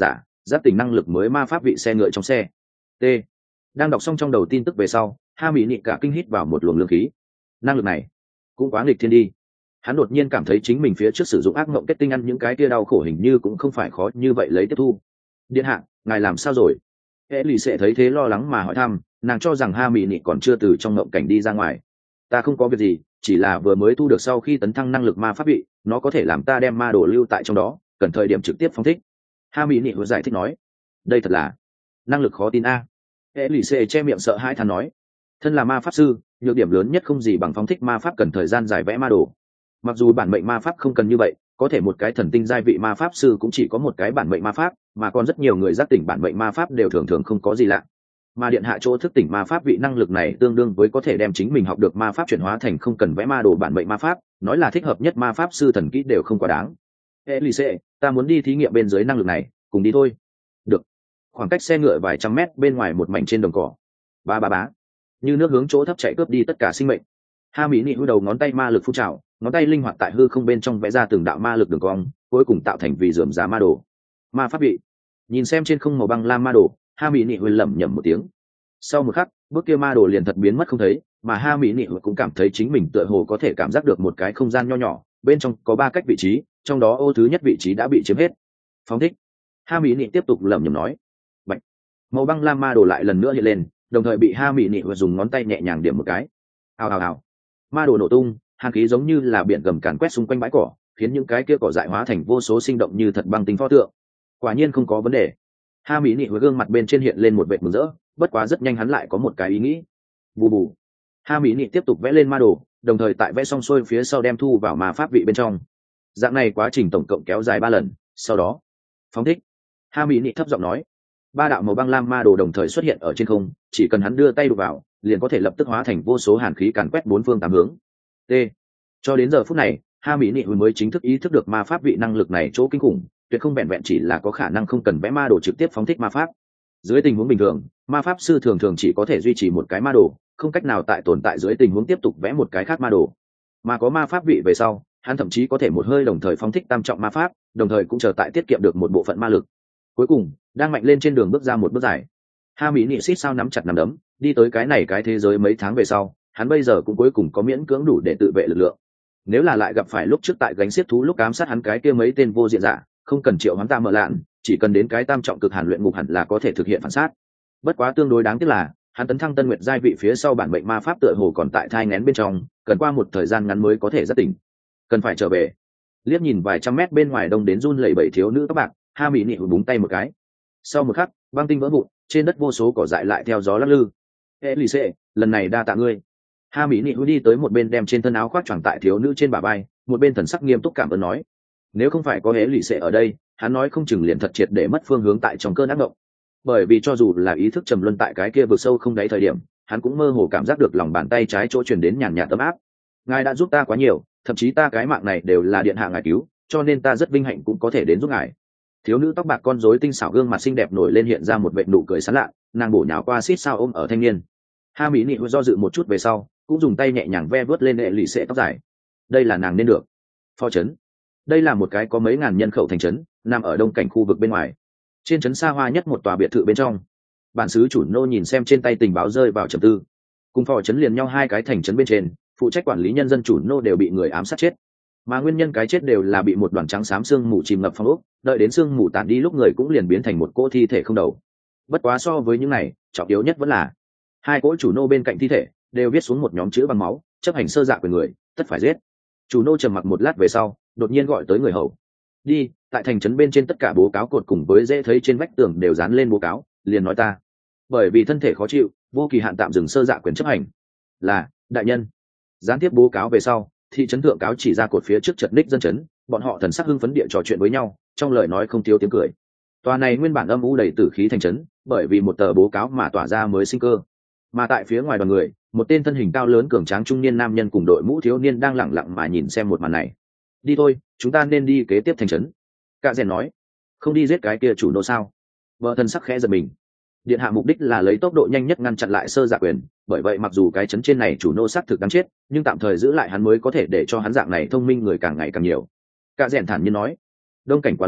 giác tỉnh năng lực mới ma pháp vị xe ngựa trong xe. T. Đang đọc xong trong đầu tin tức về sau, ha mỹ nị cả kinh hít vào một luồng lương khí. Năng lực này cũng quá nghịch thiên đi. Hắn đột nhiên cảm thấy chính mình phía trước sử dụng ác mộng kết tinh ăn những cái tia đau khổ hình như cũng không phải khó như vậy lấy tiếp thu. Điện hạ, ngài làm sao rồi? Hệ lì sẽ thấy thế lo lắng mà hỏi thăm, nàng cho rằng ha mỹ nị còn chưa từ trong mộng cảnh đi ra ngoài. Ta không có việc gì, chỉ là vừa mới thu được sau khi tấn thăng năng lực ma pháp vị, nó có thể làm ta đem ma đồ lưu tại trong đó, cần thời điểm trực tiếp phóng thích. Ha mỹ nị vừa giải thích nói, đây thật là năng lực khó tin a. Hệ lì xê che miệng sợ hãi thán nói, thân là ma pháp sư, nhược điểm lớn nhất không gì bằng phóng thích ma pháp cần thời gian dài vẽ ma đồ. Mặc dù bản mệnh ma pháp không cần như vậy, có thể một cái thần tinh giai vị ma pháp sư cũng chỉ có một cái bản mệnh ma pháp, mà còn rất nhiều người giác tỉnh bản mệnh ma pháp đều thường thường không có gì lạ. Mà điện hạ chỗ thức tỉnh ma pháp vị năng lực này tương đương với có thể đem chính mình học được ma pháp chuyển hóa thành không cần vẽ ma đồ bản mệnh ma pháp, nói là thích hợp nhất ma pháp sư thần kỹ đều không quá đáng. Elise, ta muốn đi thí nghiệm bên dưới năng lực này, cùng đi thôi. Được. Khoảng cách xe ngựa vài trăm mét bên ngoài một mảnh trên đồng cỏ. Ba ba bá. Như nước hướng chỗ thấp chạy cướp đi tất cả sinh mệnh. Ha mỹ nị hư đầu ngón tay ma lực phun trào, ngón tay linh hoạt tại hư không bên trong vẽ ra từng đạo ma lực đường cong, cuối cùng tạo thành vì rườm rà ma đồ. Ma pháp vị. Nhìn xem trên không màu băng lam ma đồ, ha mỹ nị hư lẩm nhẩm một tiếng. Sau một khắc, bước kia ma đồ liền thật biến mất không thấy, mà ha mỹ nị hư cũng cảm thấy chính mình tựa hồ có thể cảm giác được một cái không gian nho nhỏ, bên trong có 3 cách vị trí, trong đó ô thứ nhất vị trí đã bị chiếm hết. Phóng thích. Ha mỹ nị tiếp tục lẩm nhẩm nói. Bạch. Màu băng lam ma đồ lại lần nữa hiện lên, đồng thời bị ha mỹ nị dùng ngón tay nhẹ nhàng điểm một cái. Hào hào hào. Ma đồ nổ tung, hàn khí giống như là biển gầm càn quét xung quanh bãi cỏ, khiến những cái kia cỏ dại hóa thành vô số sinh động như thật băng tinh pho tượng. Quả nhiên không có vấn đề. Ha mỹ nị với gương mặt bên trên hiện lên một vệt mừng rỡ, bất quá rất nhanh hắn lại có một cái ý nghĩ. Bù bù. Ha mỹ nị tiếp tục vẽ lên ma đồ, đồng thời tại vẽ xong xuôi phía sau đem thu vào ma pháp vị bên trong. Dạng này quá trình tổng cộng kéo dài 3 lần, sau đó phóng thích. Ha mỹ nị thấp giọng nói. 3 đạo màu băng lam ma đồ đồng thời xuất hiện ở trên không, chỉ cần hắn đưa tay đụng vào, liền có thể lập tức hóa thành vô số hàn khí càn quét 4 phương 8 hướng. T. Cho đến giờ phút này, ha mỹ nị mới chính thức ý thức được ma pháp vị năng lực này chỗ kinh khủng, tuyệt không vẹn vẹn chỉ là có khả năng không cần vẽ ma đồ trực tiếp phóng thích ma pháp. Dưới tình huống bình thường, ma pháp sư thường thường chỉ có thể duy trì một cái ma đồ, không cách nào tại tồn tại dưới tình huống tiếp tục vẽ một cái khác ma đồ. Mà có ma pháp vị về sau, hắn thậm chí có thể một hơi đồng thời phóng thích tam trọng ma pháp, đồng thời cũng chờ tại tiết kiệm được một bộ phận ma lực. Cuối cùng, đang mạnh lên trên đường bước ra một bước dài. Ha mỹ nị xít sao nắm chặt nắm đấm, đi tới cái thế giới mấy tháng về sau, hắn bây giờ cũng cuối cùng có miễn cưỡng đủ để tự vệ lực lượng. Nếu là lại gặp phải lúc trước tại gánh xiết thú lúc ám sát hắn cái kia mấy tên vô diện dạ, không cần triệu hắn ta mở lạn, chỉ cần đến cái tam trọng cực hàn luyện ngục hẳn là có thể thực hiện phản sát. Bất quá tương đối đáng tiếc là, hắn tấn thăng tân nguyệt giai vị phía sau bản mệnh ma pháp tựa hồ còn tại thai nghén bên trong, cần qua một thời gian ngắn mới có thể giác tỉnh. Cần phải trở về. Liếc nhìn vài trăm mét bên ngoài đông đến run lẩy bẩy thiếu nữ các bạn, ha mỹ nị búng tay một cái. Sau một khắc, băng tinh vỡ vụn, trên đất vô số cỏ dại lại theo gió lắc lư. Elise, lần này đa tạ ngươi. Ha mỹ nị đi tới một bên đem trên thân áo khoác choàng tại thiếu nữ trên bả vai, một bên thần sắc nghiêm túc cảm ơn nói. Nếu không phải có Elise ở đây, hắn nói không chừng liền thật triệt để mất phương hướng tại trong cơn ác mộng. Bởi vì cho dù là ý thức trầm luân tại cái kia vực sâu không đáy thời điểm, hắn cũng mơ hồ cảm giác được lòng bàn tay trái chỗ truyền đến nhàn nhạt ấm áp. Ngài đã giúp ta quá nhiều, thậm chí ta cái mạng này đều là điện hạ ngài cứu, cho nên ta rất vinh hạnh cũng có thể đến giúp ngài. Thiếu nữ tóc bạc con rối tinh xảo gương mặt xinh đẹp nổi lên hiện ra một vệt nụ cười sán lạ, nàng bổ nhào qua xít sao ôm ở thanh niên. Ha mỹ nị do dự một chút về sau, cũng dùng tay nhẹ nhàng ve vớt lên hệ lì xệ tóc dài. Đây là nàng nên được. Phò trấn. Đây là một cái có mấy ngàn nhân khẩu thành trấn, nằm ở đông cảnh khu vực bên ngoài. Trên trấn xa hoa nhất một tòa biệt thự bên trong. Bản xứ chủ nô nhìn xem trên tay tình báo rơi vào trầm tư. Cùng phò trấn liền nhau 2 cái thành trấn bên trên, phụ trách quản lý nhân dân chủ nô đều bị người ám sát chết. Mà nguyên nhân cái chết đều là bị một đoàn trắng xám xương mù chìm ngập phong ốc, đợi đến xương mù tản đi lúc người cũng liền biến thành một cỗ thi thể không đầu. Bất quá so với những này, trọng yếu nhất vẫn là 2 cỗ chủ nô bên cạnh thi thể đều viết xuống một nhóm chữ bằng máu, chấp hành sơ dạ của người, tất phải giết. Chủ nô trầm mặc một lát về sau, đột nhiên gọi tới người hầu. Đi, tại thành trấn bên trên tất cả bố cáo cột cùng với dễ thấy trên vách tường đều dán lên bố cáo, liền nói ta bởi vì thân thể khó chịu, vô kỳ hạn tạm dừng sơ dạ quyền chấp hành. Là, đại nhân. Gián tiếp bố cáo về sau, thị trấn thượng cáo chỉ ra cột phía trước chật ních dân trấn, bọn họ thần sắc hưng phấn địa trò chuyện với nhau, trong lời nói không thiếu tiếng cười. Tòa này nguyên bản âm u đầy tử khí thành trấn, bởi vì một tờ bố cáo mà tỏa ra mới sinh cơ. Mà tại phía ngoài đoàn người, một tên thân hình cao lớn cường tráng trung niên nam nhân cùng đội mũ thiếu niên đang lẳng lặng mà nhìn xem một màn này. Đi thôi, chúng ta nên đi kế tiếp thành trấn. Cạ rèn nói. Không đi giết cái kia chủ nô sao? Vợ thân sắc khẽ giật mình. Điện hạ mục đích là lấy tốc độ nhanh nhất ngăn chặn lại sơ dạ quyền, bởi vậy mặc dù cái trấn trên này chủ nô xác thực đáng chết, nhưng tạm thời giữ lại hắn mới có thể để cho hắn dạng này thông minh người càng ngày càng nhiều. Cạ rèn thản nhiên nói. Đông cảnh quá lớn,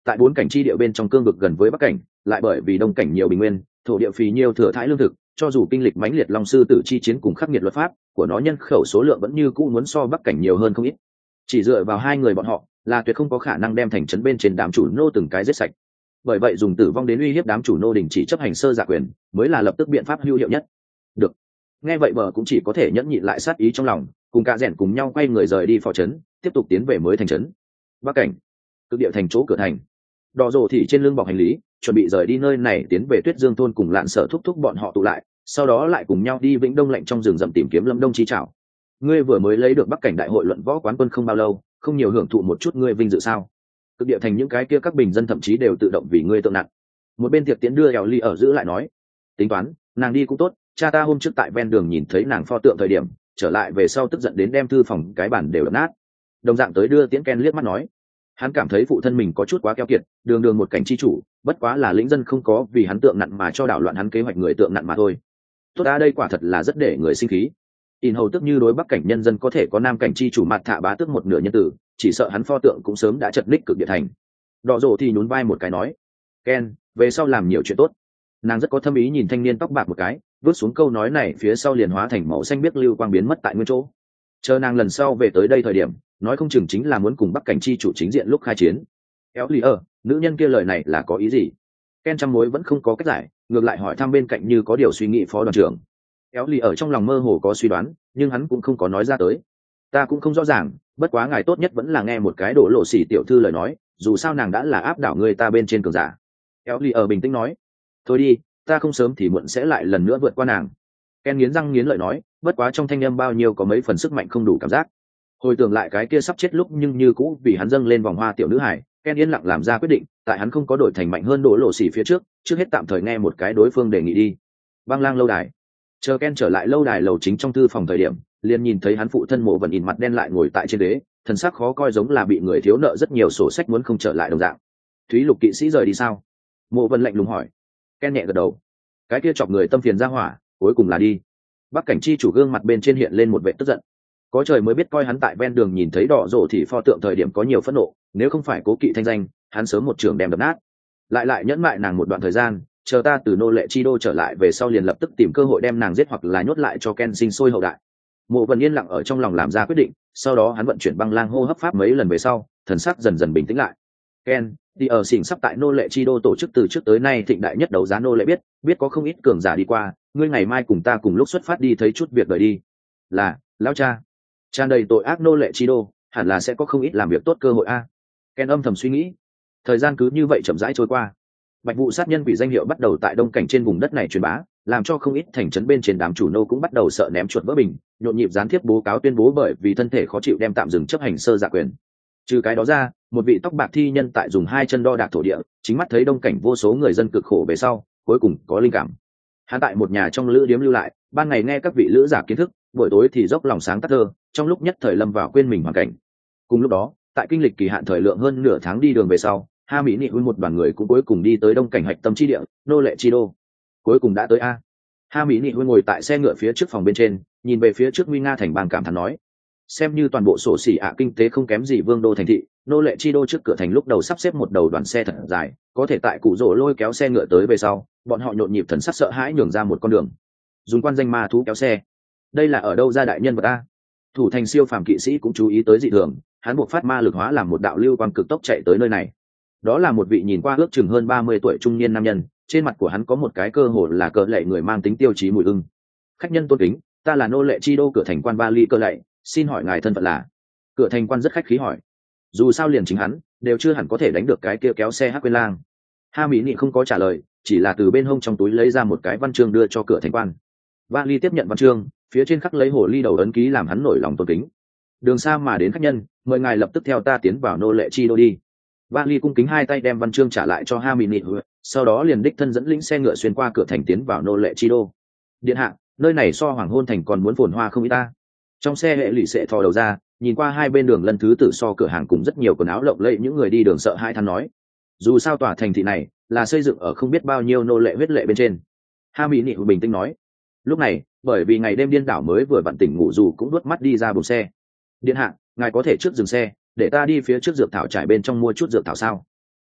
tại bốn cảnh chi địa bên trong cương vực gần với bắc cảnh, lại bởi vì đông cảnh nhiều bình nguyên, thổ địa phì nhiêu thừa thãi lương thực, cho dù kinh lịch mãnh liệt long sư tử chi chiến cùng khắc nghiệt luật pháp của nó, nhân khẩu số lượng vẫn như cũ muốn so bắc cảnh nhiều hơn không ít. Chỉ dựa vào hai người bọn họ là tuyệt không có khả năng đem thành trấn bên trên đám chủ nô từng cái giết sạch. Bởi vậy dùng tử vong đến uy hiếp đám chủ nô đình chỉ chấp hành sơ dạ quyền mới là lập tức biện pháp hữu hiệu nhất. Được. Nghe vậy bờ cũng chỉ có thể nhẫn nhịn lại sát ý trong lòng, cùng cả rèn cùng nhau quay người rời đi phò trấn, tiếp tục tiến về mới thành trấn. Bắc cảnh, cực địa thành chỗ cửa thành. Đỏ rồ thì trên lưng bọc hành lý, chuẩn bị rời đi nơi này tiến về Tuyết Dương thôn cùng Lạn Sở thúc thúc bọn họ tụ lại, sau đó lại cùng nhau đi Vĩnh Đông lạnh trong rừng rậm tìm kiếm Lâm Đông chi trảo. Ngươi vừa mới lấy được Bắc cảnh đại hội luận võ quán quân không bao lâu, không nhiều hưởng thụ một chút ngươi vinh dự sao? Cực địa thành những cái kia các bình dân thậm chí đều tự động vì ngươi tượng nặng. Một bên tiệc tiến đưa eo ly ở giữ lại nói, tính toán, nàng đi cũng tốt, cha ta hôm trước tại ven đường nhìn thấy nàng pho tượng thời điểm, trở lại về sau tức giận đến đem thư phòng cái bàn đều đập nát. Đồng dạng tới đưa tiễn Ken liếc mắt nói, hắn cảm thấy phụ thân mình có chút quá keo kiệt, đường đường một cảnh chi chủ, bất quá là lĩnh dân không có vì hắn tượng nặng mà cho đảo loạn hắn kế hoạch người tượng nặng mà thôi. Tốt đã, đây quả thật là rất để người sinh khí. In hầu tức như đối bắc cảnh nhân dân có thể có nam cảnh chi chủ mặt thạ bá tước một nửa nhân tử, chỉ sợ hắn pho tượng cũng sớm đã chật ních cực địa thành. Đỏ rồ thì nhún vai một cái nói, Ken, về sau làm nhiều chuyện tốt. Nàng rất có thâm ý nhìn thanh niên tóc bạc một cái, vứt xuống câu nói này phía sau liền hóa thành màu xanh biếc lưu quang biến mất tại nguyên chỗ. Chờ nàng lần sau về tới đây thời điểm, nói không chừng chính là muốn cùng bắc cảnh chi chủ chính diện lúc khai chiến. Éo lì nữ nhân kia lời này là có ý gì? Ken trăm mối vẫn không có cách giải, ngược lại hỏi thăm bên cạnh như có điều suy nghĩ phó đoàn trưởng. Éo lì trong lòng mơ hồ có suy đoán, nhưng hắn cũng không có nói ra tới. Ta cũng không rõ ràng, bất quá ngài tốt nhất vẫn là nghe một cái đổ lộ xỉ tiểu thư lời nói, dù sao nàng đã là áp đảo người ta bên trên cường giả. Éo lì bình tĩnh nói, thôi đi, ta không sớm thì muộn sẽ lại lần nữa vượt qua nàng. Ken nghiến răng nghiến lợi nói, bất quá trong thanh âm bao nhiêu có mấy phần sức mạnh không đủ cảm giác. Hồi tưởng lại cái kia sắp chết lúc nhưng như cũ vì hắn dâng lên vòng hoa tiểu nữ hải, Ken yên lặng làm ra quyết định, tại hắn không có đổi thành mạnh hơn đổ lộ xỉ phía trước hết tạm thời nghe một cái đối phương đề nghị đi. Băng lang lâu đài. Chờ Ken trở lại lâu đài lầu chính trong thư phòng thời điểm, liền nhìn thấy hắn phụ thân Mộ Vân in mặt đen lại ngồi tại trên ghế, thần sắc khó coi giống là bị người thiếu nợ rất nhiều sổ sách muốn không trở lại đồng dạng. Thúy Lục kỵ sĩ rời đi sao? Mộ Vân lạnh lùng hỏi. Ken nhẹ gật đầu. Cái kia chọc người tâm phiền ra hỏa, cuối cùng là đi. Bắc cảnh chi chủ gương mặt bên trên hiện lên một vẻ tức giận. Có trời mới biết coi hắn tại ven đường nhìn thấy đỏ rổ thì pho tượng thời điểm có nhiều phẫn nộ, nếu không phải cố kỵ thanh danh, hắn sớm một trường đem đập nát. Lại nhẫn mại nàng một đoạn thời gian, chờ ta từ nô lệ chi đô trở lại về sau liền lập tức tìm cơ hội đem nàng giết hoặc là nhốt lại cho Ken sinh sôi hậu đại. Mộ Vân yên lặng ở trong lòng làm ra quyết định, sau đó hắn vận chuyển băng lang hô hấp pháp mấy lần về sau, thần sắc dần dần bình tĩnh lại. Ken, đi ở xỉn sắp tại nô lệ chi đô tổ chức từ trước tới nay thịnh đại nhất đấu giá nô lệ biết có không ít cường giả đi qua, ngươi ngày mai cùng ta cùng lúc xuất phát đi thấy chút việc đời đi. Là, lão cha. Tràn đầy tội ác nô lệ chi đô, hẳn là sẽ có không ít làm việc tốt cơ hội a. Ken âm thầm suy nghĩ. Thời gian cứ như vậy chậm rãi trôi qua. Bạch vụ sát nhân quỷ danh hiệu bắt đầu tại đông cảnh trên vùng đất này truyền bá, làm cho không ít thành trấn bên trên đám chủ nô cũng bắt đầu sợ ném chuột vỡ bình, nhộn nhịp gián tiếp bố cáo tuyên bố bởi vì thân thể khó chịu đem tạm dừng chấp hành sơ dạ quyền. Trừ cái đó ra, một vị tóc bạc thi nhân tại dùng hai chân đo đạc thổ địa, chính mắt thấy đông cảnh vô số người dân cực khổ về sau, cuối cùng có linh cảm. Hắn tại một nhà trong lữ điếm lưu lại, ban ngày nghe các vị lữ giả kiến thức, buổi tối thì dốc lòng sáng tác thơ, trong lúc nhất thời lâm vào quên mình hoàn cảnh. Cùng lúc đó, tại kinh lịch kỳ hạn thời lượng hơn nửa tháng đi đường về sau, Ha Mỹ Nị Huynh một đoàn người cũng cuối cùng đi tới đông cảnh hạch tâm chi địa, nô lệ chi đô. Cuối cùng đã tới a. Ha Mỹ Nị Huynh ngồi tại xe ngựa phía trước phòng bên trên, nhìn về phía trước nguy nga thành bang cảm thán nói: xem như toàn bộ sổ xỉ ạ kinh tế không kém gì vương đô thành thị, nô lệ chi đô trước cửa thành lúc đầu sắp xếp một đầu đoàn xe thật dài, có thể tại cụ rỗ lôi kéo xe ngựa tới về sau, bọn họ nhộn nhịp thần sắc sợ hãi nhường ra một con đường. Dùng quan danh ma thú kéo xe, đây là ở đâu ra đại nhân vật a? Thủ thành siêu phàm kỵ sĩ cũng chú ý tới dị thường, hắn buộc phát ma lực hóa làm một đạo lưu quang cực tốc chạy tới nơi này. Đó là một vị nhìn qua ước chừng hơn 30 tuổi trung niên nam nhân, trên mặt của hắn có một cái cơ hồ là cờ lệ người mang tính tiêu chí mùi ưng. Khách nhân tôn kính, ta là nô lệ chi đô cửa thành quan Vali cơ lệ, xin hỏi ngài thân phận là? Cửa thành quan rất khách khí hỏi. Dù sao liền chính hắn đều chưa hẳn có thể đánh được cái kia kéo xe hắc quên lang. Ha Mỹ Nị không có trả lời, chỉ là từ bên hông trong túi lấy ra một cái văn chương đưa cho cửa thành quan. Vali tiếp nhận văn chương, phía trên khắc lấy hồ ly đầu ấn ký làm hắn nổi lòng tôn kính. Đường xa mà đến khách nhân, mời ngài lập tức theo ta tiến vào nô lệ chi đô đi. Vali cung kính hai tay đem văn chương trả lại cho Ha Mỹ Nị, sau đó liền đích thân dẫn lĩnh xe ngựa xuyên qua cửa thành tiến vào nô lệ chi đô. Điện hạ, nơi này so hoàng hôn thành còn muốn phồn hoa không ít ta. Trong xe hệ lụy sẽ thò đầu ra, nhìn qua hai bên đường lân thứ tử so cửa hàng cùng rất nhiều quần áo lộng lẫy, những người đi đường sợ hai than nói: dù sao tòa thành thị này là xây dựng ở không biết bao nhiêu nô lệ huyết lệ bên trên. Ha Mỹ Nị bình tĩnh nói. Lúc này, bởi vì ngày đêm điên đảo mới vừa vặn tỉnh ngủ dù cũng đuốt mắt đi ra buồng xe. Điện hạ, ngài có thể trước dừng xe, để ta đi phía trước dược thảo trải bên trong mua chút dược thảo sao?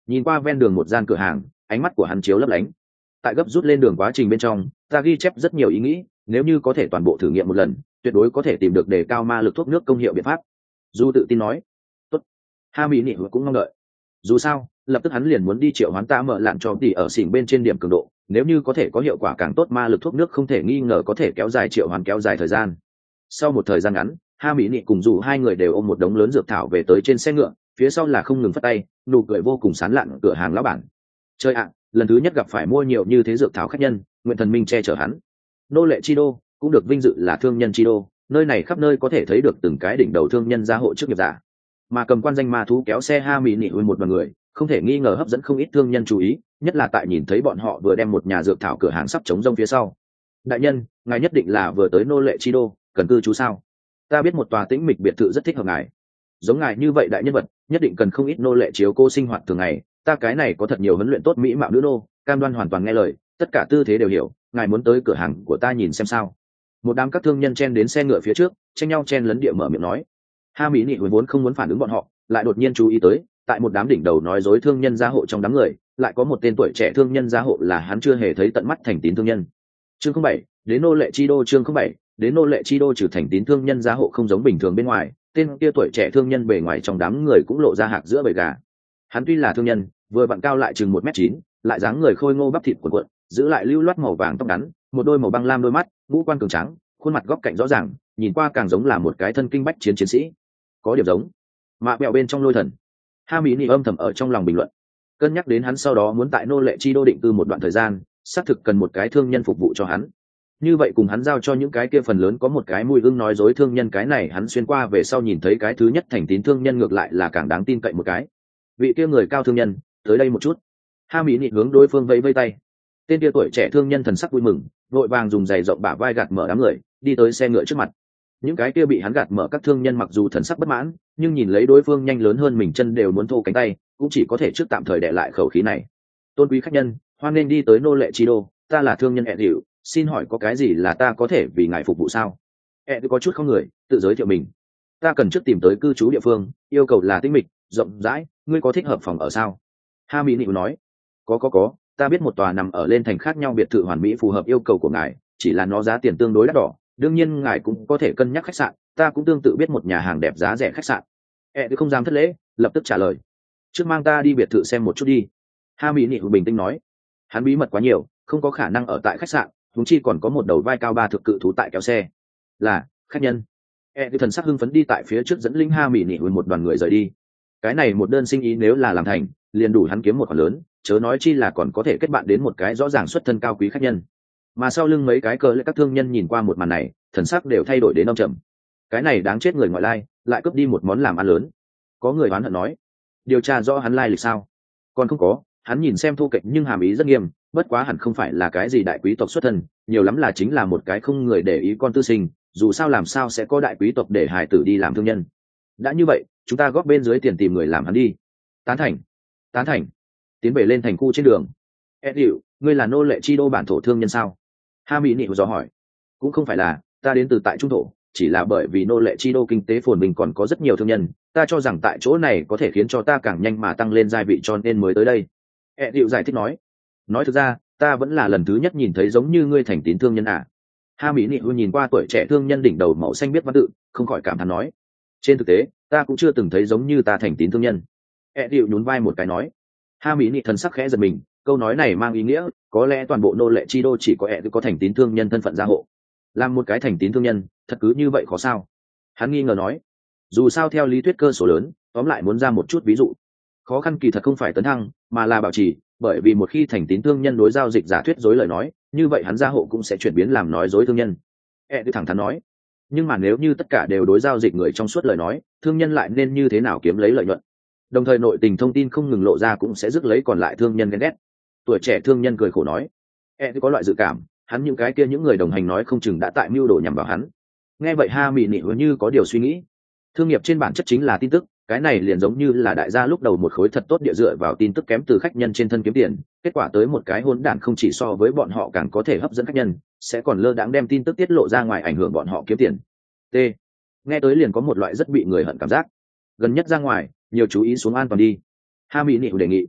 Nhìn qua ven đường một gian cửa hàng, ánh mắt của hắn chiếu lấp lánh. Tại gấp rút lên đường quá trình bên trong, ta ghi chép rất nhiều ý nghĩ, nếu như có thể toàn bộ thử nghiệm một lần, tuyệt đối có thể tìm được đề cao ma lực thuốc nước công hiệu biện pháp. Du tự tin nói. Tốt. Ha mỹ nị cũng mong đợi. Dù sao, lập tức hắn liền muốn đi triệu hoán ta mở lạn cho tỷ ở xỉn bên trên điểm cường độ, nếu như có thể có hiệu quả càng tốt, ma lực thuốc nước không thể nghi ngờ có thể kéo dài triệu hoán, kéo dài thời gian. Sau một thời gian ngắn, ha mỹ nị cùng dù hai người đều ôm một đống lớn dược thảo về tới trên xe ngựa, phía sau là không ngừng phất tay, nụ cười vô cùng sán lạn cửa hàng lão bản. Chơi ạ, lần thứ nhất gặp phải mua nhiều như thế dược thảo khách nhân, nguyện thần minh che chở hắn. Nô lệ chi đô cũng được vinh dự là thương nhân chi đô, nơi này khắp nơi có thể thấy được từng cái đỉnh đầu thương nhân gia hộ chức nghiệp giả, mà cầm quan danh ma thú kéo xe ha mỹ nị một đoàn người, không thể nghi ngờ hấp dẫn không ít thương nhân chú ý, nhất là tại nhìn thấy bọn họ vừa đem một nhà dược thảo cửa hàng sắp chống rông phía sau. Đại nhân, ngài nhất định là vừa tới nô lệ chi đô, cần cư trú sao? Ta biết một tòa tĩnh mịch biệt thự rất thích hợp ngài. Giống ngài như vậy đại nhân vật, nhất định cần không ít nô lệ chiếu cô sinh hoạt thường ngày, ta cái này có thật nhiều huấn luyện tốt mỹ mạo nữ nô, cam đoan hoàn toàn nghe lời, tất cả tư thế đều hiểu, ngài muốn tới cửa hàng của ta nhìn xem sao? Một đám các thương nhân chen đến xe ngựa phía trước, tranh nhau chen lấn địa mở miệng nói. Ha mỹ nị vốn không muốn phản ứng bọn họ, lại đột nhiên chú ý tới, tại một đám đỉnh đầu nói dối thương nhân gia hộ trong đám người, lại có một tên tuổi trẻ thương nhân gia hộ là hắn chưa hề thấy tận mắt thành tín thương nhân. Chương 07, đến nô lệ chi đô. Chương 07, đến nô lệ chi đô. Trừ thành tín thương nhân gia hộ không giống bình thường bên ngoài, tên kia tuổi trẻ thương nhân bề ngoài trong đám người cũng lộ ra hạc giữa bầy gà. Hắn tuy là thương nhân, vừa vặn cao lại chừng 1m9, lại dáng người khôi ngô bắp thịt cuộn cuộn, giữ lại lưu loát màu vàng tóc ngắn, một đôi màu băng lam đôi mắt, ngũ quan cường tráng, khuôn mặt góc cạnh rõ ràng, nhìn qua càng giống là một cái thân kinh bách chiến chiến sĩ. Có điểm giống mạ bẹo bên trong lôi thần. Ha mỹ nị âm thầm ở trong lòng bình luận, cân nhắc đến hắn sau đó muốn tại nô lệ chi đô định cư một đoạn thời gian, xác thực cần một cái thương nhân phục vụ cho hắn. Như vậy cùng hắn giao cho những cái kia phần lớn có một cái mùi ưng nói dối thương nhân, cái này hắn xuyên qua về sau nhìn thấy cái thứ nhất thành tín thương nhân ngược lại là càng đáng tin cậy một cái. Vị kia người cao thương nhân, tới đây một chút. Ha mỹ nị hướng đối phương vẫy vây tay. Tên kia tuổi trẻ thương nhân thần sắc vui mừng, vội vàng dùng giày rộng bả vai gạt mở đám người, đi tới xe ngựa trước mặt. Những cái kia bị hắn gạt mở các thương nhân mặc dù thần sắc bất mãn, nhưng nhìn lấy đối phương nhanh lớn hơn mình chân đều muốn thô cánh tay, cũng chỉ có thể trước tạm thời đè lại khẩu khí này. Tôn quý khách nhân, hoan nên đi tới nô lệ chi đô, ta là thương nhân ẹ dịu, xin hỏi có cái gì là ta có thể vì ngài phục vụ sao? Ẹ có chút không người, tự giới thiệu mình. Ta cần trước tìm tới cư trú địa phương, yêu cầu là tĩnh mịch, rộng rãi, ngươi có thích hợp phòng ở sao? Ha mỹ nịu nói, có, ta biết một tòa nằm ở lên thành khác nhau biệt thự hoàn mỹ phù hợp yêu cầu của ngài, chỉ là nó giá tiền tương đối đắt đỏ, đương nhiên ngài cũng có thể cân nhắc khách sạn, ta cũng tương tự biết một nhà hàng đẹp giá rẻ khách sạn. Không dám thất lễ, lập tức trả lời, trước mang ta đi biệt thự xem một chút đi. Ha mỹ nị bình tĩnh nói, hắn bí mật quá nhiều, không có khả năng ở tại khách sạn, huống chi còn có một đầu vai cao ba thực cự thú tại kéo xe. Là khách nhân. Thần sắc hưng phấn đi tại phía trước dẫn linh Ha mỹ nị một đoàn người rời đi. Cái này một đơn sinh ý nếu là làm thành, liền đủ hắn kiếm một khoản lớn, chớ nói chi là còn có thể kết bạn đến một cái rõ ràng xuất thân cao quý khách nhân. Mà sau lưng mấy cái cờ lệ các thương nhân nhìn qua một màn này, thần sắc đều thay đổi đến âm trầm. Cái này đáng chết người ngoại lai, lại cướp đi một món làm ăn lớn. Có người oán hận nói, điều tra rõ hắn lai lịch sao? Còn không có, hắn nhìn xem thô kệch nhưng hàm ý rất nghiêm, bất quá hẳn không phải là cái gì đại quý tộc xuất thân, nhiều lắm là chính là một cái không người để ý con tư sinh, dù sao làm sao sẽ có đại quý tộc để hài tử đi làm thương nhân. Đã như vậy, chúng ta góp bên dưới tiền tìm người làm hắn đi. Tán thành. Tiến về lên thành khu trên đường. Điệu, ngươi là nô lệ chi đô bản thổ thương nhân sao? Ha mỹ nị dò hỏi. Cũng không phải là, ta đến từ tại trung thổ, chỉ là bởi vì nô lệ chi đô kinh tế phồn bình còn có rất nhiều thương nhân, ta cho rằng tại chỗ này có thể khiến cho ta càng nhanh mà tăng lên giai vị cho nên mới tới đây. Điệu giải thích nói thực ra, ta vẫn là lần thứ nhất nhìn thấy giống như ngươi thành tín thương nhân à. Ha mỹ nị nhìn qua tuổi trẻ thương nhân đỉnh đầu màu xanh biết văn tự, không khỏi cảm thán nói, trên thực tế ta cũng chưa từng thấy giống như ta thành tín thương nhân. Điệu nhún vai một cái nói. Ha mỹ nị thần sắc khẽ giật mình, câu nói này mang ý nghĩa có lẽ toàn bộ nô lệ chi đô chỉ có có thành tín thương nhân thân phận gia hộ. Làm một cái thành tín thương nhân thật cứ như vậy khó sao? Hắn nghi ngờ nói, dù sao theo lý thuyết cơ số lớn, tóm lại muốn ra một chút ví dụ. Khó khăn kỳ thật không phải tấn thăng, mà là bảo trì, bởi vì một khi thành tín thương nhân đối giao dịch giả thuyết dối lời nói, như vậy hắn gia hộ cũng sẽ chuyển biến làm nói dối thương nhân. Thẳng thắn nói, nhưng mà nếu như tất cả đều đối giao dịch người trong suốt lời nói, thương nhân lại nên như thế nào kiếm lấy lợi nhuận? Đồng thời nội tình thông tin không ngừng lộ ra cũng sẽ rước lấy còn lại thương nhân ghen ghét. Tuổi trẻ thương nhân cười khổ nói, có loại dự cảm hắn những cái kia những người đồng hành nói không chừng đã tại mưu đồ nhằm vào hắn. Nghe vậy ha mỹ nị như có điều suy nghĩ, thương nghiệp trên bản chất chính là tin tức, cái này liền giống như là đại gia lúc đầu một khối thật tốt địa dựa vào tin tức kém từ khách nhân trên thân kiếm tiền, kết quả tới một cái hỗn đản không chỉ so với bọn họ càng có thể hấp dẫn khách nhân, sẽ còn lơ đãng đem tin tức tiết lộ ra ngoài ảnh hưởng bọn họ kiếm tiền. T. Nghe tới liền có một loại rất bị người hận cảm giác. Gần nhất ra ngoài, nhiều chú ý xuống an toàn đi. Ha mỹ nị đề nghị.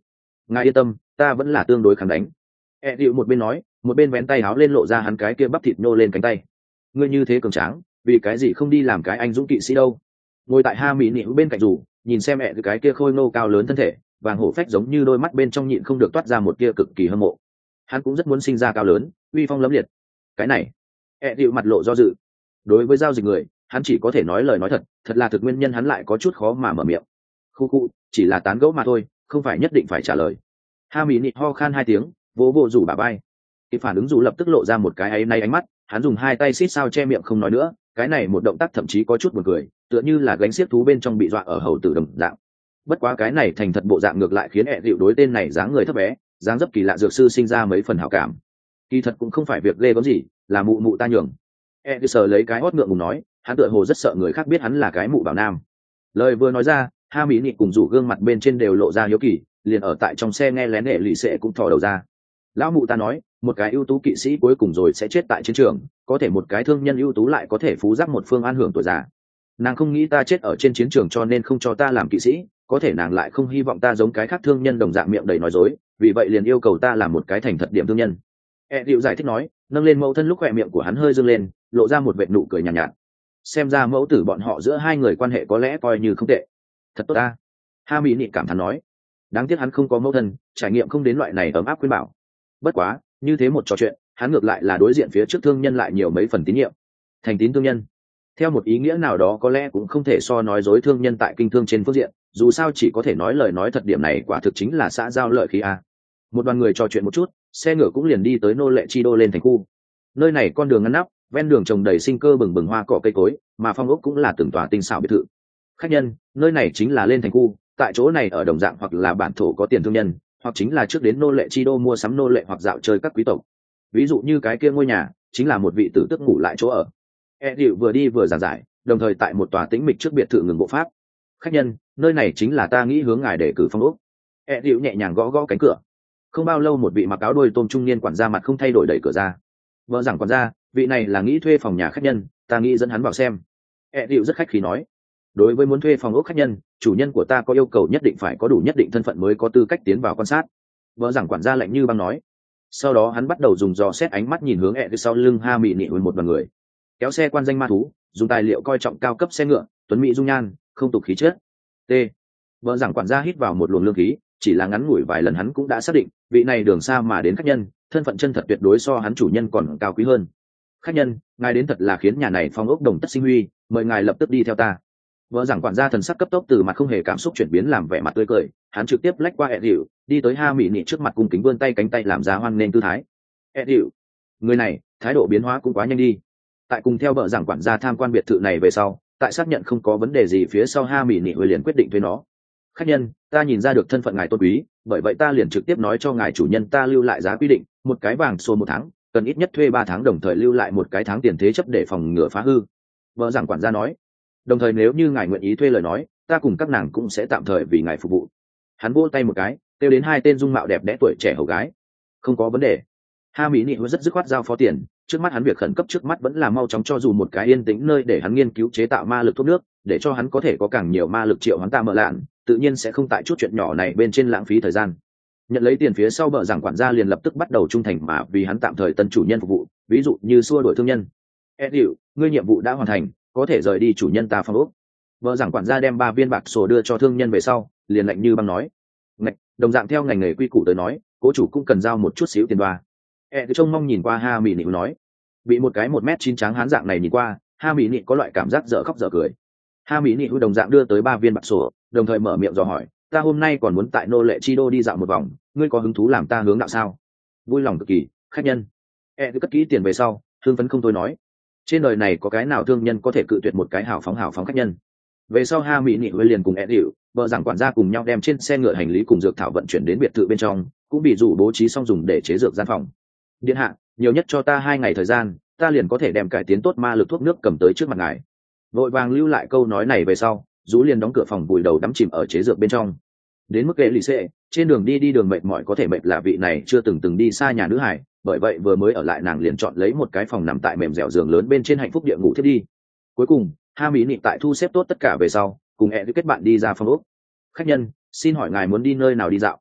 ngài yên tâm, ta vẫn là tương đối kháng đánh. Dịu một bên nói, một bên vén tay áo lên lộ ra hắn cái kia bắp thịt nhô lên cánh tay. Ngươi như thế cường tráng, vì cái gì không đi làm cái anh dũng kỵ sĩ đâu? Ngồi tại Ha Mỹ Nị bên cạnh dù, nhìn xem cái kia khôi ngô cao lớn thân thể, vàng hổ phách giống như đôi mắt bên trong nhịn không được toát ra một kia cực kỳ hâm mộ. Hắn cũng rất muốn sinh ra cao lớn, uy phong lẫm liệt. Cái này, Dịu mặt lộ do dự. Đối với giao dịch người, hắn chỉ có thể nói lời nói thật, thật là thực nguyên nhân hắn lại có chút khó mà mở miệng. Khu khu, chỉ là tán gẫu mà thôi, không phải nhất định phải trả lời. Ha Mỹ Nị ho khan hai tiếng, vỗ vỗ rủ bà bay. Cái phản ứng dù lập tức lộ ra một cái áy náy ánh mắt, hắn dùng hai tay xít sao che miệng không nói nữa, cái này một động tác thậm chí có chút buồn cười, tựa như là gánh xiếc thú bên trong bị dọa ở hầu tử đồng dạng. Bất quá cái này thành thật bộ dạng ngược lại khiến Dịu đối tên này dáng người thấp bé, dáng dấp kỳ lạ dược sư sinh ra mấy phần hảo cảm. Kỳ thật cũng không phải việc ghê gớm gì, là mụ mụ ta nhường. Dịu sờ lấy cái hót ngượng ngùng nói, hắn tựa hồ rất sợ người khác biết hắn là cái mụ bảo nam. Lời vừa nói ra, Ha Mỹ Nị cùng rủ gương mặt bên trên đều lộ ra hiếu kỳ, liền ở tại trong xe nghe lén hệ lì xệ cũng thò đầu ra. Lão mụ ta nói, một cái ưu tú kỵ sĩ cuối cùng rồi sẽ chết tại chiến trường, có thể một cái thương nhân ưu tú lại có thể phú giáp một phương an hưởng tuổi già. Nàng không nghĩ ta chết ở trên chiến trường cho nên không cho ta làm kỵ sĩ, có thể nàng lại không hy vọng ta giống cái khác thương nhân đồng dạng miệng đầy nói dối, vì vậy liền yêu cầu ta làm một cái thành thật điểm thương nhân. Dịu giải thích nói, nâng lên mẫu thân lúc khỏe miệng của hắn hơi dương lên, lộ ra một vệt nụ cười nhàn nhạt. Xem ra mẫu tử bọn họ giữa hai người quan hệ có lẽ coi như không tệ. Thật tốt ta. Ha Mỹ Nị cảm thán nói. Đáng tiếc hắn không có mẫu thân, trải nghiệm không đến loại này ấm áp khuyên bảo. Bất quá, như thế một trò chuyện, hắn ngược lại là đối diện phía trước thương nhân lại nhiều mấy phần tín nhiệm. Thành tín thương nhân, theo một ý nghĩa nào đó có lẽ cũng không thể so nói dối thương nhân tại kinh thương trên phương diện, dù sao chỉ có thể nói lời nói thật, điểm này quả thực chính là xã giao lợi khí a. Một đoàn người trò chuyện một chút, xe ngựa cũng liền đi tới nô lệ chi đô lên thành khu. Nơi này con đường ngăn nắp, ven đường trồng đầy sinh cơ bừng bừng hoa cỏ cây cối, mà phong ốc cũng là từng tòa tinh xảo biệt thự. Khách nhân, nơi này chính là lên thành khu, tại chỗ này ở đồng dạng hoặc là bản thổ có tiền thương nhân, hoặc chính là trước đến nô lệ chi đô mua sắm nô lệ hoặc dạo chơi các quý tộc. Ví dụ như cái kia ngôi nhà chính là một vị tử tước ngủ lại chỗ ở. Dịu vừa đi vừa giảng giải, đồng thời tại một tòa tĩnh mịch trước biệt thự ngừng bộ pháp. Khách nhân, nơi này chính là ta nghĩ hướng ngài để cử phong ốc. Dịu nhẹ nhàng gõ gõ cánh cửa. Không bao lâu một vị mặc áo đôi tôm trung niên quản gia mặt không thay đổi đẩy cửa ra. Vợ rằng quản gia, vị này là nghĩ thuê phòng nhà khách nhân, ta nghĩ dẫn hắn vào xem. Dịu rất khách khí nói, đối với muốn thuê phòng ốc khách nhân, chủ nhân của ta có yêu cầu nhất định phải có đủ nhất định thân phận mới có tư cách tiến vào quan sát. Vợ rằng quản gia lạnh như băng nói. Sau đó hắn bắt đầu dùng dò xét ánh mắt nhìn hướng sau lưng Ha Mỹ Nị một đoàn người. Kéo xe quan danh ma thú, dùng tài liệu coi trọng cao cấp xe ngựa, tuấn mỹ dung nhan, không tục khí chất. T. Vợ rằng quản gia hít vào một luồng lương khí, chỉ là ngắn ngủi vài lần hắn cũng đã xác định, vị này đường xa mà đến khách nhân, thân phận chân thật tuyệt đối so hắn chủ nhân còn cao quý hơn. Khách nhân, ngài đến thật là khiến nhà này phong ốc đồng tất sinh huy, mời ngài lập tức đi theo ta. Vợ rằng quản gia thần sắc cấp tốc từ mặt không hề cảm xúc chuyển biến làm vẻ mặt tươi cười, hắn trực tiếp lách qua Dịu, đi tới Ha Mỹ Nị trước mặt cung kính vươn tay cánh tay làm ra hoan nghênh tư thái. Dịu, người này thái độ biến hóa cũng quá nhanh đi. Tại cùng theo vợ rằng quản gia tham quan biệt thự này về sau, tại xác nhận không có vấn đề gì phía sau, Ha Mỹ Nị liền quyết định thuê nó. Khách nhân, ta nhìn ra được thân phận ngài tôn quý, bởi vậy ta liền trực tiếp nói cho ngài chủ nhân ta lưu lại giá quy định, một cái vàng xô 1 tháng, cần ít nhất thuê 3 tháng, đồng thời lưu lại một cái tháng tiền thế chấp để phòng ngừa phá hư. Vợ rằng quản gia nói, đồng thời nếu như ngài nguyện ý thuê lời nói, ta cùng các nàng cũng sẽ tạm thời vì ngài phục vụ. Hắn vỗ tay một cái, kêu đến 2 tên dung mạo đẹp đẽ tuổi trẻ hầu gái. Không có vấn đề. Ha Mỹ Nị rất dứt khoát giao phó tiền, trước mắt hắn việc khẩn cấp trước mắt vẫn là mau chóng cho dù một cái yên tĩnh nơi để hắn nghiên cứu chế tạo ma lực thuốc nước, để cho hắn có thể có càng nhiều ma lực triệu hoán tạ mợ lạn, tự nhiên sẽ không tại chút chuyện nhỏ này bên trên lãng phí thời gian. Nhận lấy tiền phía sau, bợ rằng quản gia liền lập tức bắt đầu trung thành mà vì hắn tạm thời tân chủ nhân phục vụ, ví dụ như xua đuổi thương nhân. Dịu, ngươi nhiệm vụ đã hoàn thành, có thể rời đi chủ nhân ta phong ốc. Vợ rằng quản gia đem 3 viên bạc sổ đưa cho thương nhân về sau, liền lạnh như băng nói, ngạch, đồng dạng theo ngành nghề quy củ tới nói, cố chủ cũng cần giao một chút xíu tiền đoa. Trông mong nhìn qua Ha Mỹ Nị nói, bị một cái 1m9 tráng hán dạng này nhìn qua, Ha Mỹ Nị có loại cảm giác dở khóc dở cười. Ha Mỹ Nị đồng dạng đưa tới 3 viên bạc sổ, đồng thời mở miệng dò hỏi, ta hôm nay còn muốn tại nô lệ chi đô đi dạo một vòng, ngươi có hứng thú làm ta hướng đạo sao? Vui lòng cực kỳ, khách nhân. Cất kỹ tiền về sau, hưng phấn không thôi nói, trên đời này có cái nào thương nhân có thể cự tuyệt một cái hào phóng khách nhân. Về sau Ha Mỹ Nị liền cùng Dịu, vợ rằng quản gia cùng nhau đem trên xe ngựa hành lý cùng dược thảo vận chuyển đến biệt thự bên trong, cũng bị rủ bố trí xong dùng để chế dược gian phòng. Điện hạ, nhiều nhất cho ta 2 ngày thời gian, ta liền có thể đem cải tiến tốt ma lực thuốc nước cầm tới trước mặt ngài. Vội vàng lưu lại câu nói này về sau, Dũ liền đóng cửa phòng vùi đầu đắm chìm ở chế dược bên trong. Đến mức kệ lì xệ, trên đường đi đường mệt mỏi có thể mệt là vị này chưa từng đi xa nhà nữ hải, bởi vậy vừa mới ở lại nàng liền chọn lấy một cái phòng nằm tại mềm dẻo giường lớn bên trên hạnh phúc địa ngủ thiết đi. Cuối cùng, Ha Mỹ Nị tại thu xếp tốt tất cả về sau, cùng kết bạn đi ra phòng ốc. Khách nhân, xin hỏi ngài muốn đi nơi nào đi dạo?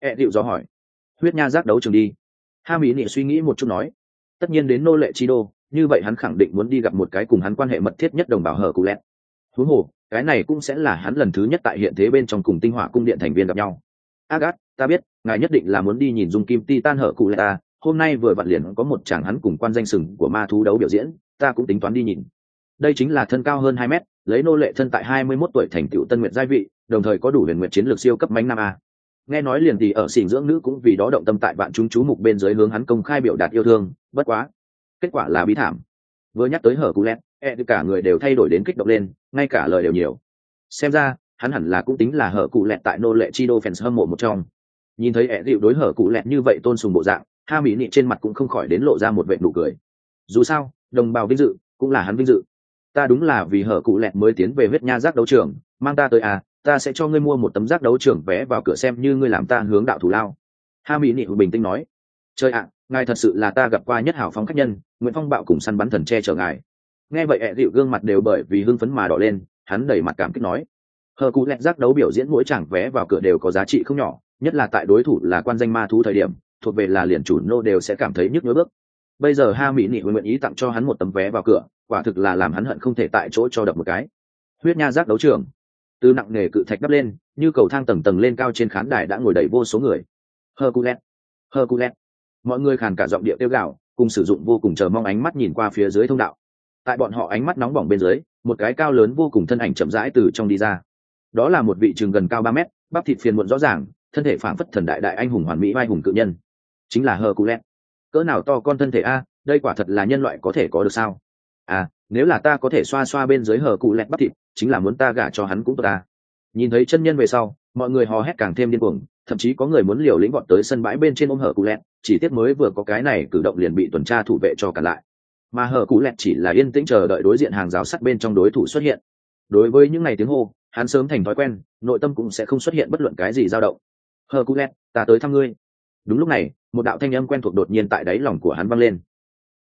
Dịu do hỏi. Huyết nha giác đấu trường đi. Ha mỹ nị suy nghĩ một chút nói. Tất nhiên đến nô lệ chi đô, như vậy hắn khẳng định muốn đi gặp một cái cùng hắn quan hệ mật thiết nhất đồng bào hở cụ lẹt. Huống hồ cái này cũng sẽ là hắn lần thứ nhất tại hiện thế bên trong cùng tinh hỏa cung điện thành viên gặp nhau. Agat, ta biết ngài nhất định là muốn đi nhìn dung kim titan hở cụ lẹt ta, hôm nay vừa vặn liền có một chàng hắn cùng quan danh sừng của ma thú đấu biểu diễn, ta cũng tính toán đi nhìn. Đây chính là thân cao hơn 2 mét, lấy nô lệ thân tại 21 tuổi thành tựu tân nguyện giai vị, đồng thời có đủ huyền nguyện chiến lược siêu cấp mãnh nam a. Nghe nói liền thì ở xỉn dưỡng nữ cũng vì đó động tâm tại bạn chúng chú mục bên dưới hướng hắn công khai biểu đạt yêu thương, bất quá kết quả là bi thảm. Vừa nhắc tới hở cụ lẹt, cả người đều thay đổi đến kích động lên, ngay cả lời đều nhiều. Xem ra hắn hẳn là cũng tính là hở cụ lẹt tại nô lệ chi đô fans hâm mộ một trong. Nhìn thấy dịu đối hở cụ lẹt như vậy tôn sùng bộ dạng, ha mỹ nị trên mặt cũng không khỏi đến lộ ra một vệt nụ cười. Dù sao đồng bào vinh dự cũng là hắn vinh dự. Ta đúng là vì hở cụ lẹt mới tiến về huyết nha giác đấu trường, mang ta tới à, ta sẽ cho ngươi mua một tấm giác đấu trường vé vào cửa xem như ngươi làm ta hướng đạo thù lao. Ha mỹ nị bình tĩnh nói. Trời ạ, ngài thật sự là ta gặp qua nhất hào phóng khách nhân, Nguyễn Phong bạo cùng săn bắn thần che chở ngài. Nghe vậy dịu gương mặt đều bởi vì hưng phấn mà đỏ lên, hắn đầy mặt cảm kích nói. Hở cụ lẹt giác đấu biểu diễn mỗi chàng vé vào cửa đều có giá trị không nhỏ, nhất là tại đối thủ là quan danh ma thú thời điểm, thuộc về là liền chủ nô đều sẽ cảm thấy nhức nhối bước. Bây giờ ha mỹ nị nguyện ý tặng cho hắn một tấm vé vào cửa, quả thực là làm hắn hận không thể tại chỗ cho đập một cái. Huyết nha giác đấu trường, từ nặng nề cự thạch đắp lên, như cầu thang tầng tầng lên cao, trên khán đài đã ngồi đầy vô số người. Hercules, Hercules, mọi người khàn cả giọng điệu kêu gào, cùng sử dụng vô cùng chờ mong ánh mắt nhìn qua phía dưới thông đạo. Tại bọn họ ánh mắt nóng bỏng bên dưới, một cái cao lớn vô cùng thân ảnh chậm rãi từ trong đi ra. Đó là một vị trường gần cao 3 mét, bắp thịt phiền muộn rõ ràng, thân thể phảng phất thần đại đại anh hùng hoàn mỹ vai hùng cự nhân, chính là Hercules. Cỡ nào to con thân thể a, đây quả thật là nhân loại có thể có được sao? À, nếu là ta có thể xoa xoa bên dưới Hercules bắp thịt, chính là muốn ta gả cho hắn cũng tốt ta. Nhìn thấy chân nhân về sau, mọi người hò hét càng thêm điên cuồng, thậm chí có người muốn liều lĩnh vọt tới sân bãi bên trên ôm Hercules, chỉ tiếc mới vừa có cái này cử động liền bị tuần tra thủ vệ cho cản lại. Mà Hercules chỉ là yên tĩnh chờ đợi đối diện hàng rào sắt bên trong đối thủ xuất hiện. Đối với những ngày tiếng hô, hắn sớm thành thói quen, nội tâm cũng sẽ không xuất hiện bất luận cái gì dao động. Hercules, ta tới thăm ngươi. Đúng lúc này, một đạo thanh âm quen thuộc đột nhiên tại đáy lòng của hắn vang lên.